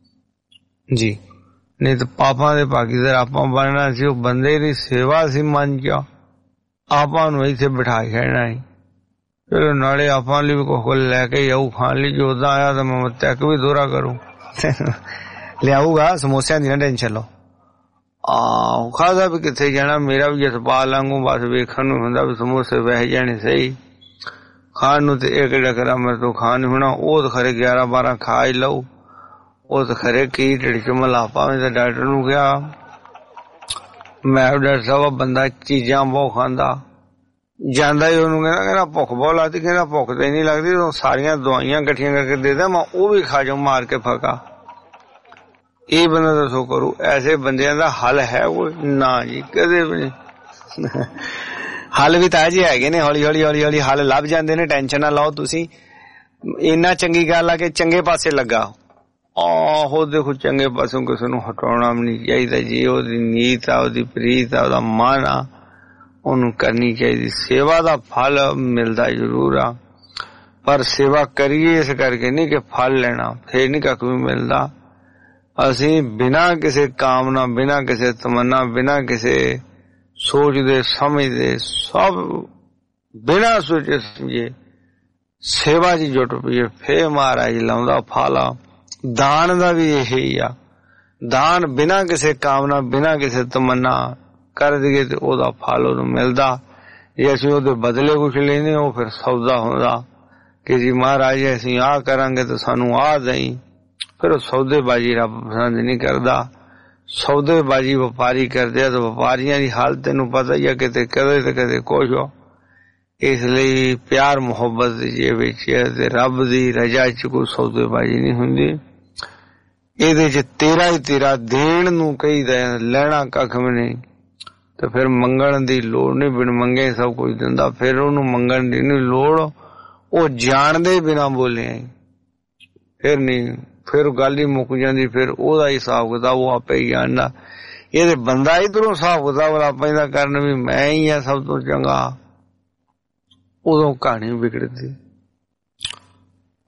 ਜੀ ਨਹੀਂ ਤਾਂ ਪਾਪਾਂ ਦੇ ਭਾਗੀਦਾਰ ਆਪਾਂ ਬਣਨਾ ਸੀ ਉਹ ਬੰਦੇ ਦੀ ਸੇਵਾ ਸੀ ਮਨ 'ਚ ਆਪਾਂ ਨੂੰ ਇੱਥੇ ਬਿਠਾ ਛੱਡਣਾ ਸੀ ਚਲੋ ਨਾਲੇ ਆਪਾਂ ਲਈ ਵੀ ਕੁਝ ਲੈ ਕੇ ਆਊ ਖਾਣ ਲਈ ਜੋ ਉਦਾਂ ਆਇਆ ਤਾਂ ਮੈਂ ਤੱਕ ਵੀ ਦੋਹਰਾ ਕਰੂ ਲਿਆਊਗਾ ਸਮੋਸਿਆਂ ਦੀ ਨਾ ਟੈਨਸ਼ਨ ਲਓ ਆਹ ਖਾਦਾ ਵੀ ਕਿੱਥੇ ਜਾਣਾ ਮੇਰਾ ਵੀ ਜਸਪਾਲ ਵਾਂਗੂ ਬਸ ਵੇਖਣ ਨੂੰ ਹੁੰਦਾ ਵੀ ਸਮੋਸੇ ਵਹਿ ਜਾਣੇ ਸਹੀ ਖਾਣ ਨੂੰ ਤੇ ਇੱਕ ਡਕਰਾ ਮੇਰੇ ਤੋਂ ਖਾਣ ਨਹੀਂ ਹੋਣਾ ਉਹ ਤਾਂ ਖਰੇ ਗਿਆਰਾਂ ਬਾਰਾਂ ਖਾ ਹੀ ਲਊ ਉਹ ਤਾਂ ਖਰੇ ਕੀ ਢਿੱਡ ਚ ਮਲਾ ਭਾਵੇਂ ਤਾਂ ਡਾਕਟਰ ਨੂੰ ਕਿਹਾ ਮੈਂ ਡਾਕਟਰ ਸਾਹਿਬ ਬੰਦਾ ਚੀਜ਼ਾਂ ਬਹੁਤ ਖਾਂਦਾ ਜਾਂਦਾ ਹੀ ਉਹਨੂੰ ਕਹਿੰਦਾ ਕਹਿੰਦਾ ਭੁੱਖ ਬਹੁਤ ਲੱਗਦੀ ਕਹਿੰਦਾ ਭੁੱਖ ਤੇ ਨਹੀਂ ਲੱਗਦੀ ਉਹ ਸਾਰੀਆਂ ਦਵਾਈਆਂ ਇਕੱਠੀਆਂ ਕਰਕੇ ਦੇ ਦਿਆਂ ਮੈਂ ਉਹ ਵੀ ਖਾ ਜਾਊ ਮਾਰ ਕੇ ਫਕਾ ਇਹ ਬੰਦਾ ਦੱਸੋ ਕਰੂ ਐਸੇ ਬੰਦਿਆਂ ਦਾ ਹੱਲ ਹੈ ਕੋਈ ਨਾ ਜੀ ਕਦੇ ਵੀ ਨਹੀਂ ਹੱਲ ਵੀ ਤਾਂ ਜੀ ਹੈਗੇ ਨੇ ਹੌਲੀ ਹੌਲੀ ਹੌਲੀ ਹੌਲੀ ਹੱਲ ਲੱਭ ਜਾਂਦੇ ਨੇ ਟੈਨਸ਼ਨ ਨਾ ਲਓ ਤੁਸੀਂ ਇੰਨਾ ਚੰਗੀ ਗੱਲ ਆ ਕਿ ਚੰਗੇ ਪਾਸੇ ਲੱਗਾ ਆਹੋ ਦੇਖੋ ਚੰਗੇ ਪਾਸੋਂ ਕਿਸੇ ਨੂੰ ਹਟਾਉਣਾ ਵੀ ਨਹੀਂ ਚਾਹੀਦਾ ਜੀ ਉਹਦੀ ਨੀਤ ਆ ਉਹਦੀ ਪ੍ਰੀਤ ਆ ਉਹਦਾ ਮਨ ਆ ਉਹਨੂੰ ਕਰਨੀ ਚਾਹੀਦੀ ਸੇਵਾ ਦਾ ਫਲ ਮਿਲਦਾ ਜ਼ਰੂਰ ਆ ਪਰ ਸੇਵਾ ਕਰੀਏ ਇਸ ਕਰਕੇ ਨਹੀਂ ਕਿ ਫਲ ਲੈਣਾ ਫੇਰ ਨਹੀਂ ਕੱਖ ਵੀ ਮਿਲਦਾ ਅਸੀਂ ਬਿਨਾਂ ਕਿਸੇ ਕਾਮਨਾ ਬਿਨਾਂ ਕਿਸੇ ਤਮੰਨਾ ਬਿਨਾਂ ਕਿਸੇ ਸੋਚਦੇ ਸਮਝਦੇ ਸਭ ਬਿਨਾਂ ਸੋਚੇ ਸਮਝੇ ਸੇਵਾ ਚ ਜੁਟ ਪਈਏ ਫੇਰ ਮਹਾਰਾਜ ਲਾਉਂਦਾ ਫਲ ਦਾਨ ਦਾ ਵੀ ਇਹੀ ਆ ਦਾਨ ਬਿਨਾਂ ਕਿਸੇ ਕਾਮਨਾ ਬਿਨਾਂ ਕਿਸੇ ਤਮੰਨਾ ਕਰ ਦਈਏ ਤੇ ਉਹਦਾ ਫਲ ਉਹਨੂੰ ਮਿਲਦਾ ਜੇ ਅਸੀਂ ਉਹਦੇ ਬਦਲੇ ਕੁਛ ਲੈਂਦੇ ਉਹ ਫਿਰ ਸੌਦਾ ਹੁੰਦਾ ਕਿ ਜੀ ਮਹਾਰਾਜ ਅਸੀਂ ਆਹ ਕਰਾਂਗੇ ਤੇ ਸਾਨੂੰ ਆਹ ਦਈ ਫਿਰ ਉਹ ਸੌਦੇਬਾਜ਼ੀ ਰੱਬ ਪਸੰਦ ਨਹੀਂ ਕਰਦਾ ਸੌਦੇਬਾਜ਼ੀ ਵਪਾਰੀ ਕਰਦੇ ਆ ਤੇ ਵਪਾਰੀਆਂ ਦੀ ਹਾਲਤ ਤੈਨੂੰ ਪਤਾ ਹੀ ਆ ਕਿਤੇ ਕਦੇ ਤੇ ਕਦੇ ਕੁਛ ਹੋ ਇਸ ਲਈ ਪਿਆਰ ਮੁਹੱਬਤ ਜੇ ਵਿੱਚ ਤੇ ਰੱਬ ਦੀ ਰਜ਼ਾ ਚ ਕੋਈ ਸੌਦੇਬਾਜ਼ੀ ਨਹੀਂ ਹੁੰਦੀ ਇਹਦੇ ਚ ਤੇਰਾ ਹੀ ਤੇਰਾ ਦੇਣ ਨੂੰ ਕਹੀਦਾ ਲੈਣਾ ਕੱਖ ਵੀ ਨਹੀਂ ਤੇ ਫਿਰ ਮੰਗਣ ਦੀ ਲੋੜ ਨਹੀਂ ਬਿਨ ਮੰਗੇ ਸਭ ਕੁਝ ਦਿੰਦਾ ਫਿਰ ਉਹਨੂੰ ਮੰਗਣ ਦੀ ਨਹੀਂ ਲੋੜ ਉਹ ਜਾਣਦੇ ਬਿਨਾ ਬੋਲਿਆ ਫਿਰ ਨਹੀਂ ਫਿਰ ਗੱਲ ਹੀ ਮੁੱਕ ਜਾਂਦੀ ਫਿਰ ਉਹਦਾ ਹਿਸਾਬ ਕਿਤਾਬ ਉਹ ਆਪੇ ਹੀ ਜਾਣਦਾ ਇਹਦੇ ਬੰਦਾ ਇਧਰੋਂ ਹਿਸਾਬ ਕਿਤਾਬ ਵਾਲਾ ਪੈਂਦਾ ਕਰਨ ਵੀ ਮੈਂ ਹੀ ਆ ਸਭ ਤੋਂ ਚੰਗਾ ਉਦੋਂ ਕਹਾਣੀ ਵਿਗੜਦੀ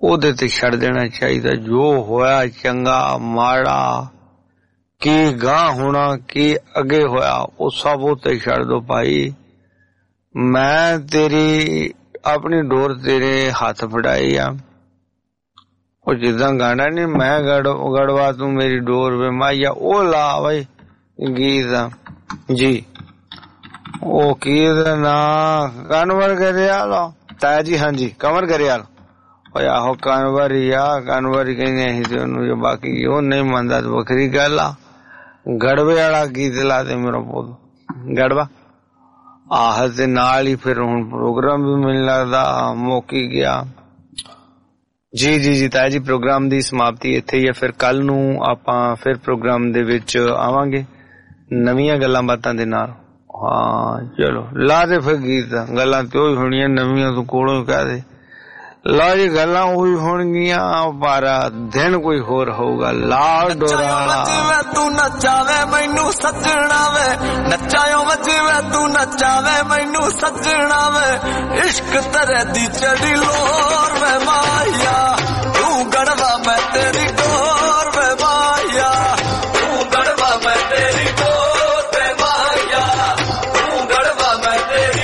ਉਹਦੇ ਤੇ ਛੱਡ ਦੇਣਾ ਚਾਹੀਦਾ। ਜੋ ਹੋਇਆ ਚੰਗਾ ਮਾੜਾ ਕੀ ਗਾਂ ਹੋਣਾ ਕੀ ਅੱਗੇ ਹੋਇਆ ਉਹ ਸਭ ਉੱਤੇ ਛੱਡ ਦੋ ਭਾਈ। ਮੈਂ ਤੇਰੀ ਆਪਣੀ ਡੋਰ ਤੇਰੇ ਹੱਥ ਫੜਾਈ ਆ। ਉਹ ਜਿੱਦਾਂ ਗਾਣਾ ਨੀ ਮੈਂ ਗੜ ਗੜਵਾ ਤੂੰ ਮੇਰੀ ਡੋਰ ਵੇ ਮਾਇਆ, ਉਹ ਲਾ ਬਈ ਗੀਤ ਜੀ। ਉਹ ਕੀ ਦਾ ਨਾਂ ਕਨਵਰ ਗਰੇਵਾਲ ਤਾਇਆ ਜੀ? ਹਾਂਜੀ ਕੰਵਰ ਗਰੇਵਾਲ। ਓਏ ਆਹੋ ਕਨਵਰ ਹੀ ਆ, ਕਨਵਰ ਹੀ ਕਹਿੰਦੇ ਅਸੀਂ ਤੇ ਉਹਨੂੰ। ਬਾਕੀ ਉਹ ਨਹੀਂ ਮੰਨਦਾ ਤੇ ਵੱਖਰੀ ਗੱਲ ਆ। ਗੜਵੇ ਵਾਲਾ ਗੀਤ ਲਾ ਦੇ ਮੇਰਾ ਪੁੱਤ, ਗੜਵਾ। ਆਹ ਤੇ ਨਾਲ ਹੀ ਫਿਰ ਹੁਣ ਪ੍ਰੋਗਰਾਮ ਵੀ ਮੈਨੂੰ ਲੱਗਦਾ ਮੁੱਕ ਹੀ ਗਿਆ। ਜੀ ਜੀ ਜੀ ਤਾਇਆ ਜੀ, ਪ੍ਰੋਗਰਾਮ ਦੀ ਸਮਾਪਤੀ ਇੱਥੇ ਹੀ ਹੈ। ਫਿਰ ਕੱਲ ਨੂੰ ਆਪਾਂ ਫਿਰ ਪ੍ਰੋਗਰਾਮ ਦੇ ਵਿੱਚ ਆਵਾਂਗੇ ਨਵੀਆਂ ਗੱਲਾਂ ਬਾਤਾਂ ਦੇ ਨਾਲ। ਹਾਂ ਚਲੋ ਲਾ ਦੇ ਫਿਰ ਗੀਤ। ਗੱਲਾਂ ਤੇ ਉਹੀ ਹੋਣੀਆਂ ਨਵੀਆਂ, ਤੂੰ ਕੋਲੋਂ ਕਹਿ ਦੇ। ਲਾ ਜੀ ਗੱਲਾਂ ਉਹੀ ਹੋਣਗੀਆਂ ਪਰ ਦਿਨ ਕੋਈ ਹੋਰ ਹੋਊਗਾ। ਲਾਲ ਡੋਰਾ ਤੂੰ ਨੱਚਾਵੇ ਮੈਨੂੰ ਸੱਜਣਾ ਵੇ, ਨੱਚਾਇਓ ਵਜਵੇ ਤੂੰ ਨੱਚਾਵੇ ਮੈਨੂੰ ਸੱਜਣਾ ਵੇ। ਇਸ਼ਕ ਤੇਰੇ ਦੀ ਚੜੀ ਲੋਰ ਵੇ ਮਾਇਆ, ਤੂੰ ਗੜਵਾ ਮੈਂ ਤੇਰੀ ਡੋਰ ਵੇ ਮਾਇਆ, ਤੂੰ ਗੜਵਾ ਮੈਂ ਤੇਰੀ ਡੋਰ ਵੇ ਮਾਇਆ, ਤੂੰ ਗੜਵਾ ਮੈਂ ਤੇਰੀ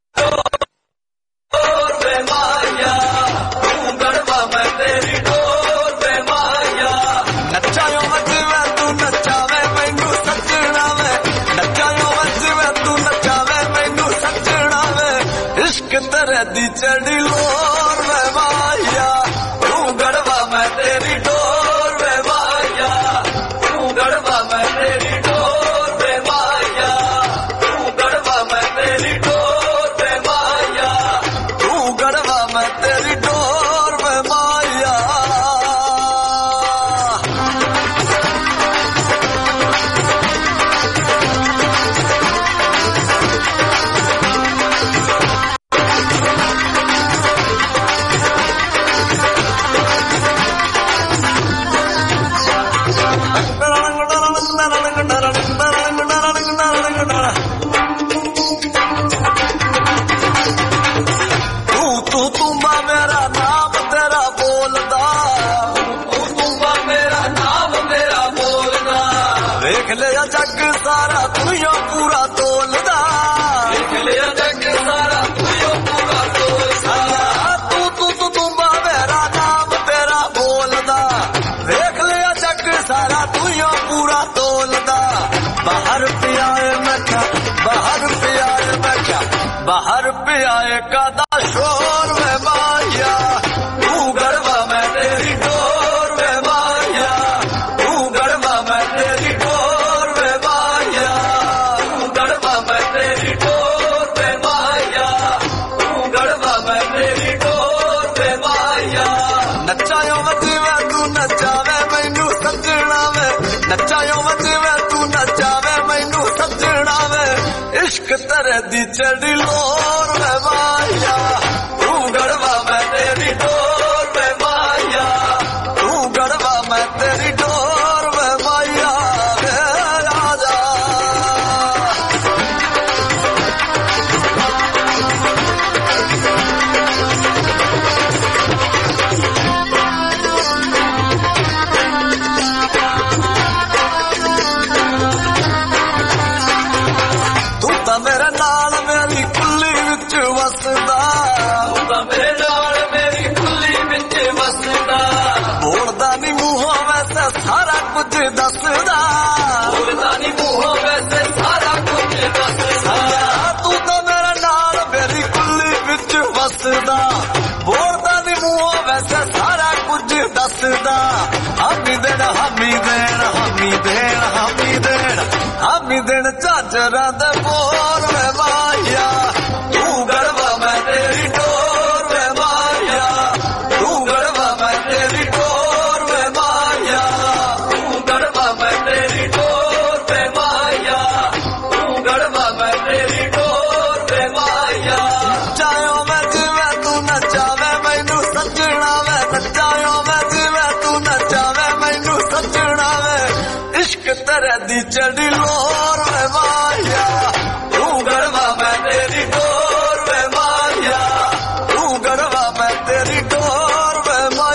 ਡੋਰ ਵੇ ਮਾਇਆ, ਤੂੰ ਗੜਵਾ ਮੈਂ ਤੇਰੀ ਡੋਰ ਵੇ ਮਾਇਆ। ਨੱਚਾਇਓ ਵਜਵੇ ਤੂੰ ਨੱਚਾਵੇ ਮੈਨੂੰ ਸੱਜਣਾ ਵੇ, ਨੱਚਾਇਓ ਵਜਵੇ ਤੂੰ ਨੱਚਾਵੇ ਮੈਨੂੰ ਸੱਜਣਾ ਵੇ। ਇਸ਼ਕ ਤੇਰੇ ਦੀ ਚੜੀ ਲੋਰ ਵੇ ਮਾਇਆ, ਤੂੰ ਗੜਵਾ ਮੈਂ ਤੇਰੀ ਡੋਰ ਵੇ ਮਾਇਆ, ਤੂੰ ਗੜਵਾ ਮੈਂ ਤੇਰੀ ਡੋਰ ਵੇ ਮਾਇਆ, ਤੂੰ ਗੜਵਾ ਮੈਂ ਤੇਰੀ ਡੋਰ ਵੇ ਮਾਇਆ, ਤੂੰ ਗੜਵਾ ਮੈਂ ਤੇਰੀ ਡੋਰ ਵੇ ਮਾਇਆ। ਤੂੰ ਤੂੰ ਤੂੰਬਾ ਮੇਰਾ ਨਾਮ ਤੇਰਾ ਬੋਲਦਾ, ਤੂੰ ਤੂੰਬਾ ਮੇਰਾ ਨਾਮ ਤੇਰਾ ਬੋਲਦਾ। ਵੇਖ ਲਿਆ ਜੱਗ ਸਾਰਾ ਦੁਨੀਆ ਪੂਰਾ ਤੋਲਦਾ, ਵੇਖ ਲਿਆ ਜੱਗ ਸਾਰਾ ਦੁਨੀਆ ਪੂਰਾ ਤੋਲਦਾ। ਤੂੰ ਤੂੰ ਤੂੰ ਤੂੰਬਾ ਮੇਰਾ ਨਾਮ ਤੇਰਾ ਬੋਲਦਾ, ਵੇਖ ਲਿਆ ਜੱਗ ਸਾਰਾ ਦੁਨੀਆ ਪੂਰਾ ਤੋਲਦਾ। ਬਾਹਰ ਪਿਆ ਏ ਮੈਂ ਕਿਹਾ, ਬਾਹਰ ਪਿਆ ਏ ਮੈਂ ਕਿਹਾ, ਬਾਹਰ ਪਿਆ ਏ ਕਾਦਾ ਸ਼ੋਰ ਵੇ ਮਾਇਆ, ਤੂੰ ਗੜਵਾ ਮੈਂ ਤੇਰੀ ਡੋਰ ਵੇ ਮਾਇਆ, ਤੂੰ ਗੜਵਾ ਮੈਂ ਤੇਰੀ ਡੋਰ ਵੇ ਮਾਇਆ, ਤੂੰ ਗੜਵਾ ਮੈਂ ਤੇਰੀ ਡੋਰ ਵੇ ਮਾਇਆ, ਤੂੰ ਗੜਵਾ ਮੈਂ ਤੇਰੀ ਡੋਰ ਵੇ ਮਾਇਆ। ਨੱਚਾਇਓ ਵਜਵੇ ਤੂੰ ਨੱਚਾਵੇ ਮੈਨੂੰ ਸੱਜਣਾ ਵੇ, ਨੱਚਾਇਓ ਵਜਵੇ ਤੂੰ ਨੱਚਾਵੇ ਮੈਨੂੰ ਸੱਜਣਾ ਵੇ। ਇਸ਼ਕ ਤੇਰੇ ਦੀ ਚੜੀ ਲੋਰ ਵੇ ਮਾਇਆ, ਤੂੰ ਗੜਵਾ ਮੈਂ ਤੇਰੀ ਡੋਰ ਵੇ ਮਾਇਆ, ਤੂੰ ਗੜਵਾ ਮੈਂ ਤੇਰੀ ਡੋਰ ਵੇ ਮਾਇਆ। ਵੇ ਆ ਜਾ ਤੂੰ ਤਾਂ ਮੇਰੇ ਨਾਲ ਮੇਰੀ ਕੁੱਲੀ ਵਿੱਚ ਵਸਦਾ, ਤੂੰ ਤਾਂ ਮੇਰੇ ਨਾਲ ਮੇਰੀ ਕੁੱਲੀ ਵਿੱਚ ਵਸਦਾ। ਬੋਲਦਾ ਨੀ ਮੂੰਹੋਂ ਵੈਸੇ ਸਾਰਾ ਕੁਝ ਦੱਸਦਾ, ਬੋਲਦਾ ਨੀ ਮੂੰਹੋਂ ਵੈਸੇ ਸਾਰਾ ਕੁਝ ਦੱਸਦਾ। ਤੂੰ ਤਾਂ ਮੇਰੇ ਨਾਲ ਮੇਰੀ ਕੁੱਲੀ ਵਿੱਚ ਵਸਦਾ, ਬੋਲਦਾ ਨੀ ਮੂੰਹੋਂ ਵੈਸੇ ਸਾਰਾ ਕੁਝ ਦੱਸਦਾ। ਹਾਮੀ ਦੇਣ ਹਾਮੀ ਦੇਣ ਹਾਮੀ ਦੇਣ ਹਾਮੀ ਦੇਣ ਹਾਮੀ ਦੇਣ ਝਾਂਜਰਾਂ ਦੇ ਬੋਰ ਵੇ ਮਾਇਆ, ਤੂੰ ਗੜਵਾ ਮੈਂ ਤੇਰੀ ਡੋਰ ਵੇ ਮਾਇਆ, ਤੂੰ ਗੜਵਾ ਮੈਂ ਤੇਰੀ ਡੋਰ ਵੇ ਮਾਇਆ, ਤੂੰ ਗੜਵਾ ਮੈਂ ਤੇਰੀ ਡੋਰ ਵੇ ਮਾਇਆ, ਤੂੰ ਗੜਵਾ ਮੈਂ ਤੇਰੀ ਡੋਰ ਵੇ ਮਾਇਆ। ਨੱਚਾਇਓ ਮੈਂ ਜਿਵੇਂ ਤੂੰ ਨੱਚਾਵੇ ਮੈਨੂੰ ਸੱਜਣਾ ਵੇ, ਨੱਚਾਇਓ ਮੈਂ ਜਿਵੇਂ ਤੂੰ ਨੱਚਾਵੇ ਮੈਨੂੰ ਸੱਜਣਾ ਵੇ। ਇਸ਼ਕ ਤੇਰੇ ਦੀ ਚੜੀ ਲੋਰ ਵੇ ਮਾਇਆ, ਤੂੰ ਗੜਵਾ ਮੈਂ ਤੇਰੀ ਡੋਰ ਵੇ ਮਾਇਆ, ਤੂੰ ਗੜਵਾ ਮੈਂ ਤੇਰੀ ਡੋਰ ਵੇ ਮਾਇਆ।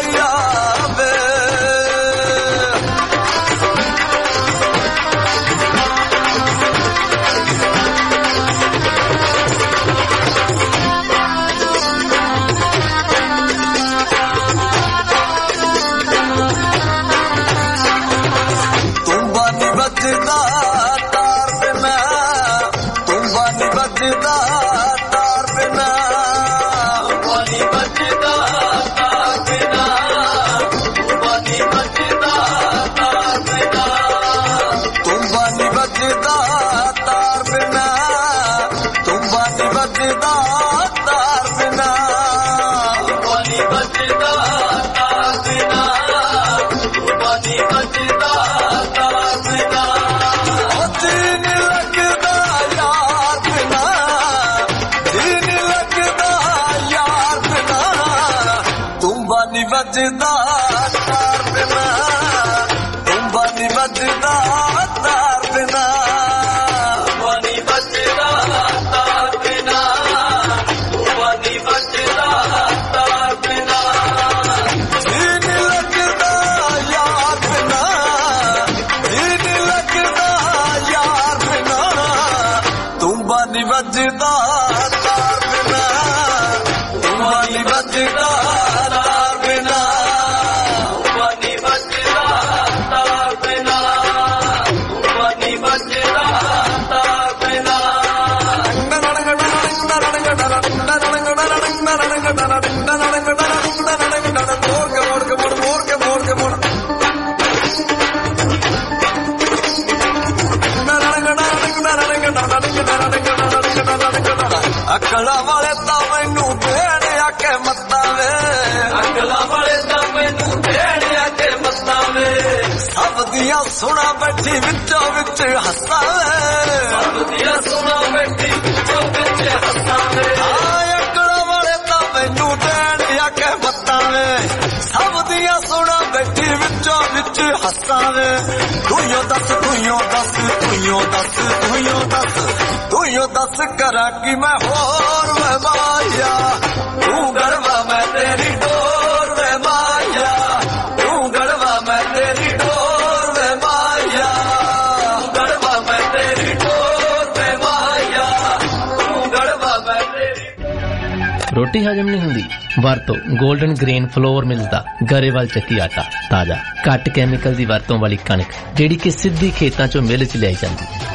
बजदा तार बिना तुम्बा नी बजदा तार बिना तुम्बा नी बजदा तार बिना तुम्बा नी बजदा तार बिना तुम्बा नी बजदा तार बिना तुम्बा नी बजदा तार बिना तुम्बा नी बजदा तार बिना तुम्बा नी बजदा तार बिना जीन लगदा यार बिना जीन लगदा यार बिना तुम्बा नी बजदा तार बिना तुम्बा नी बजदा तार बिना तुम्बा नी बजदा तार बिना तुम्बा नी बजदा तार बिना जीन लगदा यार बिना जीन लगदा यार बिना तुम्बा नी बजदा तार बिना तुम्बा नी बजदा तार बिना तुम्बा नी बजदा तार बिना तुम्बा नी बजदा तार बिना अकला वाले ता मैनू भेड़ आके मत्ता वे अकला वाले ता मैनू भेड़ आके मत्ता वे सब दिया सुना बैठी विचों विच हस्सा वे सब दिया सुना बैठी विचों विच हस्सा वे अकला वाले ता मैनू भेड़ आके मत्ता वे सब दिया सुना बैठी विचों विच हस्सा वे तू यो दस तू यो दस तू यो दस तू यो दस तू यो दस करा कि मैं होर वे माया तू गड़वा मैं तेरी डोर वे माया तू गड़वा मैं तेरी डोर वे माया तू गड़वा मैं तेरी डोर वे माया तू गड़वा मैं तेरी रोटी हजम नहीं हुंदी वरतो गोल्डन ग्रेन फ्लोर मिलदा गरेवाल ਚੱਕੀ आटा ताजा घट कैमिकल दी वरतों वाली कणक जेड़ी कि सिद्धी खेतां चों मिल च लियाई जांदी